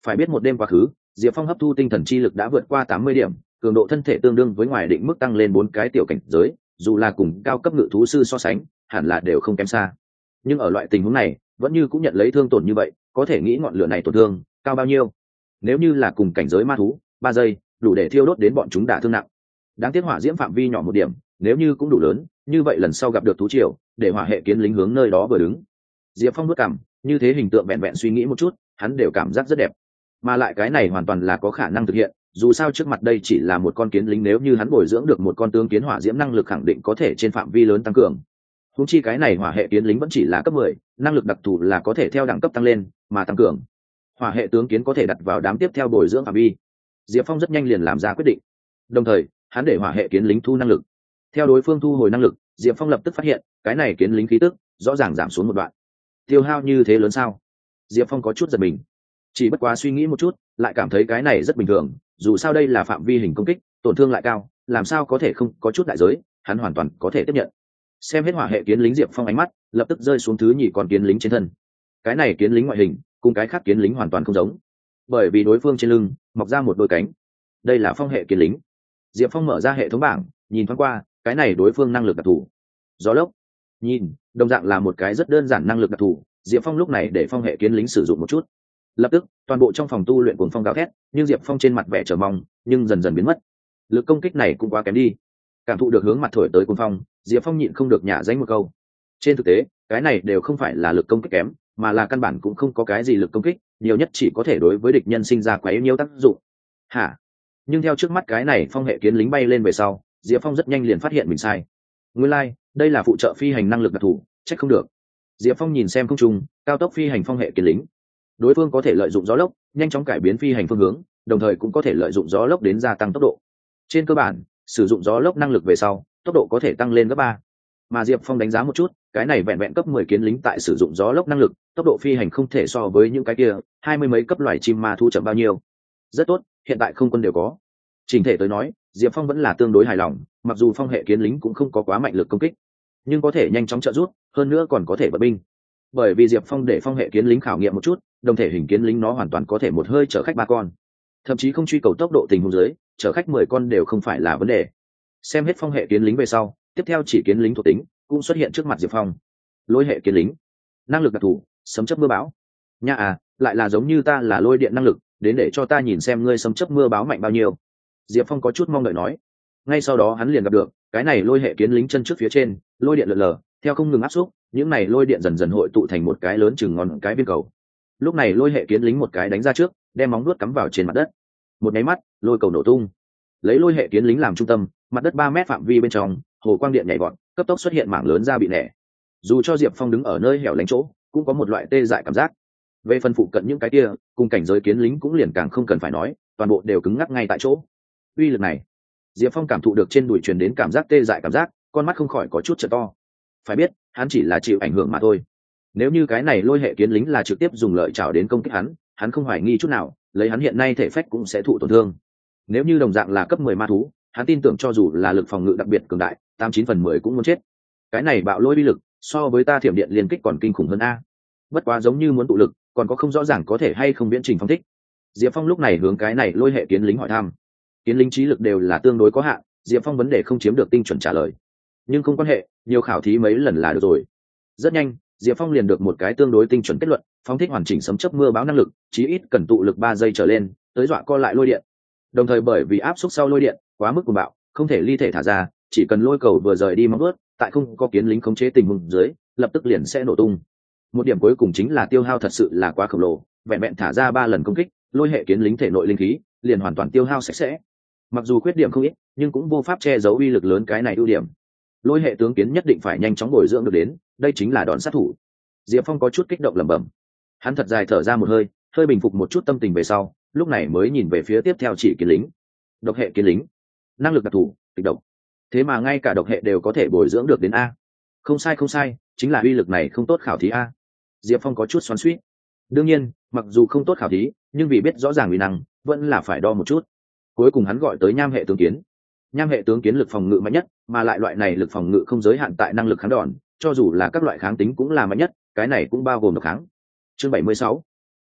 Phải biết một đêm quá khứ, Diệp Phong hấp thu tinh thần chi lực đã vượt qua tám mươi điểm, cường độ thân thể tương đương với ngoài định mức tăng lên bốn cái tiểu cảnh giới, dù là cùng cao cấp ngự thú sư so sánh, hẳn là đều không kém xa. Nhưng ở loại tình huống này, vẫn như cũng nhận lấy thương tổn như vậy, có thể nghĩ ngọn lửa này tổn thương cao bao nhiêu. Nếu như là cùng cảnh giới ma thú, ba giây đủ để thiêu đốt đến bọn chúng đả thương nặng. Đáng tiếc hỏa diễm phạm vi nhỏ một điểm, nếu như cũng đủ lớn, như vậy lần sau gặp được thú triều, để hỏa hệ kiến lính hướng nơi đó vừa đứng. Diệp Phong nuốt cằm, như thế hình tượng vẹn vẹn suy nghĩ một chút, hắn đều cảm giác rất đẹp. Mà lại cái này hoàn toàn là có khả năng thực hiện, dù sao trước mặt đây chỉ là một con kiến lính, nếu như hắn bồi dưỡng được một con tướng kiến hỏa diễm năng lực khẳng định có thể trên phạm vi lớn tăng cường. Huống chi cái này hỏa hệ kiến lính vẫn chỉ là cấp mười, năng lực đặc thù là có thể theo đẳng cấp tăng lên mà tăng cường. Hỏa hệ tướng kiến có thể đặt vào đám tiếp theo bồi dưỡng phạm vi. Diệp Phong rất nhanh liền làm ra quyết định. Đồng thời, hắn để hỏa hệ kiến lính thu năng lực. Theo đối phương thu hồi năng lực, Diệp Phong lập tức phát hiện, cái này kiến lính khí tức rõ ràng giảm xuống một đoạn. Tiêu hao như thế lớn sao? Diệp Phong có chút giật mình. Chỉ bất quá suy nghĩ một chút, lại cảm thấy cái này rất bình thường, dù sao đây là phạm vi hình công kích, tổn thương lại cao, làm sao có thể không có chút đại giới, hắn hoàn toàn có thể tiếp nhận. Xem hết hỏa hệ kiến lính, Diệp Phong ánh mắt lập tức rơi xuống thứ nhì con kiến lính trên thân. Cái này kiến lính ngoại hình cùng cái khác kiến lính hoàn toàn không giống, bởi vì đối phương trên lưng mọc ra một đôi cánh. Đây là phong hệ kiến lính. Diệp Phong mở ra hệ thống bảng, nhìn thoáng qua, cái này đối phương năng lực đặc thù. Gió lốc. Nhìn, đồng dạng là một cái rất đơn giản năng lực đặc thù, Diệp Phong lúc này để phong hệ kiến lính sử dụng một chút. Lập tức, toàn bộ trong phòng tu luyện cuồng phong gào thét, nhưng Diệp Phong trên mặt vẻ chờ mong, nhưng dần dần biến mất. Lực công kích này cũng quá kém đi. Cảm thụ được hướng mặt thổi tới cuồng phong, Diệp Phong nhịn không được nhả danh một câu. Trên thực tế, cái này đều không phải là lực công kích kém, mà là căn bản cũng không có cái gì lực công kích, nhiều nhất chỉ có thể đối với địch nhân sinh ra quá yếu nhiều tác dụng. Hả? Nhưng theo trước mắt cái này phong hệ kiến lính bay lên về sau, Diệp Phong rất nhanh liền phát hiện mình sai. Nguyên lai, đây là phụ trợ phi hành năng lực đặc thù, trách không được. Diệp Phong nhìn xem không trung, cao tốc phi hành phong hệ kiến lính. Đối phương có thể lợi dụng gió lốc, nhanh chóng cải biến phi hành phương hướng, đồng thời cũng có thể lợi dụng gió lốc đến gia tăng tốc độ. Trên cơ bản, sử dụng gió lốc năng lực về sau, tốc độ có thể tăng lên gấp ba. Mà Diệp Phong đánh giá một chút, cái này vẹn vẹn cấp mười kiến lính tại sử dụng gió lốc năng lực, tốc độ phi hành không thể so với những cái kia hai mươi mấy cấp loài chim ma thu chậm bao nhiêu. Rất tốt, hiện tại không quân đều có. Trình thể tới nói, Diệp Phong vẫn là tương đối hài lòng, mặc dù phong hệ kiến lính cũng không có quá mạnh lực công kích, nhưng có thể nhanh chóng trợ giúp, hơn nữa còn có thể vận binh. Bởi vì Diệp Phong để phong hệ kiến lính khảo nghiệm một chút, đồng thể hình kiến lính nó hoàn toàn có thể một hơi chở khách ba con, thậm chí không truy cầu tốc độ tình huống dưới, chở khách mười con đều không phải là vấn đề. Xem hết phong hệ kiến lính về sau, tiếp theo chỉ kiến lính thuộc tính cũng xuất hiện trước mặt Diệp Phong. Lôi hệ kiến lính, năng lực đặc thù, sấm chớp mưa bão. Nha à, lại là giống như ta là lôi điện năng lực, đến để cho ta nhìn xem ngươi sấm chớp mưa bão mạnh bao nhiêu. Diệp Phong có chút mong đợi nói. Ngay sau đó hắn liền gặp được cái này lôi hệ kiến lính chân trước phía trên, lôi điện lượn lờ, theo không ngừng áp xúc, những này lôi điện dần dần hội tụ thành một cái lớn chừng ngón cái viên cầu. Lúc này lôi hệ kiến lính một cái đánh ra trước, đem móng vuốt cắm vào trên mặt đất. Một nháy mắt, lôi cầu nổ tung. Lấy lôi hệ kiến lính làm trung tâm, mặt đất ba mét phạm vi bên trong, hồ quang điện nhảy vọt, cấp tốc xuất hiện mảng lớn ra bị nẻ. Dù cho Diệp Phong đứng ở nơi hẻo lánh chỗ, cũng có một loại tê dại cảm giác. Về phần phụ cận những cái kia, cùng cảnh giới kiến lính cũng liền càng không cần phải nói, toàn bộ đều cứng ngắc ngay tại chỗ. Uy lực này, Diệp Phong cảm thụ được trên đùi truyền đến cảm giác tê dại cảm giác, con mắt không khỏi có chút trợ to. Phải biết, hắn chỉ là chịu ảnh hưởng mà thôi. Nếu như cái này lôi hệ kiến lính là trực tiếp dùng lợi chảo đến công kích hắn, hắn không hoài nghi chút nào, lấy hắn hiện nay thể phách cũng sẽ thụ tổn thương. Nếu như đồng dạng là cấp mười ma thú, hắn tin tưởng cho dù là lực phòng ngự đặc biệt cường đại, tám chín phần mười cũng muốn chết. Cái này bạo lôi uy lực, so với ta thiểm điện liên kích còn kinh khủng hơn a. Bất quá giống như muốn tụ lực, còn có không rõ ràng có thể hay không viễn trình phong thích. Diệp Phong lúc này hướng cái này lôi hệ kiến lính hỏi thăm. Kiến lính trí lực đều là tương đối có hạn, Diệp Phong vấn đề không chiếm được tinh chuẩn trả lời. Nhưng không quan hệ, nhiều khảo thí mấy lần là được rồi. Rất nhanh, Diệp Phong liền được một cái tương đối tinh chuẩn kết luận, phóng thích hoàn chỉnh sấm chớp mưa bão năng lực, chí ít cần tụ lực ba giây trở lên, tới dọa co lại lôi điện. Đồng thời bởi vì áp suất sau lôi điện quá mức cuồng bạo, không thể ly thể thả ra, chỉ cần lôi cầu vừa rời đi móng vuốt, tại không có kiến lính khống chế tình huống dưới, lập tức liền sẽ nổ tung. Một điểm cuối cùng chính là tiêu hao thật sự là quá khổng lồ, vẹn vẹn thả ra ba lần công kích, lôi hệ kiến lính thể nội linh khí liền hoàn toàn tiêu hao sạch sẽ. Mặc dù khuyết điểm không ít, nhưng cũng vô pháp che giấu uy lực lớn cái này ưu điểm. Lôi hệ tướng kiến nhất định phải nhanh chóng bồi dưỡng được đến, đây chính là đòn sát thủ. Diệp Phong có chút kích động lẩm bẩm. Hắn thật dài thở ra một hơi, hơi bình phục một chút tâm tình về sau, lúc này mới nhìn về phía tiếp theo chỉ kiến lính. Độc hệ kiến lính, năng lực đặc thù, kịch độc. Thế mà ngay cả độc hệ đều có thể bồi dưỡng được đến a. Không sai không sai, chính là uy lực này không tốt khảo thí a. Diệp Phong có chút xoắn xuýt. Đương nhiên, mặc dù không tốt khảo thí, nhưng vì biết rõ ràng uy năng, vẫn là phải đo một chút. Cuối cùng hắn gọi tới nham hệ tướng kiến. Nham hệ tướng kiến lực phòng ngự mạnh nhất, mà lại loại này lực phòng ngự không giới hạn tại năng lực kháng đòn, cho dù là các loại kháng tính cũng là mạnh nhất, cái này cũng bao gồm độc kháng. Chương bảy mươi sáu,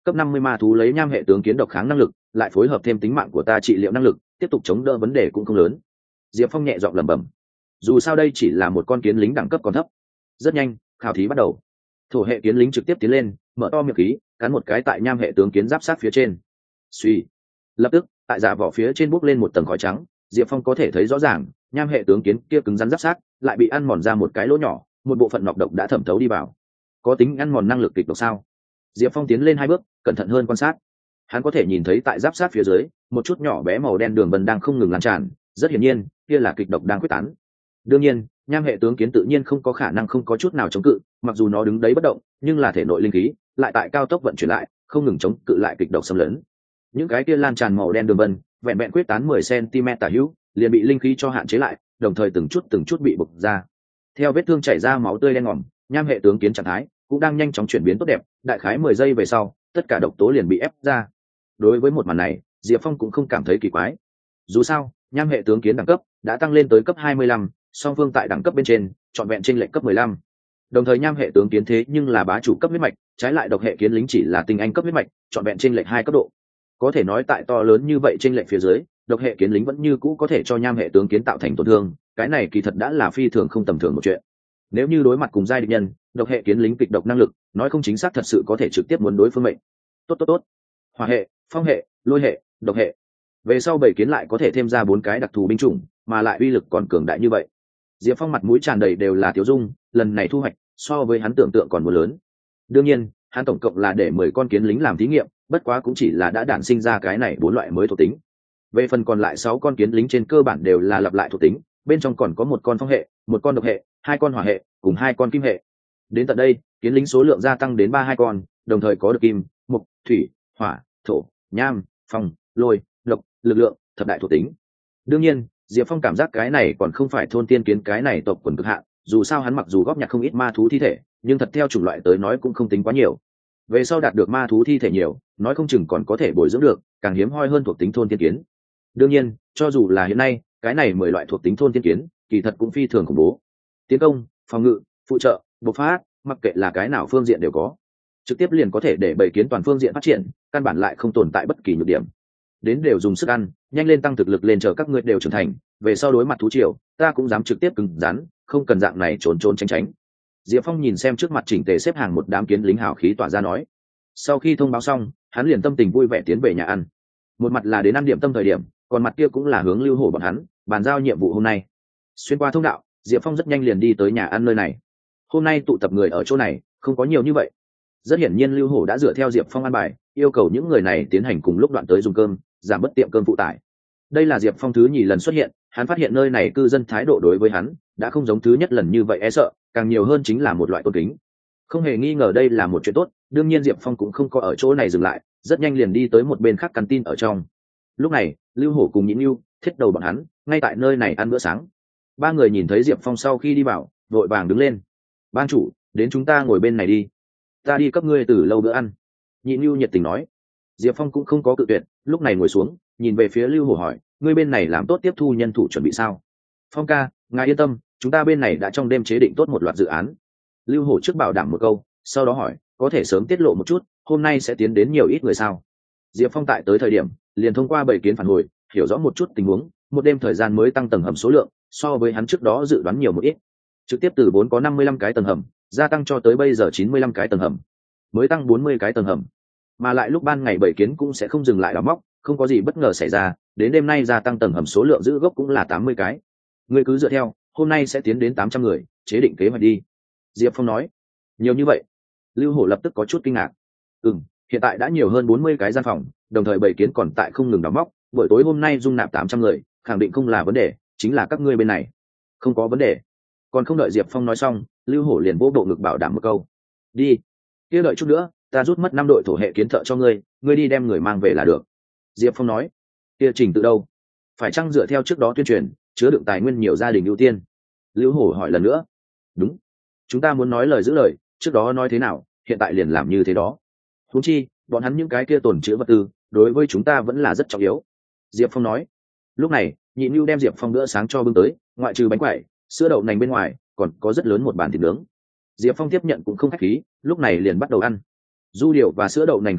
cấp năm mươi ma thú lấy nham hệ tướng kiến độc kháng năng lực, lại phối hợp thêm tính mạng của ta trị liệu năng lực, tiếp tục chống đỡ vấn đề cũng không lớn. Diệp Phong nhẹ giọng lẩm bẩm. Dù sao đây chỉ là một con kiến lính đẳng cấp còn thấp. Rất nhanh, khảo thí bắt đầu. Thổ hệ kiến lính trực tiếp tiến lên, mở to miệng khí, cắn một cái tại nham hệ tướng kiến giáp sát phía trên. Suy. Lập tức, tại giả vỏ phía trên bốc lên một tầng khói trắng, Diệp Phong có thể thấy rõ ràng, nham hệ tướng kiến kia cứng rắn giáp sát, lại bị ăn mòn ra một cái lỗ nhỏ, một bộ phận nọc độc đã thẩm thấu đi vào. Có tính ăn mòn năng lực kịch độc sao? Diệp Phong tiến lên hai bước, cẩn thận hơn quan sát. Hắn có thể nhìn thấy tại giáp sát phía dưới, một chút nhỏ bé màu đen đường vân đang không ngừng lan tràn, rất hiển nhiên, kia là kịch độc đang quyết tán. Đương nhiên, nham hệ tướng kiến tự nhiên không có khả năng không có chút nào chống cự, mặc dù nó đứng đấy bất động, nhưng là thể nội linh khí lại tại cao tốc vận chuyển lại, không ngừng chống cự lại kịch độc xâm lấn. Những cái kia lan tràn màu đen đường vân, vẹn vẹn quyết tán mười xăng-ti-mét tả hữu, liền bị linh khí cho hạn chế lại, đồng thời từng chút từng chút bị bộc ra. Theo vết thương chảy ra máu tươi đen ngòm, nham hệ tướng kiến trạng thái cũng đang nhanh chóng chuyển biến tốt đẹp, đại khái mười giây về sau, tất cả độc tố liền bị ép ra. Đối với một màn này, Diệp Phong cũng không cảm thấy kỳ quái. Dù sao, nham hệ tướng kiến đẳng cấp đã tăng lên tới cấp hai mươi lăm, song phương tại đẳng cấp bên trên, trọn vẹn chênh lệch cấp mười lăm. Đồng thời nham hệ tướng kiến thế nhưng là bá chủ cấp huyết mạch, trái lại độc hệ kiến lính chỉ là tinh anh cấp huyết mạch, trọn vẹn chênh lệch hai cấp độ. Có thể nói tại to lớn như vậy chênh lệch phía dưới, độc hệ kiến lính vẫn như cũ có thể cho nham hệ tướng kiến tạo thành tổn thương, cái này kỳ thật đã là phi thường không tầm thường một chuyện. Nếu như đối mặt cùng giai địch nhân, độc hệ kiến lính kịch độc năng lực, nói không chính xác thật sự có thể trực tiếp muốn đối phương mệnh. Tốt tốt tốt. Hỏa hệ, phong hệ, lôi hệ, độc hệ. Về sau bảy kiến lại có thể thêm ra bốn cái đặc thù binh chủng, mà lại uy lực còn cường đại như vậy. Diệp Phong mặt mũi tràn đầy đều là tiêu dung, lần này thu hoạch so với hắn tưởng tượng còn muốn lớn. Đương nhiên, hắn tổng cộng là để mười con kiến lính làm thí nghiệm, bất quá cũng chỉ là đã đản sinh ra cái này bốn loại mới thuộc tính. Về phần còn lại sáu con kiến lính trên cơ bản đều là lặp lại thuộc tính, bên trong còn có một con phong hệ, một con độc hệ, hai con hỏa hệ, cùng hai con kim hệ. Đến tận đây, kiến lính số lượng gia tăng đến ba hai con, đồng thời có được kim, mộc, thủy, hỏa, thổ, nham, phong, lôi, độc, lực lượng, thập đại thuộc tính. Đương nhiên, Diệp Phong cảm giác cái này còn không phải thôn tiên kiến cái này tộc quần cực hạn, dù sao hắn mặc dù góp nhặt không ít ma thú thi thể, nhưng thật theo chủng loại tới nói cũng không tính quá nhiều. Về sau đạt được ma thú thi thể nhiều, nói không chừng còn có thể bồi dưỡng được càng hiếm hoi hơn thuộc tính thôn tiên kiến. Đương nhiên, cho dù là hiện nay, cái này mười loại thuộc tính thôn tiên kiến, kỳ thật cũng phi thường khủng bố. Tiến công, phòng ngự, phụ trợ, bộc phát, mặc kệ là cái nào phương diện đều có, trực tiếp liền có thể để bầy kiến toàn phương diện phát triển, căn bản lại không tồn tại bất kỳ nhược điểm. Đến đều dùng sức ăn, nhanh lên tăng thực lực lên, chờ các ngươi đều trưởng thành, về sau đối mặt thú triều, ta cũng dám trực tiếp cứng rắn, không cần dạng này trốn trốn tránh tránh. Diệp Phong nhìn xem trước mặt chỉnh tề xếp hàng một đám kiến lính hào khí tỏa ra nói. Sau khi thông báo xong, hắn liền tâm tình vui vẻ tiến về nhà ăn. Một mặt là đến ăn điểm tâm thời điểm, còn mặt kia cũng là hướng Lưu Hổ bọn hắn bàn giao nhiệm vụ hôm nay. Xuyên qua thông đạo, Diệp Phong rất nhanh liền đi tới nhà ăn nơi này. Hôm nay tụ tập người ở chỗ này không có nhiều như vậy. Rất hiển nhiên Lưu Hổ đã dựa theo Diệp Phong ăn bài, yêu cầu những người này tiến hành cùng lúc đoạn tới dùng cơm, giảm bất tiệm cơm phụ tải. Đây là Diệp Phong thứ nhì lần xuất hiện, hắn phát hiện nơi này cư dân thái độ đối với hắn đã không giống thứ nhất lần như vậy e sợ, càng nhiều hơn chính là một loại tôn kính. Không hề nghi ngờ đây là một chuyện tốt, đương nhiên Diệp Phong cũng không có ở chỗ này dừng lại, rất nhanh liền đi tới một bên khác căn tin ở trong. Lúc này, Lưu Hổ cùng Nhĩ Nưu, Thiết Đầu bọn hắn ngay tại nơi này ăn bữa sáng. Ba người nhìn thấy Diệp Phong sau khi đi vào, vội vàng đứng lên. "Ban chủ, đến chúng ta ngồi bên này đi. Ta đi cấp ngươi từ lâu bữa ăn." Nhĩ Nưu nhiệt tình nói. Diệp Phong cũng không có cự tuyệt, lúc này ngồi xuống, nhìn về phía Lưu Hổ hỏi, "Ngươi bên này làm tốt tiếp thu nhân thủ chuẩn bị sao?" "Phong ca, ngài yên tâm, chúng ta bên này đã trong đêm chế định tốt một loạt dự án." Lưu Hổ trước bảo đảm một câu, sau đó hỏi, "Có thể sớm tiết lộ một chút, hôm nay sẽ tiến đến nhiều ít người sao?" Diệp Phong tại tới thời điểm, liền thông qua bảy kiến phản hồi, hiểu rõ một chút tình huống, một đêm thời gian mới tăng tầng hầm số lượng, so với hắn trước đó dự đoán nhiều một ít. Trực tiếp từ vốn có năm mươi lăm cái tầng hầm, gia tăng cho tới bây giờ chín mươi lăm cái tầng hầm, mới tăng bốn mươi cái tầng hầm. Mà lại lúc ban ngày bảy kiến cũng sẽ không dừng lại đào móc, không có gì bất ngờ xảy ra, đến đêm nay gia tăng tầng hầm số lượng giữ gốc cũng là tám mươi cái. Ngươi cứ dựa theo, hôm nay sẽ tiến đến tám trăm người, chế định kế hoạch đi." Diệp Phong nói. "Nhiều như vậy?" Lưu Hổ lập tức có chút kinh ngạc. "Ừm, hiện tại đã nhiều hơn bốn mươi cái gian phòng, đồng thời bảy kiến còn tại không ngừng đào móc, buổi tối hôm nay dung nạp tám trăm người, khẳng định không là vấn đề, chính là các ngươi bên này." "Không có vấn đề." Còn không đợi Diệp Phong nói xong, Lưu Hổ liền vỗ bộ ngực bảo đảm một câu. "Đi, kia đợi chút nữa, ta rút mất năm đội thổ hệ kiến thợ cho ngươi, ngươi đi đem người mang về là được." Diệp Phong nói. "Kia trình tự đâu? Phải chăng dựa theo trước đó tuyên truyền, chứa đựng tài nguyên nhiều gia đình ưu tiên?" Lưu Hổ hỏi lần nữa. "Đúng, chúng ta muốn nói lời giữ lời, trước đó nói thế nào, hiện tại liền làm như thế đó. Huống chi, bọn hắn những cái kia tồn trữ vật tư, đối với chúng ta vẫn là rất trọng yếu." Diệp Phong nói. Lúc này, Nhị Nưu đem Diệp Phong bữa sáng cho bưng tới, ngoại trừ bánh quẩy, sữa đậu nành bên ngoài, còn có rất lớn một bàn thịt nướng. Diệp Phong tiếp nhận cũng không khách khí, lúc này liền bắt đầu ăn. Du điệu và sữa đậu nành không tệ,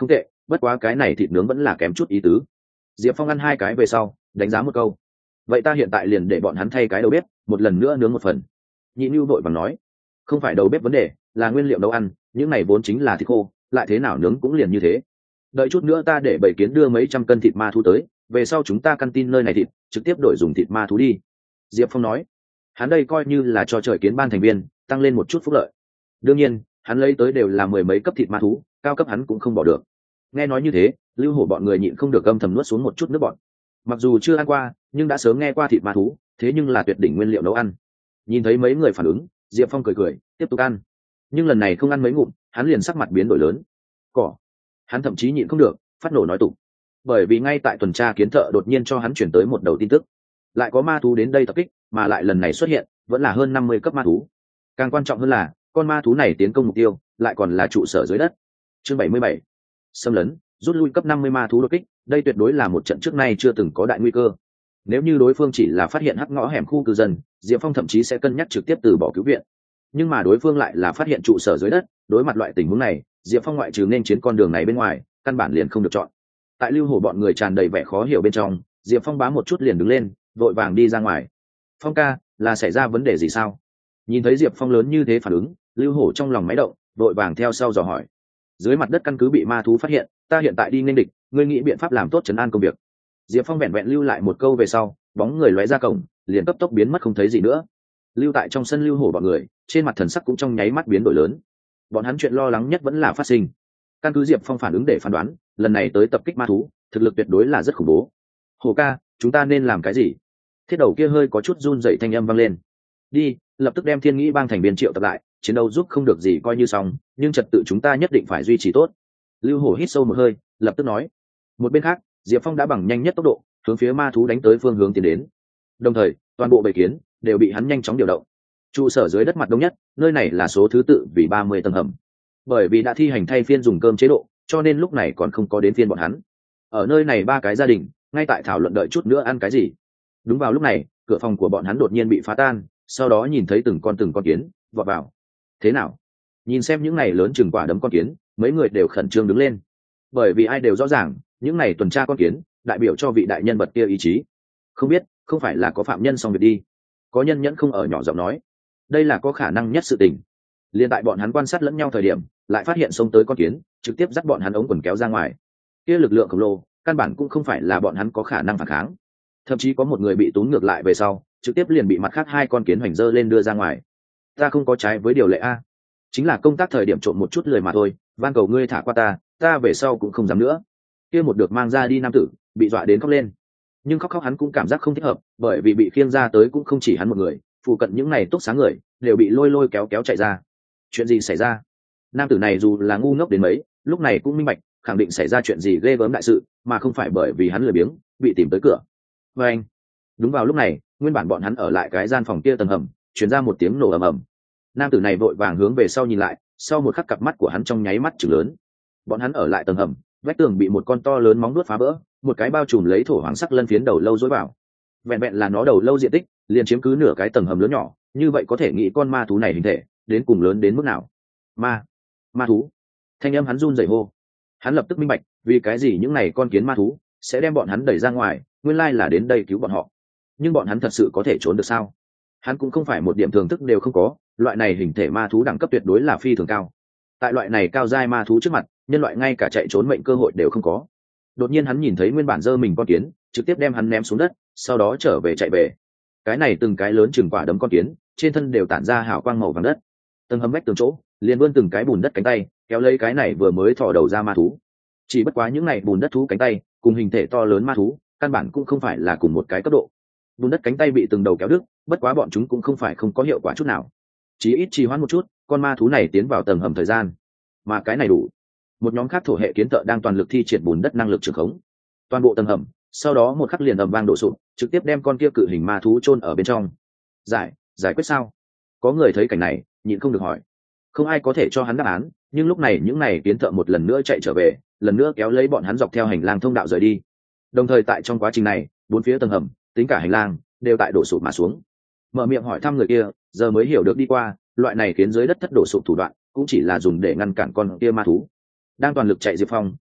bất quá cái này thịt nướng vẫn là kém chút ý tứ. Diệp Phong ăn hai cái về sau đánh giá một câu, vậy ta hiện tại liền để bọn hắn thay cái đầu bếp một lần nữa nướng một phần. Nhị Nưu vội vàng nói, không phải đầu bếp vấn đề, là nguyên liệu nấu ăn, những này vốn chính là thịt khô, lại thế nào nướng cũng liền như thế. Đợi chút nữa ta để bảy kiến đưa mấy trăm cân thịt ma thú tới, về sau chúng ta căn tin nơi này thịt trực tiếp đổi dùng thịt ma thú đi. Diệp Phong nói, hắn đây coi như là cho trời kiến ban thành viên tăng lên một chút phúc lợi. Đương nhiên hắn lấy tới đều là mười mấy cấp thịt ma thú, cao cấp hắn cũng không bỏ được. Nghe nói như thế, Lưu Hổ bọn người nhịn không được âm thầm nuốt xuống một chút nước bọt. Mặc dù chưa ăn qua nhưng đã sớm nghe qua thịt ma thú, thế nhưng là tuyệt đỉnh nguyên liệu nấu ăn. Nhìn thấy mấy người phản ứng, Diệp Phong cười cười tiếp tục ăn, nhưng lần này không ăn mấy ngụm hắn liền sắc mặt biến đổi lớn. Cỏ, hắn thậm chí nhịn không được phát nổ nói tục, bởi vì ngay tại tuần tra kiến thợ đột nhiên cho hắn chuyển tới một đầu tin tức, lại có ma thú đến đây tập kích, mà lại lần này xuất hiện vẫn là hơn năm mươi cấp ma thú. Càng quan trọng hơn là con ma thú này tiến công mục tiêu lại còn là trụ sở dưới đất. Chương bảy mươi bảy, xâm lấn rút lui cấp năm mươi ma thú đột kích, đây tuyệt đối là một trận trước nay chưa từng có đại nguy cơ. Nếu như đối phương chỉ là phát hiện hắc ngõ hẻm khu cư dân, Diệp Phong thậm chí sẽ cân nhắc trực tiếp từ bỏ cứu viện, nhưng mà đối phương lại là phát hiện trụ sở dưới đất. Đối mặt loại tình huống này, Diệp Phong ngoại trừ nên chiến con đường này bên ngoài căn bản liền không được chọn. Tại Lưu Hổ bọn người tràn đầy vẻ khó hiểu bên trong, Diệp Phong bám một chút liền đứng lên vội vàng đi ra ngoài. Phong ca, là xảy ra vấn đề gì sao? Nhìn thấy Diệp Phong lớn như thế phản ứng, Lưu Hổ trong lòng máy động vội vàng theo sau dò hỏi. Dưới mặt đất căn cứ bị ma thú phát hiện, ta hiện tại đi nghênh địch, ngươi nghĩ biện pháp làm tốt trấn an công việc. Diệp Phong vẹn vẹn lưu lại một câu về sau, bóng người lóe ra cổng liền cấp tốc biến mất không thấy gì nữa. Lưu tại trong sân Lưu Hổ bọn người trên mặt thần sắc cũng trong nháy mắt biến đổi lớn. Bọn hắn chuyện lo lắng nhất vẫn là phát sinh. Căn cứ Diệp Phong phản ứng để phán đoán, lần này tới tập kích ma thú thực lực tuyệt đối là rất khủng bố. Hổ ca, chúng ta nên làm cái gì? Thiết đầu kia hơi có chút run dậy thanh âm vang lên. Đi, lập tức đem Thiên Nghĩ bang thành viên triệu tập lại, chiến đấu giúp không được gì coi như xong, nhưng trật tự chúng ta nhất định phải duy trì tốt. Lưu Hổ hít sâu một hơi lập tức nói. Một bên khác, Diệp Phong đã bằng nhanh nhất tốc độ hướng phía ma thú đánh tới phương hướng tiến đến, đồng thời toàn bộ bầy kiến đều bị hắn nhanh chóng điều động. Trụ sở dưới đất mặt đông nhất, nơi này là số thứ tự vì ba mươi tầng hầm. Bởi vì đã thi hành thay phiên dùng cơm chế độ, cho nên lúc này còn không có đến phiên bọn hắn. Ở nơi này ba cái gia đình ngay tại thảo luận đợi chút nữa ăn cái gì. Đúng vào lúc này, cửa phòng của bọn hắn đột nhiên bị phá tan, sau đó nhìn thấy từng con từng con kiến vọt vào. Thế nào? Nhìn xem những này lớn chừng quả đấm con kiến, mấy người đều khẩn trương đứng lên, bởi vì ai đều rõ ràng những này tuần tra con kiến đại biểu cho vị đại nhân vật kia ý chí. Không biết, không phải là có phạm nhân xong việc đi? Có nhân nhẫn không ở nhỏ giọng nói. Đây là có khả năng nhất sự tình. Liên tại bọn hắn quan sát lẫn nhau thời điểm, lại phát hiện xông tới con kiến trực tiếp dắt bọn hắn ống quần kéo ra ngoài. Kia lực lượng khổng lồ căn bản cũng không phải là bọn hắn có khả năng phản kháng, thậm chí có một người bị tún ngược lại về sau trực tiếp liền bị mặt khác hai con kiến hoành dơ lên đưa ra ngoài. Ta không có trái với điều lệ a, chính là công tác thời điểm trộm một chút lười mà thôi, van cầu ngươi thả qua ta, ta về sau cũng không dám nữa. Kia một được mang ra đi nam tử bị dọa đến khóc lên, nhưng khóc khóc hắn cũng cảm giác không thích hợp, bởi vì bị khiêng ra tới cũng không chỉ hắn một người, phụ cận những này túc sáng người đều bị lôi lôi kéo kéo chạy ra. Chuyện gì xảy ra? Nam tử này dù là ngu ngốc đến mấy, lúc này cũng minh bạch khẳng định xảy ra chuyện gì ghê gớm đại sự, mà không phải bởi vì hắn lười biếng bị tìm tới cửa. Và anh, đúng vào lúc này, nguyên bản bọn hắn ở lại cái gian phòng kia tầng hầm truyền ra một tiếng nổ ầm ầm. Nam tử này vội vàng hướng về sau nhìn lại, sau một khắc cặp mắt của hắn trong nháy mắt trừng lớn. Bọn hắn ở lại tầng hầm, vách tường bị một con to lớn móng vuốt phá vỡ, một cái bao trùm lấy thổ hoàng sắc lân phiến đầu lâu dối vào. Vẹn vẹn là nó đầu lâu diện tích liền chiếm cứ nửa cái tầng hầm lớn nhỏ, như vậy có thể nghĩ con ma thú này hình thể đến cùng lớn đến mức nào. Ma, ma thú. Thanh âm hắn run rẩy hô. Hắn lập tức minh bạch vì cái gì những này con kiến ma thú sẽ đem bọn hắn đẩy ra ngoài, nguyên lai là đến đây cứu bọn họ. Nhưng bọn hắn thật sự có thể trốn được sao? Hắn cũng không phải một điểm thưởng thức đều không có, loại này hình thể ma thú đẳng cấp tuyệt đối là phi thường cao. Tại loại này cao giai ma thú trước mặt, nhân loại ngay cả chạy trốn mệnh cơ hội đều không có. Đột nhiên hắn nhìn thấy nguyên bản dơ mình con kiến trực tiếp đem hắn ném xuống đất, sau đó trở về chạy về. Cái này từng cái lớn chừng quả đấm con kiến trên thân đều tản ra hào quang màu vàng đất, tầng hầm vách tường chỗ liền vươn từng cái bùn đất cánh tay kéo lấy cái này vừa mới thò đầu ra ma thú. Chỉ bất quá những này bùn đất thú cánh tay cùng hình thể to lớn ma thú căn bản cũng không phải là cùng một cái cấp độ. Bùn đất cánh tay bị từng đầu kéo đứt, bất quá bọn chúng cũng không phải không có hiệu quả chút nào, chỉ ít trì hoãn một chút con ma thú này tiến vào tầng hầm thời gian. Mà cái này đủ. Một nhóm khác thổ hệ kiến thợ đang toàn lực thi triển bùn đất năng lực trường khống toàn bộ tầng hầm, sau đó một khắc liền ầm vang đổ sụp, trực tiếp đem con kia cự hình ma thú chôn ở bên trong. Giải, giải quyết sao? Có người thấy cảnh này nhịn không được hỏi. Không ai có thể cho hắn đáp án, nhưng lúc này những này kiến thợ một lần nữa chạy trở về, lần nữa kéo lấy bọn hắn dọc theo hành lang thông đạo rời đi. Đồng thời tại trong quá trình này, bốn phía tầng hầm, tính cả hành lang đều tại đổ sụp mà xuống. Mở miệng hỏi thăm người kia, giờ mới hiểu được đi qua, loại này khiến dưới đất thất đổ sụp thủ đoạn, cũng chỉ là dùng để ngăn cản con kia ma thú. Đang toàn lực chạy Diệp Phong,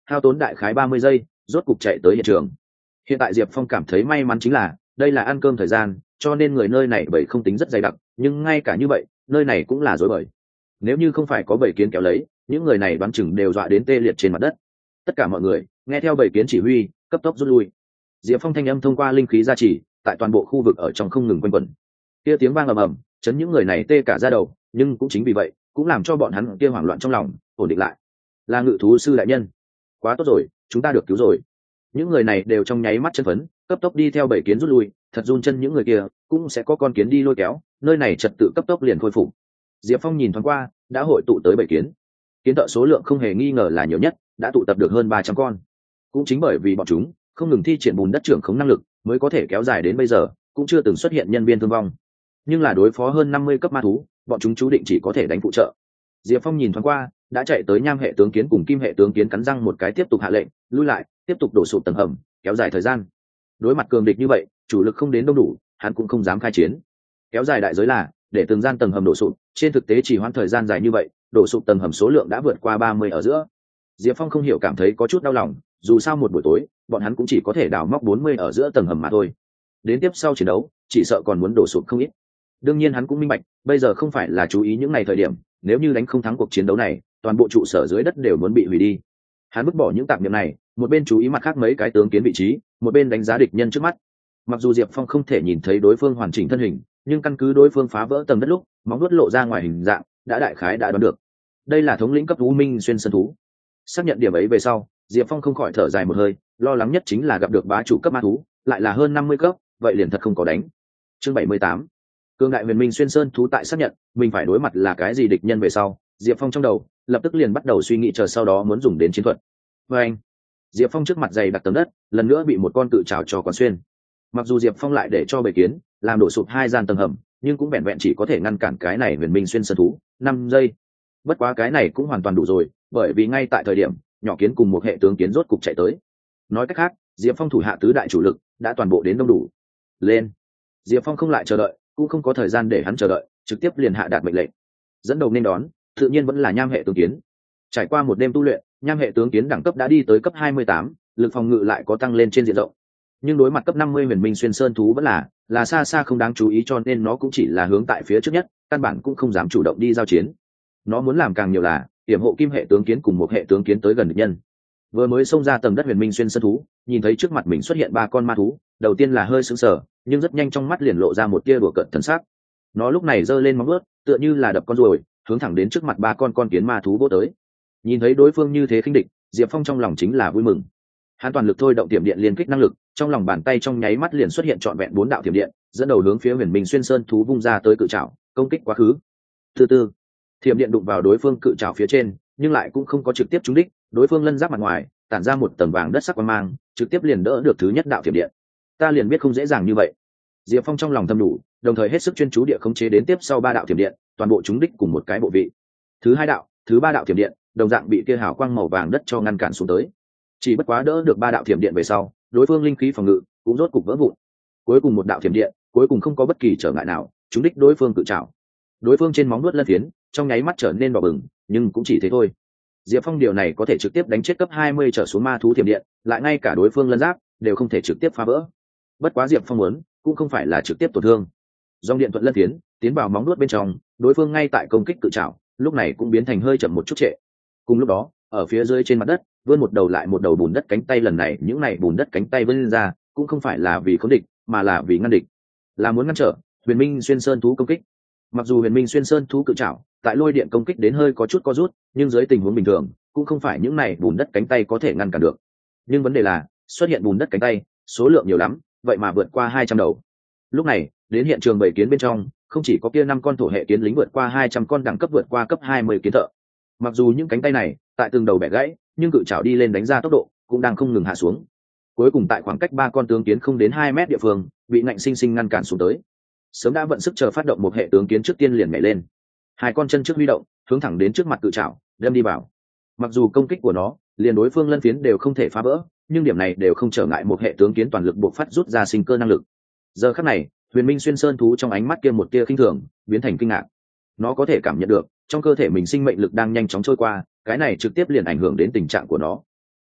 hao tốn đại khái ba mươi giây rốt cục chạy tới hiện trường. Hiện tại Diệp Phong cảm thấy may mắn chính là đây là ăn cơm thời gian, cho nên người nơi này bầy không tính rất dày đặc, nhưng ngay cả như vậy nơi này cũng là rối bời. Nếu như không phải có bầy kiến kéo lấy, những người này đoán chừng đều dọa đến tê liệt trên mặt đất. Tất cả mọi người nghe theo bầy kiến chỉ huy, cấp tốc rút lui. Diệp Phong thanh âm thông qua linh khí gia trì, tại toàn bộ khu vực ở trong không ngừng quanh quẩn. Kia tiếng vang ầm ầm, chấn những người này tê cả da đầu, nhưng cũng chính vì vậy, cũng làm cho bọn hắn kia hoảng loạn trong lòng ổn định lại. Là ngự thú sư đại nhân, quá tốt rồi, chúng ta được cứu rồi. Những người này đều trong nháy mắt chân phấn, cấp tốc đi theo bầy kiến rút lui, thật run chân những người kia cũng sẽ có con kiến đi lôi kéo, nơi này trật tự cấp tốc liền khôi phục. Diệp Phong nhìn thoáng qua, đã hội tụ tới bầy kiến. Kiến thợ số lượng không hề nghi ngờ là nhiều nhất, đã tụ tập được hơn ba trăm con. Cũng chính bởi vì bọn chúng không ngừng thi triển bùn đất trưởng khống năng lực, mới có thể kéo dài đến bây giờ, cũng chưa từng xuất hiện nhân viên thương vong. Nhưng là đối phó hơn năm mươi cấp ma thú, bọn chúng chú định chỉ có thể đánh phụ trợ. Diệp Phong nhìn thoáng qua, đã chạy tới nham hệ tướng kiến cùng kim hệ tướng kiến cắn răng một cái tiếp tục hạ lệnh, lui lại, tiếp tục đổ sụp tầng hầm, kéo dài thời gian. Đối mặt cường địch như vậy, chủ lực không đến đông đủ, hắn cũng không dám khai chiến. Kéo dài đại giới là để từng gian tầng hầm đổ sụp, trên thực tế chỉ hoãn thời gian dài như vậy, đổ sụp tầng hầm số lượng đã vượt qua ba mươi ở giữa. Diệp Phong không hiểu cảm thấy có chút đau lòng, dù sao một buổi tối, bọn hắn cũng chỉ có thể đào móc bốn mươi ở giữa tầng hầm mà thôi. Đến tiếp sau chiến đấu, chỉ sợ còn muốn đổ sụp không ít. Đương nhiên hắn cũng minh bạch, bây giờ không phải là chú ý những ngày thời điểm, nếu như đánh không thắng cuộc chiến đấu này, toàn bộ trụ sở dưới đất đều muốn bị hủy đi. Hắn vứt bỏ những tạp niệm này, một bên chú ý mặt khác mấy cái tướng kiến vị trí, một bên đánh giá địch nhân trước mắt. Mặc dù Diệp Phong không thể nhìn thấy đối phương hoàn chỉnh thân hình, nhưng căn cứ đối phương phá vỡ tầng đất lúc móng vuốt lộ ra ngoài hình dạng, đã đại khái đã đoán được. Đây là thống lĩnh cấp U Minh xuyên sơn thú. Xác nhận điểm ấy về sau, Diệp Phong không khỏi thở dài một hơi, lo lắng nhất chính là gặp được bá chủ cấp ma thú, lại là hơn năm mươi cấp, vậy liền thật không có đánh. Chương bảy mươi tám. Cương đại huyền minh xuyên sơn thú tại xác nhận mình phải đối mặt là cái gì địch nhân về sau, Diệp Phong trong đầu lập tức liền bắt đầu suy nghĩ chờ sau đó muốn dùng đến chiến thuật. Và anh, Diệp Phong trước mặt dày đặc tầng đất, lần nữa bị một con cự trảo cho quán xuyên. Mặc dù Diệp Phong lại để cho bầy kiến làm đổ sụp hai gian tầng hầm, nhưng cũng vẹn vẹn chỉ có thể ngăn cản cái này huyền minh xuyên sơn thú năm giây. Bất quá cái này cũng hoàn toàn đủ rồi, bởi vì ngay tại thời điểm nhỏ kiến cùng một hệ tướng kiến rốt cục chạy tới. Nói cách khác, Diệp Phong thủ hạ tứ đại chủ lực đã toàn bộ đến đông đủ. Lên! Diệp Phong không lại chờ đợi, cũng không có thời gian để hắn chờ đợi, trực tiếp liền hạ đạt mệnh lệnh. Dẫn đầu nên đón, tự nhiên vẫn là nham hệ tướng kiến. Trải qua một đêm tu luyện, nham hệ tướng kiến đẳng cấp đã đi tới cấp hai mươi tám, lực phòng ngự lại có tăng lên trên diện rộng. Nhưng đối mặt cấp năm mươi huyền minh xuyên sơn thú vẫn là là xa xa không đáng chú ý, cho nên nó cũng chỉ là hướng tại phía trước nhất, căn bản cũng không dám chủ động đi giao chiến. Nó muốn làm càng nhiều là hiểm hộ kim hệ tướng kiến cùng một hệ tướng kiến tới gần địch nhân. Vừa mới xông ra tầng đất huyền minh xuyên sơn thú, nhìn thấy trước mặt mình xuất hiện ba con ma thú, đầu tiên là hơi sững sờ, nhưng rất nhanh trong mắt liền lộ ra một tia đùa cợt thần sắc. Nó lúc này giơ lên móng vuốt, tựa như là đập con ruồi, hướng thẳng đến trước mặt ba con con kiến ma thú vỗ tới. Nhìn thấy đối phương như thế khinh địch, Diệp Phong trong lòng chính là vui mừng. Hắn toàn lực thôi động tiềm điện liên kích năng lực, trong lòng bàn tay trong nháy mắt liền xuất hiện trọn vẹn bốn đạo tiềm điện, dẫn đầu hướng phía huyền minh xuyên sơn thú vung ra tới cự trảo, công kích quá khứ. Từ từ, thiểm điện đụng vào đối phương cự trảo phía trên, nhưng lại cũng không có trực tiếp trúng đích, đối phương lân giáp mặt ngoài tản ra một tầng vàng đất sắc quang mang, trực tiếp liền đỡ được thứ nhất đạo thiểm điện. Ta liền biết không dễ dàng như vậy. Diệp Phong trong lòng thầm đủ, đồng thời hết sức chuyên chú địa khống chế đến tiếp sau ba đạo thiểm điện, toàn bộ trúng đích cùng một cái bộ vị. Thứ hai đạo, thứ ba đạo thiểm điện, đồng dạng bị kia hào quang màu vàng đất cho ngăn cản xuống tới. Chỉ bất quá đỡ được ba đạo thiểm điện về sau, đối phương linh khí phòng ngự cũng rốt cục vỡ vụn. Cuối cùng một đạo thiểm điện, cuối cùng không có bất kỳ trở ngại nào, trúng đích đối phương cự trảo. Đối phương trên móng vuốt lân phiến, trong nháy mắt trở nên đỏ bừng, nhưng cũng chỉ thế thôi. Diệp Phong điều này có thể trực tiếp đánh chết cấp hai mươi trở xuống ma thú thiểm điện, lại ngay cả đối phương lân giáp đều không thể trực tiếp phá vỡ. Bất quá Diệp Phong muốn, cũng không phải là trực tiếp tổn thương. Dòng điện thuận lân tiến, tiến vào móng nuốt bên trong, đối phương ngay tại công kích cự trảo, lúc này cũng biến thành hơi chậm một chút trệ. Cùng lúc đó, ở phía dưới trên mặt đất, vươn một đầu lại một đầu bùn đất cánh tay, lần này những này bùn đất cánh tay vươn lên ra, cũng không phải là vì khống địch, mà là vì ngăn địch, là muốn ngăn trở Huyền Minh xuyên sơn thú công kích. Mặc dù Huyền Minh xuyên sơn thú cự trảo tại lôi điện công kích đến hơi có chút co rút, nhưng dưới tình huống bình thường cũng không phải những này bùn đất cánh tay có thể ngăn cản được. Nhưng vấn đề là xuất hiện bùn đất cánh tay số lượng nhiều lắm, vậy mà vượt qua hai trăm đầu. Lúc này đến hiện trường bảy kiến bên trong, không chỉ có kia năm con thổ hệ kiến lính vượt qua hai trăm con đẳng cấp vượt qua cấp hai mươi kiến thợ. Mặc dù những cánh tay này tại từng đầu bẻ gãy, nhưng cự trảo đi lên đánh ra tốc độ cũng đang không ngừng hạ xuống. Cuối cùng tại khoảng cách ba con tướng kiến không đến hai mét địa phương, bị ngạnh sinh sinh ngăn cản xuống tới. Sớm đã vận sức chờ phát động một hệ tướng kiến trước tiên liền nhảy lên, hai con chân trước huy động, hướng thẳng đến trước mặt cự trảo đâm đi vào. Mặc dù công kích của nó liền đối phương lân phiến đều không thể phá vỡ, nhưng điểm này đều không trở ngại một hệ tướng kiến toàn lực buộc phát rút ra sinh cơ năng lực. Giờ khắc này, Huyền Minh xuyên sơn thú trong ánh mắt kia một tia khinh thường biến thành kinh ngạc. Nó có thể cảm nhận được trong cơ thể mình sinh mệnh lực đang nhanh chóng trôi qua, cái này trực tiếp liền ảnh hưởng đến tình trạng của nó.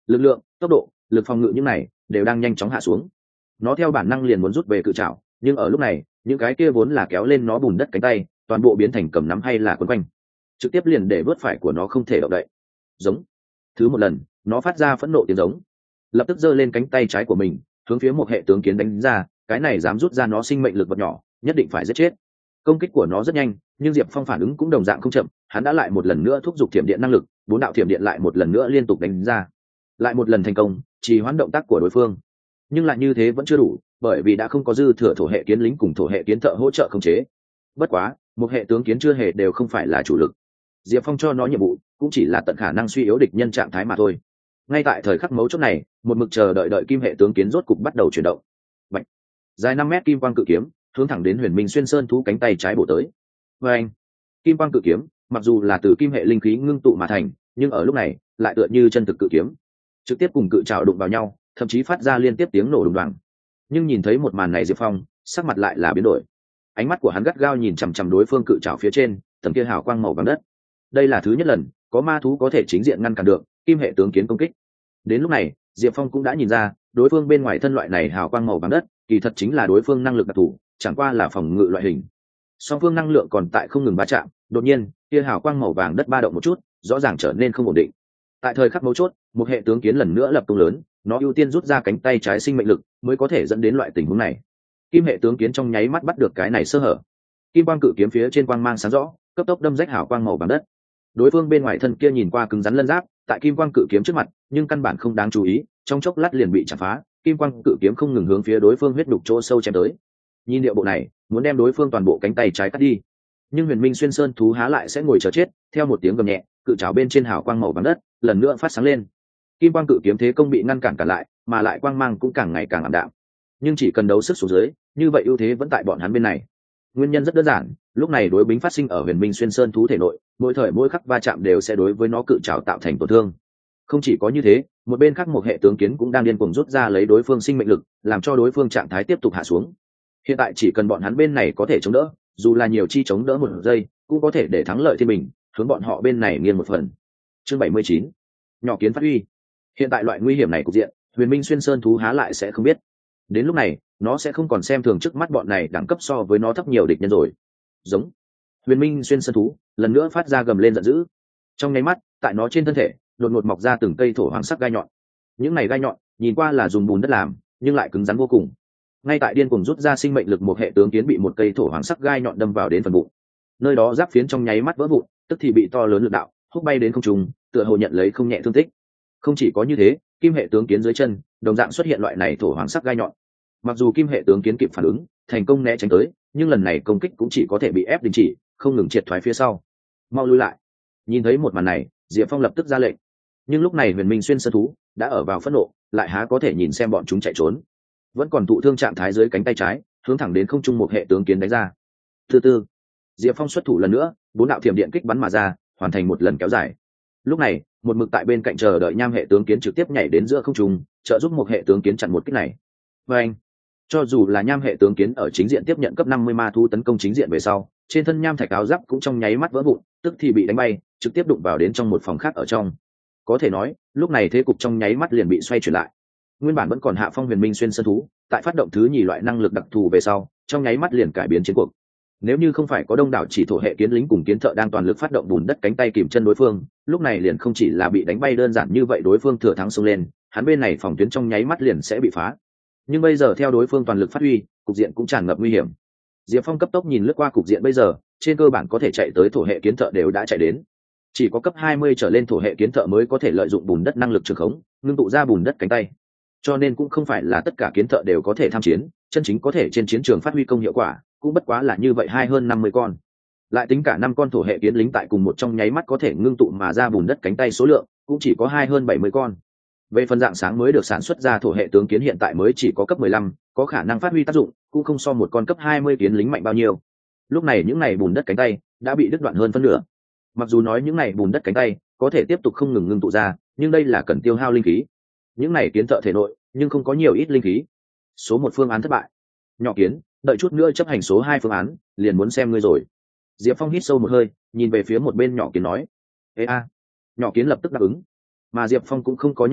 lực lượng, tốc độ, lực phòng ngự những này đều đang nhanh chóng hạ xuống. Nó theo bản năng liền muốn rút về cự trảo, nhưng ở lúc này những cái kia vốn là kéo lên nó bùn đất cánh tay toàn bộ biến thành cầm nắm hay là quấn quanh, trực tiếp liền để vớt phải của nó không thể động đậy. Giống. Thứ một lần nó phát ra phẫn nộ tiếng giống, lập tức giơ lên cánh tay trái của mình hướng phía một hệ tướng kiến đánh ra. Cái này dám rút ra nó sinh mệnh lực vật nhỏ nhất định phải giết chết. Công kích của nó rất nhanh, nhưng Diệp Phong phản ứng cũng đồng dạng không chậm. Hắn đã lại một lần nữa thúc giục thiểm điện năng lực, bốn đạo thiểm điện lại một lần nữa liên tục đánh ra, lại một lần thành công trì hoãn động tác của đối phương. Nhưng lại như thế vẫn chưa đủ, bởi vì đã không có dư thừa thổ hệ kiến lính cùng thổ hệ kiến thợ hỗ trợ khống chế. Bất quá một hệ tướng kiến chưa hề đều không phải là chủ lực, Diệp Phong cho nó nhiệm vụ cũng chỉ là tận khả năng suy yếu địch nhân trạng thái mà thôi. Ngay tại thời khắc mấu chốt này, một mực chờ đợi đợi kim hệ tướng kiến rốt cục bắt đầu chuyển động. Bạch. Dài năm mét kim quang cự kiếm hướng thẳng đến Huyền Minh Xuyên Sơn thú cánh tay trái bổ tới. Và anh, kim quang cự kiếm mặc dù là từ kim hệ linh khí ngưng tụ mà thành, nhưng ở lúc này lại tựa như chân thực cự kiếm, trực tiếp cùng cự trảo đụng vào nhau, thậm chí phát ra liên tiếp tiếng nổ đùng đoàng. Nhưng nhìn thấy một màn này, Diệp Phong sắc mặt lại là biến đổi. Ánh mắt của hắn gắt gao nhìn chằm chằm đối phương cự trảo phía trên tầng kia hào quang màu vàng đất. Đây là thứ nhất lần có ma thú có thể chính diện ngăn cản được kim hệ tướng kiến công kích. Đến lúc này Diệp Phong cũng đã nhìn ra đối phương bên ngoài thân loại này hào quang màu vàng đất kỳ thật chính là đối phương năng lực đặc thù, chẳng qua là phòng ngự loại hình. Song phương năng lượng còn tại không ngừng va chạm, đột nhiên kia hào quang màu vàng đất ba động một chút, rõ ràng trở nên không ổn định. Tại thời khắc mấu chốt, một hệ tướng kiến lần nữa lập công lớn, nó ưu tiên rút ra cánh tay trái sinh mệnh lực mới có thể dẫn đến loại tình huống này. Kim hệ tướng kiến trong nháy mắt bắt được cái này sơ hở, kim quang cự kiếm phía trên quang mang sáng rõ, cấp tốc đâm rách hào quang màu vàng đất. Đối phương bên ngoài thân kia nhìn qua cứng rắn lân giáp, tại kim quang cự kiếm trước mặt nhưng căn bản không đáng chú ý, trong chốc lát liền bị chặt phá. Kim quang cự kiếm không ngừng hướng phía đối phương huyết đục chỗ sâu chém tới. Nhìn điệu bộ này muốn đem đối phương toàn bộ cánh tay trái cắt đi. Nhưng Huyền Minh Xuyên Sơn thú há lại sẽ ngồi chờ chết. Theo một tiếng gầm nhẹ, cự trảo bên trên hào quang màu vàng đất lần nữa phát sáng lên. Kim quang cự kiếm thế công bị ngăn cản cả lại, mà lại quang mang cũng càng ngày càng ảm đạm. Nhưng chỉ cần đấu sức xuống dưới, như vậy ưu thế vẫn tại bọn hắn bên này. Nguyên nhân rất đơn giản, lúc này đối bính phát sinh ở Huyền Minh Xuyên Sơn thú thể nội, mỗi thời mỗi khắc va chạm đều sẽ đối với nó cự trảo tạo thành tổn thương. Không chỉ có như thế, một bên khác một hệ tướng kiến cũng đang điên cuồng rút ra lấy đối phương sinh mệnh lực, làm cho đối phương trạng thái tiếp tục hạ xuống. Hiện tại chỉ cần bọn hắn bên này có thể chống đỡ, dù là nhiều chi chống đỡ một giây, cũng có thể để thắng lợi thiên bình, hướng bọn họ bên này nghiêng một phần. Chương bảy mươi chín, nhỏ kiến phát huy. Hiện tại loại nguy hiểm này cục diện, Huyền Minh Xuyên Sơn thú há lại sẽ không biết. Đến lúc này, nó sẽ không còn xem thường trước mắt bọn này đẳng cấp so với nó thấp nhiều địch nhân rồi. Giống. Huyền Minh Xuyên Sơn thú lần nữa phát ra gầm lên giận dữ. Trong nháy mắt, tại nó trên thân thể đột ngột mọc ra từng cây thổ hoàng sắc gai nhọn. Những này gai nhọn nhìn qua là dùng bùn đất làm, nhưng lại cứng rắn vô cùng. Ngay tại điên cuồng rút ra sinh mệnh lực, một hệ tướng kiến bị một cây thổ hoàng sắc gai nhọn đâm vào đến phần bụng. Nơi đó giáp phiến trong nháy mắt vỡ vụn, tức thì bị to lớn lực đạo húc bay đến không trung, tựa hồ nhận lấy không nhẹ thương tích. Không chỉ có như thế, kim hệ tướng kiến dưới chân đồng dạng xuất hiện loại này thổ hoàng sắc gai nhọn. Mặc dù kim hệ tướng kiến kịp phản ứng, thành công né tránh tới, nhưng lần này công kích cũng chỉ có thể bị ép đình chỉ, không ngừng triệt thoái phía sau. Mau lui lại. Nhìn thấy một màn này, Diệp Phong lập tức ra lệnh. Nhưng lúc này Huyền Minh Xuyên Sơn thú đã ở vào phẫn nộ, lại há có thể nhìn xem bọn chúng chạy trốn. Vẫn còn thụ thương trạng thái dưới cánh tay trái, hướng thẳng đến không trung một hệ tướng kiến đánh ra. Từ từ, Diệp Phong xuất thủ lần nữa, bốn đạo thiểm điện kích bắn mà ra, hoàn thành một lần kéo dài. Lúc này, một mực tại bên cạnh chờ đợi nham hệ tướng kiến trực tiếp nhảy đến giữa không trung, trợ giúp một hệ tướng kiến chặn một kích này. Và anh, cho dù là nham hệ tướng kiến ở chính diện tiếp nhận cấp năm mươi ma thú tấn công chính diện về sau, trên thân nham thạch áo giáp cũng trong nháy mắt vỡ vụn, tức thì bị đánh bay, trực tiếp đụng vào đến trong một phòng khác ở trong. Có thể nói, lúc này thế cục trong nháy mắt liền bị xoay chuyển lại. Nguyên bản vẫn còn hạ phong Huyền Minh Xuyên Sơn thú, tại phát động thứ nhì loại năng lực đặc thù về sau, trong nháy mắt liền cải biến chiến cuộc. Nếu như không phải có đông đảo chỉ thổ hệ kiến lính cùng kiến thợ đang toàn lực phát động bùn đất cánh tay kìm chân đối phương, lúc này liền không chỉ là bị đánh bay đơn giản như vậy, đối phương thừa thắng xông lên, hắn bên này phòng tuyến trong nháy mắt liền sẽ bị phá. Nhưng bây giờ theo đối phương toàn lực phát huy, cục diện cũng tràn ngập nguy hiểm. Diệp Phong cấp tốc nhìn lướt qua cục diện bây giờ, trên cơ bản có thể chạy tới thổ hệ kiến thợ đều đã chạy đến. Chỉ có cấp hai mươi trở lên thổ hệ kiến thợ mới có thể lợi dụng bùn đất năng lực trường khống, ngưng tụ ra bùn đất cánh tay. Cho nên cũng không phải là tất cả kiến thợ đều có thể tham chiến, chân chính có thể trên chiến trường phát huy công hiệu quả, cũng bất quá là như vậy hai hơn năm mươi con. Lại tính cả năm con thổ hệ kiến lính tại cùng một trong nháy mắt có thể ngưng tụ mà ra bùn đất cánh tay số lượng, cũng chỉ có hai hơn bảy mươi con. Về phần dạng sáng mới được sản xuất ra thổ hệ tướng kiến hiện tại mới chỉ có cấp mười lăm, có khả năng phát huy tác dụng, cũng không so một con cấp hai mươi kiến lính mạnh bao nhiêu. Lúc này những này bùn đất cánh tay đã bị đứt đoạn hơn phân nửa. Mặc dù nói những này bùn đất cánh tay có thể tiếp tục không ngừng ngưng tụ ra, nhưng đây là cần tiêu hao linh khí. Những này kiến thợ thể nội nhưng không có nhiều ít linh khí. Số một phương án thất bại. Nhỏ kiến, đợi chút nữa chấp hành số hai phương án, liền muốn xem ngươi rồi. Diệp Phong hít sâu một hơi, nhìn về phía một bên nhỏ kiến nói: "Ê a." Nhỏ kiến lập tức đáp ứng. Mà Diệp Phong cũng không có nhàn rỗi,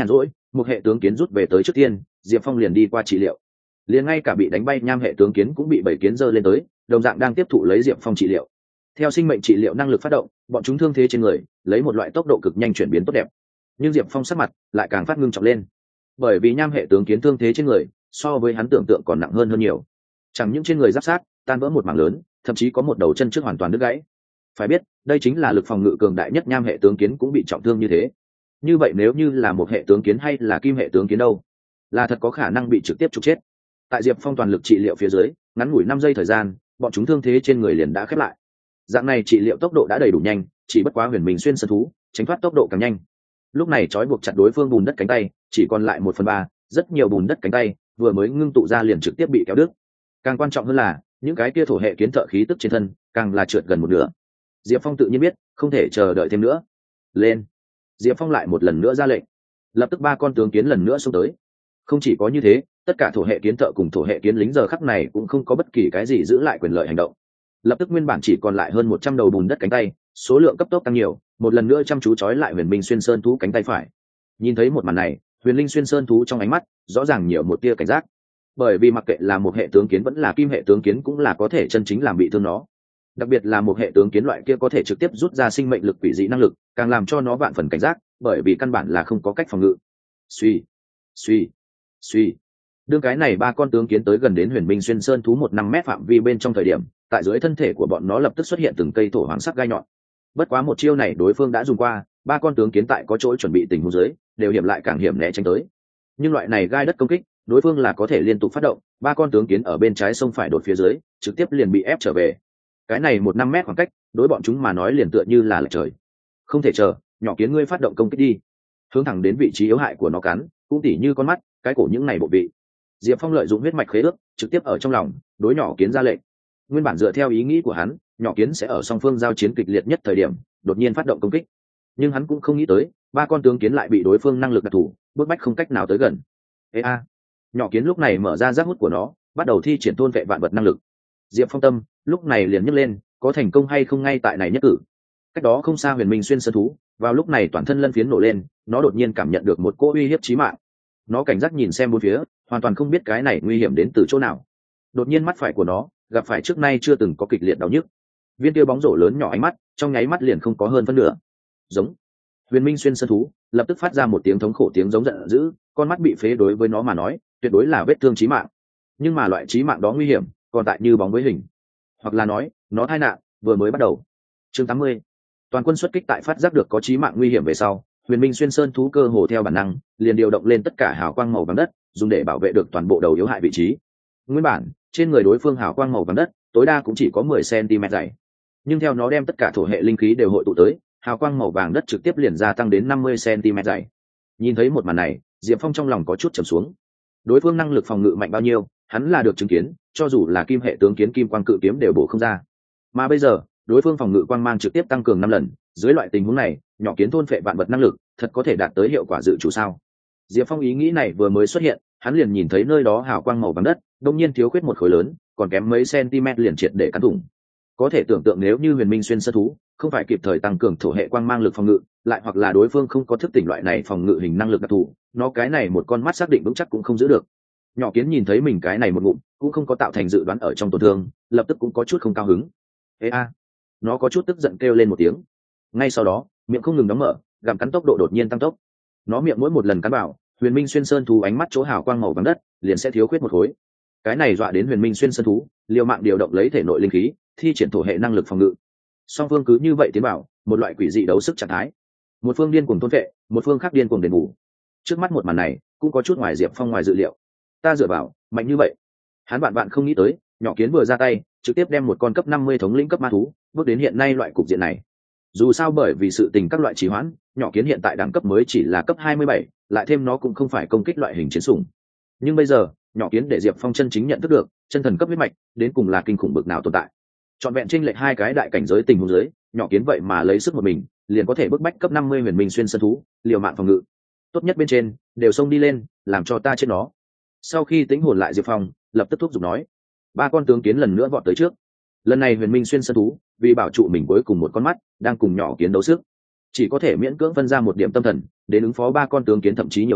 một hệ tướng kiến rút về tới trước tiên, Diệp Phong liền đi qua trị liệu. Liền ngay cả bị đánh bay nham hệ tướng kiến cũng bị bảy kiến giơ lên tới, đồng dạng đang tiếp thụ lấy Diệp Phong trị liệu. Theo sinh mệnh trị liệu năng lực phát động, bọn chúng thương thế trên người lấy một loại tốc độ cực nhanh chuyển biến tốt đẹp. Nhưng Diệp Phong sắc mặt lại càng phát ngưng trọng lên, bởi vì nham hệ tướng kiến thương thế trên người so với hắn tưởng tượng còn nặng hơn hơn nhiều. Chẳng những trên người giáp sát tan vỡ một mảng lớn, thậm chí có một đầu chân trước hoàn toàn đứt gãy. Phải biết, đây chính là lực phòng ngự cường đại nhất nham hệ tướng kiến cũng bị trọng thương như thế. Như vậy nếu như là một hệ tướng kiến hay là kim hệ tướng kiến đâu, là thật có khả năng bị trực tiếp trục chết. Tại Diệp Phong toàn lực trị liệu phía dưới, ngắn ngủi năm giây thời gian, bọn chúng thương thế trên người liền đã khép lại. Dạng này trị liệu tốc độ đã đầy đủ nhanh, chỉ bất quá Huyền Minh xuyên sơn thú tránh thoát tốc độ càng nhanh. Lúc này trói buộc chặt đối phương bùn đất cánh tay chỉ còn lại một phần ba, rất nhiều bùn đất cánh tay vừa mới ngưng tụ ra liền trực tiếp bị kéo đứt. Càng quan trọng hơn là những cái kia thổ hệ kiến thợ khí tức trên thân càng là trượt gần một nửa. Diệp Phong tự nhiên biết không thể chờ đợi thêm nữa. Lên! Diệp Phong lại một lần nữa ra lệnh, lập tức ba con tướng kiến lần nữa xông tới. Không chỉ có như thế, tất cả thổ hệ kiến thợ cùng thổ hệ kiến lính giờ khắc này cũng không có bất kỳ cái gì giữ lại quyền lợi hành động. Lập tức nguyên bản chỉ còn lại hơn một trăm đầu bùn đất cánh tay, số lượng cấp tốc tăng nhiều, một lần nữa chăm chú trói lại Huyền Minh xuyên sơn thú cánh tay phải. Nhìn thấy một màn này, Huyền Linh xuyên sơn thú trong ánh mắt rõ ràng nhiều một tia cảnh giác, bởi vì mặc kệ là một hệ tướng kiến vẫn là kim hệ tướng kiến cũng là có thể chân chính làm bị thương nó. Đặc biệt là một hệ tướng kiến loại kia có thể trực tiếp rút ra sinh mệnh lực quỷ dị năng lực, càng làm cho nó vạn phần cảnh giác, bởi vì căn bản là không có cách phòng ngự. Suy, suy, suy. Đương cái này ba con tướng kiến tới gần đến Huyền Minh xuyên sơn thú một năm mét phạm vi bên trong thời điểm, tại dưới thân thể của bọn nó lập tức xuất hiện từng cây thổ hoàng sắc gai nhọn. Bất quá một chiêu này đối phương đã dùng qua, ba con tướng kiến tại có chỗ chuẩn bị tình huống dưới, đều hiểm lại càng hiểm né tránh tới. Nhưng loại này gai đất công kích, đối phương là có thể liên tục phát động, ba con tướng kiến ở bên trái sông phải đột phía dưới, trực tiếp liền bị ép trở về. Cái này một năm mét khoảng cách, đối bọn chúng mà nói liền tựa như là lệch trời. Không thể chờ, nhỏ kiến ngươi phát động công kích đi, hướng thẳng đến vị trí yếu hại của nó cắn, cũng tỉ như con mắt, cái cổ những này bộ vị. Diệp Phong lợi dụng huyết mạch khế ước, trực tiếp ở trong lòng đối nhỏ kiến ra lệnh. Nguyên bản dựa theo ý nghĩ của hắn, nhỏ kiến sẽ ở song phương giao chiến kịch liệt nhất thời điểm đột nhiên phát động công kích, nhưng hắn cũng không nghĩ tới ba con tướng kiến lại bị đối phương năng lực đặc thù bước bách không cách nào tới gần. Ê a! Nhỏ kiến lúc này mở ra giác hút của nó, bắt đầu thi triển thôn vệ vạn vật năng lực. Diệp Phong tâm lúc này liền nhấc lên, có thành công hay không ngay tại này nhất cử. Cách đó không xa Huyền Minh xuyên sơn thú, vào lúc này toàn thân lân phiến nổ lên, nó đột nhiên cảm nhận được một cỗ uy hiếp chí mạng. Nó cảnh giác nhìn xem bốn phía, hoàn toàn không biết cái này nguy hiểm đến từ chỗ nào. Đột nhiên mắt phải của nó gặp phải trước nay chưa từng có kịch liệt đau nhức. Viên tiêu bóng rổ lớn nhỏ ánh mắt trong nháy mắt liền không có hơn phân nửa. Giống. Huyền Minh xuyên sơn thú lập tức phát ra một tiếng thống khổ tiếng giống giận dữ, con mắt bị phế đối với nó mà nói tuyệt đối là vết thương chí mạng. Nhưng mà loại chí mạng đó nguy hiểm còn tại như bóng với hình, hoặc là nói nó tai nạn vừa mới bắt đầu. Chương tám mươi. Toàn quân xuất kích. Tại phát giác được có chí mạng nguy hiểm về sau, Huyền Minh xuyên sơn thú cơ hồ theo bản năng liền điều động lên tất cả hào quang màu vàng đất, dùng để bảo vệ được toàn bộ đầu yếu hại vị trí. Nguyên bản trên người đối phương hào quang màu vàng đất tối đa cũng chỉ có mười xăng-ti-mét dày, nhưng theo nó đem tất cả thổ hệ linh khí đều hội tụ tới, hào quang màu vàng đất trực tiếp liền gia tăng đến năm mươi xăng-ti-mét dày. Nhìn thấy một màn này, Diệp Phong trong lòng có chút trầm xuống. Đối phương năng lực phòng ngự mạnh bao nhiêu, hắn là được chứng kiến, cho dù là kim hệ tướng kiến kim quang cự kiếm đều bổ không ra. Mà bây giờ, đối phương phòng ngự quang mang trực tiếp tăng cường năm lần, dưới loại tình huống này, nhỏ kiến thôn phệ vạn vật năng lực, thật có thể đạt tới hiệu quả dự chủ sao? Diệp Phong ý nghĩ này vừa mới xuất hiện, hắn liền nhìn thấy nơi đó hào quang màu vàng đất, đột nhiên thiếu khuyết một khối lớn, còn kém mấy centimet liền triệt để cắn thủng. Có thể tưởng tượng nếu như Huyền Minh xuyên sơn thú không phải kịp thời tăng cường thổ hệ quang mang lực phòng ngự, lại hoặc là đối phương không có thức tỉnh loại này phòng ngự hình năng lực đặc thù, nó cái này một con mắt xác định vững chắc cũng không giữ được. Nhỏ kiến nhìn thấy mình cái này một ngụm, cũng không có tạo thành dự đoán ở trong tổn thương, lập tức cũng có chút không cao hứng. Ê a! Nó có chút tức giận kêu lên một tiếng. Ngay sau đó, miệng không ngừng đóng mở, gặm cắn tốc độ đột nhiên tăng tốc. Nó miệng mỗi một lần cắn vào, Huyền Minh xuyên sơn thú ánh mắt chỗ hào quang màu vàng đất liền sẽ thiếu khuyết một khối. Cái này dọa đến Huyền Minh xuyên sơn thú liều mạng điều động lấy thể nội linh khí, thi triển thổ hệ năng lực phòng ngự. Song phương cứ như vậy tiến vào một loại quỷ dị đấu sức trạng thái. Một phương điên cuồng thôn vệ, một phương khác điên cuồng đền bù. Trước mắt một màn này cũng có chút ngoài Diệp Phong ngoài dự liệu. Ta dựa vào, mạnh như vậy. Hắn bạn bạn không nghĩ tới, nhỏ kiến vừa ra tay, trực tiếp đem một con cấp năm mươi thống lĩnh cấp ma thú bước đến hiện nay loại cục diện này. Dù sao bởi vì sự tình các loại trì hoãn, nhỏ kiến hiện tại đẳng cấp mới chỉ là cấp hai mươi bảy, lại thêm nó cũng không phải công kích loại hình chiến sủng. Nhưng bây giờ, nhỏ kiến để Diệp Phong chân chính nhận thức được, chân thần cấp huyết mạch đến cùng là kinh khủng bực nào tồn tại. Trọn vẹn chênh lệch hai cái đại cảnh giới tình huống dưới, nhỏ kiến vậy mà lấy sức một mình, liền có thể bức bách cấp năm mươi Huyền Minh xuyên sơn thú, liều mạng phòng ngự. Tốt nhất bên trên, đều xông đi lên, làm cho ta chết nó. Sau khi tính hồn lại Diệp Phong, lập tức thúc giục nói. Ba con tướng kiến lần nữa vọt tới trước. Lần này Huyền Minh xuyên sơn thú, vì bảo trụ mình cuối cùng một con mắt, đang cùng nhỏ kiến đấu sức, chỉ có thể miễn cưỡng phân ra một điểm tâm thần, đến ứng phó ba con tướng kiến, thậm chí nhiều khi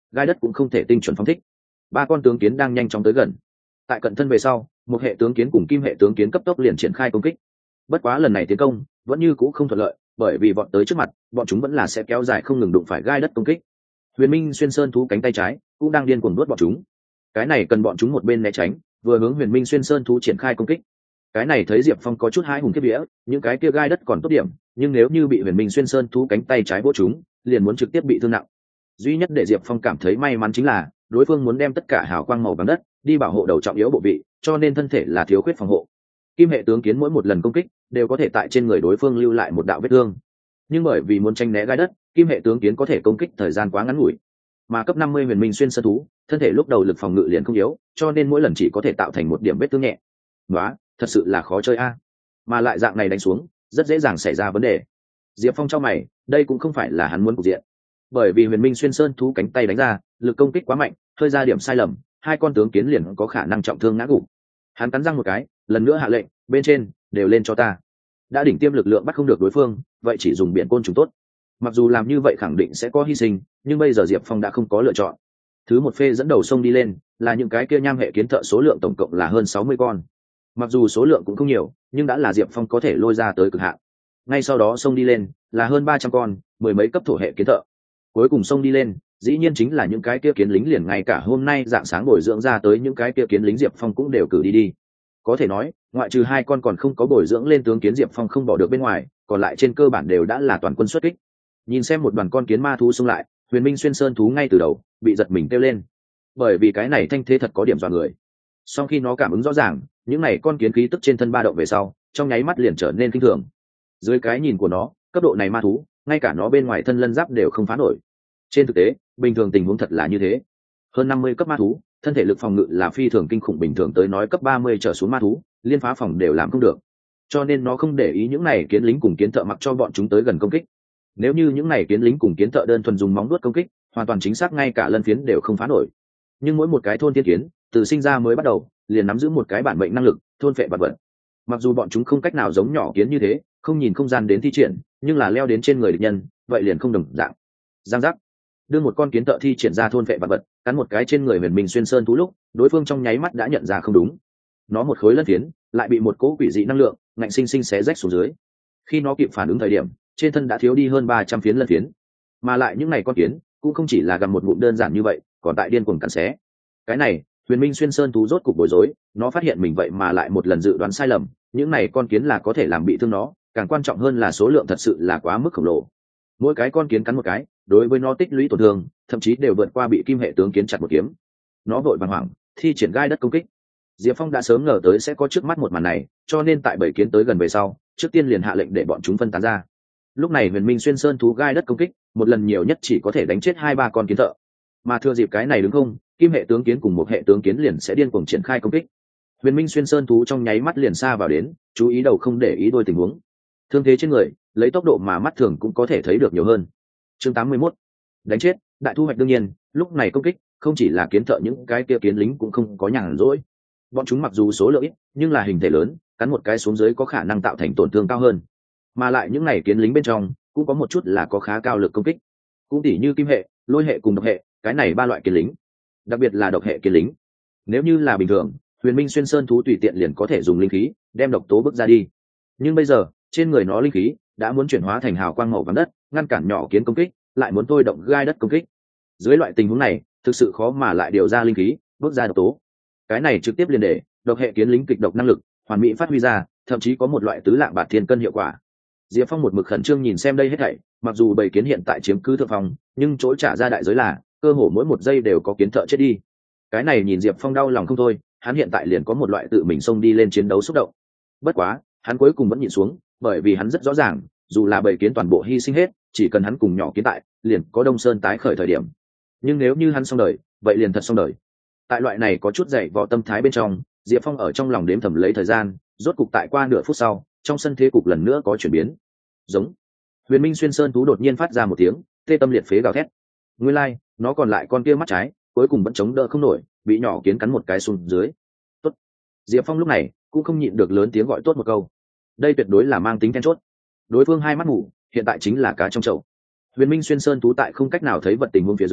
gai đất cũng không thể tinh chuẩn phóng thích. Ba con tướng kiến đang nhanh chóng tới gần. Tại cận thân về sau, một hệ tướng kiến cùng kim hệ tướng kiến cấp tốc liền triển khai công kích. Bất quá lần này tiến công vẫn như cũ không thuận lợi, bởi vì bọn tới trước mặt, bọn chúng vẫn là sẽ kéo dài không ngừng đụng phải gai đất công kích. Huyền Minh xuyên sơn thú cánh tay trái cũng đang điên cuồng đuốt bọn chúng. Cái này cần bọn chúng một bên né tránh, vừa hướng Huyền Minh xuyên sơn thú triển khai công kích. Cái này thấy Diệp Phong có chút hãi hùng kiếp vía, những cái kia gai đất còn tốt điểm, nhưng nếu như bị Huyền Minh xuyên sơn thú cánh tay trái vỗ chúng, liền muốn trực tiếp bị thương nặng. Duy nhất để Diệp Phong cảm thấy may mắn chính là đối phương muốn đem tất cả hào quang màu vàng đất đi bảo hộ đầu trọng yếu bộ vị, cho nên thân thể là thiếu khuyết phòng hộ. Kim hệ tướng kiến mỗi một lần công kích đều có thể tại trên người đối phương lưu lại một đạo vết thương, nhưng bởi vì muốn tranh né gai đất, kim hệ tướng kiến có thể công kích thời gian quá ngắn ngủi, mà cấp năm mươi Huyền Minh xuyên sơn thú thân thể lúc đầu lực phòng ngự liền không yếu, cho nên mỗi lần chỉ có thể tạo thành một điểm vết thương nhẹ. Đó, thật sự là khó chơi a. Mà lại dạng này đánh xuống, rất dễ dàng xảy ra vấn đề. Diệp Phong trong mày, đây cũng không phải là hắn muốn cục diện. Bởi vì Huyền Minh xuyên sơn thú cánh tay đánh ra, lực công kích quá mạnh, hơi ra điểm sai lầm, hai con tướng kiến liền có khả năng trọng thương ngã gục. Hắn cắn răng một cái, lần nữa hạ lệnh, bên trên đều lên cho ta. Đã đỉnh tiêm lực lượng bắt không được đối phương, vậy chỉ dùng biển côn trùng tốt. Mặc dù làm như vậy khẳng định sẽ có hy sinh, nhưng bây giờ Diệp Phong đã không có lựa chọn. Thứ một phê dẫn đầu sông đi lên, là những cái kia nham hệ kiến thợ, số lượng tổng cộng là hơn sáu mươi con. Mặc dù số lượng cũng không nhiều, nhưng đã là Diệp Phong có thể lôi ra tới cực hạn. Ngay sau đó sông đi lên là hơn ba trăm con, mười mấy cấp thổ hệ kiến thợ. Cuối cùng sông đi lên, dĩ nhiên chính là những cái kia kiến lính, liền ngay cả hôm nay dạng sáng bồi dưỡng ra tới những cái kia kiến lính Diệp Phong cũng đều cử đi đi. Có thể nói, ngoại trừ hai con còn không có bồi dưỡng lên tướng kiến Diệp Phong không bỏ được bên ngoài, còn lại trên cơ bản đều đã là toàn quân xuất kích. Nhìn xem một đoàn con kiến ma thú xông lại, Huyền Minh xuyên sơn thú ngay từ đầu bị giật mình kêu lên, bởi vì cái này thanh thế thật có điểm dọa người. Sau khi nó cảm ứng rõ ràng, những này con kiến khí tức trên thân ba động về sau, trong nháy mắt liền trở nên kinh thường. Dưới cái nhìn của nó, cấp độ này ma thú, ngay cả nó bên ngoài thân lân giáp đều không phá nổi. Trên thực tế, bình thường tình huống thật là như thế. Hơn năm mươi cấp ma thú, thân thể lực phòng ngự là phi thường kinh khủng, bình thường tới nói cấp ba mươi trở xuống ma thú, liên phá phòng đều làm không được. Cho nên nó không để ý những này kiến lính cùng kiến thợ mặc cho bọn chúng tới gần công kích. Nếu như những này kiến lính cùng kiến thợ đơn thuần dùng móng vuốt công kích, hoàn toàn chính xác ngay cả lân phiến đều không phá nổi. Nhưng mỗi một cái thôn thiên kiến, từ sinh ra mới bắt đầu, liền nắm giữ một cái bản mệnh năng lực, thôn phệ vật vật. Mặc dù bọn chúng không cách nào giống nhỏ kiến như thế, không nhìn không gian đến thi triển, nhưng là leo đến trên người địch nhân, vậy liền không đồng dạng. Giang giác. Đưa một con kiến thợ thi triển ra thôn phệ vật vật, cắn một cái trên người Huyền Minh xuyên sơn thú lúc, đối phương trong nháy mắt đã nhận ra không đúng. Nó một khối lân phiến, lại bị một cỗ quỷ dị năng lượng ngạnh sinh sinh xé rách xuống dưới. Khi nó kịp phản ứng thời điểm, trên thân đã thiếu đi hơn ba trăm phiến lân phiến. Mà lại những này con kiến cũng không chỉ là gặm một ngụm đơn giản như vậy, còn tại điên cuồng cắn xé. Cái này, Huyền Minh xuyên sơn thú rốt cục bối rối, nó phát hiện mình vậy mà lại một lần dự đoán sai lầm, những này con kiến là có thể làm bị thương nó, càng quan trọng hơn là số lượng thật sự là quá mức khổng lồ. Mỗi cái con kiến cắn một cái, đối với nó tích lũy tổn thương, thậm chí đều vượt qua bị kim hệ tướng kiến chặt một kiếm. Nó vội vàng hoảng, thi triển gai đất công kích. Diệp Phong đã sớm ngờ tới sẽ có trước mắt một màn này, cho nên tại bảy kiến tới gần về sau, trước tiên liền hạ lệnh để bọn chúng phân tán ra. Lúc này Huyền Minh xuyên sơn thú gai đất công kích, một lần nhiều nhất chỉ có thể đánh chết hai ba con kiến thợ. Mà thừa dịp cái này đứng không, kim hệ tướng kiến cùng một hệ tướng kiến liền sẽ điên cuồng triển khai công kích. Huyền Minh xuyên sơn thú trong nháy mắt liền xa vào đến, chú ý đầu không để ý đôi tình huống. Thương thế trên người, lấy tốc độ mà mắt thường cũng có thể thấy được nhiều hơn. Chương tám mươi mốt, đánh chết, đại thu hoạch. Đương nhiên, lúc này công kích không chỉ là kiến thợ, những cái kia kiến lính cũng không có nhàn rỗi. Bọn chúng mặc dù số lượng ít, nhưng là hình thể lớn, cắn một cái xuống dưới có khả năng tạo thành tổn thương cao hơn. Mà lại những này kiến lính bên trong cũng có một chút là có khá cao lực công kích, cũng tỉ như kim hệ, lôi hệ cùng độc hệ, cái này ba loại kiến lính. Đặc biệt là độc hệ kiến lính, nếu như là bình thường, Huyền Minh xuyên sơn thú tùy tiện liền có thể dùng linh khí đem độc tố bước ra đi. Nhưng bây giờ, trên người nó linh khí đã muốn chuyển hóa thành hào quang màu vàng đất, ngăn cản nhỏ kiến công kích, lại muốn thôi động gai đất công kích. Dưới loại tình huống này, thực sự khó mà lại điều ra linh khí, bước ra độc tố. Cái này trực tiếp liền để độc hệ kiến lính kịch độc năng lực hoàn mỹ phát huy ra, thậm chí có một loại tứ lạng bạt thiên cân hiệu quả. Diệp Phong một mực khẩn trương nhìn xem đây hết thảy, mặc dù bầy kiến hiện tại chiếm cứ thượng phong, nhưng chỗ trả ra đại giới là cơ hồ mỗi một giây đều có kiến thợ chết đi. Cái này nhìn Diệp Phong đau lòng không thôi, hắn hiện tại liền có một loại tự mình xông đi lên chiến đấu xúc động. Bất quá, hắn cuối cùng vẫn nhịn xuống, bởi vì hắn rất rõ ràng, dù là bầy kiến toàn bộ hy sinh hết, chỉ cần hắn cùng nhỏ kiến tại, liền có Đông Sơn tái khởi thời điểm. Nhưng nếu như hắn xong đời, vậy liền thật xong đời. Tại loại này có chút dậy vò tâm thái bên trong, Diệp Phong ở trong lòng đếm thầm lấy thời gian, rốt cục tại qua nửa phút sau, trong sân thế cục lần nữa có chuyển biến. Giống. Huyền Minh xuyên sơn thú đột nhiên phát ra một tiếng tê tâm liệt phế gào thét. Nguyên lai, like, nó còn lại con kia mắt trái, cuối cùng vẫn chống đỡ không nổi, bị nhỏ kiến cắn một cái xuống dưới. Tốt. Diệp Phong lúc này cũng không nhịn được lớn tiếng gọi tốt một câu. Đây tuyệt đối là mang tính then chốt. Đối phương hai mắt ngủ, hiện tại chính là cá trong chậu. Huyền Minh xuyên sơn thú tại không cách nào thấy vật tình huống phía dưới,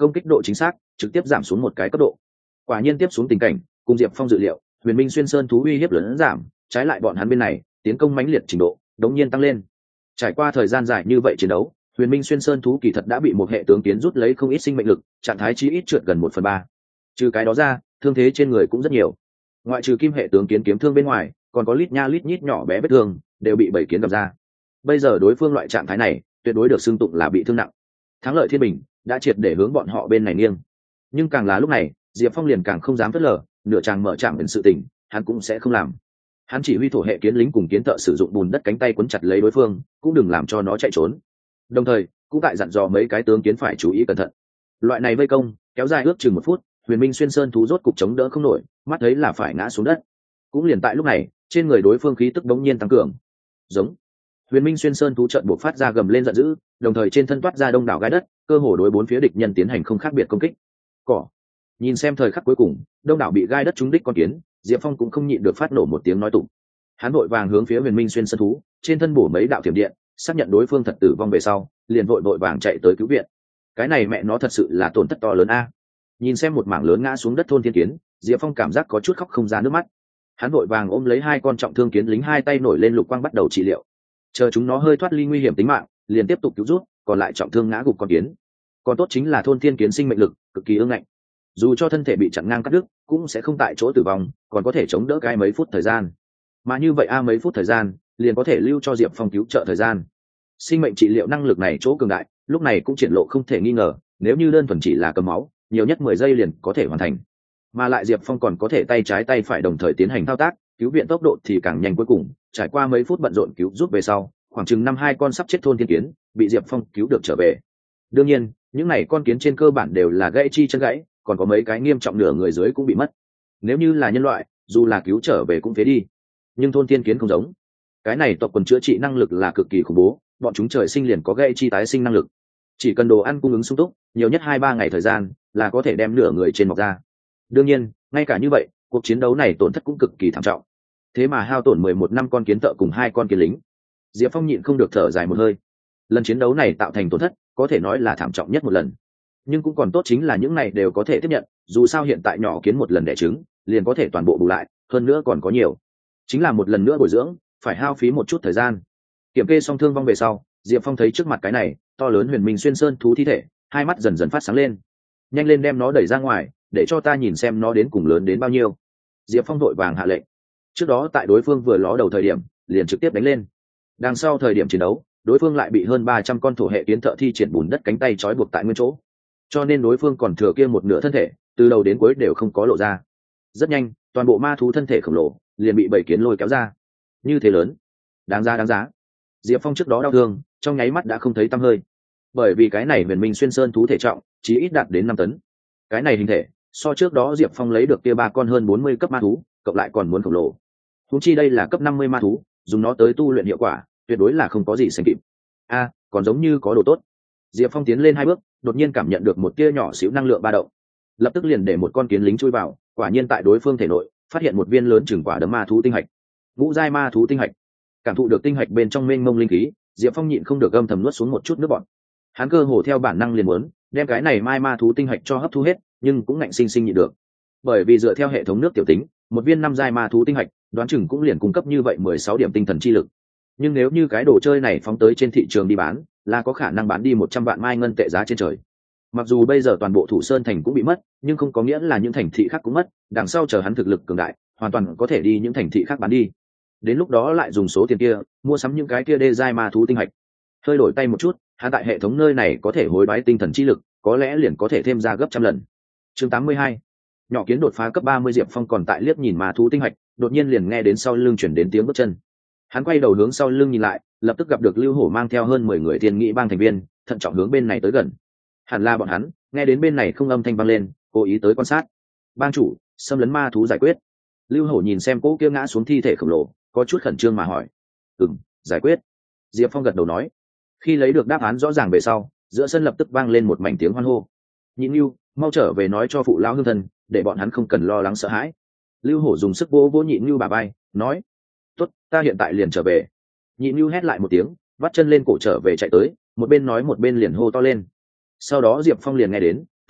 công kích độ chính xác trực tiếp giảm xuống một cái cấp độ. Quả nhiên tiếp xuống tình cảnh cùng Diệp Phong dự liệu, Huyền Minh Xuyên Sơn thú uy hiếp lớn giảm, trái lại bọn hắn bên này tiến công mãnh liệt trình độ đống nhiên tăng lên. Trải qua thời gian dài như vậy chiến đấu, Huyền Minh Xuyên Sơn thú kỳ thật đã bị một hệ tướng tiến rút lấy không ít sinh mệnh lực, trạng thái chí ít trượt gần một phần ba. Trừ cái đó ra, thương thế trên người cũng rất nhiều. Ngoại trừ kim hệ tướng kiến kiếm thương bên ngoài, còn có lít nha lít nhít nhỏ bé vết thương đều bị bảy kiến gặp ra. Bây giờ đối phương loại trạng thái này, tuyệt đối được xưng tụng là bị thương nặng. Thắng lợi thiên bình đã triệt để hướng bọn họ bên này nghiêng. Nhưng càng là lúc này, Diệp Phong liền càng không dám phớt lờ, nửa chàng mở trạng đến sự tình, hắn cũng sẽ không làm. Hắn chỉ huy thổ hệ kiến lính cùng kiến thợ sử dụng bùn đất cánh tay quấn chặt lấy đối phương, cũng đừng làm cho nó chạy trốn. Đồng thời, cũng tại dặn dò mấy cái tướng kiến phải chú ý cẩn thận. Loại này vây công kéo dài ước chừng một phút, Huyền Minh Xuyên Sơn thú rốt cục chống đỡ không nổi, mắt thấy là phải ngã xuống đất. Cũng liền tại lúc này, trên người đối phương khí tức bỗng nhiên tăng cường. Giống. Huyền Minh Xuyên Sơn thú trận buộc phát ra gầm lên giận dữ, đồng thời trên thân toát ra đông đảo gai đất, cơ hồ đối bốn phía địch nhân tiến hành không khác biệt công kích. Cỏ. Nhìn xem thời khắc cuối cùng, đông đảo bị gai đất trúng đích con kiến, Diệp Phong cũng không nhịn được phát nổ một tiếng nói tụng. Hắn vội vàng hướng phía Huyền Minh Xuyên Sơn thú, trên thân bổ mấy đạo thiểm điện, xác nhận đối phương thật tử vong về sau, liền vội vội vàng chạy tới cứu viện. Cái này mẹ nó thật sự là tổn thất to lớn a. Nhìn xem một mảng lớn ngã xuống đất thôn thiên kiến, Diệp Phong cảm giác có chút khóc không ra nước mắt. Hắn vội vàng ôm lấy hai con trọng thương kiến lính, hai tay nổi lên lục quang bắt đầu trị liệu. Chờ chúng nó hơi thoát ly nguy hiểm tính mạng, liền tiếp tục cứu rút, còn lại trọng thương ngã gục con kiến. Còn tốt chính là thôn thiên kiến sinh mệnh lực cực kỳ ương ngạnh, dù cho thân thể bị chặn ngang cắt đứt, cũng sẽ không tại chỗ tử vong, còn có thể chống đỡ cái mấy phút thời gian. Mà như vậy a mấy phút thời gian, liền có thể lưu cho Diệp Phong cứu trợ thời gian. Sinh mệnh trị liệu năng lực này chỗ cường đại, lúc này cũng triển lộ không thể nghi ngờ, nếu như đơn thuần chỉ là cầm máu, nhiều nhất mười giây liền có thể hoàn thành. Mà lại Diệp Phong còn có thể tay trái tay phải đồng thời tiến hành thao tác, cứu viện tốc độ thì càng nhanh. Cuối cùng, trải qua mấy phút bận rộn cứu giúp về sau, khoảng chừng năm hai con sắp chết thôn thiên kiến bị Diệp Phong cứu được trở về. Đương nhiên, những này con kiến trên cơ bản đều là gãy chi chân gãy, còn có mấy cái nghiêm trọng nửa người dưới cũng bị mất. Nếu như là nhân loại, dù là cứu trở về cũng phế đi. Nhưng thôn thiên kiến không giống, cái này tộc quần chữa trị năng lực là cực kỳ khủng bố, bọn chúng trời sinh liền có gãy chi tái sinh năng lực. Chỉ cần đồ ăn cung ứng sung túc, nhiều nhất hai ba ngày thời gian là có thể đem nửa người trên mọc ra. Đương nhiên, ngay cả như vậy, cuộc chiến đấu này tổn thất cũng cực kỳ thảm trọng. Thế mà hao tổn mười một năm con kiến thợ cùng hai con kiến lính. Diệp Phong nhịn không được thở dài một hơi. Lần chiến đấu này tạo thành tổn thất, có thể nói là thảm trọng nhất một lần. Nhưng cũng còn tốt chính là những này đều có thể tiếp nhận, dù sao hiện tại nhỏ kiến một lần đẻ trứng, liền có thể toàn bộ bù lại, hơn nữa còn có nhiều. Chính là một lần nữa bồi dưỡng, phải hao phí một chút thời gian. Kiểm kê xong thương vong về sau, Diệp Phong thấy trước mặt cái này to lớn Huyền Minh Xuyên Sơn thú thi thể, hai mắt dần dần phát sáng lên. Nhanh lên đem nó đẩy ra ngoài, để cho ta nhìn xem nó đến cùng lớn đến bao nhiêu. Diệp Phong vội vàng hạ lệnh. Trước đó tại đối phương vừa ló đầu thời điểm, liền trực tiếp đánh lên. Đằng sau thời điểm chiến đấu, đối phương lại bị hơn ba trăm con thổ hệ kiến thợ thi triển bùn đất cánh tay trói buộc tại nguyên chỗ, cho nên đối phương còn thừa kia một nửa thân thể, từ đầu đến cuối đều không có lộ ra. Rất nhanh, toàn bộ ma thú thân thể khổng lồ liền bị bảy kiến lôi kéo ra. Như thế lớn, đáng giá đáng giá. Diệp Phong trước đó đau thương, trong nháy mắt đã không thấy tăm hơi, bởi vì cái này Huyền Minh Xuyên Sơn thú thể trọng chí ít đạt đến năm tấn. Cái này hình thể so trước đó Diệp Phong lấy được kia ba con hơn bốn mươi cấp ma thú cộng lại còn muốn khổng lồ. Huống chi đây là cấp năm mươi ma thú, dùng nó tới tu luyện hiệu quả tuyệt đối là không có gì sánh kịp. A, còn giống như có đồ tốt. Diệp Phong tiến lên hai bước, đột nhiên cảm nhận được một tia nhỏ xíu năng lượng ba động, lập tức liền để một con kiến lính chui vào, quả nhiên tại đối phương thể nội phát hiện một viên lớn chừng quả đấm ma thú tinh hạch. Ngũ giai ma thú tinh hạch. Cảm thụ được tinh hạch bên trong mênh mông linh khí, Diệp Phong nhịn không được âm thầm nuốt xuống một chút nước bọt. Hắn cơ hồ theo bản năng liền muốn đem cái này mai ma thú tinh hạch cho hấp thu hết, nhưng cũng ngạnh sinh sinh nhịn được, bởi vì dựa theo hệ thống nước tiểu tính, một viên năm giai ma thú tinh hạch đoán chừng cũng liền cung cấp như vậy mười sáu điểm tinh thần chi lực. Nhưng nếu như cái đồ chơi này phóng tới trên thị trường đi bán, là có khả năng bán đi một trăm vạn mai ngân tệ giá trên trời. Mặc dù bây giờ toàn bộ Thủ Sơn thành cũng bị mất, nhưng không có nghĩa là những thành thị khác cũng mất, đằng sau chờ hắn thực lực cường đại, hoàn toàn có thể đi những thành thị khác bán đi. Đến lúc đó lại dùng số tiền kia mua sắm những cái kia đê giai ma thú tinh hạch. Hơi đổi tay một chút, hắn tại hệ thống nơi này có thể hối đoái tinh thần chi lực, có lẽ liền có thể thêm ra gấp trăm lần. Chương tám mươi hai. Nhỏ kiến đột phá cấp ba mươi. Diệp Phong còn tại liếc nhìn ma thú tinh hạch, đột nhiên liền nghe đến sau lưng chuyển đến tiếng bước chân. Hắn quay đầu hướng sau lưng nhìn lại, lập tức gặp được Lưu Hổ mang theo hơn mười người Thiên Nghị bang thành viên, thận trọng hướng bên này tới gần. Hẳn là bọn hắn nghe đến bên này không âm thanh vang lên, cố ý tới quan sát. Bang chủ, xâm lấn ma thú giải quyết. Lưu Hổ nhìn xem cỗ kia ngã xuống thi thể khổng lồ, có chút khẩn trương mà hỏi. Ừm, giải quyết. Diệp Phong gật đầu nói. Khi lấy được đáp án rõ ràng về sau, giữa sân lập tức vang lên một mảnh tiếng hoan hô. Nhị Nưu, mau trở về nói cho phụ lão hương thân, để bọn hắn không cần lo lắng sợ hãi. Lưu Hổ dùng sức vỗ vỗ Nhị Nưu bà bay, nói. Tốt, ta hiện tại liền trở về. Nhị Nưu hét lại một tiếng, vắt chân lên cổ trở về chạy tới, một bên nói một bên liền hô to lên. Sau đó Diệp Phong liền nghe đến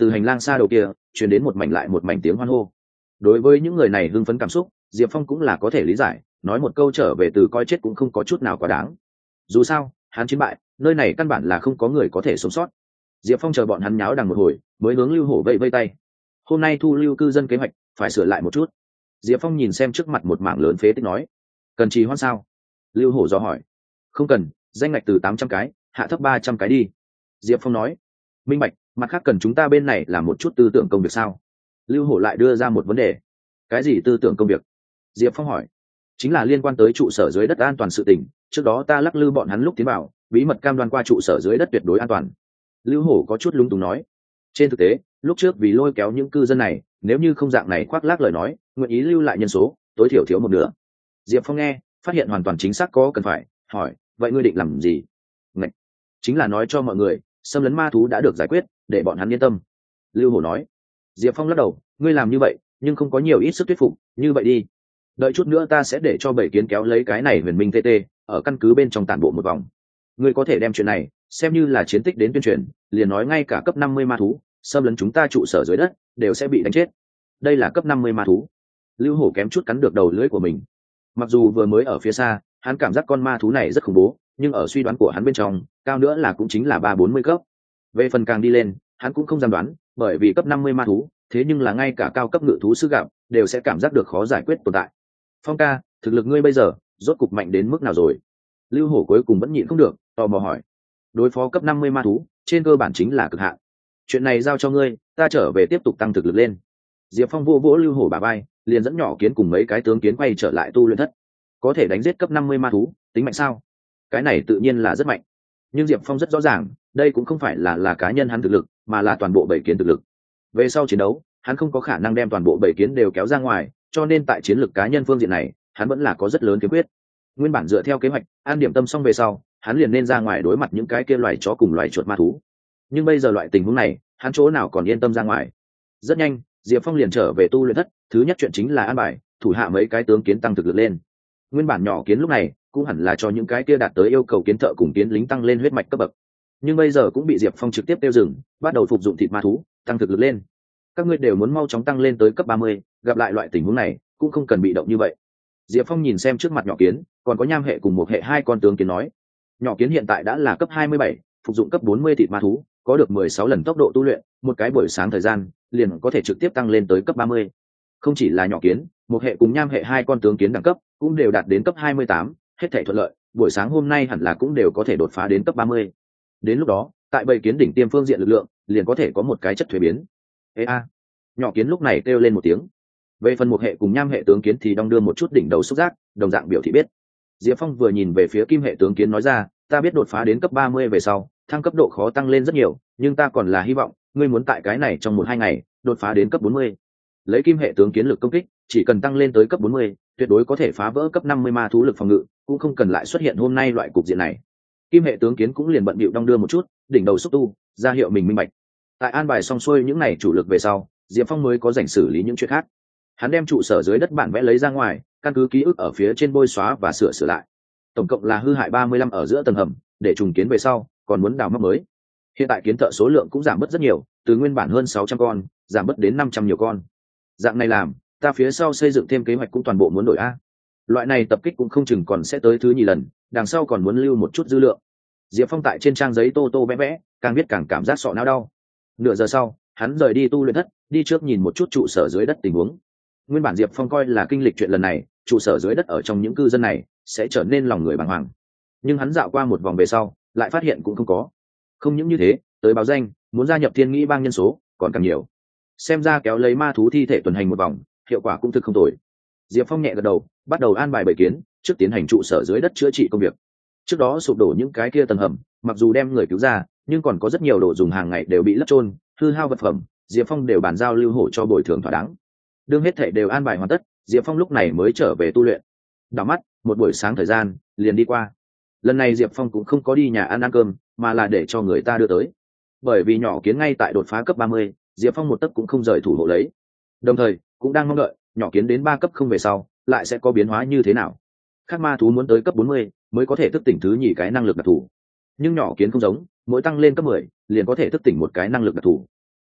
từ hành lang xa đầu kia truyền đến một mảnh lại một mảnh tiếng hoan hô. Đối với những người này hưng phấn cảm xúc, Diệp Phong cũng là có thể lý giải, nói một câu trở về từ coi chết cũng không có chút nào quá đáng. Dù sao hắn chiến bại, nơi này căn bản là không có người có thể sống sót. Diệp Phong chờ bọn hắn nháo đằng một hồi mới hướng Lưu Hổ vẫy vây tay. Hôm nay thu lưu cư dân kế hoạch phải sửa lại một chút. Diệp Phong nhìn xem trước mặt một mảng lớn phế tích nói, cần trì hoãn sao? Lưu Hổ do hỏi. Không cần, danh ngạch từ tám trăm cái hạ thấp ba trăm cái đi. Diệp Phong nói. Minh bạch, mặt khác cần chúng ta bên này làm một chút tư tưởng công việc sao? Lưu Hổ lại đưa ra một vấn đề. Cái gì tư tưởng công việc? Diệp Phong hỏi. Chính là liên quan tới trụ sở dưới đất an toàn sự tình, trước đó ta lắc lư bọn hắn lúc tiến vào, bí mật cam đoan qua trụ sở dưới đất tuyệt đối an toàn. Lưu Hổ có chút lúng túng nói. Trên thực tế, lúc trước vì lôi kéo những cư dân này, nếu như không dạng này khoác lác lời nói, nguyện ý lưu lại nhân số tối thiểu thiếu một nửa. Diệp Phong nghe phát hiện hoàn toàn chính xác có cần phải hỏi, vậy ngươi định làm gì? Ngạch, chính là nói cho mọi người xâm lấn ma thú đã được giải quyết, để bọn hắn yên tâm. Lưu Hổ nói. Diệp Phong lắc đầu, ngươi làm như vậy nhưng không có nhiều ít sức thuyết phục, như vậy đi, đợi chút nữa ta sẽ để cho bảy kiến kéo lấy cái này huyền minh tt ở căn cứ bên trong tản bộ một vòng. Ngươi có thể đem chuyện này xem như là chiến tích đến tuyên truyền, liền nói ngay cả cấp năm mươi ma thú xâm lấn chúng ta trụ sở dưới đất đều sẽ bị đánh chết. Đây là cấp năm mươi ma thú. Lưu Hổ kém chút cắn được đầu lưỡi của mình. Mặc dù vừa mới ở phía xa hắn cảm giác con ma thú này rất khủng bố, nhưng ở suy đoán của hắn bên trong cao nữa là cũng chính là ba bốn mươi cấp. Về phần càng đi lên hắn cũng không dám đoán, bởi vì cấp năm mươi ma thú thế nhưng là ngay cả cao cấp ngự thú sư gặp đều sẽ cảm giác được khó giải quyết tồn tại. Phong ca, thực lực ngươi bây giờ rốt cục mạnh đến mức nào rồi? Lưu Hổ cuối cùng vẫn nhịn không được, tò mò hỏi. Đối phó cấp năm mươi ma thú trên cơ bản chính là cực hạn, chuyện này giao cho ngươi, ta trở về tiếp tục tăng thực lực lên. Diệp Phong vô vỗ Lưu Hổ bả vai, liền dẫn nhỏ kiến cùng mấy cái tướng kiến quay trở lại tu luyện thất. Có thể đánh giết cấp năm mươi ma thú tính mạnh sao? Cái này tự nhiên là rất mạnh, nhưng Diệp Phong rất rõ ràng đây cũng không phải là là cá nhân hắn thực lực, mà là toàn bộ bảy kiến thực lực. Về sau chiến đấu hắn không có khả năng đem toàn bộ bảy kiến đều kéo ra ngoài, cho nên tại chiến lược cá nhân phương diện này hắn vẫn là có rất lớn khiếm khuyết. Nguyên bản dựa theo kế hoạch an điểm tâm xong về sau hắn liền nên ra ngoài đối mặt những cái kia loài chó cùng loài chuột ma thú, nhưng bây giờ loại tình huống này hắn chỗ nào còn yên tâm ra ngoài. Rất nhanh Diệp Phong liền trở về tu luyện thất, thứ nhất chuyện chính là an bài thủ hạ mấy cái tướng kiến tăng thực lực lên. Nguyên bản nhỏ kiến lúc này cũng hẳn là cho những cái kia đạt tới yêu cầu kiến thợ cùng kiến lính tăng lên huyết mạch cấp bậc, nhưng bây giờ cũng bị Diệp Phong trực tiếp tiêu dừng, bắt đầu phục dụng thịt ma thú tăng thực lực lên. Các ngươi đều muốn mau chóng tăng lên tới cấp ba mươi, gặp lại loại tình huống này cũng không cần bị động như vậy. Diệp Phong nhìn xem trước mặt nhỏ kiến còn có nham hệ cùng một hệ hai con tướng kiến nói. Nhỏ kiến hiện tại đã là cấp hai mươi bảy, phục dụng cấp bốn mươi thịt ma thú, có được mười sáu lần tốc độ tu luyện, một cái buổi sáng thời gian liền có thể trực tiếp tăng lên tới cấp ba mươi. Không chỉ là nhỏ kiến, một hệ cùng nham hệ hai con tướng kiến đẳng cấp cũng đều đạt đến cấp hai mươi tám, hết thảy thuận lợi, buổi sáng hôm nay hẳn là cũng đều có thể đột phá đến cấp ba mươi. Đến lúc đó, tại bầy kiến đỉnh tiêm phương diện lực lượng, liền có thể có một cái chất thuế biến. Ê a, nhỏ kiến lúc này kêu lên một tiếng. Về phần một hệ cùng nham hệ tướng kiến thì đong đưa một chút đỉnh đầu xúc giác, đồng dạng biểu thị biết. Diệp Phong vừa nhìn về phía kim hệ tướng kiến nói ra, ta biết đột phá đến cấp ba mươi về sau, thăng cấp độ khó tăng lên rất nhiều, nhưng ta còn là hy vọng ngươi muốn tại cái này trong một hai ngày đột phá đến cấp bốn mươi. Lấy kim hệ tướng kiến lực công kích, chỉ cần tăng lên tới cấp bốn mươi, tuyệt đối có thể phá vỡ cấp năm mươi ma thú lực phòng ngự, cũng không cần lại xuất hiện hôm nay loại cục diện này. Kim hệ tướng kiến cũng liền bận bịu đong đưa một chút, đỉnh đầu xúc tu, ra hiệu mình minh bạch. Tại an bài xong xuôi những này chủ lực về sau, Diệp Phong mới có rảnh xử lý những chuyện khác. Hắn đem trụ sở dưới đất bản vẽ lấy ra ngoài, căn cứ ký ức ở phía trên bôi xóa và sửa sửa lại. Tổng cộng là hư hại ba mươi lăm ở giữa tầng hầm, để trùng kiến về sau, còn muốn đào móc mới. Hiện tại kiến thợ số lượng cũng giảm bớt rất nhiều, từ nguyên bản hơn sáu trăm con, giảm bớt đến năm trăm nhiều con. Dạng này làm, ta phía sau xây dựng thêm kế hoạch cũng toàn bộ muốn đổi a. Loại này tập kích cũng không chừng còn sẽ tới thứ nhì lần, đằng sau còn muốn lưu một chút dư lượng. Diệp Phong tại trên trang giấy tô tô vẽ vẽ, càng viết càng cảm giác sọ não đau. Nửa giờ sau, hắn rời đi tu luyện thất, đi trước nhìn một chút trụ sở dưới đất tình huống. Nguyên bản Diệp Phong coi là kinh lịch chuyện lần này, trụ sở dưới đất ở trong những cư dân này sẽ trở nên lòng người bàng hoàng. Nhưng hắn dạo qua một vòng về sau, lại phát hiện cũng không có. Không những như thế, tới báo danh, muốn gia nhập Thiên Nghĩ bang nhân số còn càng nhiều. Xem ra kéo lấy ma thú thi thể tuần hành một vòng, hiệu quả cũng thực không tồi. Diệp Phong nhẹ gật đầu, bắt đầu an bài bầy kiến, trước tiến hành trụ sở dưới đất chữa trị công việc. Trước đó sụp đổ những cái kia tầng hầm, mặc dù đem người cứu ra, nhưng còn có rất nhiều đồ dùng hàng ngày đều bị lấp trôn, hư hao vật phẩm, Diệp Phong đều bàn giao Lưu Hổ cho bồi thường thỏa đáng. Đương hết thảy đều an bài hoàn tất, Diệp Phong lúc này mới trở về tu luyện. Đảo mắt, một buổi sáng thời gian liền đi qua. Lần này Diệp Phong cũng không có đi nhà ăn ăn cơm, mà là để cho người ta đưa tới. Bởi vì nhỏ kiến ngay tại đột phá cấp ba mươi, Diệp Phong một tấc cũng không rời thủ hộ lấy. Đồng thời, cũng đang mong đợi, nhỏ kiến đến ba cấp không về sau, lại sẽ có biến hóa như thế nào. Các ma thú muốn tới cấp bốn mươi mới có thể thức tỉnh thứ nhì cái năng lực đặc thù. Nhưng nhỏ kiến không giống, mỗi tăng lên cấp mười, liền có thể thức tỉnh một cái năng lực đặc thù.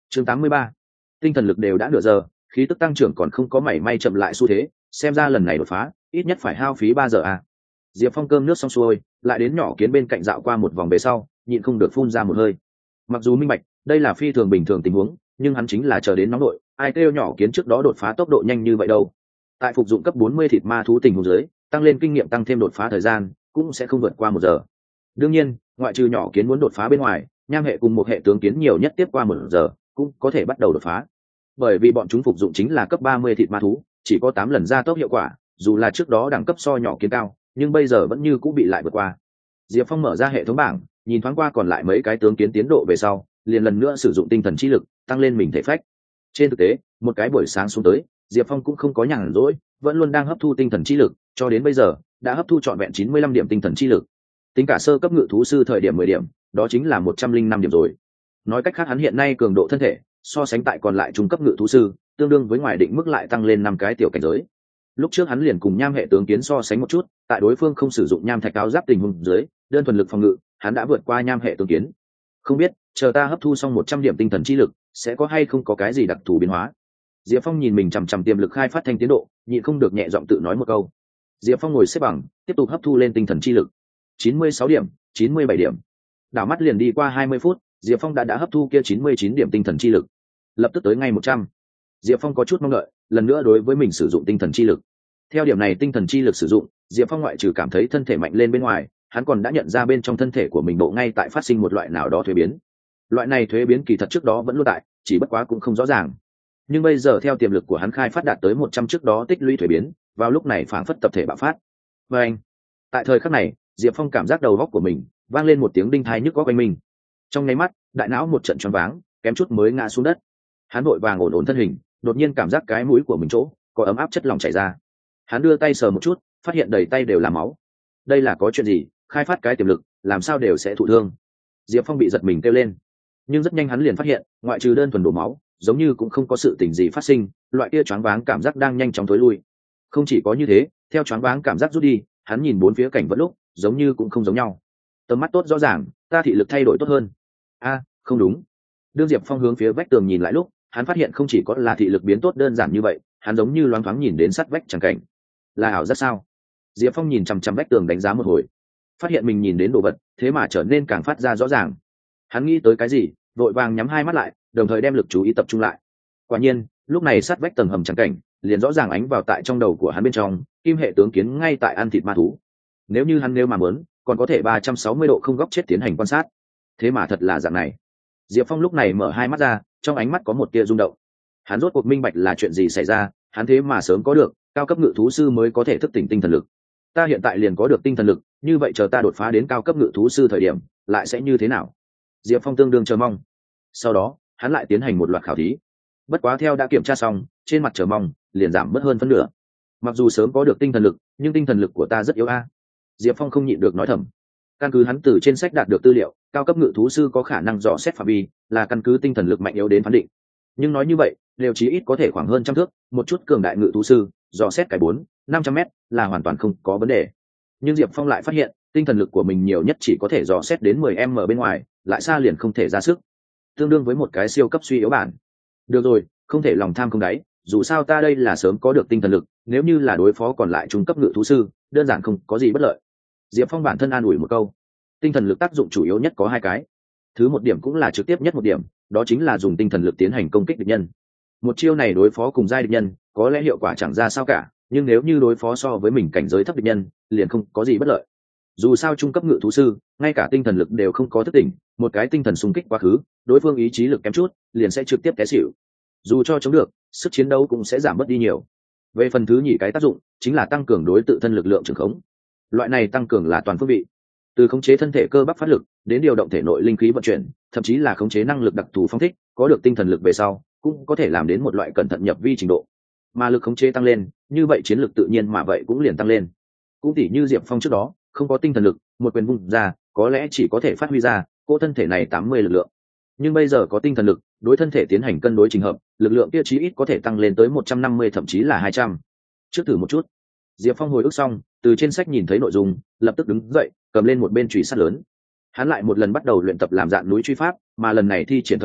chương tám mươi ba, tinh thần lực đều đã nửa giờ, khí tức tăng trưởng còn không có mảy may chậm lại xu thế, xem ra lần này đột phá ít nhất phải hao phí ba giờ à. Diệp Phong cơm nước xong xuôi, lại đến nhỏ kiến bên cạnh dạo qua một vòng về sau, nhịn không được phun ra một hơi. Mặc dù minh bạch đây là phi thường bình thường tình huống, nhưng hắn chính là chờ đến nóng nội, ai kêu nhỏ kiến trước đó đột phá tốc độ nhanh như vậy đâu. Tại phục dụng cấp bốn mươi thịt ma thú tình huống dưới, tăng lên kinh nghiệm tăng thêm đột phá thời gian cũng sẽ không vượt qua một giờ. Đương nhiên, ngoại trừ nhỏ kiến muốn đột phá bên ngoài, nham hệ cùng một hệ tướng kiến nhiều nhất tiếp qua một giờ cũng có thể bắt đầu đột phá. Bởi vì bọn chúng phục dụng chính là cấp ba mươi thịt ma thú, chỉ có tám lần gia tốc hiệu quả, dù là trước đó đẳng cấp so nhỏ kiến cao, nhưng bây giờ vẫn như cũng bị lại vượt qua. Diệp Phong mở ra hệ thống bảng, nhìn thoáng qua còn lại mấy cái tướng kiến tiến độ về sau, liền lần nữa sử dụng tinh thần chi lực tăng lên mình thể phách. Trên thực tế, một cái buổi sáng xuống tới, Diệp Phong cũng không có nhàn rỗi, vẫn luôn đang hấp thu tinh thần chi lực, cho đến bây giờ đã hấp thu trọn vẹn chín mươi lăm điểm tinh thần chi lực. Tính cả sơ cấp ngự thú sư thời điểm mười điểm, đó chính là một trăm linh năm điểm rồi. Nói cách khác hắn hiện nay cường độ thân thể, so sánh tại còn lại trung cấp ngự thú sư, tương đương với ngoài định mức lại tăng lên năm cái tiểu cảnh giới. Lúc trước hắn liền cùng nham hệ tướng kiến so sánh một chút, tại đối phương không sử dụng nham thạch áo giáp tình huống dưới, đơn thuần lực phòng ngự, hắn đã vượt qua nham hệ tướng kiến. Không biết, chờ ta hấp thu xong một trăm điểm tinh thần chi lực, sẽ có hay không có cái gì đặc thù biến hóa. Diệp Phong nhìn mình chằm chằm tiềm lực khai phát thanh tiến độ, nhịn không được nhẹ giọng tự nói một câu. Diệp Phong ngồi xếp bằng, tiếp tục hấp thu lên tinh thần chi lực. chín mươi sáu điểm, chín mươi bảy điểm. Đảo mắt liền đi qua hai mươi phút, Diệp Phong đã đã hấp thu kia chín mươi chín điểm tinh thần chi lực. Lập tức tới ngay một trăm. Diệp Phong có chút mong đợi, lần nữa đối với mình sử dụng tinh thần chi lực. Theo điểm này tinh thần chi lực sử dụng, Diệp Phong ngoại trừ cảm thấy thân thể mạnh lên bên ngoài, hắn còn đã nhận ra bên trong thân thể của mình bộ ngay tại phát sinh một loại nào đó thuế biến. Loại này thuế biến kỳ thật trước đó vẫn luôn tại, chỉ bất quá cũng không rõ ràng. Nhưng bây giờ theo tiềm lực của hắn khai phát đạt tới một trăm trước đó tích lũy thuế biến, vào lúc này phảng phất tập thể bạo phát. Và anh, tại thời khắc này, Diệp Phong cảm giác đầu góc của mình vang lên một tiếng đinh tai nhức góc quanh mình. Trong nháy mắt, đại não một trận choáng váng, kém chút mới ngã xuống đất. Hắn vội vàng ổn ổn thân hình, đột nhiên cảm giác cái mũi của mình chỗ có ấm áp chất lỏng chảy ra. Hắn đưa tay sờ một chút, phát hiện đầy tay đều là máu. Đây là có chuyện gì? Khai phát cái tiềm lực, làm sao đều sẽ thụ thương? Diệp Phong bị giật mình kêu lên, nhưng rất nhanh hắn liền phát hiện, ngoại trừ đơn thuần đổ máu, giống như cũng không có sự tình gì phát sinh, loại kia choáng váng cảm giác đang nhanh chóng thối lui. Không chỉ có như thế, theo choáng váng cảm giác rút đi, hắn nhìn bốn phía cảnh vật lúc, giống như cũng không giống nhau. Tầm mắt tốt rõ ràng, ta thị lực thay đổi tốt hơn. A, không đúng. Đương Diệp Phong hướng phía vách tường nhìn lại lúc, hắn phát hiện không chỉ có là thị lực biến tốt đơn giản như vậy, hắn giống như loáng thoáng nhìn đến sát vách chẳng cảnh. Là ảo giác sao? Diệp Phong nhìn chằm chằm vách tường đánh giá một hồi, phát hiện mình nhìn đến đồ vật, thế mà trở nên càng phát ra rõ ràng. Hắn nghĩ tới cái gì, vội vàng nhắm hai mắt lại, đồng thời đem lực chú ý tập trung lại. Quả nhiên, lúc này sát vách tầng hầm chẳng cảnh, liền rõ ràng ánh vào tại trong đầu của hắn bên trong, kim hệ tướng kiến ngay tại ăn thịt ma thú. Nếu như hắn nếu mà muốn, còn có thể ba trăm sáu mươi độ không góc chết tiến hành quan sát. Thế mà thật là dạng này. Diệp Phong lúc này mở hai mắt ra, trong ánh mắt có một tia rung động. Hắn rốt cuộc minh bạch là chuyện gì xảy ra, hắn thế mà sớm có được, cao cấp ngự thú sư mới có thể thức tỉnh tinh thần lực. Ta hiện tại liền có được tinh thần lực, như vậy chờ ta đột phá đến cao cấp ngự thú sư thời điểm, lại sẽ như thế nào? Diệp Phong tương đương chờ mong. Sau đó, hắn lại tiến hành một loạt khảo thí. Bất quá theo đã kiểm tra xong, trên mặt chờ mong liền giảm mất hơn phân nửa. Mặc dù sớm có được tinh thần lực, nhưng tinh thần lực của ta rất yếu a. Diệp Phong không nhịn được nói thầm. Căn cứ hắn từ trên sách đạt được tư liệu, cao cấp ngự thú sư có khả năng dò xét phạm vi, là căn cứ tinh thần lực mạnh yếu đến phán định. Nhưng nói như vậy, đều chí ít có thể khoảng hơn trăm thước, một chút cường đại ngự thú sư, dò xét cái bốn, năm trăm mét là hoàn toàn không có vấn đề. Nhưng Diệp Phong lại phát hiện, tinh thần lực của mình nhiều nhất chỉ có thể dò xét đến mười em em bên ngoài, lại xa liền không thể ra sức. Tương đương với một cái siêu cấp suy yếu bản. Được rồi, không thể lòng tham không đáy, dù sao ta đây là sớm có được tinh thần lực, nếu như là đối phó còn lại trung cấp ngự thú sư, đơn giản không có gì bất lợi. Diệp Phong bản thân an ủi một câu. Tinh thần lực tác dụng chủ yếu nhất có hai cái. Thứ một điểm cũng là trực tiếp nhất một điểm, đó chính là dùng tinh thần lực tiến hành công kích địch nhân. Một chiêu này đối phó cùng giai địch nhân, có lẽ hiệu quả chẳng ra sao cả, nhưng nếu như đối phó so với mình cảnh giới thấp địch nhân, liền không có gì bất lợi. Dù sao trung cấp ngự thú sư, ngay cả tinh thần lực đều không có thức tỉnh, một cái tinh thần xung kích quá khứ, đối phương ý chí lực kém chút, liền sẽ trực tiếp té xỉu. Dù cho chống được, sức chiến đấu cũng sẽ giảm bớt đi nhiều. Về phần thứ nhì cái tác dụng, chính là tăng cường đối tự thân lực lượng trường khống. Loại này tăng cường là toàn phương vị, từ khống chế thân thể cơ bắp phát lực đến điều động thể nội linh khí vận chuyển, thậm chí là khống chế năng lực đặc thù phong thích, có được tinh thần lực về sau cũng có thể làm đến một loại cẩn thận nhập vi trình độ. Mà lực khống chế tăng lên, như vậy chiến lực tự nhiên mà vậy cũng liền tăng lên. Cũng tỉ như Diệp Phong trước đó không có tinh thần lực, một quyền vung ra có lẽ chỉ có thể phát huy ra cô thân thể này tám mươi lực lượng, nhưng bây giờ có tinh thần lực, đối thân thể tiến hành cân đối trình hợp, lực lượng kia chí ít có thể tăng lên tới một trăm năm mươi thậm chí là hai trăm. Trước thử một chút. Diệp Phong hồi ức xong, từ trên sách nhìn thấy nội dung, lập tức đứng dậy, cầm lên một bên chùy sắt lớn. Hắn lại một lần bắt đầu luyện tập làm dạn núi truy pháp, mà lần này thi triển thời điểm,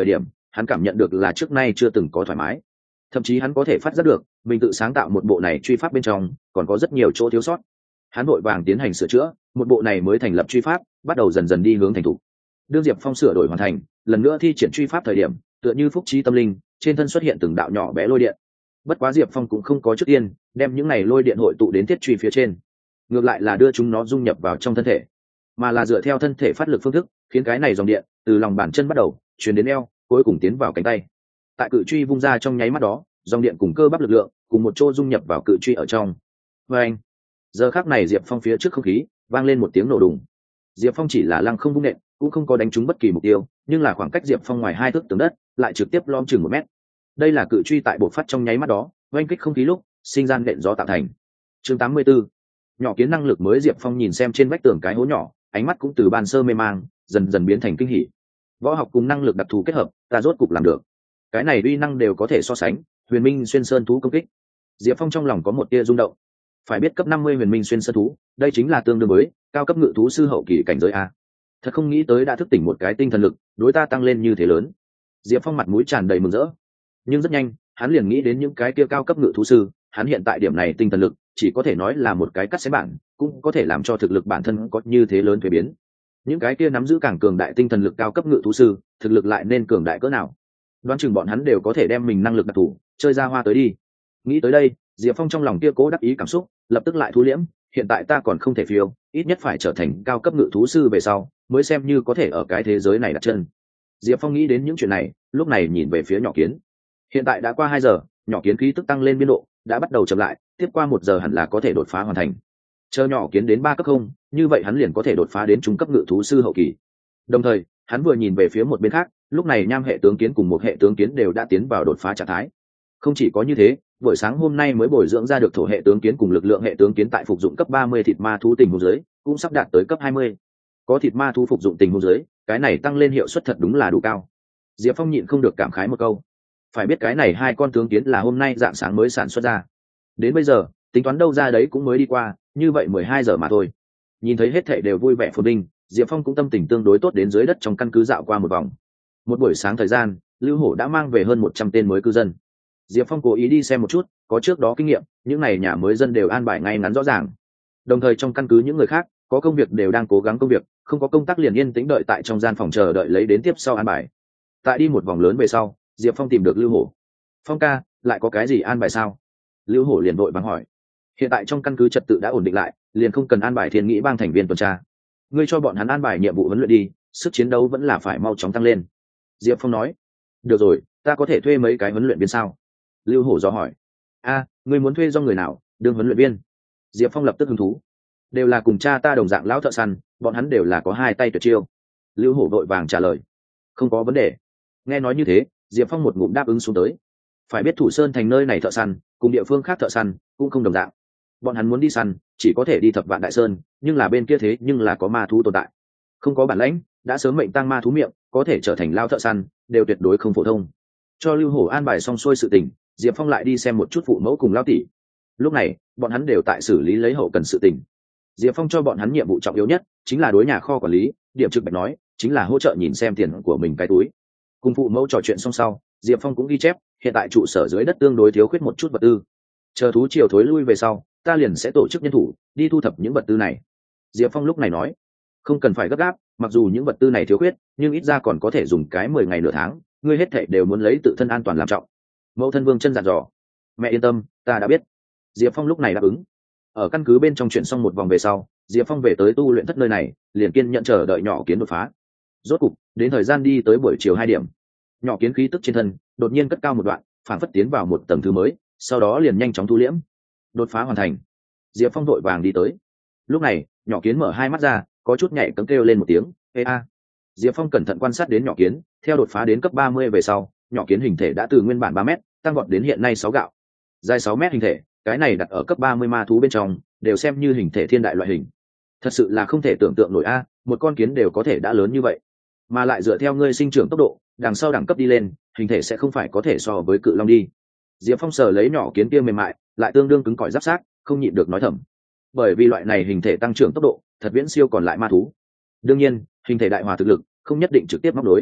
hắn cảm nhận được là trước nay chưa từng có thoải mái. Thậm chí hắn có thể phát giác được mình tự sáng tạo một bộ này truy pháp bên trong còn có rất nhiều chỗ thiếu sót. Hắn vội vàng tiến hành sửa chữa, một bộ này mới thành lập truy pháp bắt đầu dần dần đi hướng thành thục. Đương Diệp Phong sửa đổi hoàn thành, lần nữa thi triển truy pháp thời điểm, tựa như phúc trí tâm linh, trên thân xuất hiện từng đạo nhỏ bé lôi điện. Bất quá Diệp Phong cũng không có trước tiên đem những này lôi điện hội tụ đến thiết truy phía trên, ngược lại là đưa chúng nó dung nhập vào trong thân thể, mà là dựa theo thân thể phát lực phương thức, khiến cái này dòng điện từ lòng bàn chân bắt đầu truyền đến eo, cuối cùng tiến vào cánh tay. Tại cự truy vung ra trong nháy mắt đó, dòng điện cùng cơ bắp lực lượng cùng một chỗ dung nhập vào cự truy ở trong. Và anh, giờ khắc này Diệp Phong phía trước không khí vang lên một tiếng nổ đùng. Diệp Phong chỉ là lăng không vung nện, cũng không có đánh trúng bất kỳ mục tiêu, nhưng là khoảng cách Diệp Phong ngoài hai thước tường đất lại trực tiếp lom chừng một mét. Đây là cự truy tại bộc phát trong nháy mắt đó, oanh kích không khí lúc sinh ra nện gió tạo thành. Chương tám mươi 84. Nhỏ kiến năng lực mới. Diệp Phong nhìn xem trên vách tường cái hố nhỏ, ánh mắt cũng từ ban sơ mê mang dần dần biến thành kinh hỉ. Võ học cùng năng lực đặc thù kết hợp, ta rốt cục làm được. Cái này uy năng đều có thể so sánh huyền minh xuyên sơn thú công kích. Diệp Phong trong lòng có một tia rung động. Phải biết cấp năm mươi huyền minh xuyên sơn thú, đây chính là tương đương với cao cấp ngự thú sư hậu kỳ cảnh giới a. Thật không nghĩ tới đã thức tỉnh một cái tinh thần lực, đối ta tăng lên như thế lớn. Diệp Phong mặt mũi tràn đầy mừng rỡ, nhưng rất nhanh hắn liền nghĩ đến những cái kia cao cấp ngự thú sư. Hắn hiện tại điểm này tinh thần lực chỉ có thể nói là một cái cắt xé bản, cũng có thể làm cho thực lực bản thân có như thế lớn thuế biến. Những cái kia nắm giữ càng cường đại tinh thần lực cao cấp ngự thú sư, thực lực lại nên cường đại cỡ nào? Đoán chừng bọn hắn đều có thể đem mình năng lực đặc thù chơi ra hoa tới đi. Nghĩ tới đây, Diệp Phong trong lòng kia cố đắc ý cảm xúc lập tức lại thu liễm. Hiện tại ta còn không thể phiêu, ít nhất phải trở thành cao cấp ngự thú sư về sau mới xem như có thể ở cái thế giới này đặt chân. Diệp Phong nghĩ đến những chuyện này, lúc này nhìn về phía nhỏ kiến. Hiện tại đã qua hai giờ, nhỏ kiến khí tức tăng lên biên độ đã bắt đầu chậm lại, tiếp qua một giờ hẳn là có thể đột phá hoàn thành. Chờ nhỏ kiến đến ba cấp không, như vậy hắn liền có thể đột phá đến trung cấp ngự thú sư hậu kỳ. Đồng thời, hắn vừa nhìn về phía một bên khác, lúc này nham hệ tướng kiến cùng một hệ tướng kiến đều đã tiến vào đột phá trạng thái. Không chỉ có như thế, buổi sáng hôm nay mới bồi dưỡng ra được thổ hệ tướng kiến cùng lực lượng hệ tướng kiến tại phục dụng cấp ba mươi thịt ma thú tình huống dưới, cũng sắp đạt tới cấp hai mươi. Có thịt ma thú phục dụng tình huống dưới, cái này tăng lên hiệu suất thật đúng là đủ cao. Diệp Phong nhịn không được cảm khái một câu. Phải biết cái này hai con tướng kiến là hôm nay dạng sáng mới sản xuất ra. Đến bây giờ, tính toán đâu ra đấy cũng mới đi qua, như vậy mười hai giờ mà thôi. Nhìn thấy hết thảy đều vui vẻ phồn vinh, Diệp Phong cũng tâm tình tương đối tốt đến dưới đất trong căn cứ dạo qua một vòng. Một buổi sáng thời gian, Lưu Hổ đã mang về hơn một trăm tên mới cư dân. Diệp Phong cố ý đi xem một chút, có trước đó kinh nghiệm, những này nhà mới dân đều an bài ngay ngắn rõ ràng. Đồng thời trong căn cứ những người khác, có công việc đều đang cố gắng công việc, không có công tác liền yên tĩnh đợi tại trong gian phòng chờ đợi lấy đến tiếp sau an bài. Tại đi một vòng lớn về sau, Diệp Phong tìm được Lưu Hổ. Phong ca, lại có cái gì an bài sao? Lưu Hổ liền vội vàng hỏi. Hiện tại trong căn cứ trật tự đã ổn định lại, liền không cần an bài Thiên Nghĩ bang thành viên tuần tra. Ngươi cho bọn hắn an bài nhiệm vụ huấn luyện đi, sức chiến đấu vẫn là phải mau chóng tăng lên. Diệp Phong nói. Được rồi, ta có thể thuê mấy cái huấn luyện viên sao? Lưu Hổ dò hỏi. A, ngươi muốn thuê do người nào đương huấn luyện viên? Diệp Phong lập tức hứng thú. Đều là cùng cha ta đồng dạng lão thợ săn, bọn hắn đều là có hai tay tuyệt chiêu. Lưu Hổ vội vàng trả lời. Không có vấn đề. Nghe nói như thế, Diệp Phong một ngụm đáp ứng xuống tới. Phải biết Thủ Sơn thành nơi này thợ săn cùng địa phương khác thợ săn cũng không đồng dạng. Bọn hắn muốn đi săn chỉ có thể đi Thập Vạn Đại Sơn, nhưng là bên kia thế nhưng là có ma thú tồn tại. Không có bản lãnh, đã sớm mệnh tăng ma thú miệng, có thể trở thành lao thợ săn đều tuyệt đối không phổ thông. Cho Lưu Hổ an bài xong xuôi sự tình, Diệp Phong lại đi xem một chút phụ mẫu cùng lao tỷ. Lúc này bọn hắn đều tại xử lý lấy hậu cần sự tình. Diệp Phong cho bọn hắn nhiệm vụ trọng yếu nhất chính là đối nhà kho quản lý, điểm trực bạch nói chính là hỗ trợ nhìn xem tiền của mình cái túi. Cùng phụ mẫu trò chuyện xong sau, Diệp Phong cũng ghi chép hiện tại trụ sở dưới đất tương đối thiếu khuyết một chút vật tư. Chờ thú triều thối lui về sau, ta liền sẽ tổ chức nhân thủ đi thu thập những vật tư này. Diệp Phong lúc này nói, không cần phải gấp gáp, mặc dù những vật tư này thiếu khuyết, nhưng ít ra còn có thể dùng cái mười ngày nửa tháng, ngươi hết thảy đều muốn lấy tự thân an toàn làm trọng. Mẫu thân Vương Chân dặn dò. Mẹ yên tâm, ta đã biết. Diệp Phong lúc này đáp ứng. Ở căn cứ bên trong chuyển xong một vòng về sau, Diệp Phong về tới tu luyện thất nơi này, liền kiên nhận chờ đợi nhỏ kiến đột phá. Rốt cục, đến thời gian đi tới buổi chiều hai điểm. Nhỏ kiến khí tức trên thân đột nhiên cất cao một đoạn, phản phất tiến vào một tầng thứ mới, sau đó liền nhanh chóng thu liễm. Đột phá hoàn thành. Diệp Phong vội vàng đi tới. Lúc này, nhỏ kiến mở hai mắt ra, có chút nhảy cẫng kêu lên một tiếng, "Ê a." Diệp Phong cẩn thận quan sát đến nhỏ kiến, theo đột phá đến cấp ba mươi về sau, nhỏ kiến hình thể đã từ nguyên bản ba mét, tăng vọt đến hiện nay sáu gạo. Dài sáu mét hình thể, cái này đặt ở cấp ba mươi ma thú bên trong, đều xem như hình thể thiên đại loại hình. Thật sự là không thể tưởng tượng nổi a, một con kiến đều có thể đã lớn như vậy. Mà lại dựa theo ngươi sinh trưởng tốc độ, đằng sau đẳng cấp đi lên, hình thể sẽ không phải có thể so với cự long đi. Diệp Phong sờ lấy nhỏ kiến kia mềm mại, lại tương đương cứng cỏi giáp xác, không nhịn được nói thầm. Bởi vì loại này hình thể tăng trưởng tốc độ, thật viễn siêu còn lại ma thú. Đương nhiên, hình thể đại hòa thực lực không nhất định trực tiếp móc đối.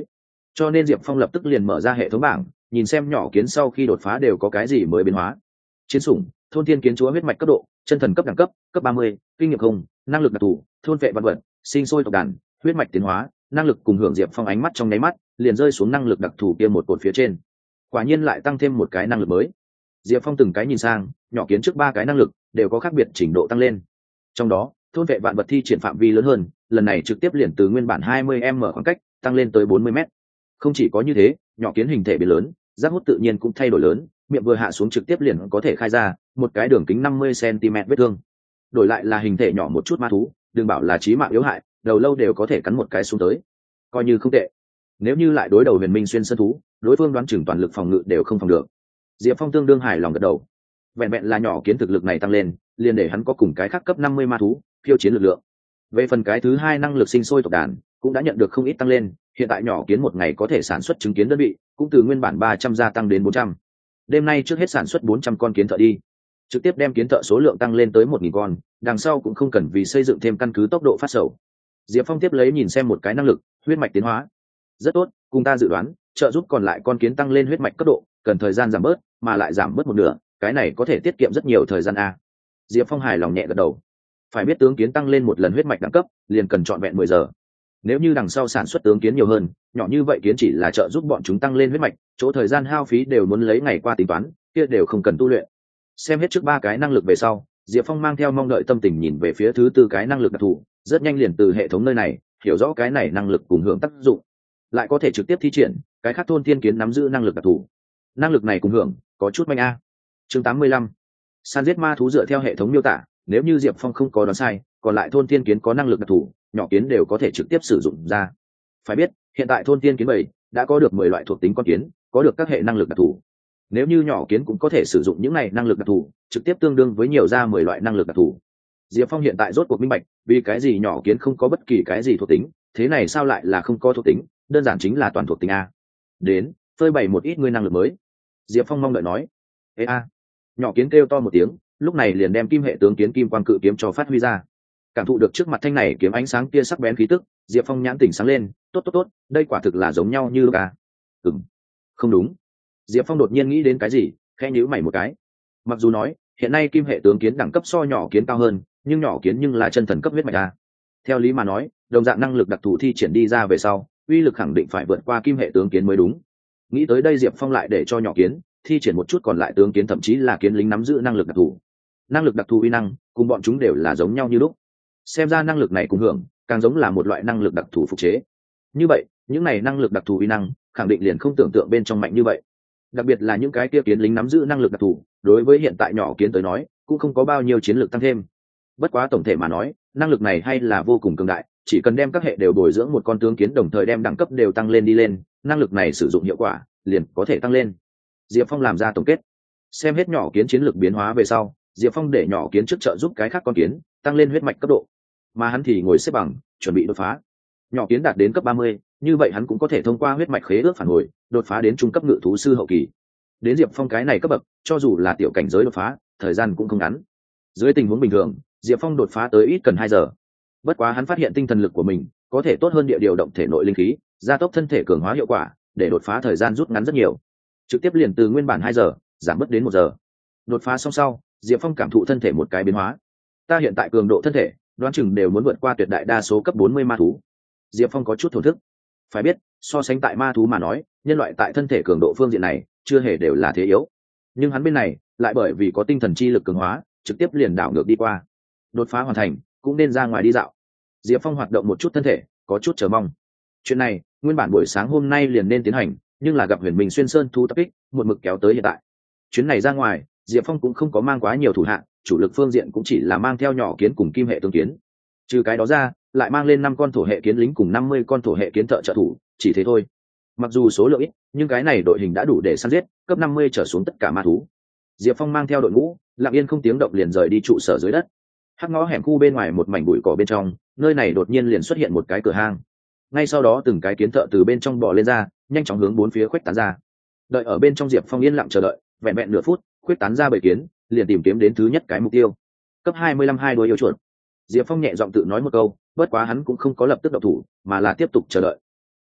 cho nên Diệp Phong lập tức liền mở ra hệ thống bảng, nhìn xem nhỏ kiến sau khi đột phá đều có cái gì mới biến hóa. Chiến sủng, thôn thiên kiến chúa huyết mạch cấp độ, chân thần cấp đẳng cấp, cấp ba mươi, kinh nghiệm không, năng lực đặc thù, thôn vệ vạn vật, sinh sôi tộc đàn, huyết mạch tiến hóa, năng lực cùng hưởng. Diệp Phong ánh mắt trong nháy mắt liền rơi xuống năng lực đặc thù kia một cột phía trên, quả nhiên lại tăng thêm một cái năng lực mới. Diệp Phong từng cái nhìn sang, nhỏ kiến trước ba cái năng lực đều có khác biệt trình độ tăng lên. Trong đó thôn vệ vạn vật thi triển phạm vi lớn hơn, lần này trực tiếp liền từ nguyên bản hai mươi m khoảng cách tăng lên tới bốn mươi m. Không chỉ có như thế, nhỏ kiến hình thể biến lớn, giác hút tự nhiên cũng thay đổi lớn, miệng vừa hạ xuống trực tiếp liền có thể khai ra một cái đường kính năm mươi xăng-ti-mét vết thương. Đổi lại là hình thể nhỏ một chút ma thú, đừng bảo là chí mạng yếu hại, đầu lâu đều có thể cắn một cái xuống tới, coi như không tệ. Nếu như lại đối đầu huyền minh xuyên sơn thú, đối phương đoán chừng toàn lực phòng ngự đều không phòng được. Diệp Phong tương đương hài lòng gật đầu. Vẹn vẹn là nhỏ kiến thực lực này tăng lên, liền để hắn có cùng cái khác cấp năm mươi ma thú phiêu chiến lực lượng. Về phần cái thứ hai năng lực sinh sôi tộc đàn cũng đã nhận được không ít tăng lên, hiện tại nhỏ kiến một ngày có thể sản xuất trứng kiến đơn vị cũng từ nguyên bản ba trăm gia tăng đến bốn trăm. Đêm nay trước hết sản xuất bốn trăm con kiến thợ đi, trực tiếp đem kiến thợ số lượng tăng lên tới một nghìn con, đằng sau cũng không cần vì xây dựng thêm căn cứ tốc độ phát sầu. Diệp Phong tiếp lấy nhìn xem một cái năng lực, huyết mạch tiến hóa. Rất tốt, cùng ta dự đoán, trợ giúp còn lại con kiến tăng lên huyết mạch cấp độ, cần thời gian giảm bớt, mà lại giảm bớt một nửa, cái này có thể tiết kiệm rất nhiều thời gian a. Diệp Phong hài lòng nhẹ gật đầu. Phải biết tướng kiến tăng lên một lần huyết mạch đẳng cấp, liền cần trọn vẹn mười giờ. Nếu như đằng sau sản xuất tướng kiến nhiều hơn, nhỏ như vậy kiến chỉ là trợ giúp bọn chúng tăng lên huyết mạch, chỗ thời gian hao phí đều muốn lấy ngày qua tính toán, kia đều không cần tu luyện. Xem hết trước ba cái năng lực về sau, Diệp Phong mang theo mong đợi tâm tình nhìn về phía thứ tư cái năng lực đặc thù, rất nhanh liền từ hệ thống nơi này hiểu rõ cái này năng lực cùng hưởng tác dụng, lại có thể trực tiếp thi triển cái khác thôn thiên kiến nắm giữ năng lực đặc thù. Năng lực này cùng hưởng có chút manh a. Chương tám mươi lăm, san giết ma thú. Dựa theo hệ thống miêu tả, nếu như Diệp Phong không có đoán sai, còn lại thôn thiên kiến có năng lực đặc thù, nhỏ kiến đều có thể trực tiếp sử dụng ra. Phải biết, hiện tại thôn thiên kiến bảy đã có được mười loại thuộc tính con kiến, có được các hệ năng lực đặc thù. Nếu như nhỏ kiến cũng có thể sử dụng những này năng lực đặc thù, trực tiếp tương đương với nhiều ra mười loại năng lực đặc thù. Diệp Phong hiện tại rốt cuộc minh bạch, vì cái gì nhỏ kiến không có bất kỳ cái gì thuộc tính, thế này sao lại là không có thuộc tính, đơn giản chính là toàn thuộc tính a. Đến, phơi bày một ít ngươi năng lực mới. Diệp Phong mong đợi nói. Ê a. Nhỏ kiến kêu to một tiếng, lúc này liền đem kim hệ tướng kiến kim quang cự kiếm cho phát huy ra. Cảm thụ được trước mặt thanh này kiếm ánh sáng tia sắc bén khí tức, Diệp Phong nhãn tỉnh sáng lên, tốt tốt tốt, đây quả thực là giống nhau như lúc à. Ừm, không đúng. Diệp Phong đột nhiên nghĩ đến cái gì, khẽ nhíu mày một cái. Mặc dù nói hiện nay kim hệ tướng kiến đẳng cấp so nhỏ kiến cao hơn, nhưng nhỏ kiến nhưng là chân thần cấp huyết mạch à. Theo lý mà nói, đồng dạng năng lực đặc thù thi triển đi ra về sau, uy lực khẳng định phải vượt qua kim hệ tướng kiến mới đúng. Nghĩ tới đây, Diệp Phong lại để cho nhỏ kiến thi triển một chút còn lại tướng kiến, thậm chí là kiến lính nắm giữ năng lực đặc thù. Năng lực đặc thù uy năng cùng bọn chúng đều là giống nhau như lúc. Xem ra năng lực này cùng hưởng càng giống là một loại năng lực đặc thù phục chế. Như vậy, những này năng lực đặc thù uy năng khẳng định liền không tưởng tượng bên trong mạnh như vậy. Đặc biệt là những cái kia kiến lính nắm giữ năng lực đặc thù, đối với hiện tại nhỏ kiến tới nói, cũng không có bao nhiêu chiến lược tăng thêm. Bất quá tổng thể mà nói, năng lực này hay là vô cùng cường đại, chỉ cần đem các hệ đều bồi dưỡng một con tướng kiến, đồng thời đem đẳng cấp đều tăng lên đi lên, năng lực này sử dụng hiệu quả liền có thể tăng lên. Diệp Phong làm ra tổng kết. Xem hết nhỏ kiến chiến lược biến hóa về sau, Diệp Phong để nhỏ kiến trước trợ giúp cái khác con kiến tăng lên huyết mạch cấp độ, mà hắn thì ngồi xếp bằng chuẩn bị đột phá. Nhỏ kiến đạt đến cấp ba mươi, như vậy hắn cũng có thể thông qua huyết mạch khế ước phản hồi đột phá đến trung cấp ngự thú sư hậu kỳ. Đến Diệp Phong cái này cấp bậc, cho dù là tiểu cảnh giới đột phá, thời gian cũng không ngắn. Dưới tình huống bình thường, Diệp Phong đột phá tới ít cần hai giờ. Bất quá hắn phát hiện tinh thần lực của mình có thể tốt hơn địa điều động thể nội linh khí, gia tốc thân thể cường hóa hiệu quả, để đột phá thời gian rút ngắn rất nhiều. Trực tiếp liền từ nguyên bản hai giờ giảm bớt đến một giờ. Đột phá xong sau, Diệp Phong cảm thụ thân thể một cái biến hóa. Ta hiện tại cường độ thân thể, đoán chừng đều muốn vượt qua tuyệt đại đa số cấp bốn mươi ma thú. Diệp Phong có chút thổn thức. Phải biết, so sánh tại ma thú mà nói, nhân loại tại thân thể cường độ phương diện này chưa hề đều là thế yếu. Nhưng hắn bên này lại bởi vì có tinh thần chi lực cường hóa, trực tiếp liền đảo ngược đi qua. Đột phá hoàn thành, cũng nên ra ngoài đi dạo. Diệp Phong hoạt động một chút thân thể, có chút chờ mong. Chuyện này, nguyên bản buổi sáng hôm nay liền nên tiến hành, nhưng là gặp Huyền Minh xuyên sơn thú tập kích, một mực kéo tới hiện tại. Chuyến này ra ngoài, Diệp Phong cũng không có mang quá nhiều thủ hạ, chủ lực phương diện cũng chỉ là mang theo nhỏ kiến cùng kim hệ tương kiến. Trừ cái đó ra, lại mang lên năm con thổ hệ kiến lính cùng năm mươi con thổ hệ kiến thợ trợ thủ, chỉ thế thôi. Mặc dù số lượng ít, nhưng cái này đội hình đã đủ để săn giết cấp năm mươi trở xuống tất cả ma thú. Diệp Phong mang theo đội ngũ, lặng yên không tiếng động liền rời đi trụ sở dưới đất. Hắc ngõ hẻm khu bên ngoài một mảnh bụi cỏ bên trong, nơi này đột nhiên liền xuất hiện một cái cửa hang. Ngay sau đó từng cái kiến thợ từ bên trong bò lên ra, nhanh chóng hướng bốn phía khuếch tán ra. Đợi ở bên trong, Diệp Phong yên lặng chờ đợi, vẹn vẹn nửa phút, khuếch tán ra bảy kiến, liền tìm kiếm đến thứ nhất cái mục tiêu. Cấp hai mươi lăm hai đuôi yêu chuột. Diệp Phong nhẹ giọng tự nói một câu, bất quá hắn cũng không có lập tức động thủ, mà là tiếp tục chờ đợi.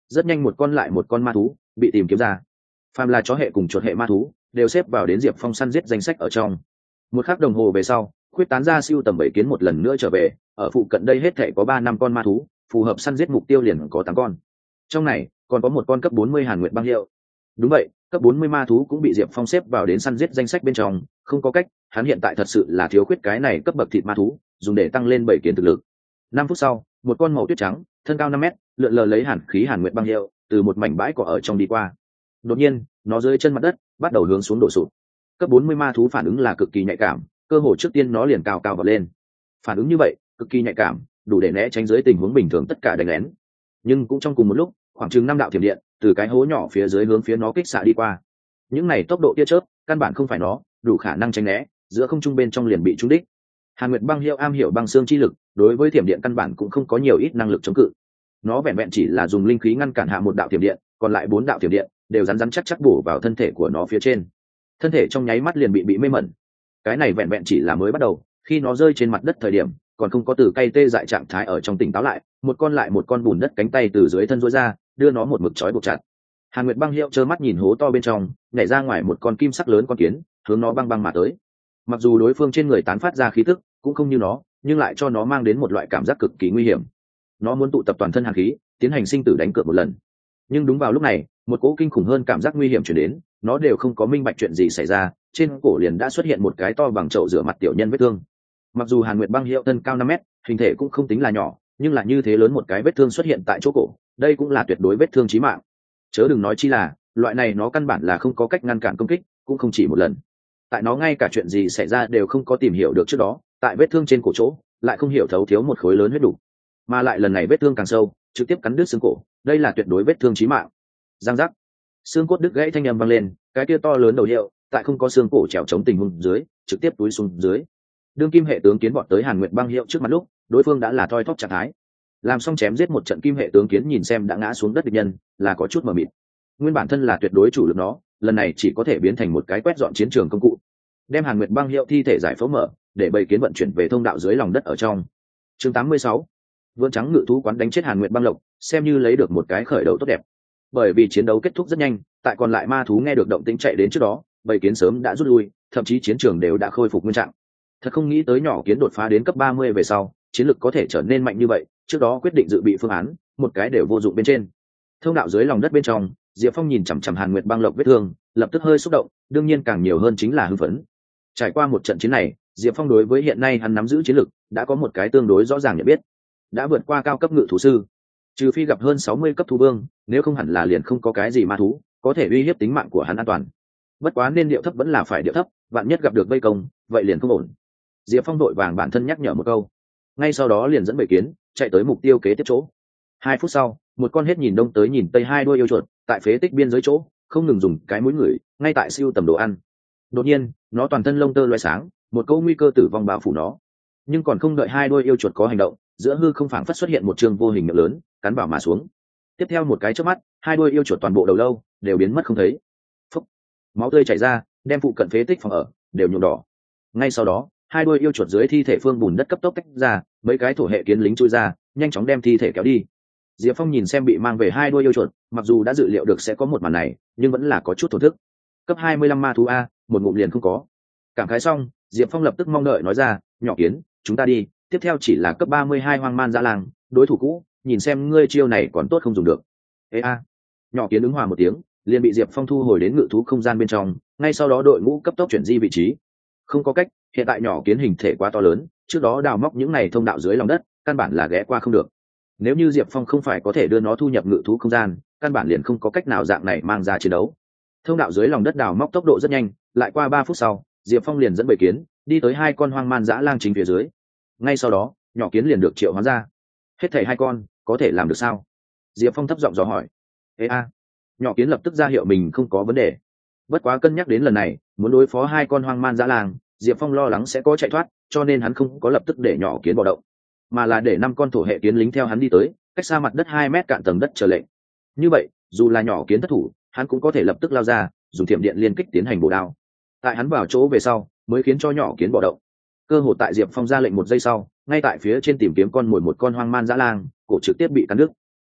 rất nhanh một con lại một con ma thú bị tìm kiếm ra. Phàm là chó hệ cùng chuột hệ ma thú đều xếp vào đến Diệp Phong săn giết danh sách ở trong. Một khắc đồng hồ về sau, khuyết tán ra siêu tầm bảy kiến một lần nữa trở về, ở phụ cận đây hết thể có ba năm con ma thú, phù hợp săn giết mục tiêu liền có tám con. Trong này còn có một con cấp bốn mươi Hàn Nguyệt băng hiệu. Đúng vậy, cấp bốn mươi ma thú cũng bị Diệp Phong xếp vào đến săn giết danh sách bên trong, không có cách, hắn hiện tại thật sự là thiếu khuyết cái này cấp bậc thịt ma thú, dùng để tăng lên bảy kiến thực lực. Năm phút sau, một con màu tuyết trắng, thân cao năm mét, lượn lờ lấy hàn khí Hàn Nguyệt băng hiệu, từ một mảnh bãi cỏ ở trong đi qua. Đột nhiên, nó rơi chân mặt đất, bắt đầu hướng xuống đổ sụp. Cấp bốn mươi ma thú phản ứng là cực kỳ nhạy cảm, cơ hội trước tiên nó liền cao cao vọt lên. Phản ứng như vậy, cực kỳ nhạy cảm, đủ để né tránh dưới tình huống bình thường tất cả đánh lén. Nhưng cũng trong cùng một lúc, khoảng chừng năm đạo thiểm điện từ cái hố nhỏ phía dưới hướng phía nó kích xạ đi qua. Những này tốc độ tia chớp, căn bản không phải nó đủ khả năng tránh né, giữa không trung bên trong liền bị trúng đích. Hàn Nguyệt băng hiệu am hiểu băng xương chi lực, đối với thiểm điện căn bản cũng không có nhiều ít năng lực chống cự. Nó vẹn vẹn chỉ là dùng linh khí ngăn cản hạ một đạo thiểm điện, còn lại bốn đạo thiểm điện đều rắn rắn chắc chắc bổ vào thân thể của nó phía trên. Thân thể trong nháy mắt liền bị bị mê mẩn. Cái này vẹn vẹn chỉ là mới bắt đầu, khi nó rơi trên mặt đất thời điểm, còn không có từ cay tê dại trạng thái ở trong tỉnh táo lại, một con lại một con bùn đất cánh tay từ dưới thân rối ra, đưa nó một mực trói buộc chặt. Hàn Nguyệt băng hiệu trơ mắt nhìn hố to bên trong, nhảy ra ngoài một con kim sắc lớn con kiến, hướng nó băng băng mà tới. Mặc dù đối phương trên người tán phát ra khí tức cũng không như nó, nhưng lại cho nó mang đến một loại cảm giác cực kỳ nguy hiểm. Nó muốn tụ tập toàn thân hàn khí, tiến hành sinh tử đánh cược một lần. Nhưng đúng vào lúc này, một cỗ kinh khủng hơn cảm giác nguy hiểm truyền đến, nó đều không có minh bạch chuyện gì xảy ra, trên cổ liền đã xuất hiện một cái to bằng chậu rửa mặt tiểu nhân vết thương. Mặc dù Hàn Nguyệt băng hiệu thân cao năm mét, hình thể cũng không tính là nhỏ, nhưng là như thế lớn một cái vết thương xuất hiện tại chỗ cổ, đây cũng là tuyệt đối vết thương chí mạng. Chớ đừng nói chi là, loại này nó căn bản là không có cách ngăn cản công kích, cũng không chỉ một lần. Tại nó ngay cả chuyện gì xảy ra đều không có tìm hiểu được trước đó, tại vết thương trên cổ chỗ, lại không hiểu thấu thiếu một khối lớn huyết đủ. Mà lại lần này vết thương càng sâu, trực tiếp cắn đứt xương cổ, đây là tuyệt đối vết thương chí mạng. Giang giác, xương cốt đứt gãy thanh âm vang lên, cái kia to lớn đầu hiệu, tại không có xương cổ trèo chống tình huống dưới, trực tiếp túi xuống dưới. Đương kim hệ tướng kiến bọn tới Hàn Nguyệt băng hiệu trước mặt lúc, đối phương đã là thoi thóp trạng thái. Làm xong chém giết một trận kim hệ tướng kiến nhìn xem đã ngã xuống đất địch nhân, là có chút mờ mịt. Nguyên bản thân là tuyệt đối chủ lực nó, lần này chỉ có thể biến thành một cái quét dọn chiến trường công cụ. Đem Hàn Nguyệt băng hiệu thi thể giải phẫu mở, để bầy kiến vận chuyển về thông đạo dưới lòng đất ở trong. Chương tám mươi sáu, vượn trắng ngự thú quán đánh chết Hàn Nguyệt băng lộc, xem như lấy được một cái khởi đầu tốt đẹp. Bởi vì chiến đấu kết thúc rất nhanh, tại còn lại ma thú nghe được động tĩnh chạy đến trước đó, bầy kiến sớm đã rút lui, thậm chí chiến trường đều đã khôi phục nguyên trạng. Thật không nghĩ tới nhỏ kiến đột phá đến cấp ba mươi về sau, chiến lực có thể trở nên mạnh như vậy, trước đó quyết định dự bị phương án, một cái đều vô dụng bên trên. Thông đạo dưới lòng đất bên trong, Diệp Phong nhìn chằm chằm Hàn Nguyệt băng lộc vết thương, lập tức hơi xúc động, đương nhiên càng nhiều hơn chính là hưng phấn. Trải qua một trận chiến này, Diệp Phong đối với hiện nay hắn nắm giữ chiến lực đã có một cái tương đối rõ ràng nhận biết, đã vượt qua cao cấp ngự thú sư. Trừ phi gặp hơn sáu mươi cấp thú vương, nếu không hẳn là liền không có cái gì ma thú có thể uy hiếp tính mạng của hắn an toàn. Bất quá nên điệu thấp vẫn là phải điệu thấp, vạn nhất gặp được vây công, vậy liền không ổn. Diệp Phong đội vàng bản thân nhắc nhở một câu, ngay sau đó liền dẫn bầy kiến chạy tới mục tiêu kế tiếp chỗ. Hai phút sau, một con hết nhìn đông tới nhìn tây hai đuôi yêu chuột tại phế tích biên giới chỗ không ngừng dùng cái mũi ngửi, ngay tại siêu tầm đồ ăn. Đột nhiên, nó toàn thân lông tơ loé sáng, một câu nguy cơ tử vong bao phủ nó. Nhưng còn không đợi hai đuôi yêu chuột có hành động, giữa hư không phảng phất xuất hiện một trường vô hình miệng lớn, cắn vào mà xuống. Tiếp theo một cái chớp mắt, hai đuôi yêu chuột toàn bộ đầu lâu đều biến mất không thấy. Phúc, máu tươi chảy ra, đem phụ cận phế tích phòng ở đều nhuộm đỏ. Ngay sau đó, hai đuôi yêu chuột dưới thi thể phương bùn đất cấp tốc tách ra, mấy cái thổ hệ kiến lính chui ra, nhanh chóng đem thi thể kéo đi. Diệp Phong nhìn xem bị mang về hai đuôi yêu chuột, mặc dù đã dự liệu được sẽ có một màn này, nhưng vẫn là có chút thổn thức. Cấp hai mươi lăm ma thú a, một ngụm liền không có. Cảm khái xong, Diệp Phong lập tức mong đợi nói ra, nhỏ kiến, chúng ta đi, tiếp theo chỉ là cấp ba mươi hai hoang man dã lang, đối thủ cũ, nhìn xem ngươi chiêu này còn tốt không dùng được. Ê a. Nhỏ kiến ứng hòa một tiếng, liền bị Diệp Phong thu hồi đến ngự thú không gian bên trong, ngay sau đó đội ngũ cấp tốc chuyển di vị trí. Không có cách, hiện tại nhỏ kiến hình thể quá to lớn, trước đó đào móc những này thông đạo dưới lòng đất, căn bản là ghé qua không được. Nếu như Diệp Phong không phải có thể đưa nó thu nhập ngự thú không gian, căn bản liền không có cách nào dạng này mang ra chiến đấu. Thông đạo dưới lòng đất đào móc tốc độ rất nhanh, lại qua ba phút sau, Diệp Phong liền dẫn bầy kiến đi tới hai con hoang man dã lang chính phía dưới. Ngay sau đó, nhỏ kiến liền được triệu hoán ra. Hết thảy hai con, có thể làm được sao? Diệp Phong thấp giọng dò hỏi. Ê a. Nhỏ kiến lập tức ra hiệu mình không có vấn đề. Bất quá cân nhắc đến lần này, muốn đối phó hai con hoang man dã lang, Diệp Phong lo lắng sẽ có chạy thoát, cho nên hắn không có lập tức để nhỏ kiến bạo động, mà là để năm con thổ hệ kiến lính theo hắn đi tới, cách xa mặt đất hai mét cạn tầng đất chờ lệnh. Như vậy, dù là nhỏ kiến thất thủ, hắn cũng có thể lập tức lao ra, dùng thiểm điện liên kích tiến hành bổ đao. Tại hắn vào chỗ về sau, mới khiến cho nhỏ kiến bạo động. Cơ hội tại Diệp Phong ra lệnh một giây sau, ngay tại phía trên tìm kiếm con mồi một con hoang man dã lang, cổ trực tiếp bị cắn đứt.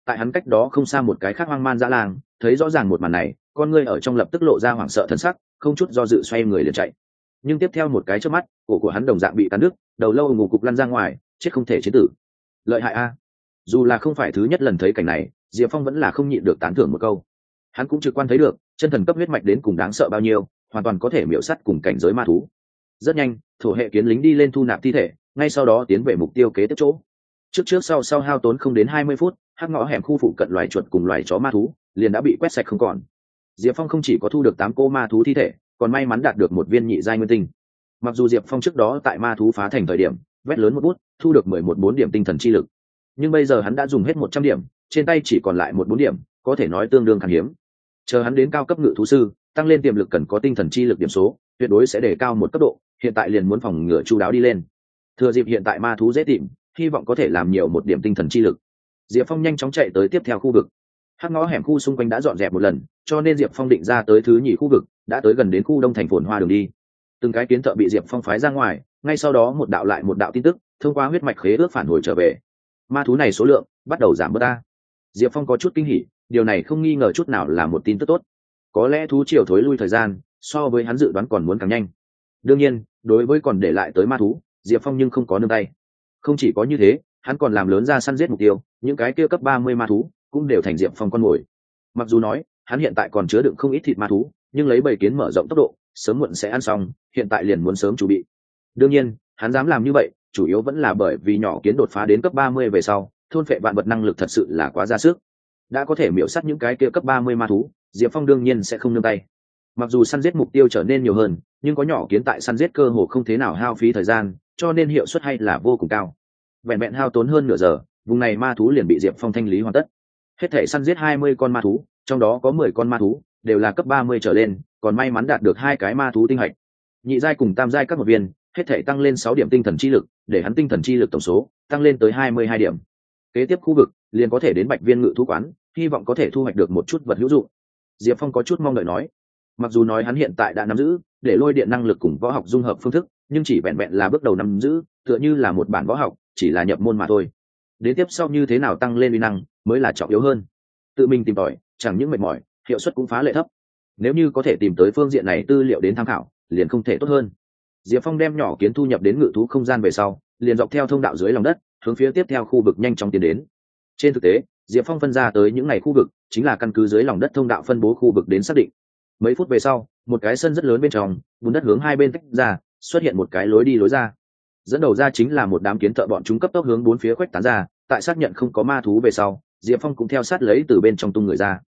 tại hắn cách đó không xa một cái khác hoang man dã lang thấy rõ ràng một màn này, con ngươi ở trong lập tức lộ ra hoảng sợ thân sắc, không chút do dự xoay người liền chạy. Nhưng tiếp theo một cái chớp mắt, cổ của hắn đồng dạng bị cắn đứt, đầu lâu ngủ cục lăn ra ngoài, chết không thể chế tử. Lợi hại a! Dù là không phải thứ nhất lần thấy cảnh này, Diệp Phong vẫn là không nhịn được tán thưởng một câu. Hắn cũng trực quan thấy được chân thần cấp huyết mạch đến cùng đáng sợ bao nhiêu, hoàn toàn có thể miểu sát cùng cảnh giới ma thú. Rất nhanh, thổ hệ kiến lính đi lên thu nạp thi thể, ngay sau đó tiến về mục tiêu kế tiếp chỗ. Trước trước sau sau hao tốn không đến hai mươi phút, hắc ngõ hẻm khu phụ cận loài chuột cùng loài chó ma thú liền đã bị quét sạch không còn. Diệp Phong không chỉ có thu được tám cô ma thú thi thể, còn may mắn đạt được một viên nhị giai nguyên tinh. Mặc dù Diệp Phong trước đó tại ma thú phá thành thời điểm vét lớn một bút, thu được mười một bốn điểm tinh thần chi lực, nhưng bây giờ hắn đã dùng hết một trăm điểm, trên tay chỉ còn lại một bốn điểm, có thể nói tương đương khan hiếm. Chờ hắn đến cao cấp ngự thú sư, tăng lên tiềm lực cần có tinh thần chi lực điểm số, tuyệt đối sẽ đề cao một cấp độ, hiện tại liền muốn phòng ngừa chu đáo đi lên. Thừa dịp hiện tại ma thú dễ tìm, hy vọng có thể làm nhiều một điểm tinh thần chi lực. Diệp Phong nhanh chóng chạy tới tiếp theo khu vực. Hắc ngõ hẻm khu xung quanh đã dọn dẹp một lần, cho nên Diệp Phong định ra tới thứ nhì khu vực, đã tới gần đến khu đông thành phồn hoa đường đi. Từng cái kiến thợ bị Diệp Phong phái ra ngoài, ngay sau đó một đạo lại một đạo tin tức thông qua huyết mạch khế ước phản hồi trở về. Ma thú này số lượng bắt đầu giảm bớt ta. Diệp Phong có chút kinh hỉ, điều này không nghi ngờ chút nào là một tin tức tốt. Có lẽ thú triều thối lui thời gian so với hắn dự đoán còn muốn càng nhanh. Đương nhiên, đối với còn để lại tới ma thú, Diệp Phong nhưng không có nương tay. Không chỉ có như thế, hắn còn làm lớn ra săn giết mục tiêu, những cái kia cấp ba mươi ma thú cũng đều thành Diệp Phong con mồi. Mặc dù nói, hắn hiện tại còn chứa đựng không ít thịt ma thú, nhưng lấy bầy kiến mở rộng tốc độ, sớm muộn sẽ ăn xong, hiện tại liền muốn sớm chuẩn bị. Đương nhiên, hắn dám làm như vậy, chủ yếu vẫn là bởi vì nhỏ kiến đột phá đến cấp ba mươi về sau, thôn phệ vạn vật năng lực thật sự là quá ra sức. Đã có thể miểu sát những cái kia cấp ba mươi ma thú, Diệp Phong đương nhiên sẽ không nương tay. Mặc dù săn giết mục tiêu trở nên nhiều hơn, nhưng có nhỏ kiến tại săn giết cơ hồ không thế nào hao phí thời gian, cho nên hiệu suất hay là vô cùng cao. Vẹn vẹn hao tốn hơn nửa giờ, vùng này ma thú liền bị Diệp Phong thanh lý hoàn tất. Hết thể săn giết hai mươi con ma thú, trong đó có mười con ma thú đều là cấp ba mươi trở lên, còn may mắn đạt được hai cái ma thú tinh hạch. Nhị giai cùng tam giai các một viên, hết thể tăng lên sáu điểm tinh thần chi lực, để hắn tinh thần chi lực tổng số tăng lên tới hai mươi hai điểm. Kế tiếp khu vực liền có thể đến Bạch Viên ngự thú quán, hy vọng có thể thu hoạch được một chút vật hữu dụng. Diệp Phong có chút mong đợi nói. Mặc dù nói hắn hiện tại đã nắm giữ để lôi điện năng lực cùng võ học dung hợp phương thức, nhưng chỉ vẹn vẹn là bước đầu nắm giữ, tựa như là một bản võ học, chỉ là nhập môn mà thôi. Đến tiếp sau như thế nào tăng lên uy năng mới là trọng yếu hơn. Tự mình tìm tòi, chẳng những mệt mỏi, hiệu suất cũng phá lệ thấp. Nếu như có thể tìm tới phương diện này tư liệu đến tham khảo, liền không thể tốt hơn. Diệp Phong đem nhỏ kiến thu nhập đến ngự thú không gian về sau, liền dọc theo thông đạo dưới lòng đất, hướng phía tiếp theo khu vực nhanh chóng tiến đến. Trên thực tế, Diệp Phong phân ra tới những ngày khu vực, chính là căn cứ dưới lòng đất thông đạo phân bố khu vực đến xác định. Mấy phút về sau, một cái sân rất lớn bên trong, bùn đất hướng hai bên tách ra, xuất hiện một cái lối đi lối ra. Dẫn đầu ra chính là một đám kiến thợ, bọn chúng cấp tốc hướng bốn phía khuếch tán ra, tại xác nhận không có ma thú về sau, Diệp Phong cũng theo sát lấy từ bên trong tung người ra.